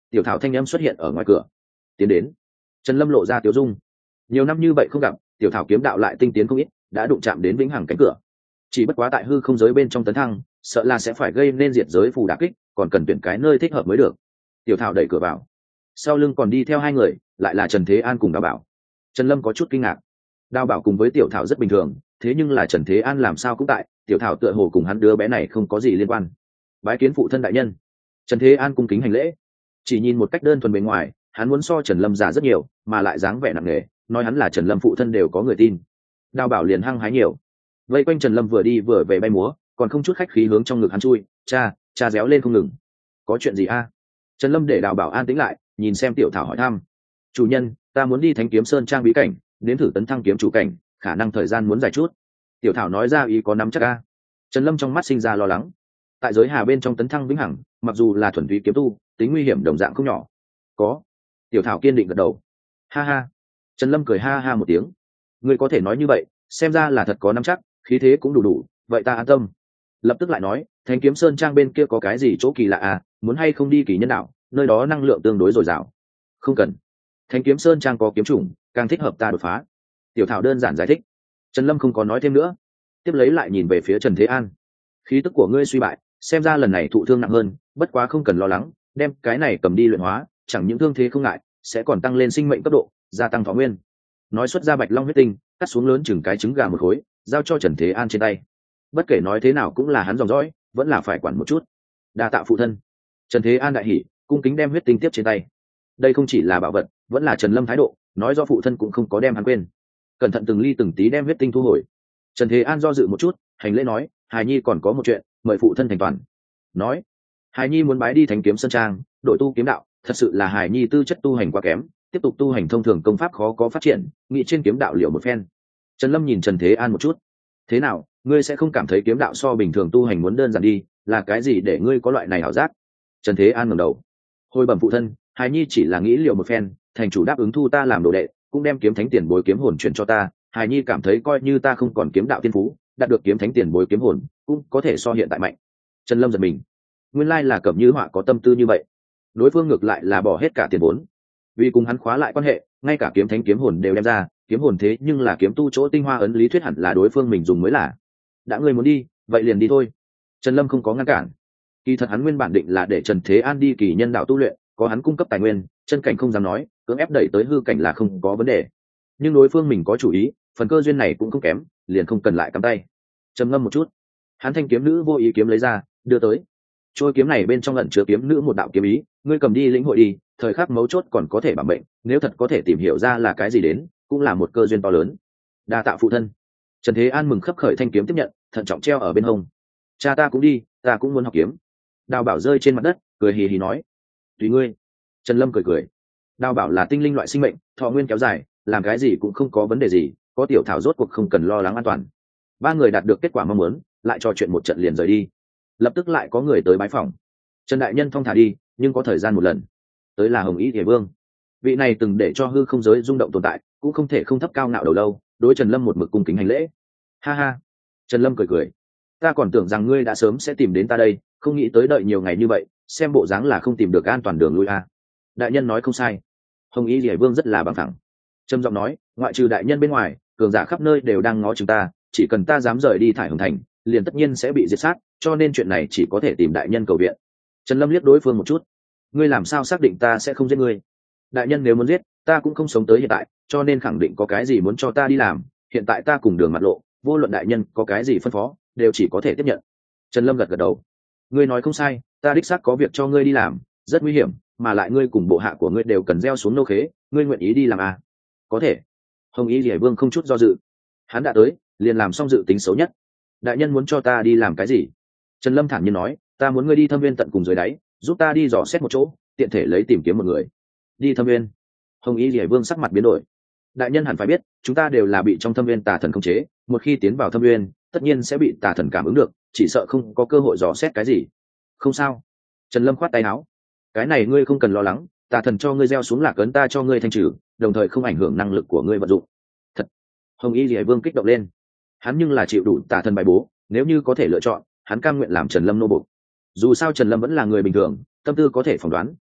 Tiểu Thảo thanh âm xuất hiện ở ngoài cửa. Tiến đến. Trần Lâm lộ ra tiểu dung. Nhiều năm như vậy không gặp, Tiểu Thảo kiếm đạo lại tinh tiến không ít, đã đụng chạm đến vĩnh hằng cánh cửa. Chỉ bất quá tại hư không giới bên trong tấn thăng, sợ là sẽ phải gây nên diệt giới phù đả kích, còn cần tuyển cái nơi thích hợp mới được. Tiểu Thảo đẩy cửa vào, sau lưng còn đi theo hai người, lại là Trần Thế An cùng Đào Bảo. Trần Lâm có chút kinh ngạc. Đào Bảo cùng với Tiểu Thảo rất bình thường, thế nhưng là Trần Thế An làm sao cũng tại, Tiểu Thảo tựa hồ cùng hắn đứa bé này không có gì liên quan. Bái kiến phụ thân đại nhân. Trần Thế An cung kính hành lễ. Chỉ nhìn một cách đơn thuần bề ngoài, hắn muốn so Trần Lâm già rất nhiều, mà lại dáng vẻ nặng nề, nói hắn là Trần Lâm phụ thân đều có người tin. Đào Bảo liền hăng hái nhiều. Vây quanh Trần Lâm vừa đi vừa về bay múa, còn không chút khách khí hướng trong ngực hắn chui, cha réo lên không ngừng. Có chuyện gì a? Trần Lâm để Đào Bảo an tĩnh lại, nhìn xem Tiểu Thảo hỏi thăm. Chủ nhân, ta muốn đi Thánh Kiếm Sơn trang bí cảnh, đến thử tấn thăng kiếm chủ cảnh, khả năng thời gian muốn dài chút. Tiểu Thảo nói ra ý có nắm chắc a. Trần Lâm trong mắt sinh ra lo lắng. Tại giới hà bên trong tấn thăng vĩnh hằng, mặc dù là thuần túy kiếm tu, tính nguy hiểm đồng dạng không nhỏ. Có. Tiểu Thảo kiên định gật đầu. Ha ha. Trần Lâm cười ha ha một tiếng. Ngươi có thể nói như vậy, xem ra là thật có nắm chắc, khí thế cũng đủ, vậy ta an tâm. Lập tức lại nói, Thánh Kiếm Sơn trang bên kia có cái gì chỗ kỳ lạ à, muốn hay không đi Kỳ Nhân Đạo, nơi đó năng lượng tương đối dồi dào. Không cần. Thánh Kiếm Sơn trang có kiếm chủng, càng thích hợp ta đột phá. Tiểu Thảo đơn giản giải thích. Trần Lâm không có nói thêm nữa, tiếp lấy lại nhìn về phía Trần Thế An. Khí tức của ngươi suy bại, xem ra lần này thụ thương nặng hơn, bất quá không cần lo lắng, đem cái này cầm đi luyện hóa, chẳng những thương thế không ngại, sẽ còn tăng lên sinh mệnh cấp độ, gia tăng thọ nguyên. Nói xuất ra Bạch Long huyết tinh, cắt xuống lớn chừng cái trứng gà một khối, giao cho Trần Thế An trên tay. Bất kể nói thế nào cũng là hắn dòng dõi, vẫn là phải quản một chút. Đa tạ phụ thân. Trần Thế An đại hỉ, cung kính đem huyết tinh tiếp trên tay. Đây không chỉ là bảo vật, vẫn là Trần Lâm thái độ, nói do phụ thân cũng không có đem hắn quên. Cẩn thận từng ly từng tí đem huyết tinh thu hồi. Trần Thế An do dự một chút, hành lễ nói, Hải Nhi còn có một chuyện, mời phụ thân thành toàn. Nói, Hải Nhi muốn bái đi Thánh Kiếm Sơn trang, đội tu kiếm đạo, thật sự là Hải Nhi tư chất tu hành quá kém, tiếp tục tu hành thông thường công pháp khó có phát triển, nghĩ trên kiếm đạo liệu một phen. Trần Lâm nhìn Trần Thế An một chút. Thế nào, ngươi sẽ không cảm thấy kiếm đạo so bình thường tu hành muốn đơn giản đi, là cái gì để ngươi có loại này ảo giác? Trần Thế An ngẩng đầu. Hồi bẩm phụ thân, Hải Nhi chỉ là nghĩ liệu một phen, thành chủ đáp ứng thu ta làm đồ đệ, cũng đem kiếm thánh tiền bối kiếm hồn chuyển cho ta. Hải Nhi cảm thấy coi như ta không còn kiếm đạo tiên phú, đạt được kiếm thánh tiền bối kiếm hồn, cũng có thể so hiện tại mạnh. Trần Lâm giật mình. Nguyên lai là Cẩm Như Họa có tâm tư như vậy. Đối phương ngược lại là bỏ hết cả tiền vốn, vì cùng hắn khóa lại quan hệ, ngay cả kiếm thánh kiếm hồn đều đem ra. Kiếm hồn thế nhưng là kiếm tu chỗ tinh hoa ấn lý thuyết hẳn là đối phương mình dùng mới là. Đã ngươi muốn đi, vậy liền đi thôi. Trần Lâm không có ngăn cản. Kỳ thật hắn nguyên bản định là để Trần Thế An đi Kỳ Nhân đạo tu luyện, có hắn cung cấp tài nguyên, chân cảnh không dám nói, cưỡng ép đẩy tới hư cảnh là không có vấn đề. Nhưng đối phương mình có chủ ý, phần cơ duyên này cũng không kém, liền không cần lại cắm tay. Trầm ngâm một chút, hắn thanh kiếm nữ vô ý kiếm lấy ra, đưa tới. Trôi kiếm này bên trong ẩn chứa kiếm nữ một đạo kiếm ý, ngươi cầm đi lĩnh hội đi, thời khắc mấu chốt còn có thể bảo mệnh, nếu thật có thể tìm hiểu ra là cái gì đến, cũng là một cơ duyên to lớn. Đa tạ phụ thân. Trần Thế An mừng khấp khởi thanh kiếm tiếp nhận, thận trọng treo ở bên hông. Cha ta cũng đi, ta cũng muốn học kiếm. Đào Bảo rơi trên mặt đất, cười hì hì nói, tùy ngươi. Trần Lâm cười cười. Đào Bảo là tinh linh loại sinh mệnh, thọ nguyên kéo dài, làm cái gì cũng không có vấn đề gì, có Tiểu Thảo rốt cuộc không cần lo lắng an toàn. Ba người đạt được kết quả mong muốn, lại trò chuyện một trận liền rời đi. Lập tức lại có người tới bái phòng. Trần đại nhân thong thả đi, nhưng có thời gian một lần. Tới là Hồng Y Thể Vương. Vị này từng để cho hư không giới rung động tồn tại, cũng không thể không thấp cao ngạo đầu lâu, đối Trần Lâm một mực cung kính hành lễ. Ha ha. Trần Lâm cười cười. Ta còn tưởng rằng ngươi đã sớm sẽ tìm đến ta đây, không nghĩ tới đợi nhiều ngày như vậy, xem bộ dáng là không tìm được an toàn đường lui a. Đại nhân nói không sai. Hồng Y Thể Vương rất là bằng thẳng. Trầm giọng nói, ngoại trừ đại nhân bên ngoài, cường giả khắp nơi đều đang ngó chúng ta, chỉ cần ta dám rời đi Thải Hồng Thành, liền tất nhiên sẽ bị diệt sát, cho nên chuyện này chỉ có thể tìm đại nhân cầu viện. Trần Lâm liếc đối phương một chút. Ngươi làm sao xác định ta sẽ không giết ngươi? Đại nhân nếu muốn giết, ta cũng không sống tới hiện tại, cho nên khẳng định có cái gì muốn cho ta đi làm. Hiện tại ta cùng đường mặt lộ, vô luận đại nhân có cái gì phân phó, đều chỉ có thể tiếp nhận. Trần Lâm gật gật đầu. Ngươi nói không sai, ta đích xác có việc cho ngươi đi làm, rất nguy hiểm, mà lại ngươi cùng bộ hạ của ngươi đều cần gieo xuống nô khế, ngươi nguyện ý đi làm à? Có thể. Hồng Y Liễu Vương không chút do dự. Hắn đã tới, liền làm xong dự tính xấu nhất. Đại nhân muốn cho ta đi làm cái gì? Trần Lâm thản nhiên nói, ta muốn ngươi đi Thâm Viên tận cùng dưới đáy, giúp ta đi dò xét một chỗ, tiện thể lấy tìm kiếm một người. Đi Thâm Viên? Hồng Y Liễu Vương sắc mặt biến đổi. Đại nhân hẳn phải biết, chúng ta đều là bị trong Thâm Viên tà thần khống chế, một khi tiến vào Thâm Viên, tất nhiên sẽ bị tà thần cảm ứng được, chỉ sợ không có cơ hội dò xét cái gì. Không sao. Trần Lâm khoát tay áo. Cái này ngươi không cần lo lắng, tà thần cho ngươi gieo xuống lạc ấn ta cho ngươi thanh trừ, đồng thời không ảnh hưởng năng lực của ngươi vận dụng. Thật. Hồng Y Liễu Vương kích động lên. Hắn nhưng là chịu đủ tà thần bài bố, nếu như có thể lựa chọn, hắn cam nguyện làm Trần Lâm nô bộc. Dù sao Trần Lâm vẫn là người bình thường, tâm tư có thể phỏng đoán,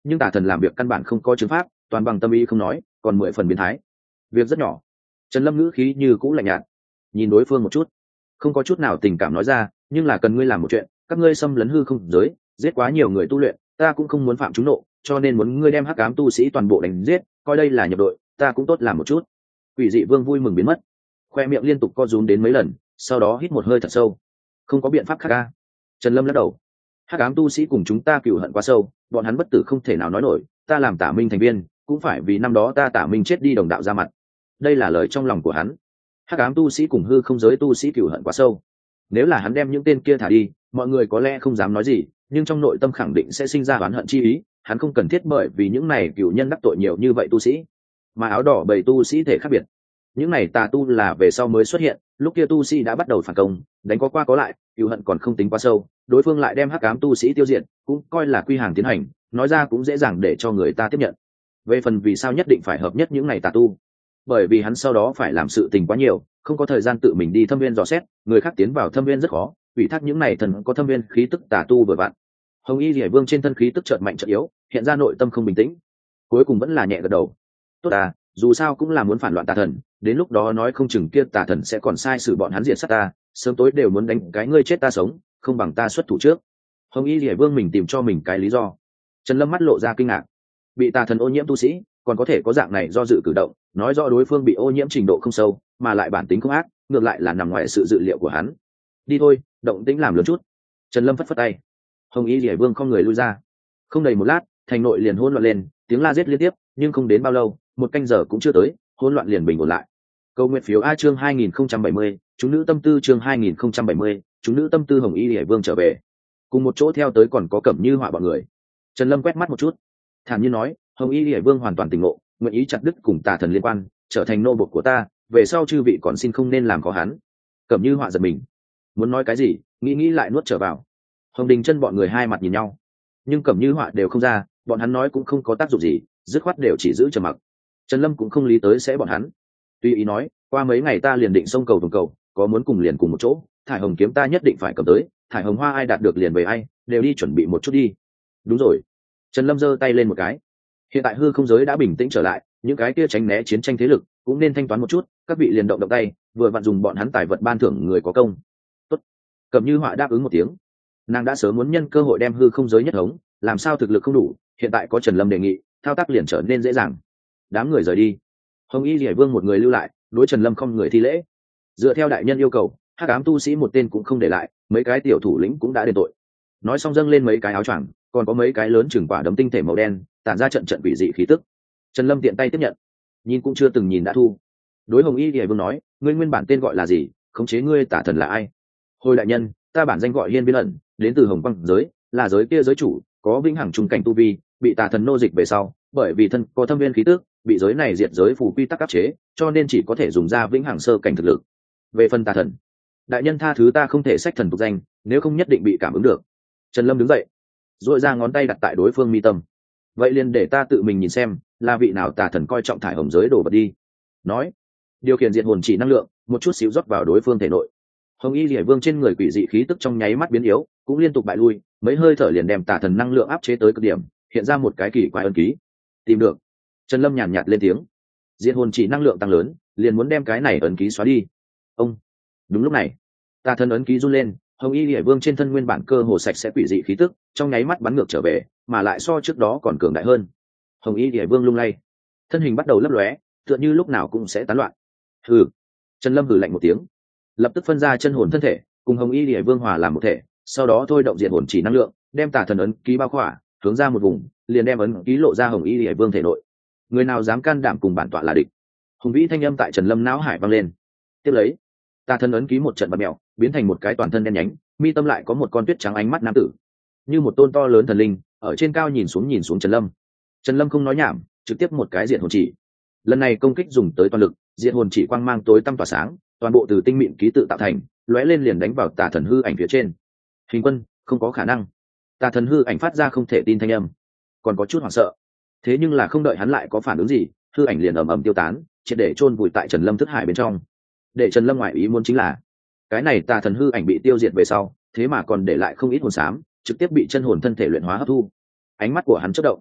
nhưng tà thần làm việc căn bản không có chứng pháp, toàn bằng tâm ý không nói, còn 10 phần biến thái. Việc rất nhỏ. Trần Lâm ngữ khí như cũ lạnh nhạt, nhìn đối phương một chút, không có chút nào tình cảm nói ra, nhưng là cần ngươi làm một chuyện, các ngươi xâm lấn hư không giới, giết quá nhiều người tu luyện, ta cũng không muốn phạm chúng nộ, cho nên muốn ngươi đem hắc ám tu sĩ toàn bộ đánh giết, coi đây là nhập đội, ta cũng tốt làm một chút. Quỷ dị vương vui mừng biến mất, khoe miệng liên tục co rúm đến mấy lần, sau đó hít một hơi thật sâu. Không có biện pháp khác ca. Trần Lâm lắc đầu. Hắc ám tu sĩ cùng chúng ta cừu hận quá sâu, bọn hắn bất tử không thể nào nói nổi, ta làm Tả Minh thành viên, cũng phải vì năm đó ta Tả Minh chết đi đồng đạo ra mặt. Đây là lời trong lòng của hắn. Hắc ám tu sĩ cùng hư không giới tu sĩ cừu hận quá sâu. Nếu là hắn đem những tên kia thả đi, mọi người có lẽ không dám nói gì, nhưng trong nội tâm khẳng định sẽ sinh ra oán hận chi ý, hắn không cần thiết bởi vì những này cừu nhân đắc tội nhiều như vậy tu sĩ. Mà áo đỏ bầy tu sĩ thể khác biệt. Những này tà tu là về sau mới xuất hiện, lúc kia tu sĩ đã bắt đầu phản công, đánh có qua có lại, cừu hận còn không tính quá sâu, đối phương lại đem hắc ám tu sĩ tiêu diệt, cũng coi là quy hàng tiến hành, nói ra cũng dễ dàng để cho người ta tiếp nhận. Về phần vì sao nhất định phải hợp nhất những này tà tu, bởi vì hắn sau đó phải làm sự tình quá nhiều, không có thời gian tự mình đi thâm viên dò xét, người khác tiến vào thâm viên rất khó, ủy thác những này thần có thâm viên khí tức tà tu vừa vặn. Hồng Y Liễu Vương trên thân khí tức chợt mạnh chợt yếu, hiện ra nội tâm không bình tĩnh, cuối cùng vẫn là nhẹ gật đầu. Tốt à, dù sao cũng là muốn phản loạn tà thần, đến lúc đó nói không chừng kia tà thần sẽ còn sai sử bọn hắn diệt sát ta, sớm tối đều muốn đánh cái ngươi chết ta sống, không bằng ta xuất thủ trước. Hồng Y Liễu Vương mình tìm cho mình cái lý do. Trần Lâm mắt lộ ra kinh ngạc, bị tà thần ô nhiễm tu sĩ còn có thể có dạng này do dự cử động, nói rõ đối phương bị ô nhiễm trình độ không sâu, mà lại bản tính không ác, ngược lại là nằm ngoài sự dự liệu của hắn. Đi thôi, động tĩnh làm lớn chút. Trần Lâm phất phất tay. Hồng Y Liễu Vương không người lui ra. Không đầy một lát, thành nội liền hỗn loạn lên, tiếng la giết liên tiếp, nhưng không đến bao lâu, một canh giờ cũng chưa tới, hỗn loạn liền bình ổn lại. Câu nguyện phiếu A chương 2070, chúng nữ tâm tư chương 2070, chúng nữ tâm tư. Hồng Y Liễu Vương trở về. Cùng một chỗ theo tới còn có Cẩm Như Họa bọn người. Trần Lâm quét mắt một chút, thản nhiên nói, Hồng Y Liễu Vương hoàn toàn tỉnh ngộ, nguyện ý chặt đứt cùng tà thần liên quan, trở thành nô bộc của ta, về sau chư vị còn xin không nên làm khó hắn. Cẩm Như Họa giật mình, muốn nói cái gì, nghĩ lại nuốt trở vào. Hồng Đình Chân bọn người hai mặt nhìn nhau, nhưng Cẩm Như Họa đều không ra, bọn hắn nói cũng không có tác dụng gì, dứt khoát đều chỉ giữ trầm mặc. Trần Lâm cũng không lý tới sẽ bọn hắn, tuy ý nói, qua mấy ngày ta liền định xông cầu vòng cầu, có muốn cùng liền cùng một chỗ, thải hồng kiếm ta nhất định phải cầm tới, thải hồng hoa ai đạt được liền về ai, đều đi chuẩn bị một chút đi. Đúng rồi. Trần Lâm giơ tay lên một cái. Hiện tại hư không giới đã bình tĩnh trở lại, những cái kia tránh né chiến tranh thế lực cũng nên thanh toán một chút, các vị liền động động tay, vừa vặn dùng bọn hắn tài vật ban thưởng người có công. Tốt. Cẩm Như Họa đáp ứng một tiếng. Nàng đã sớm muốn nhân cơ hội đem hư không giới nhất thống, làm sao thực lực không đủ, hiện tại có Trần Lâm đề nghị, thao tác liền trở nên dễ dàng. Đám người rời đi. Hồng Y Liễu Vương một người lưu lại, đối Trần Lâm không người thi lễ. Dựa theo đại nhân yêu cầu, hắc ám tu sĩ một tên cũng không để lại, mấy cái tiểu thủ lĩnh cũng đã đền tội. Nói xong dâng lên mấy cái áo choàng, còn có mấy cái lớn chừng quả đấm tinh thể màu đen, tản ra trận trận quỷ dị khí tức. Trần Lâm tiện tay tiếp nhận, nhìn cũng chưa từng nhìn đã thu. Đối Hồng Y Liễu Vương nói, ngươi nguyên bản tên gọi là gì, khống chế ngươi tả thần là ai? Hồi đại nhân, ta bản danh gọi Hiên Biến Ẩn, đến từ Hồng Băng giới, là giới kia giới chủ, có vĩnh hằng trùng cảnh tu vi, bị tà thần nô dịch về sau, bởi vì thân có thâm viên khí tức, bị giới này diệt giới phù quy tắc áp chế, cho nên chỉ có thể dùng ra vĩnh hằng sơ cảnh thực lực. Về phần tà thần, đại nhân tha thứ ta không thể sách thần tục danh, nếu không nhất định bị cảm ứng được. Trần Lâm đứng dậy, duỗi ra ngón tay đặt tại đối phương mi tâm. Vậy liền để ta tự mình nhìn xem, là vị nào tà thần coi trọng thải hồng giới đổ vật đi. Nói, điều khiển diệt hồn chỉ năng lượng, một chút xíu rót vào đối phương thể nội. Hồng Y Liễu Vương trên người quỷ dị khí tức trong nháy mắt biến yếu, cũng liên tục bại lui, mấy hơi thở liền đem tà thần năng lượng áp chế tới cực điểm, hiện ra một cái kỳ quái ấn ký. Tìm được. Trần Lâm nhàn nhạt lên tiếng. Diệt hồn chỉ năng lượng tăng lớn, liền muốn đem cái này ấn ký xóa đi. Ông. Đúng lúc này, tà thần ấn ký run lên, Hồng Y Liễu Vương trên thân nguyên bản cơ hồ sạch sẽ quỷ dị khí tức, trong nháy mắt bắn ngược trở về, mà lại so trước đó còn cường đại hơn. Hồng Y Liễu Vương lung lay, thân hình bắt đầu lấp lóe, tựa như lúc nào cũng sẽ tán loạn. Hừ. Trần Lâm hừ lạnh một tiếng, lập tức phân ra chân hồn thân thể, cùng Hồng Y Liễu Vương hòa làm một thể, sau đó thôi động diệt hồn chỉ năng lượng, đem tà thần ấn ký bao khỏa, hướng ra một vùng, liền đem ấn ký lộ ra Hồng Y Liễu Vương thể nội. Người nào dám can đảm cùng bản tọa là địch? Hùng vĩ thanh âm tại Trần Lâm não hải vang lên. Tiếp lấy, tà thần ấn ký một trận bật mèo, biến thành một cái toàn thân đen nhánh, mi tâm lại có một con tuyết trắng ánh mắt nam tử, như một tôn to lớn thần linh, ở trên cao nhìn xuống Trần Lâm. Trần Lâm không nói nhảm, trực tiếp một cái diệt hồn chỉ. Lần này công kích dùng tới toàn lực, diệt hồn chỉ quang mang tối tăm tỏa sáng, toàn bộ từ tinh mịn ký tự tạo thành, lóe lên liền đánh vào tà thần hư ảnh phía trên. Hình quân, không có khả năng. Tà thần hư ảnh phát ra không thể tin thanh âm, còn có chút hoảng sợ. Thế nhưng là không đợi hắn lại có phản ứng gì, hư ảnh liền ầm ầm tiêu tán, triệt để chôn vùi tại Trần Lâm thức hải bên trong. Để Trần Lâm ngoại ý muốn chính là, cái này tà thần hư ảnh bị tiêu diệt về sau, thế mà còn để lại không ít hồn xám, trực tiếp bị chân hồn thân thể luyện hóa hấp thu. Ánh mắt của hắn chớp động,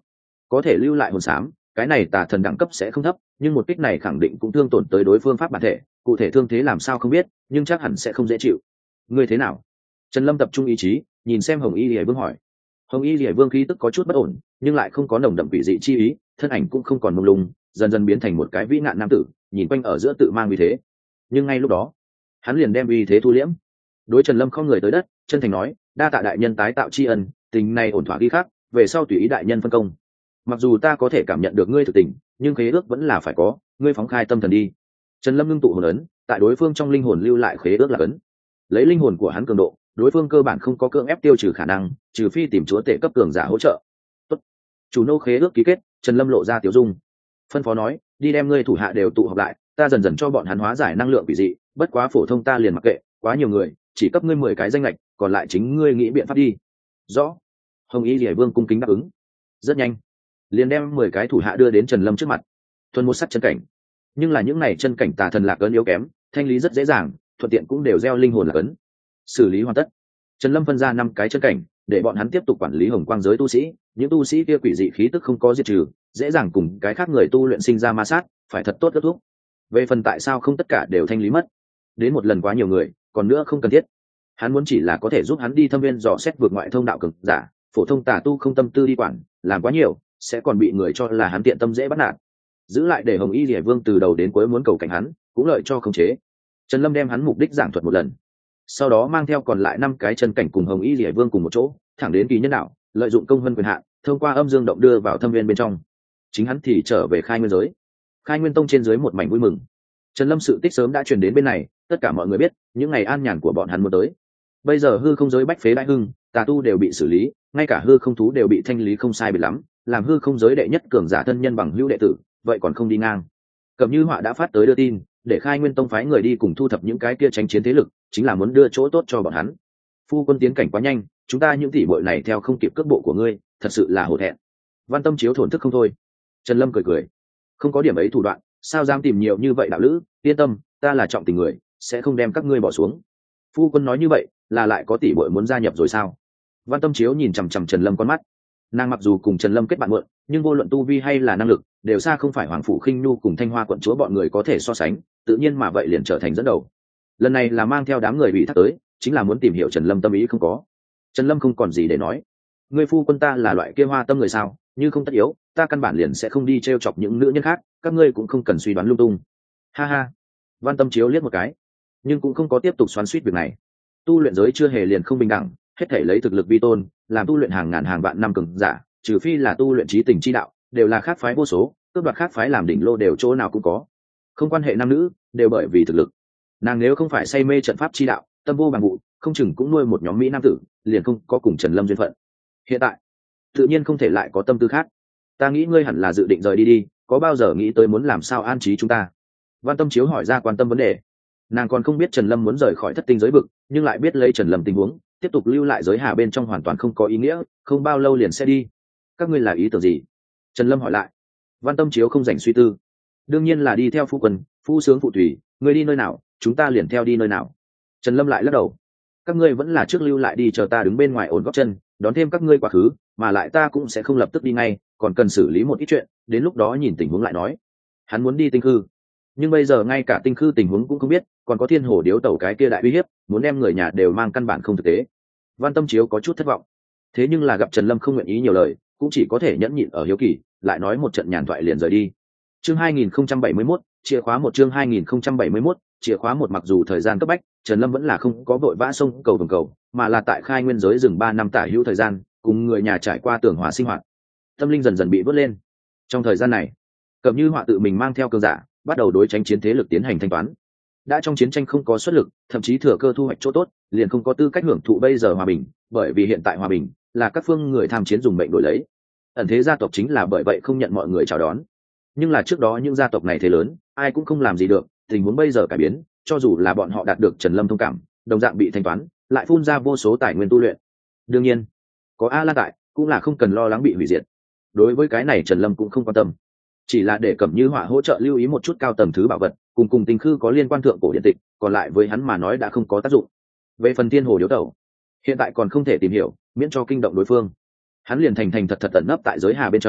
có thể lưu lại hồn xám, cái này tà thần đẳng cấp sẽ không thấp, nhưng một kích này khẳng định cũng thương tổn tới đối phương pháp bản thể, cụ thể thương thế làm sao không biết, nhưng chắc hẳn sẽ không dễ chịu. Ngươi thế nào? Trần Lâm tập trung ý chí, nhìn xem Hồng Y Liễu Vương hỏi. Hồng Y Liễu Vương khí tức có chút bất ổn, nhưng lại không có nồng đậm quỷ dị chi ý, thân ảnh cũng không còn mông lung, dần dần biến thành một cái vĩ nạn nam tử, nhìn quanh ở giữa tự mang uy thế. Nhưng ngay lúc đó, hắn liền đem uy thế thu liễm. Đối Trần Lâm không người tới đất, chân thành nói, đa tạ đại nhân tái tạo tri ân, tình này ổn thỏa ghi khác, về sau tùy ý đại nhân phân công. Mặc dù ta có thể cảm nhận được ngươi thực tình, nhưng khế ước vẫn là phải có, ngươi phóng khai tâm thần đi. Trần Lâm ngưng tụ hồn ấn, tại đối phương trong linh hồn lưu lại khế ước là ấn. Lấy linh hồn của hắn cường độ, đối phương cơ bản không có cưỡng ép tiêu trừ khả năng, trừ phi tìm chúa tể cấp cường giả hỗ trợ. Tốt. Chủ nô khế ước ký kết, Trần Lâm lộ ra tiểu dung. Phân phó nói, đi đem ngươi thủ hạ đều tụ họp lại, ta dần dần cho bọn hắn hóa giải năng lượng quỷ dị, bất quá phổ thông ta liền mặc kệ, quá nhiều người, chỉ cấp ngươi 10 cái danh lệch, còn lại chính ngươi nghĩ biện pháp đi. Rõ. Hồng Y Liễu Vương cung kính đáp ứng. Rất nhanh, liền đem 10 cái thủ hạ đưa đến Trần Lâm trước mặt. Thuần một sắc chân cảnh, nhưng là những này chân cảnh tà thần lạc ấn yếu kém, thanh lý rất dễ dàng, thuận tiện cũng đều gieo linh hồn lạc ấn. Xử lý hoàn tất, Trần Lâm phân ra 5 cái chân cảnh, để bọn hắn tiếp tục quản lý hồng quang giới tu sĩ, những tu sĩ kia quỷ dị khí tức không có diệt trừ, dễ dàng cùng cái khác người tu luyện sinh ra ma sát, phải thật tốt kết thúc. Về phần tại sao không tất cả đều thanh lý mất, đến một lần quá nhiều người, còn nữa không cần thiết. Hắn muốn chỉ là có thể giúp hắn đi thâm viên dò xét vượt ngoại thông đạo cực giả, phổ thông tà tu không tâm tư đi quản, làm quá nhiều sẽ còn bị người cho là hắn tiện tâm dễ bắt nạt. Giữ lại để Hồng Y Liễu Vương từ đầu đến cuối muốn cầu cảnh hắn, cũng lợi cho khống chế. Trần Lâm đem hắn mục đích giảng thuật một lần, sau đó mang theo còn lại 5 cái chân cảnh cùng Hồng Y Liễu Vương cùng một chỗ, thẳng đến kỳ nhân đạo, lợi dụng công vân quyền hạn, thông qua âm dương động đưa vào thâm viên bên trong. Chính hắn thì trở về khai nguyên giới. Khai nguyên tông trên dưới một mảnh vui mừng. Trần Lâm sự tích sớm đã truyền đến bên này, tất cả mọi người biết, những ngày an nhàn của bọn hắn muốn tới. Bây giờ hư không giới bách phế đại hưng, tà tu đều bị xử lý, ngay cả hư không thú đều bị thanh lý không sai biệt lắm, làm hư không giới đệ nhất cường giả thân nhân bằng hữu đệ tử, vậy còn không đi ngang. Cẩm Như Họa đã phát tới đưa tin, để Khai Nguyên Tông phái người đi cùng thu thập những cái kia tranh chiến thế lực, chính là muốn đưa chỗ tốt cho bọn hắn. Phu quân tiến cảnh quá nhanh, chúng ta những tỷ muội này theo không kịp cước bộ của ngươi, thật sự là hổ thẹn. Văn Tâm Chiếu thổn thức không thôi. Trần Lâm cười cười, không có điểm ấy thủ đoạn, sao dám tìm nhiều như vậy đạo lữ, yên tâm, ta là trọng tình người, sẽ không đem các ngươi bỏ xuống. Phu quân nói như vậy, là lại có tỷ muội muốn gia nhập rồi sao? Văn Tâm Chiếu nhìn chằm chằm Trần Lâm con mắt. Nàng mặc dù cùng Trần Lâm kết bạn muộn, nhưng vô luận tu vi hay là năng lực, đều xa không phải Hoàng phủ Khinh Nhu cùng Thanh Hoa quận chúa bọn người có thể so sánh, tự nhiên mà vậy liền trở thành dẫn đầu. Lần này là mang theo đám người bị thác tới, chính là muốn tìm hiểu Trần Lâm tâm ý không có. Trần Lâm không còn gì để nói. Ngươi phu quân ta là loại kia hoa tâm người sao? Như không tất yếu, ta căn bản liền sẽ không đi trêu chọc những nữ nhân khác, các ngươi cũng không cần suy đoán lung tung. Ha ha. Văn Tâm Chiếu liếc một cái, nhưng cũng không có tiếp tục xoắn xuýt việc này. Tu luyện giới chưa hề liền không bình đẳng, hết thể lấy thực lực vi tôn, làm tu luyện hàng ngàn hàng vạn năm cường giả, trừ phi là tu luyện trí tình chi đạo, đều là khác phái vô số, cướp đoạt khác phái làm đỉnh lô đều chỗ nào cũng có. Không quan hệ nam nữ, đều bởi vì thực lực. Nàng nếu không phải say mê trận pháp chi đạo, tâm vô bằng vụ, không chừng cũng nuôi một nhóm mỹ nam tử, liền không có cùng Trần Lâm duyên phận. Hiện tại, tự nhiên không thể lại có tâm tư khác. Ta nghĩ ngươi hẳn là dự định rời đi đi, có bao giờ nghĩ tới muốn làm sao an trí chúng ta? Văn Tâm Chiếu hỏi ra quan tâm vấn đề. Nàng còn không biết Trần Lâm muốn rời khỏi thất tinh giới vực, nhưng lại biết lấy Trần Lâm tình huống, tiếp tục lưu lại giới hà bên trong hoàn toàn không có ý nghĩa, không bao lâu liền sẽ đi. Các ngươi là ý tưởng gì? Trần Lâm hỏi lại. Văn Tâm Chiếu không dành suy tư, đương nhiên là đi theo phu quân, phu sướng phụ tùy, ngươi đi nơi nào, chúng ta liền theo đi nơi nào. Trần Lâm lại lắc đầu. Các ngươi vẫn là trước lưu lại đi, chờ ta đứng bên ngoài ổn gót chân, đón thêm các ngươi quá khứ, mà lại ta cũng sẽ không lập tức đi ngay, còn cần xử lý một ít chuyện, đến lúc đó nhìn tình huống lại nói. Hắn muốn đi tinh khư, nhưng bây giờ ngay cả tinh khư tình huống cũng không biết, còn có Thiên Hồ Điếu Tẩu cái kia đại uy hiếp, muốn đem người nhà đều mang căn bản không thực tế. Văn Tâm Chiếu có chút thất vọng, thế nhưng là gặp Trần Lâm không nguyện ý nhiều lời, cũng chỉ có thể nhẫn nhịn ở hiếu kỳ, lại nói một trận nhàn thoại liền rời đi. Chương 2071, chìa khóa một. Chương 2071, chìa khóa một. Mặc dù thời gian cấp bách, Trần Lâm vẫn là không có vội vã xông cầu vồng cầu, mà là tại khai nguyên giới rừng 3 năm tả hữu thời gian, cùng người nhà trải qua tưởng hòa sinh hoạt, tâm linh dần dần bị vớt lên. Trong thời gian này, Cẩm Như Họa tự mình mang theo cường giả, bắt đầu đối tranh chiến thế lực tiến hành thanh toán. Đã trong chiến tranh không có xuất lực, thậm chí thừa cơ thu hoạch chỗ tốt, liền không có tư cách hưởng thụ bây giờ hòa bình, bởi vì hiện tại hòa bình là các phương người tham chiến dùng mệnh đổi lấy. Ẩn thế gia tộc chính là bởi vậy không nhận mọi người chào đón. Nhưng là trước đó những gia tộc này thế lớn, ai cũng không làm gì được, tình huống bây giờ cải biến, cho dù là bọn họ đạt được Trần Lâm thông cảm, đồng dạng bị thanh toán, lại phun ra vô số tài nguyên tu luyện. Đương nhiên, có A Lan tại, cũng là không cần lo lắng bị hủy diệt. Đối với cái này Trần Lâm cũng không quan tâm, chỉ là để Cẩm Như Họa hỗ trợ lưu ý một chút cao tầng thứ bảo vật, cùng tinh khư có liên quan thượng cổ điện tịch, còn lại với hắn mà nói đã không có tác dụng. Về phần Thiên Hồ Điếu Tẩu, hiện tại còn không thể tìm hiểu, miễn cho kinh động đối phương. Hắn liền thành thật tận nấp tại giới hà bên trong,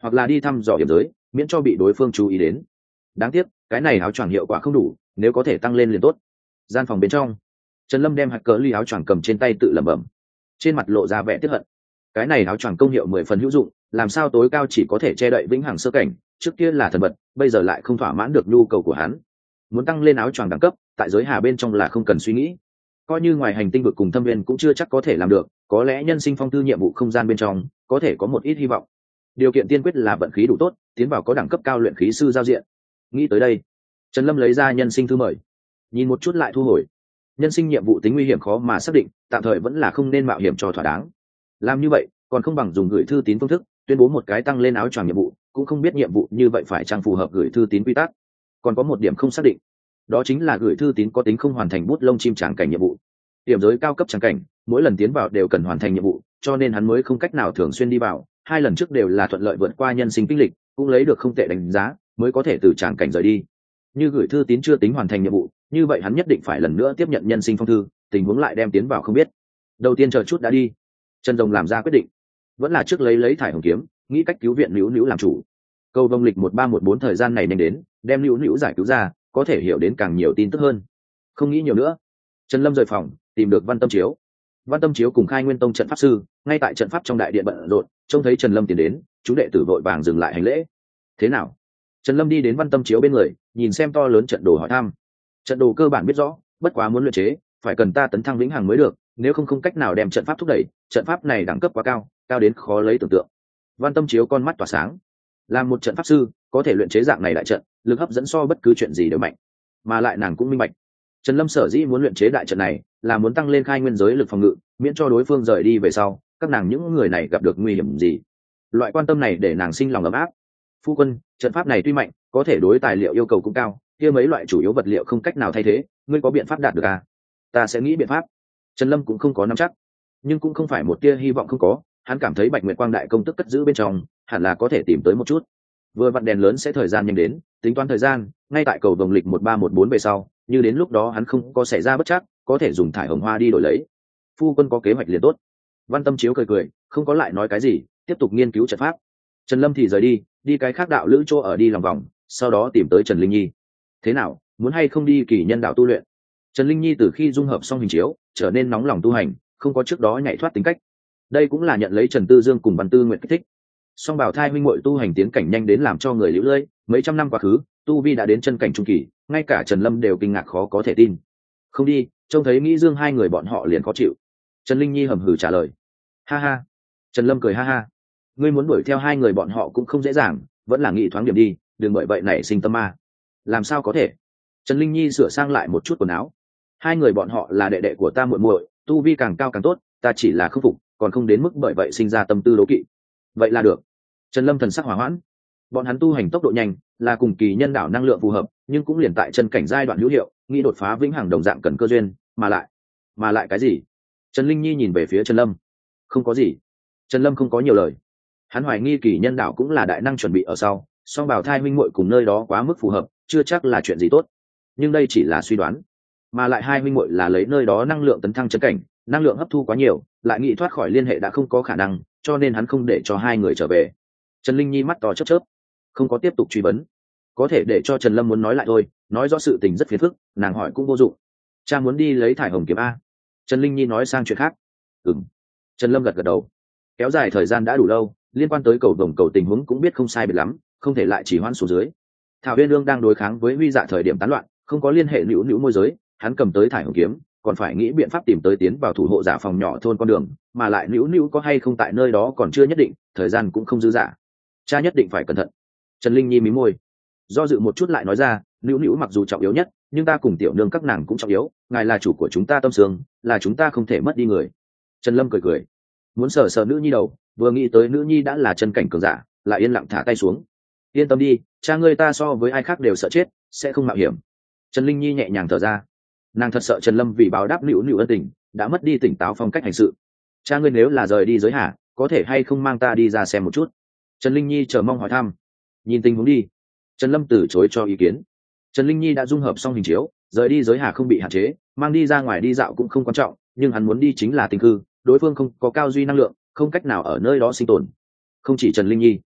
hoặc là đi thăm dò hiểm giới, miễn cho bị đối phương chú ý đến. Đáng tiếc cái này áo choàng hiệu quả không đủ, nếu có thể tăng lên liền tốt. Gian phòng bên trong, Trần Lâm đem hạt cỡ ly áo choàng cầm trên tay tự lẩm bẩm, trên mặt lộ ra vẻ tiếc hận. Cái này áo choàng công hiệu 10 phần hữu dụng, làm sao tối cao chỉ có thể che đậy vĩnh hằng sơ cảnh, trước kia là thần vật, bây giờ lại không thỏa mãn được nhu cầu của hắn. Muốn tăng lên áo choàng đẳng cấp, tại giới hà bên trong là không cần suy nghĩ. Coi như ngoài hành tinh vực cùng thâm viên cũng chưa chắc có thể làm được, có lẽ nhân sinh phong thư nhiệm vụ không gian bên trong có thể có một ít hy vọng. Điều kiện tiên quyết là vận khí đủ tốt, tiến vào có đẳng cấp cao luyện khí sư giao diện. Nghĩ tới đây, Trần Lâm lấy ra nhân sinh thư mời, nhìn một chút lại thu hồi. Nhân sinh nhiệm vụ tính nguy hiểm khó mà xác định, tạm thời vẫn là không nên mạo hiểm cho thỏa đáng. Làm như vậy còn không bằng dùng gửi thư tín phương thức tuyên bố một cái tăng lên áo choàng nhiệm vụ, cũng không biết nhiệm vụ như vậy phải chăng phù hợp gửi thư tín quy tắc. Còn có một điểm không xác định, đó chính là gửi thư tín có tính không hoàn thành bút lông chim tràng cảnh nhiệm vụ. Điểm giới cao cấp tràng cảnh mỗi lần tiến vào đều cần hoàn thành nhiệm vụ, cho nên hắn mới không cách nào thường xuyên đi vào. 2 lần trước đều là thuận lợi vượt qua nhân sinh kinh lịch, cũng lấy được không tệ đánh giá, mới có thể từ tràng cảnh rời đi. Như gửi thư tín chưa tính hoàn thành nhiệm vụ, như vậy hắn nhất định phải lần nữa tiếp nhận nhân sinh phong thư, tình huống lại đem tiến vào không biết. Đầu tiên chờ chút đã đi, Trần Rồng làm ra quyết định, vẫn là trước lấy thải hồng kiếm, nghĩ cách cứu viện Nữu Nữu làm chủ. Cầu vồng lịch 1314 thời gian này nhanh đến, đem Nữu Nữu giải cứu ra, có thể hiểu đến càng nhiều tin tức hơn. Không nghĩ nhiều nữa, Trần Lâm rời phòng, tìm được Văn Tâm Chiếu. Văn Tâm Chiếu cùng Khai Nguyên Tông trận pháp sư ngay tại trận pháp trong đại điện bận rộn, trông thấy Trần Lâm tiến đến, chúng đệ tử vội vàng dừng lại hành lễ. Thế nào? Trần Lâm đi đến Văn Tâm Chiếu bên người, nhìn xem to lớn trận đồ hỏi thăm. Trận đồ cơ bản biết rõ, bất quá muốn luyện chế phải cần ta tấn thăng vĩnh hằng mới được, nếu không cách nào đem trận pháp thúc đẩy. Trận pháp này đẳng cấp quá cao, cao đến khó lấy tưởng tượng. Văn Tâm Chiếu con mắt tỏa sáng, làm một trận pháp sư có thể luyện chế dạng này đại trận, lực hấp dẫn so bất cứ chuyện gì đều mạnh. Mà lại nàng cũng minh bạch, Trần Lâm sở dĩ muốn luyện chế đại trận này là muốn tăng lên khai nguyên giới lực phòng ngự, miễn cho đối phương rời đi về sau các nàng những người này gặp được nguy hiểm gì. Loại quan tâm này để nàng sinh lòng ấm áp. Phu quân, trận pháp này tuy mạnh, có thể đối tài liệu yêu cầu cũng cao, kia mấy loại chủ yếu vật liệu không cách nào thay thế, ngươi có biện pháp đạt được à? Ta sẽ nghĩ biện pháp. Trần Lâm cũng không có nắm chắc, nhưng cũng không phải một tia hy vọng không có. Hắn cảm thấy Bạch Nguyệt Quang đại công tức cất giữ bên trong, hẳn là có thể tìm tới một chút. Vừa vặn đèn lớn sẽ thời gian nhanh đến, tính toán thời gian ngay tại cầu vồng lịch 1314 về sau, như đến lúc đó hắn không có xảy ra bất trắc, có thể dùng thải hồng hoa đi đổi lấy. Phu quân có kế hoạch liền tốt. Văn Tâm Chiếu cười cười, không có lại nói cái gì, tiếp tục nghiên cứu trận pháp. Trần Lâm thì rời đi cái khác đạo lữ chỗ ở đi lòng vòng, sau đó tìm tới Trần Linh Nhi. Thế nào, muốn hay không đi Kỳ Nhân đạo tu luyện? Trần Linh Nhi từ khi dung hợp xong hình chiếu, trở nên nóng lòng tu hành, không có trước đó nhảy thoát tính cách. Đây cũng là nhận lấy Trần Tư Dương cùng Văn Tư Nguyện kích thích. Song bảo thai huynh muội tu hành tiến cảnh nhanh đến làm cho người liễu lơi, mấy trăm năm quá khứ, tu vi đã đến chân cảnh trung kỳ, ngay cả Trần Lâm đều kinh ngạc khó có thể tin. Không đi, trông thấy Nghĩ Dương hai người bọn họ liền khó chịu. Trần Linh Nhi hầm hừ trả lời. Ha ha. Trần Lâm cười ha ha. Ngươi muốn đuổi theo hai người bọn họ cũng không dễ dàng, vẫn là nghĩ thoáng điểm đi, đừng bởi vậy nảy sinh tâm ma. Làm sao có thể? Trần Linh Nhi sửa sang lại một chút quần áo. Hai người bọn họ là đệ đệ của ta muội muội, tu vi càng cao càng tốt, ta chỉ là không phục, còn không đến mức bởi vậy sinh ra tâm tư đố kỵ. Vậy là được. Trần Lâm thần sắc hỏa hoãn. Bọn hắn tu hành tốc độ nhanh, là cùng Kỳ Nhân đạo năng lượng phù hợp, nhưng cũng liền tại chân cảnh giai đoạn hữu hiệu, nghĩ đột phá vĩnh hằng đồng dạng cần cơ duyên, mà lại cái gì? Trần Linh Nhi nhìn về phía Trần Lâm. Không có gì. Trần Lâm không có nhiều lời. Hắn hoài nghi Kỳ Nhân đạo cũng là đại năng chuẩn bị ở sau, song bảo thai huynh muội cùng nơi đó quá mức phù hợp, chưa chắc là chuyện gì tốt. Nhưng đây chỉ là suy đoán, mà lại hai huynh muội là lấy nơi đó năng lượng tấn thăng chân cảnh, năng lượng hấp thu quá nhiều, lại nghĩ thoát khỏi liên hệ đã không có khả năng, cho nên hắn không để cho hai người trở về. Trần Linh Nhi mắt to chớp chớp, không có tiếp tục truy vấn. Có thể để cho Trần Lâm muốn nói lại thôi, nói rõ sự tình rất phiền phức, nàng hỏi cũng vô dụng. Cha muốn đi lấy thải hồng kiếm a? Trần Linh Nhi nói sang chuyện khác. Ừm. Trần Lâm gật gật đầu. Kéo dài thời gian đã đủ lâu, liên quan tới cầu vồng cầu tình huống cũng biết không sai biệt lắm, không thể lại chỉ hoãn xuống dưới. Thảo Uyên Ương đang đối kháng với Huy Dạ thời điểm tán loạn, không có liên hệ nữu môi giới, hắn cầm tới thải hồng kiếm, còn phải nghĩ biện pháp tìm tới tiến vào thủ hộ giả phòng nhỏ thôn con đường, mà lại nữu có hay không tại nơi đó còn chưa nhất định, thời gian cũng không dư dả. Cha nhất định phải cẩn thận. Trần Linh Nhi mím môi, do dự một chút lại nói ra, nữu mặc dù trọng yếu nhất, nhưng ta cùng tiểu nương các nàng cũng trọng yếu, ngài là chủ của chúng ta tâm sương, là chúng ta không thể mất đi người. Trần Lâm cười cười, muốn sờ sờ nữ nhi đầu, vừa nghĩ tới nữ nhi đã là chân cảnh cường giả, lại yên lặng thả tay xuống. Yên tâm đi, cha ngươi ta so với ai khác đều sợ chết, sẽ không mạo hiểm. Trần Linh Nhi nhẹ nhàng thở ra, nàng thật sợ Trần Lâm vì báo đáp nữu ân tình, đã mất đi tỉnh táo phong cách hành sự. Cha ngươi nếu là rời đi giới hà, có thể hay không mang ta đi ra xem một chút? Trần Linh Nhi chờ mong hỏi thăm. Nhìn tình huống đi. Trần Lâm từ chối cho ý kiến. Trần Linh Nhi đã dung hợp xong hình chiếu, rời đi giới hà không bị hạn chế, mang đi ra ngoài đi dạo cũng không quan trọng, nhưng hắn muốn đi chính là tinh cư, đối phương không có cao duy năng lượng, không cách nào ở nơi đó sinh tồn. Không chỉ Trần Linh Nhi,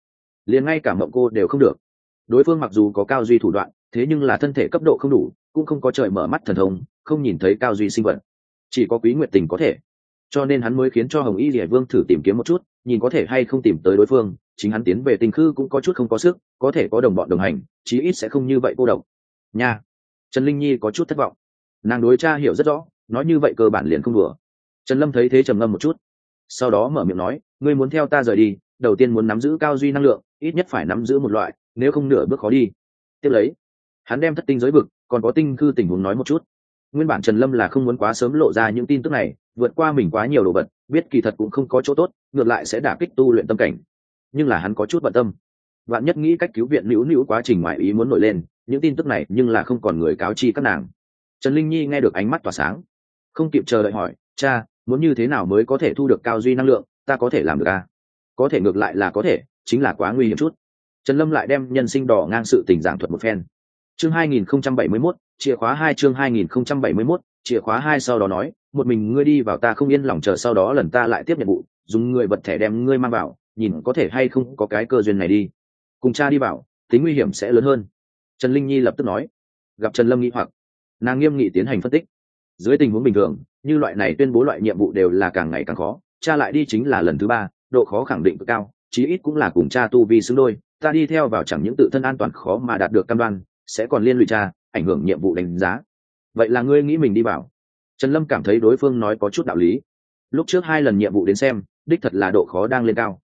liền ngay cả mộng cô đều không được. Đối phương mặc dù có cao duy thủ đoạn, thế nhưng là thân thể cấp độ không đủ, cũng không có trời mở mắt thần thông, không nhìn thấy cao duy sinh vật, chỉ có Quý Nguyệt Tình có thể. Cho nên hắn mới khiến cho Hồng Y Liễu Vương thử tìm kiếm một chút, nhìn có thể hay không tìm tới đối phương. Chính hắn tiến về Tinh Khư cũng có chút không có sức, có thể có đồng bọn đồng hành, chí ít sẽ không như vậy cô độc. Nha. Trần Linh Nhi có chút thất vọng. Nàng đối cha hiểu rất rõ, nói như vậy cơ bản liền không đùa. Trần Lâm thấy thế trầm ngâm một chút, sau đó mở miệng nói, ngươi muốn theo ta rời đi, đầu tiên muốn nắm giữ cao duy năng lượng, ít nhất phải nắm giữ một loại, nếu không nửa bước khó đi. Tiếp lấy, hắn đem thất tinh giới vực còn có Tinh Khư tình huống nói một chút. Nguyên bản Trần Lâm là không muốn quá sớm lộ ra những tin tức này, vượt qua mình quá nhiều đồ vật, biết kỳ thật cũng không có chỗ tốt, ngược lại sẽ đả kích tu luyện tâm cảnh. Nhưng là hắn có chút bận tâm, vạn nhất nghĩ cách cứu viện nữu nữu quá trình ngoại ý muốn nổi lên, những tin tức này nhưng là không còn người cáo chi các nàng. Trần Linh Nhi nghe được ánh mắt tỏa sáng, không kịp chờ đợi hỏi, cha, muốn như thế nào mới có thể thu được cao duy năng lượng, ta có thể làm được à? Có thể ngược lại là có thể, chính là quá nguy hiểm chút. Trần Lâm lại đem nhân sinh đỏ ngang sự tình giảng thuật một phen. Chương 2071, chìa khóa 2 chương 2071, chìa khóa 2 sau đó nói, một mình ngươi đi vào ta không yên lòng chờ sau đó lần ta lại tiếp nhận vụ, dùng người vật thẻ đem ngươi mang vào, nhìn có thể hay không có cái cơ duyên này đi. Cùng cha đi vào, tính nguy hiểm sẽ lớn hơn. Trần Linh Nhi lập tức nói. Gặp Trần Lâm nghi hoặc, nàng nghiêm nghị tiến hành phân tích. Dưới tình huống bình thường, như loại này tuyên bố loại nhiệm vụ đều là càng ngày càng khó, cha lại đi chính là lần thứ 3, độ khó khẳng định cực cao, chí ít cũng là cùng cha tu vi xứng đôi, ta đi theo vào chẳng những tự thân an toàn khó mà đạt được cam đoan, sẽ còn liên lụy cha, ảnh hưởng nhiệm vụ đánh giá. Vậy là ngươi nghĩ mình đi vào? Trần Lâm cảm thấy đối phương nói có chút đạo lý. Lúc trước 2 lần nhiệm vụ đến xem, đích thật là độ khó đang lên cao.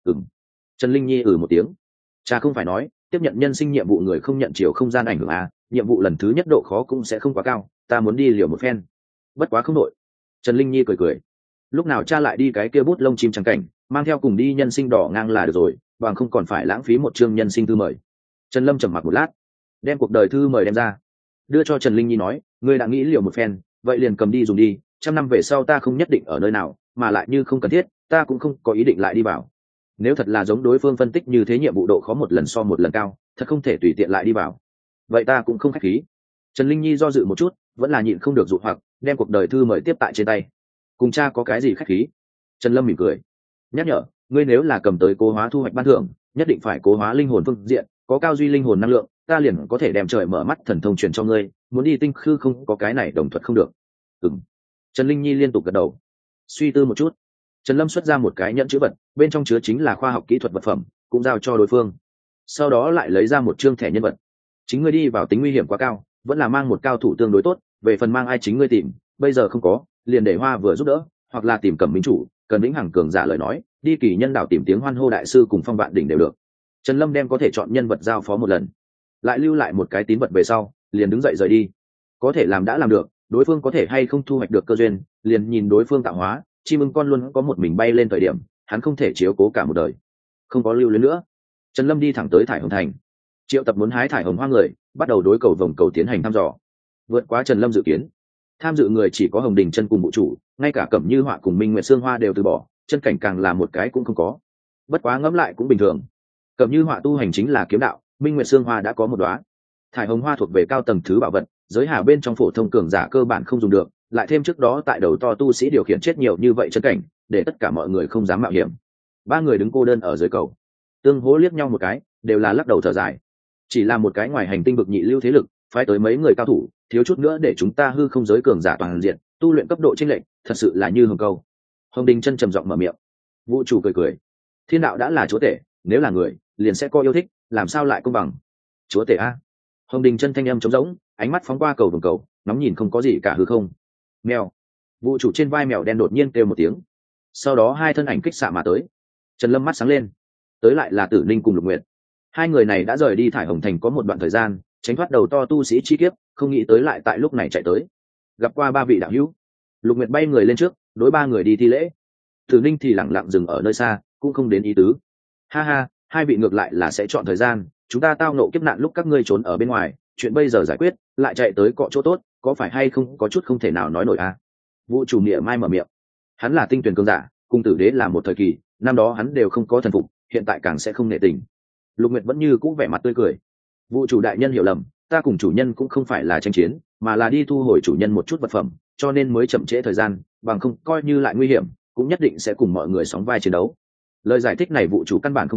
Trần Linh Nhi một tiếng. Cha không phải nói, tiếp nhận nhân sinh nhiệm vụ người không nhận chiều không gian ảnh hưởng à, nhiệm vụ lần thứ nhất độ khó cũng sẽ không quá cao, ta muốn đi liều một phen. Bất quá không đội. Trần Linh Nhi cười cười. Lúc nào cha lại đi cái kia bút lông chim trắng cảnh, mang theo cùng đi nhân sinh đỏ ngang là được rồi, bằng không còn phải lãng phí một chương nhân sinh thư mời. Trần Lâm trầm mặc một lát, đem cuộc đời thư mời đem ra, đưa cho Trần Linh Nhi nói, ngươi đã nghĩ liều một phen, vậy liền cầm đi dùng đi, 100 năm về sau ta không nhất định ở nơi nào, mà lại như không cần thiết, ta cũng không có ý định lại đi vào. Nếu thật là giống đối phương phân tích như thế nhiệm vụ độ khó một lần so một lần cao, thật không thể tùy tiện lại đi vào. Vậy ta cũng không khách khí. Trần Linh Nhi do dự một chút, vẫn là nhịn không được dụ hoặc, đem cuộc đời thư mời tiếp tại trên tay. Cùng cha có cái gì khách khí? Trần Lâm mỉm cười, nhắc nhở, ngươi nếu là cầm tới cố hóa thu hoạch ban thưởng, nhất định phải cố hóa linh hồn phương diện, có cao duy linh hồn năng lượng, ta liền có thể đem trời mở mắt thần thông truyền cho ngươi, muốn đi Tinh Khư không có cái này đồng thuận không được. Trần Linh Nhi liên tục gật đầu. Suy tư một chút, Trần Lâm xuất ra một cái nhẫn chữ vật, bên trong chứa chính là khoa học kỹ thuật vật phẩm, cũng giao cho đối phương. Sau đó lại lấy ra một chương thẻ nhân vật. Chính ngươi đi vào tính nguy hiểm quá cao, vẫn là mang một cao thủ tương đối tốt, về phần mang ai chính ngươi tìm, bây giờ không có, liền để Hoa vừa giúp đỡ, hoặc là tìm Cẩm Minh chủ, cần vĩnh hằng cường giả lời nói, đi Kỳ Nhân đảo tìm tiếng hoan hô đại sư cùng Phong Vạn đỉnh đều được. Trần Lâm đem có thể chọn nhân vật giao phó một lần, lại lưu lại một cái tín vật về sau, liền đứng dậy rời đi. Có thể làm đã làm được, đối phương có thể hay không thu hoạch được cơ duyên, liền nhìn đối phương tạo hóa, chim ưng con luôn có một mình bay lên thời điểm, hắn không thể chiếu cố cả một đời. Không có lưu luyến nữa, Trần Lâm đi thẳng tới Thải Hồng Thành. Triệu Tập muốn hái thải hồng hoa người, bắt đầu đối cầu vòng cầu tiến hành thăm dò. Vượt quá Trần Lâm dự kiến, tham dự người chỉ có Hồng Đình Chân cùng Vũ Chủ, ngay cả Cẩm Như Họa cùng Minh Nguyệt Sương Hoa đều từ bỏ, chân cảnh càng là một cái cũng không có. Bất quá ngẫm lại cũng bình thường. Cẩm Như Họa tu hành chính là kiếm đạo, Minh Nguyệt Sương Hoa đã có một đóa. Thải hồng hoa thuộc về cao tầng thứ bảo vật, giới hà bên trong phổ thông cường giả cơ bản không dùng được, lại thêm trước đó tại đầu to tu sĩ điều khiển chết nhiều như vậy chân cảnh, để tất cả mọi người không dám mạo hiểm. 3 người đứng cô đơn ở dưới cầu, tương hỗ liếc nhau một cái, đều là lắc đầu thở dài. Chỉ là một cái ngoài hành tinh bực nhị lưu thế lực, phái tới mấy người cao thủ, thiếu chút nữa để chúng ta hư không giới cường giả toàn diện, tu luyện cấp độ chênh lệch, thật sự là như hồng câu. Hồng Đình Chân trầm giọng mở miệng. Vũ Chủ cười cười, thiên đạo đã là chúa tể, nếu là người, liền sẽ có yêu thích, làm sao lại công bằng? Chúa tể a? Hồng Đình Chân thanh âm trống rỗng, ánh mắt phóng qua cầu vồng cầu, nóng nhìn không có gì cả hư không. Mèo. Vũ Chủ trên vai mèo đen đột nhiên kêu một tiếng, sau đó 2 thân ảnh kích xạ mà tới. Trần Lâm mắt sáng lên, tới lại là Tử Ninh cùng Lục Nguyệt. 2 người này đã rời đi Thải Hồng Thành có một đoạn thời gian, tránh thoát đầu to tu sĩ chi kiếp, không nghĩ tới lại tại lúc này chạy tới. Gặp qua 3 vị đạo hữu, Lục Nguyệt bay người lên trước, đối 3 người đi thi lễ. Tử Ninh thì lặng lặng dừng ở nơi xa, cũng không đến ý tứ. Ha ha, 2 vị ngược lại là sẽ chọn thời gian, chúng ta tao nộ kiếp nạn lúc các ngươi trốn ở bên ngoài, chuyện bây giờ giải quyết, lại chạy tới cọ chỗ tốt, có phải hay không có chút không thể nào nói nổi à? Vũ Chủ Nghĩa mai mở miệng. Hắn là tinh tuyển cường giả, cùng Tử Đế là một thời kỳ, năm đó hắn đều không có thần phục, hiện tại càng sẽ không nể tình. Lục Nguyệt vẫn như cũ vẻ mặt tươi cười. Vũ Chủ đại nhân hiểu lầm, ta cùng chủ nhân cũng không phải là tranh chiến, mà là đi thu hồi chủ nhân một chút vật phẩm, cho nên mới chậm trễ thời gian, bằng không coi như lại nguy hiểm, cũng nhất định sẽ cùng mọi người sóng vai chiến đấu. Lời giải thích này Vũ Chủ căn bản không tin,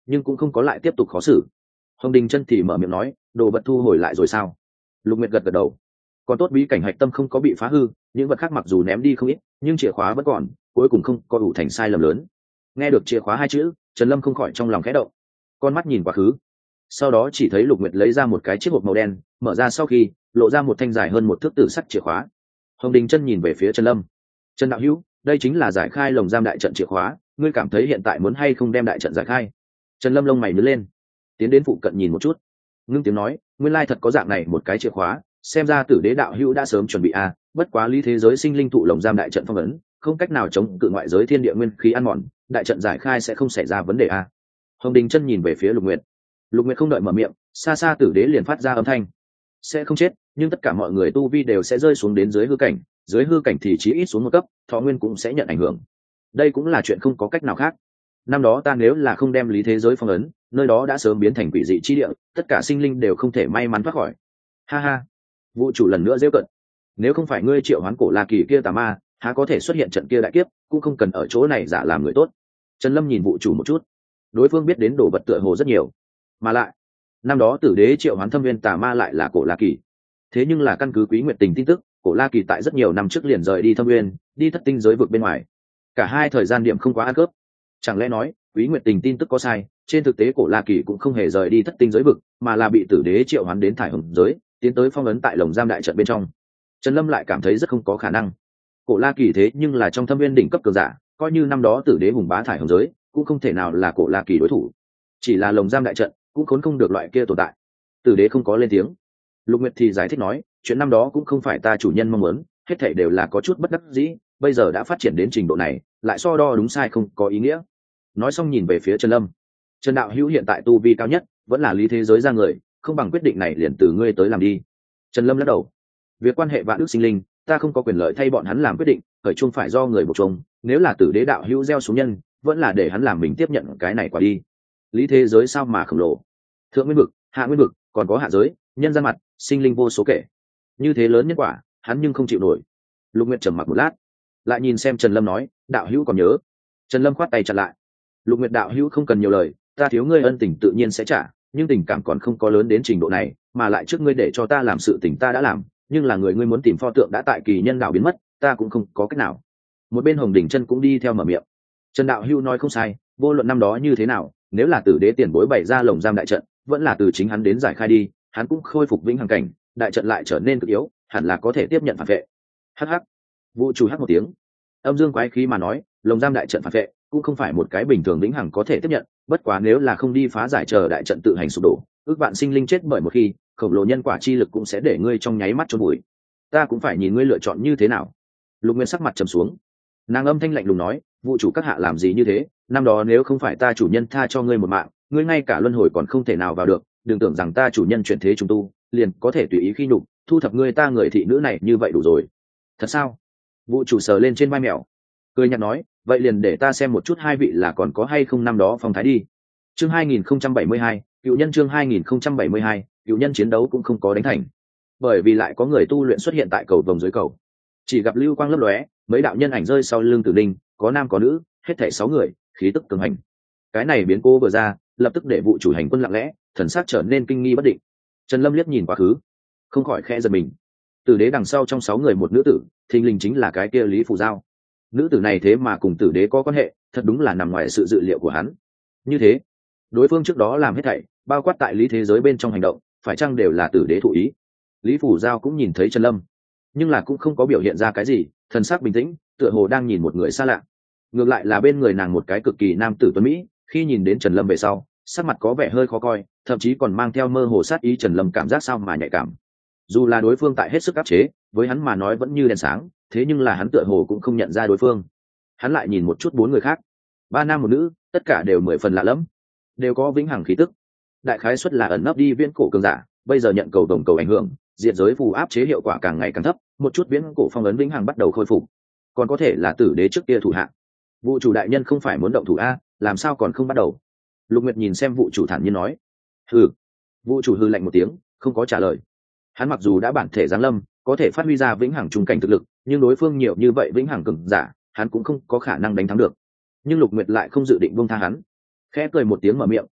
nhưng cũng không có lại tiếp tục khó xử. Hồng Đình Chân thì mở miệng nói, đồ vật thu hồi lại rồi sao? Lục Nguyệt gật gật đầu. Còn tốt bí cảnh hạch tâm không có bị phá hư, những vật khác mặc dù ném đi không ít, nhưng chìa khóa vẫn còn, cuối cùng không có ủ thành sai lầm lớn. Nghe được chìa khóa hai chữ, Trần Lâm không khỏi trong lòng khẽ động, con mắt nhìn quá khứ, sau đó chỉ thấy Lục Nguyệt lấy ra một cái chiếc hộp màu đen, mở ra sau khi lộ ra một thanh dài hơn một thước tử sắc chìa khóa. Hồng Đình Chân nhìn về phía Trần Lâm. Trần đạo hữu, đây chính là giải khai lồng giam đại trận chìa khóa, ngươi cảm thấy hiện tại muốn hay không đem đại trận giải khai? Trần Lâm lông mày nhướng lên, tiến đến phụ cận nhìn một chút, ngưng tiếng nói, nguyên lai thật có dạng này một cái chìa khóa, xem ra Tử Đế đạo hữu đã sớm chuẩn bị a. Bất quá lý thế giới sinh linh thụ lồng giam đại trận phong ấn, không cách nào chống cự ngoại giới thiên địa nguyên khí ăn mòn, đại trận giải khai sẽ không xảy ra vấn đề a. Hồng Đình Chân nhìn về phía Lục Nguyệt. Lục Nguyệt không đợi mở miệng, xa xa Tử Đế liền phát ra âm thanh, sẽ không chết, nhưng tất cả mọi người tu vi đều sẽ rơi xuống đến dưới hư cảnh, dưới hư cảnh thì chí ít xuống một cấp, thọ nguyên cũng sẽ nhận ảnh hưởng. Đây cũng là chuyện không có cách nào khác. Năm đó ta nếu là không đem lý thế giới phong ấn, nơi đó đã sớm biến thành quỷ dị chi địa, tất cả sinh linh đều không thể may mắn thoát khỏi. Ha ha. Vũ chủ lần nữa giễu cận, nếu không phải ngươi triệu hoán cổ La Kỳ kia tà ma, há có thể xuất hiện trận kia đại kiếp, cũng không cần ở chỗ này giả làm người tốt. Trần Lâm nhìn Vũ chủ một chút, đối phương biết đến đồ vật tựa hồ rất nhiều, mà lại năm đó Tử Đế triệu hoán Thâm Viên tà ma lại là cổ La Kỳ. Thế nhưng là căn cứ Quý Nguyệt Tình tin tức, cổ La Kỳ tại rất nhiều năm trước liền rời đi Thâm Nguyên, đi thất tinh giới vực bên ngoài, cả hai thời gian điểm không quá ăn khớp. Chẳng lẽ nói Quý Nguyệt Tình tin tức có sai? Trên thực tế cổ La Kỳ cũng không hề rời đi thất tinh giới vực, mà là bị Tử Đế triệu hoán đến Thải Hồng giới, tiến tới phong ấn tại lồng giam đại trận bên trong. Trần Lâm lại cảm thấy rất không có khả năng. Cổ La Kỳ thế nhưng là trong Thâm Nguyên đỉnh cấp cường giả, coi như năm đó Tử Đế hùng bá Thải Hồng giới, cũng không thể nào là cổ La Kỳ đối thủ. Chỉ là lồng giam đại trận cũng khốn không được loại kia tồn tại. Tử Đế không có lên tiếng. Lục Nguyệt thì giải thích nói, chuyện năm đó cũng không phải ta chủ nhân mong muốn, hết thảy đều là có chút bất đắc dĩ, bây giờ đã phát triển đến trình độ này, lại so đo đúng sai không có ý nghĩa. Nói xong nhìn về phía Trần Lâm. Trần đạo hữu hiện tại tu vi cao nhất, vẫn là lý thế giới ra người, không bằng quyết định này liền từ ngươi tới làm đi. Trần Lâm lắc đầu. Việc quan hệ vạn ước sinh linh, ta không có quyền lợi thay bọn hắn làm quyết định, khởi chung phải do người buộc chung, nếu là Tử Đế đạo hữu gieo xuống nhân, vẫn là để hắn làm mình tiếp nhận cái này quả đi. Lý thế giới sao mà khổng lồ, thượng nguyên vực, hạ nguyên vực, còn có hạ giới, nhân gian mặt, sinh linh vô số kể, như thế lớn nhân quả, hắn nhưng không chịu nổi. Lục Nguyệt trầm mặc một lát, lại nhìn xem Trần Lâm nói, đạo hữu còn nhớ? Trần Lâm khoát tay chặn lại. Lục Nguyệt đạo hữu không cần nhiều lời, ta thiếu ngươi ân tình tự nhiên sẽ trả, nhưng tình cảm còn không có lớn đến trình độ này, mà lại trước ngươi để cho ta làm sự tình ta đã làm, nhưng là người ngươi muốn tìm pho tượng đã tại Kỳ Nhân đảo biến mất, ta cũng không có cách nào. Một bên Hồng Đình Chân cũng đi theo mở miệng. Trần đạo hữu nói không sai, vô luận năm đó như thế nào, nếu là Tử Đế tiền bối bày ra lồng giam đại trận, vẫn là từ chính hắn đến giải khai đi, hắn cũng khôi phục vĩnh hằng cảnh, đại trận lại trở nên cực yếu, hẳn là có thể tiếp nhận phản vệ. Hắc hắc. Vũ chủ hắc một tiếng, âm dương quái khí mà nói, lồng giam đại trận phản vệ cũng không phải một cái bình thường vĩnh hằng có thể tiếp nhận, bất quá nếu là không đi phá giải chờ đại trận tự hành sụp đổ, ước vạn sinh linh chết bởi một khi, khổng lồ nhân quả chi lực cũng sẽ để ngươi trong nháy mắt chôn bụi. Ta cũng phải nhìn ngươi lựa chọn như thế nào. Lục Nguyên sắc mặt trầm xuống, nàng âm thanh lạnh lùng nói, Vũ chủ các hạ làm gì như thế, năm đó nếu không phải ta chủ nhân tha cho ngươi một mạng, ngươi ngay cả luân hồi còn không thể nào vào được, đừng tưởng rằng ta chủ nhân chuyển thế trùng tu liền có thể tùy ý khi nhục thu thập ngươi ta người thị nữ này như vậy đủ rồi. Thật sao? Vũ chủ sờ lên trên vai mèo, cười nhạt nói, vậy liền để ta xem một chút hai vị là còn có hay không năm đó phong thái đi. Chương 2072, cựu nhân. Chương 2072, cựu nhân chiến đấu cũng không có đánh thành, bởi vì lại có người tu luyện xuất hiện tại cầu vồng dưới cầu, chỉ gặp lưu quang lấp lóe, mấy đạo nhân ảnh rơi sau lưng Tử Linh, có nam có nữ, hết thảy 6 người, khí tức cường hành. Cái này biến cố vừa ra, lập tức để Vũ chủ hành quân lặng lẽ, thần sắc trở nên kinh nghi bất định. Trần Lâm liếc nhìn quá khứ, không khỏi khẽ giật mình. Tử Đế đằng sau trong 6 người một nữ tử, thình lình chính là cái kia Lý Phù Giao. Nữ tử này thế mà cùng Tử Đế có quan hệ, thật đúng là nằm ngoài sự dự liệu của hắn. Như thế, đối phương trước đó làm hết thảy, bao quát tại lý thế giới bên trong hành động, phải chăng đều là Tử Đế thụ ý? Lý Phù Giao cũng nhìn thấy Trần Lâm, nhưng là cũng không có biểu hiện ra cái gì, thần sắc bình tĩnh, tựa hồ đang nhìn một người xa lạ. Ngược lại là bên người nàng một cái cực kỳ nam tử tuấn mỹ, khi nhìn đến Trần Lâm về sau, sắc mặt có vẻ hơi khó coi, thậm chí còn mang theo mơ hồ sát ý. Trần Lâm cảm giác sao mà nhạy cảm, dù là đối phương tại hết sức áp chế, với hắn mà nói vẫn như đèn sáng, thế nhưng là hắn tựa hồ cũng không nhận ra đối phương. Hắn lại nhìn một chút 4 người khác, 3 nam một nữ, tất cả đều 10 phần lạ lẫm, đều có vĩnh hằng khí tức, đại khái suất là ẩn nấp đi viễn cổ cường giả, bây giờ nhận cầu đồng cầu ảnh hưởng, diệt giới phù áp chế hiệu quả càng ngày càng thấp, một chút viễn cổ phong ấn vĩnh hằng bắt đầu khôi phục, còn có thể là Tử Đế trước kia thủ hạ. Vụ chủ đại nhân không phải muốn động thủ a, làm sao còn không bắt đầu? Lục Nguyệt nhìn xem vụ chủ thản nhiên nói. Hừ. Vụ chủ hừ lạnh một tiếng, không có trả lời. Hắn mặc dù đã bản thể giáng lâm, có thể phát huy ra vĩnh hằng trung cảnh thực lực, nhưng đối phương nhiều như vậy vĩnh hằng cường giả, hắn cũng không có khả năng đánh thắng được. Nhưng Lục Nguyệt lại không dự định buông tha hắn, khẽ cười một tiếng mở miệng,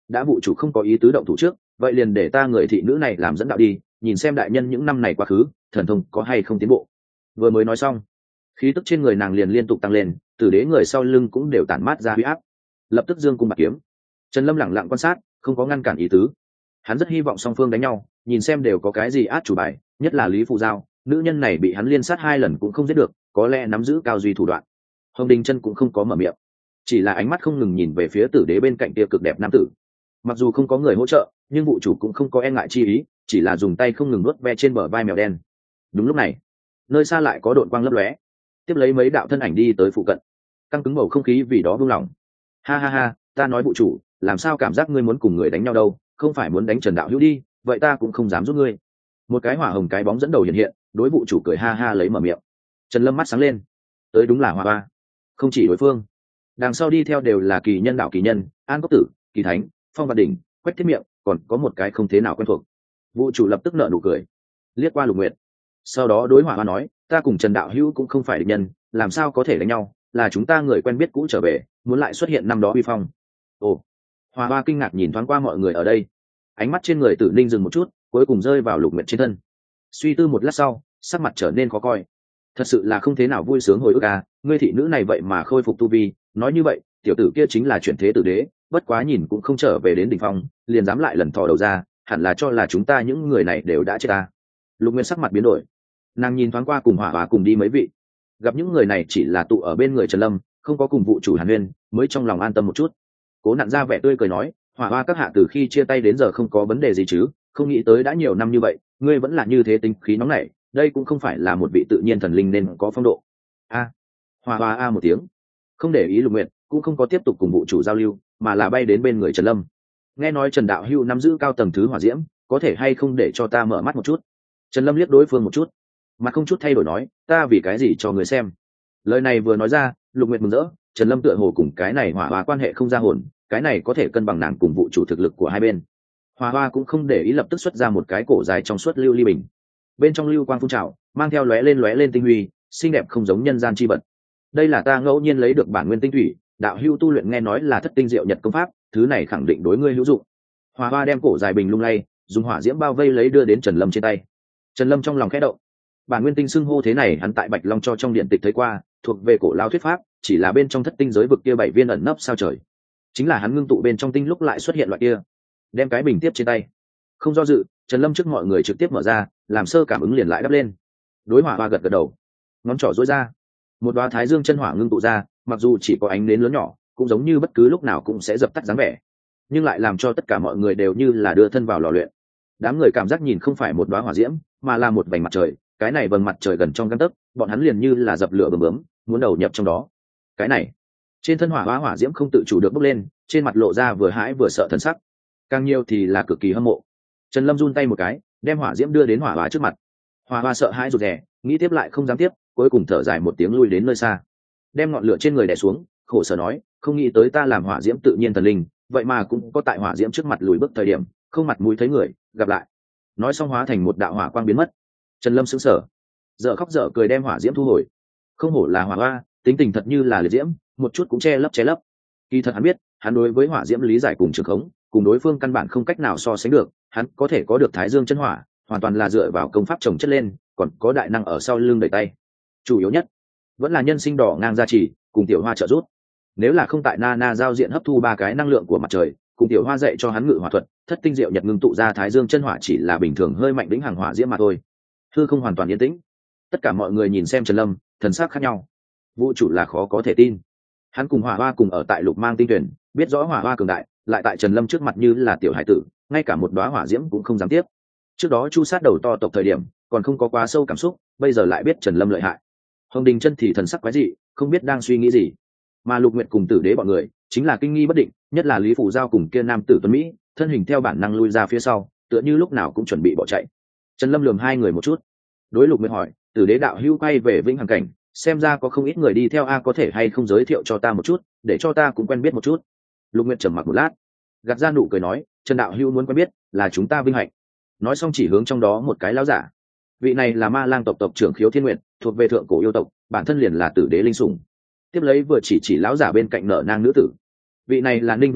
đã vụ chủ không có ý tứ động thủ trước, vậy liền để ta người thị nữ này làm dẫn đạo đi, nhìn xem đại nhân những năm này quá khứ thần thông có hay không tiến bộ. Vừa mới nói xong, khí tức trên người nàng liền liên tục tăng lên, tử đế người sau lưng cũng đều tản mát ra huy áp. Lập tức dương cung bạc kiếm. Trần Lâm lẳng lặng quan sát, không có ngăn cản ý tứ. Hắn rất hy vọng song phương đánh nhau, nhìn xem đều có cái gì át chủ bài, nhất là Lý Phù Giao, nữ nhân này bị hắn liên sát 2 lần cũng không giết được, có lẽ nắm giữ cao duy thủ đoạn. Hồng Đình Chân cũng không có mở miệng, chỉ là ánh mắt không ngừng nhìn về phía tử đế bên cạnh kia cực đẹp nam tử. Mặc dù không có người hỗ trợ, nhưng vụ chủ cũng không có e ngại chi ý, chỉ là dùng tay không ngừng nuốt ve trên bờ vai mèo đen. Đúng lúc này, nơi xa lại có độn quang lấp lóe, tiếp lấy mấy đạo thân ảnh đi tới phụ cận, căng cứng bầu không khí vì đó buông lỏng. Ha ha ha, ta nói vụ chủ, làm sao cảm giác ngươi muốn cùng người đánh nhau đâu, không phải muốn đánh Trần đạo hữu đi, vậy ta cũng không dám giúp ngươi. Một cái hỏa hồng cái bóng dẫn đầu hiện hiện, đối vụ chủ cười ha ha lấy mở miệng. Trần Lâm mắt sáng lên, tới đúng là Hỏa Ba, không chỉ đối phương, đằng sau đi theo đều là kỳ nhân đạo kỳ nhân, An Cốc Tử, Kỳ Thánh, Phong Văn Đỉnh, Quách Thiết Miệng, còn có một cái không thế nào quen thuộc. Vụ chủ lập tức nở nụ cười, liếc qua Lục Nguyệt, sau đó đối Hỏa Ba nói, ta cùng Trần đạo hữu cũng không phải địch nhân, làm sao có thể đánh nhau, là chúng ta người quen biết cũ trở về, muốn lại xuất hiện năm đó uy phong. Ồ. Hỏa Ba kinh ngạc nhìn thoáng qua mọi người ở đây, ánh mắt trên người Tử Linh dừng một chút, cuối cùng rơi vào Lục Nguyệt trên thân. Suy tư một lát sau, sắc mặt trở nên khó coi. Thật sự là không thế nào vui sướng hồi ức à, ngươi thị nữ này vậy mà khôi phục tu vi, nói như vậy, tiểu tử kia chính là chuyển thế tử đế, bất quá nhìn cũng không trở về đến đỉnh phong, liền dám lại lần thò đầu ra, hẳn là cho là chúng ta những người này đều đã chết ta. Lục Nguyên sắc mặt biến đổi, nàng nhìn thoáng qua cùng Hỏa Ba cùng đi mấy vị, gặp những người này chỉ là tụ ở bên người Trần Lâm, không có cùng vụ chủ Hàn Nguyên, mới trong lòng an tâm một chút. Cố nặn ra vẻ tươi cười nói, Hỏa Ba các hạ từ khi chia tay đến giờ không có vấn đề gì chứ, không nghĩ tới đã nhiều năm như vậy, ngươi vẫn là như thế tính khí nóng nảy, đây cũng không phải là một vị tự nhiên thần linh nên có phong độ. A. Hỏa Ba a một tiếng, không để ý Lục Nguyệt, cũng không có tiếp tục cùng vụ chủ giao lưu, mà là bay đến bên người Trần Lâm. Nghe nói Trần đạo hữu nắm giữ cao tầng thứ hỏa diễm, có thể hay không để cho ta mở mắt một chút? Trần Lâm liếc đối phương một chút, mà không chút thay đổi nói, ta vì cái gì cho người xem? Lời này vừa nói ra, Lục Nguyệt mừng rỡ, Trần Lâm tựa hồ cùng cái này Hỏa Ba quan hệ không ra hồn, cái này có thể cân bằng nàng cùng vụ chủ thực lực của hai bên. Hỏa Ba cũng không để ý, lập tức xuất ra một cái cổ dài trong suốt lưu ly bình, bên trong lưu quang phun trào, mang theo lóe lên tinh huy, xinh đẹp không giống nhân gian chi vật. Đây là ta ngẫu nhiên lấy được bản nguyên tinh thủy, đạo hữu tu luyện nghe nói là thất tinh diệu nhật công pháp, thứ này khẳng định đối ngươi hữu dụng. Hỏa Ba đem cổ dài bình lung lay, dùng hỏa diễm bao vây lấy đưa đến Trần Lâm trên tay. Trần Lâm trong lòng khẽ động, bản nguyên tinh xưng hô thế này hắn tại Bạch Long cho trong điện tịch thấy qua, thuộc về cổ lao thuyết pháp, chỉ là bên trong thất tinh giới vực kia 7 viên ẩn nấp sao trời, chính là hắn ngưng tụ bên trong tinh lúc lại xuất hiện loại kia. Đem cái bình tiếp trên tay, không do dự, Trần Lâm trước mọi người trực tiếp mở ra, làm sơ cảm ứng liền lại đắp lên. Đối Hỏa Ba gật gật đầu, ngón trỏ duỗi ra, một đoá thái dương chân hỏa ngưng tụ ra, mặc dù chỉ có ánh nến lớn nhỏ, cũng giống như bất cứ lúc nào cũng sẽ dập tắt dáng vẻ, nhưng lại làm cho tất cả mọi người đều như là đưa thân vào lò luyện. Đám người cảm giác nhìn không phải một đoá hỏa diễm, mà là một vành mặt trời, cái này vầng mặt trời gần trong gang tấc, bọn hắn liền như là dập lửa bướm bướm, muốn đầu nhập trong đó. Cái này, trên thân hỏa diễm không tự chủ được bốc lên, trên mặt lộ ra vừa hãi vừa sợ thần sắc, càng nhiều thì là cực kỳ hâm mộ. Trần Lâm run tay một cái, đem hỏa diễm đưa đến Hỏa Ba trước mặt. Hỏa Ba sợ hãi rụt rè, nghĩ tiếp lại không dám tiếp, cuối cùng thở dài một tiếng lui đến nơi xa, đem ngọn lửa trên người đè xuống, khổ sở nói, không nghĩ tới ta làm hỏa diễm tự nhiên thần linh, vậy mà cũng có tại hỏa diễm trước mặt lùi bước thời điểm, không mặt mũi thấy người, gặp lại. Nói xong hóa thành một đạo hỏa quang biến mất. Trần Lâm sững sờ, dở khóc dở cười đem hỏa diễm thu hồi. Không hổ là Hỏa Ba, tính tình thật như là liệt diễm, một chút cũng che lấp. Kỳ thật hắn biết, hắn đối với hỏa diễm lý giải cùng trường khống, cùng đối phương căn bản không cách nào so sánh được, hắn có thể có được Thái Dương chân hỏa, hoàn toàn là dựa vào công pháp trồng chất lên, còn có đại năng ở sau lưng đẩy tay. Chủ yếu nhất vẫn là nhân sinh đỏ ngang gia trì, cùng Tiểu Hoa trợ giúp. Nếu là không tại Nana giao diện hấp thu 3 cái năng lượng của mặt trời, cùng Tiểu Hoa dạy cho hắn ngự hỏa thuật, thất tinh diệu nhật ngưng tụ ra Thái Dương chân hỏa chỉ là bình thường hơi mạnh đỉnh hàng hỏa diễm mà thôi. Hư không hoàn toàn yên tĩnh, tất cả mọi người nhìn xem Trần Lâm, thần sắc khác nhau. Vũ chủ là khó có thể tin, hắn cùng Hỏa Ba cùng ở tại Lục Mang tinh tuyển, biết rõ Hỏa Ba cường đại, lại tại Trần Lâm trước mặt như là tiểu hải tử, ngay cả một đóa hỏa diễm cũng không dám tiếp. Trước đó chu sát đầu to tộc thời điểm, còn không có quá sâu cảm xúc, bây giờ lại biết Trần Lâm lợi hại. Hồng Đình Chân thì thần sắc quái dị, không biết đang suy nghĩ gì. Mà Lục Nguyệt cùng Tử Đế bọn người, chính là kinh nghi bất định, nhất là Lý Phủ Giao cùng kia nam tử tuấn mỹ, thân hình theo bản năng lui ra phía sau, tựa như lúc nào cũng chuẩn bị bỏ chạy. Trần Lâm lườm hai người một chút, đối Lục Nguyệt hỏi, Tử Đế đạo hữu quay về Vĩnh Hằng cảnh, xem ra có không ít người đi theo a, có thể hay không giới thiệu cho ta một chút, để cho ta cũng quen biết một chút. Lục Nguyệt trầm mặc một lát, gạt ra nụ cười nói, Trần đạo hữu muốn quen biết, là chúng ta vinh hạnh. Nói xong chỉ hướng trong đó một cái lão giả. Vị này là Ma Lang tộc tộc trưởng Khiếu Thiên Nguyệt, thuộc về thượng cổ yêu tộc, bản thân liền là Tử Đế linh sủng. Tiếp lấy vừa chỉ lão giả bên cạnh nở nang nữ tử. Vị này là Ninh Vương Phi,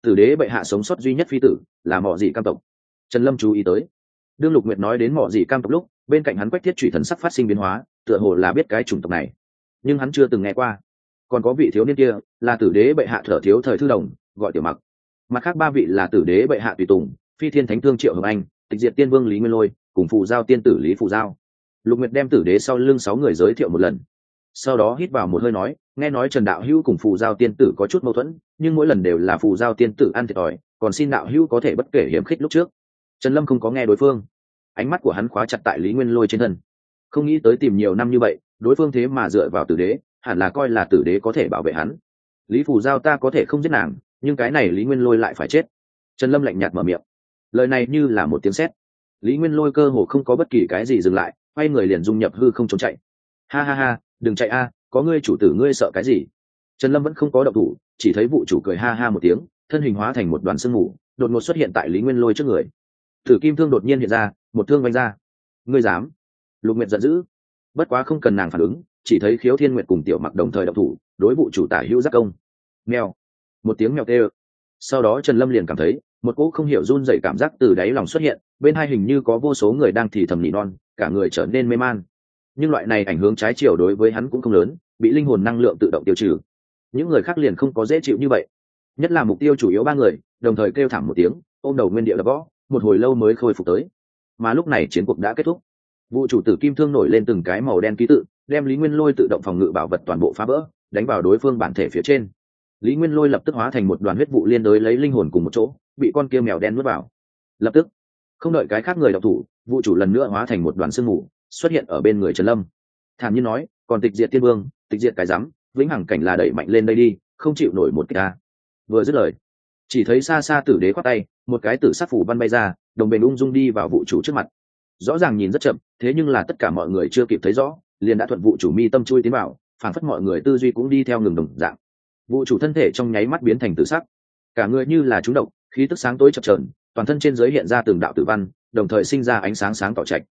tử đế bệ hạ sống sót duy nhất phi tử là mọ dị cam tộc. Trần Lâm chú ý tới, đương Lục Nguyệt nói đến mọ dị cam tộc lúc, bên cạnh hắn Quách Thiết Chủy thần sắc phát sinh biến hóa, tựa hồ là biết cái chủng tộc này, nhưng hắn chưa từng nghe qua. Còn có vị thiếu niên kia là tử đế bệ hạ thở thiếu thời thư đồng, gọi Tiểu Mặc. Mặt khác ba vị là tử đế bệ hạ tùy tùng, phi thiên thánh thương Triệu Hồng Anh, tịch diệt tiên vương Lý Nguyên Lôi, cùng phù giao tiên tử Lý Phù Giao. Lục Nguyệt đem tử đế sau lưng 6 người giới thiệu một lần, sau đó hít vào một hơi nói, nghe nói Trần đạo hữu cùng phù giao tiên tử có chút mâu thuẫn, nhưng mỗi lần đều là phù giao tiên tử ăn thiệt thòi, còn xin đạo hữu có thể bất kể hiểm khích lúc trước. Trần Lâm không có nghe đối phương, ánh mắt của hắn khóa chặt tại Lý Nguyên Lôi trên thân, không nghĩ tới tìm nhiều năm như vậy, đối phương thế mà dựa vào tử đế, hẳn là coi là tử đế có thể bảo vệ hắn. Lý Phù Giao ta có thể không giết nàng, nhưng cái này Lý Nguyên Lôi lại phải chết. Trần Lâm lạnh nhạt mở miệng, lời này như là một tiếng sét. Lý Nguyên Lôi cơ hồ không có bất kỳ cái gì dừng lại, quay người liền dung nhập hư không trốn chạy. Ha ha ha, đừng chạy a, có ngươi chủ tử ngươi sợ cái gì? Trần Lâm vẫn không có động thủ, chỉ thấy vụ chủ cười ha ha một tiếng, thân hình hóa thành một đoàn sương mù, đột ngột xuất hiện tại Lý Nguyên Lôi trước người. Thử kim thương đột nhiên hiện ra, một thương vung ra. Ngươi dám? Lục Nguyệt giận dữ, bất quá không cần nàng phản ứng, chỉ thấy Khiếu Thiên Nguyệt cùng Tiểu Mặc đồng thời động thủ, đối vụ chủ tả hữu giác công. Mèo, một tiếng mèo kêu. Sau đó Trần Lâm liền cảm thấy một cỗ không hiểu run rẩy cảm giác từ đáy lòng xuất hiện, bên hai hình như có vô số người đang thì thầm nỉ non, cả người trở nên mê man. Nhưng loại này ảnh hưởng trái chiều đối với hắn cũng không lớn, bị linh hồn năng lượng tự động tiêu trừ. Những người khác liền không có dễ chịu như vậy, nhất là mục tiêu chủ yếu 3 người đồng thời kêu thảm một tiếng, ôm đầu nguyên địa đập võ, một hồi lâu mới khôi phục tới. Mà lúc này chiến cuộc đã kết thúc, vụ chủ tử kim thương nổi lên từng cái màu đen ký tự, đem Lý Nguyên Lôi tự động phòng ngự bảo vật toàn bộ phá vỡ, đánh vào đối phương bản thể phía trên. Lý Nguyên Lôi lập tức hóa thành một đoàn huyết vụ liên đới lấy linh hồn cùng một chỗ, bị con kia mèo đen nuốt vào. Lập tức, không đợi cái khác người đọc thủ, vụ chủ lần nữa hóa thành một đoàn sương mù xuất hiện ở bên người Trần Lâm, thản nhiên nói, còn tịch diệt tiên vương, tịch diệt cái rắm, vĩnh hằng cảnh là đẩy mạnh lên đây đi, không chịu nổi một cái. Vừa dứt lời, chỉ thấy xa xa tử đế khoát tay, một cái tử sắc phủ văn bay ra, đồng bền ung dung đi vào vụ chủ trước mặt. Rõ ràng nhìn rất chậm, thế nhưng là tất cả mọi người chưa kịp thấy rõ, liền đã thuận vụ chủ mi tâm chui tiến vào, phảng phất mọi người tư duy cũng đi theo ngừng đồng dạng. Vụ chủ thân thể trong nháy mắt biến thành tử sắc, cả người như là trúng độc, khí tức sáng tối chập chờn, toàn thân trên dưới hiện ra từng đạo tử văn, đồng thời sinh ra ánh sáng sáng tỏ trạch.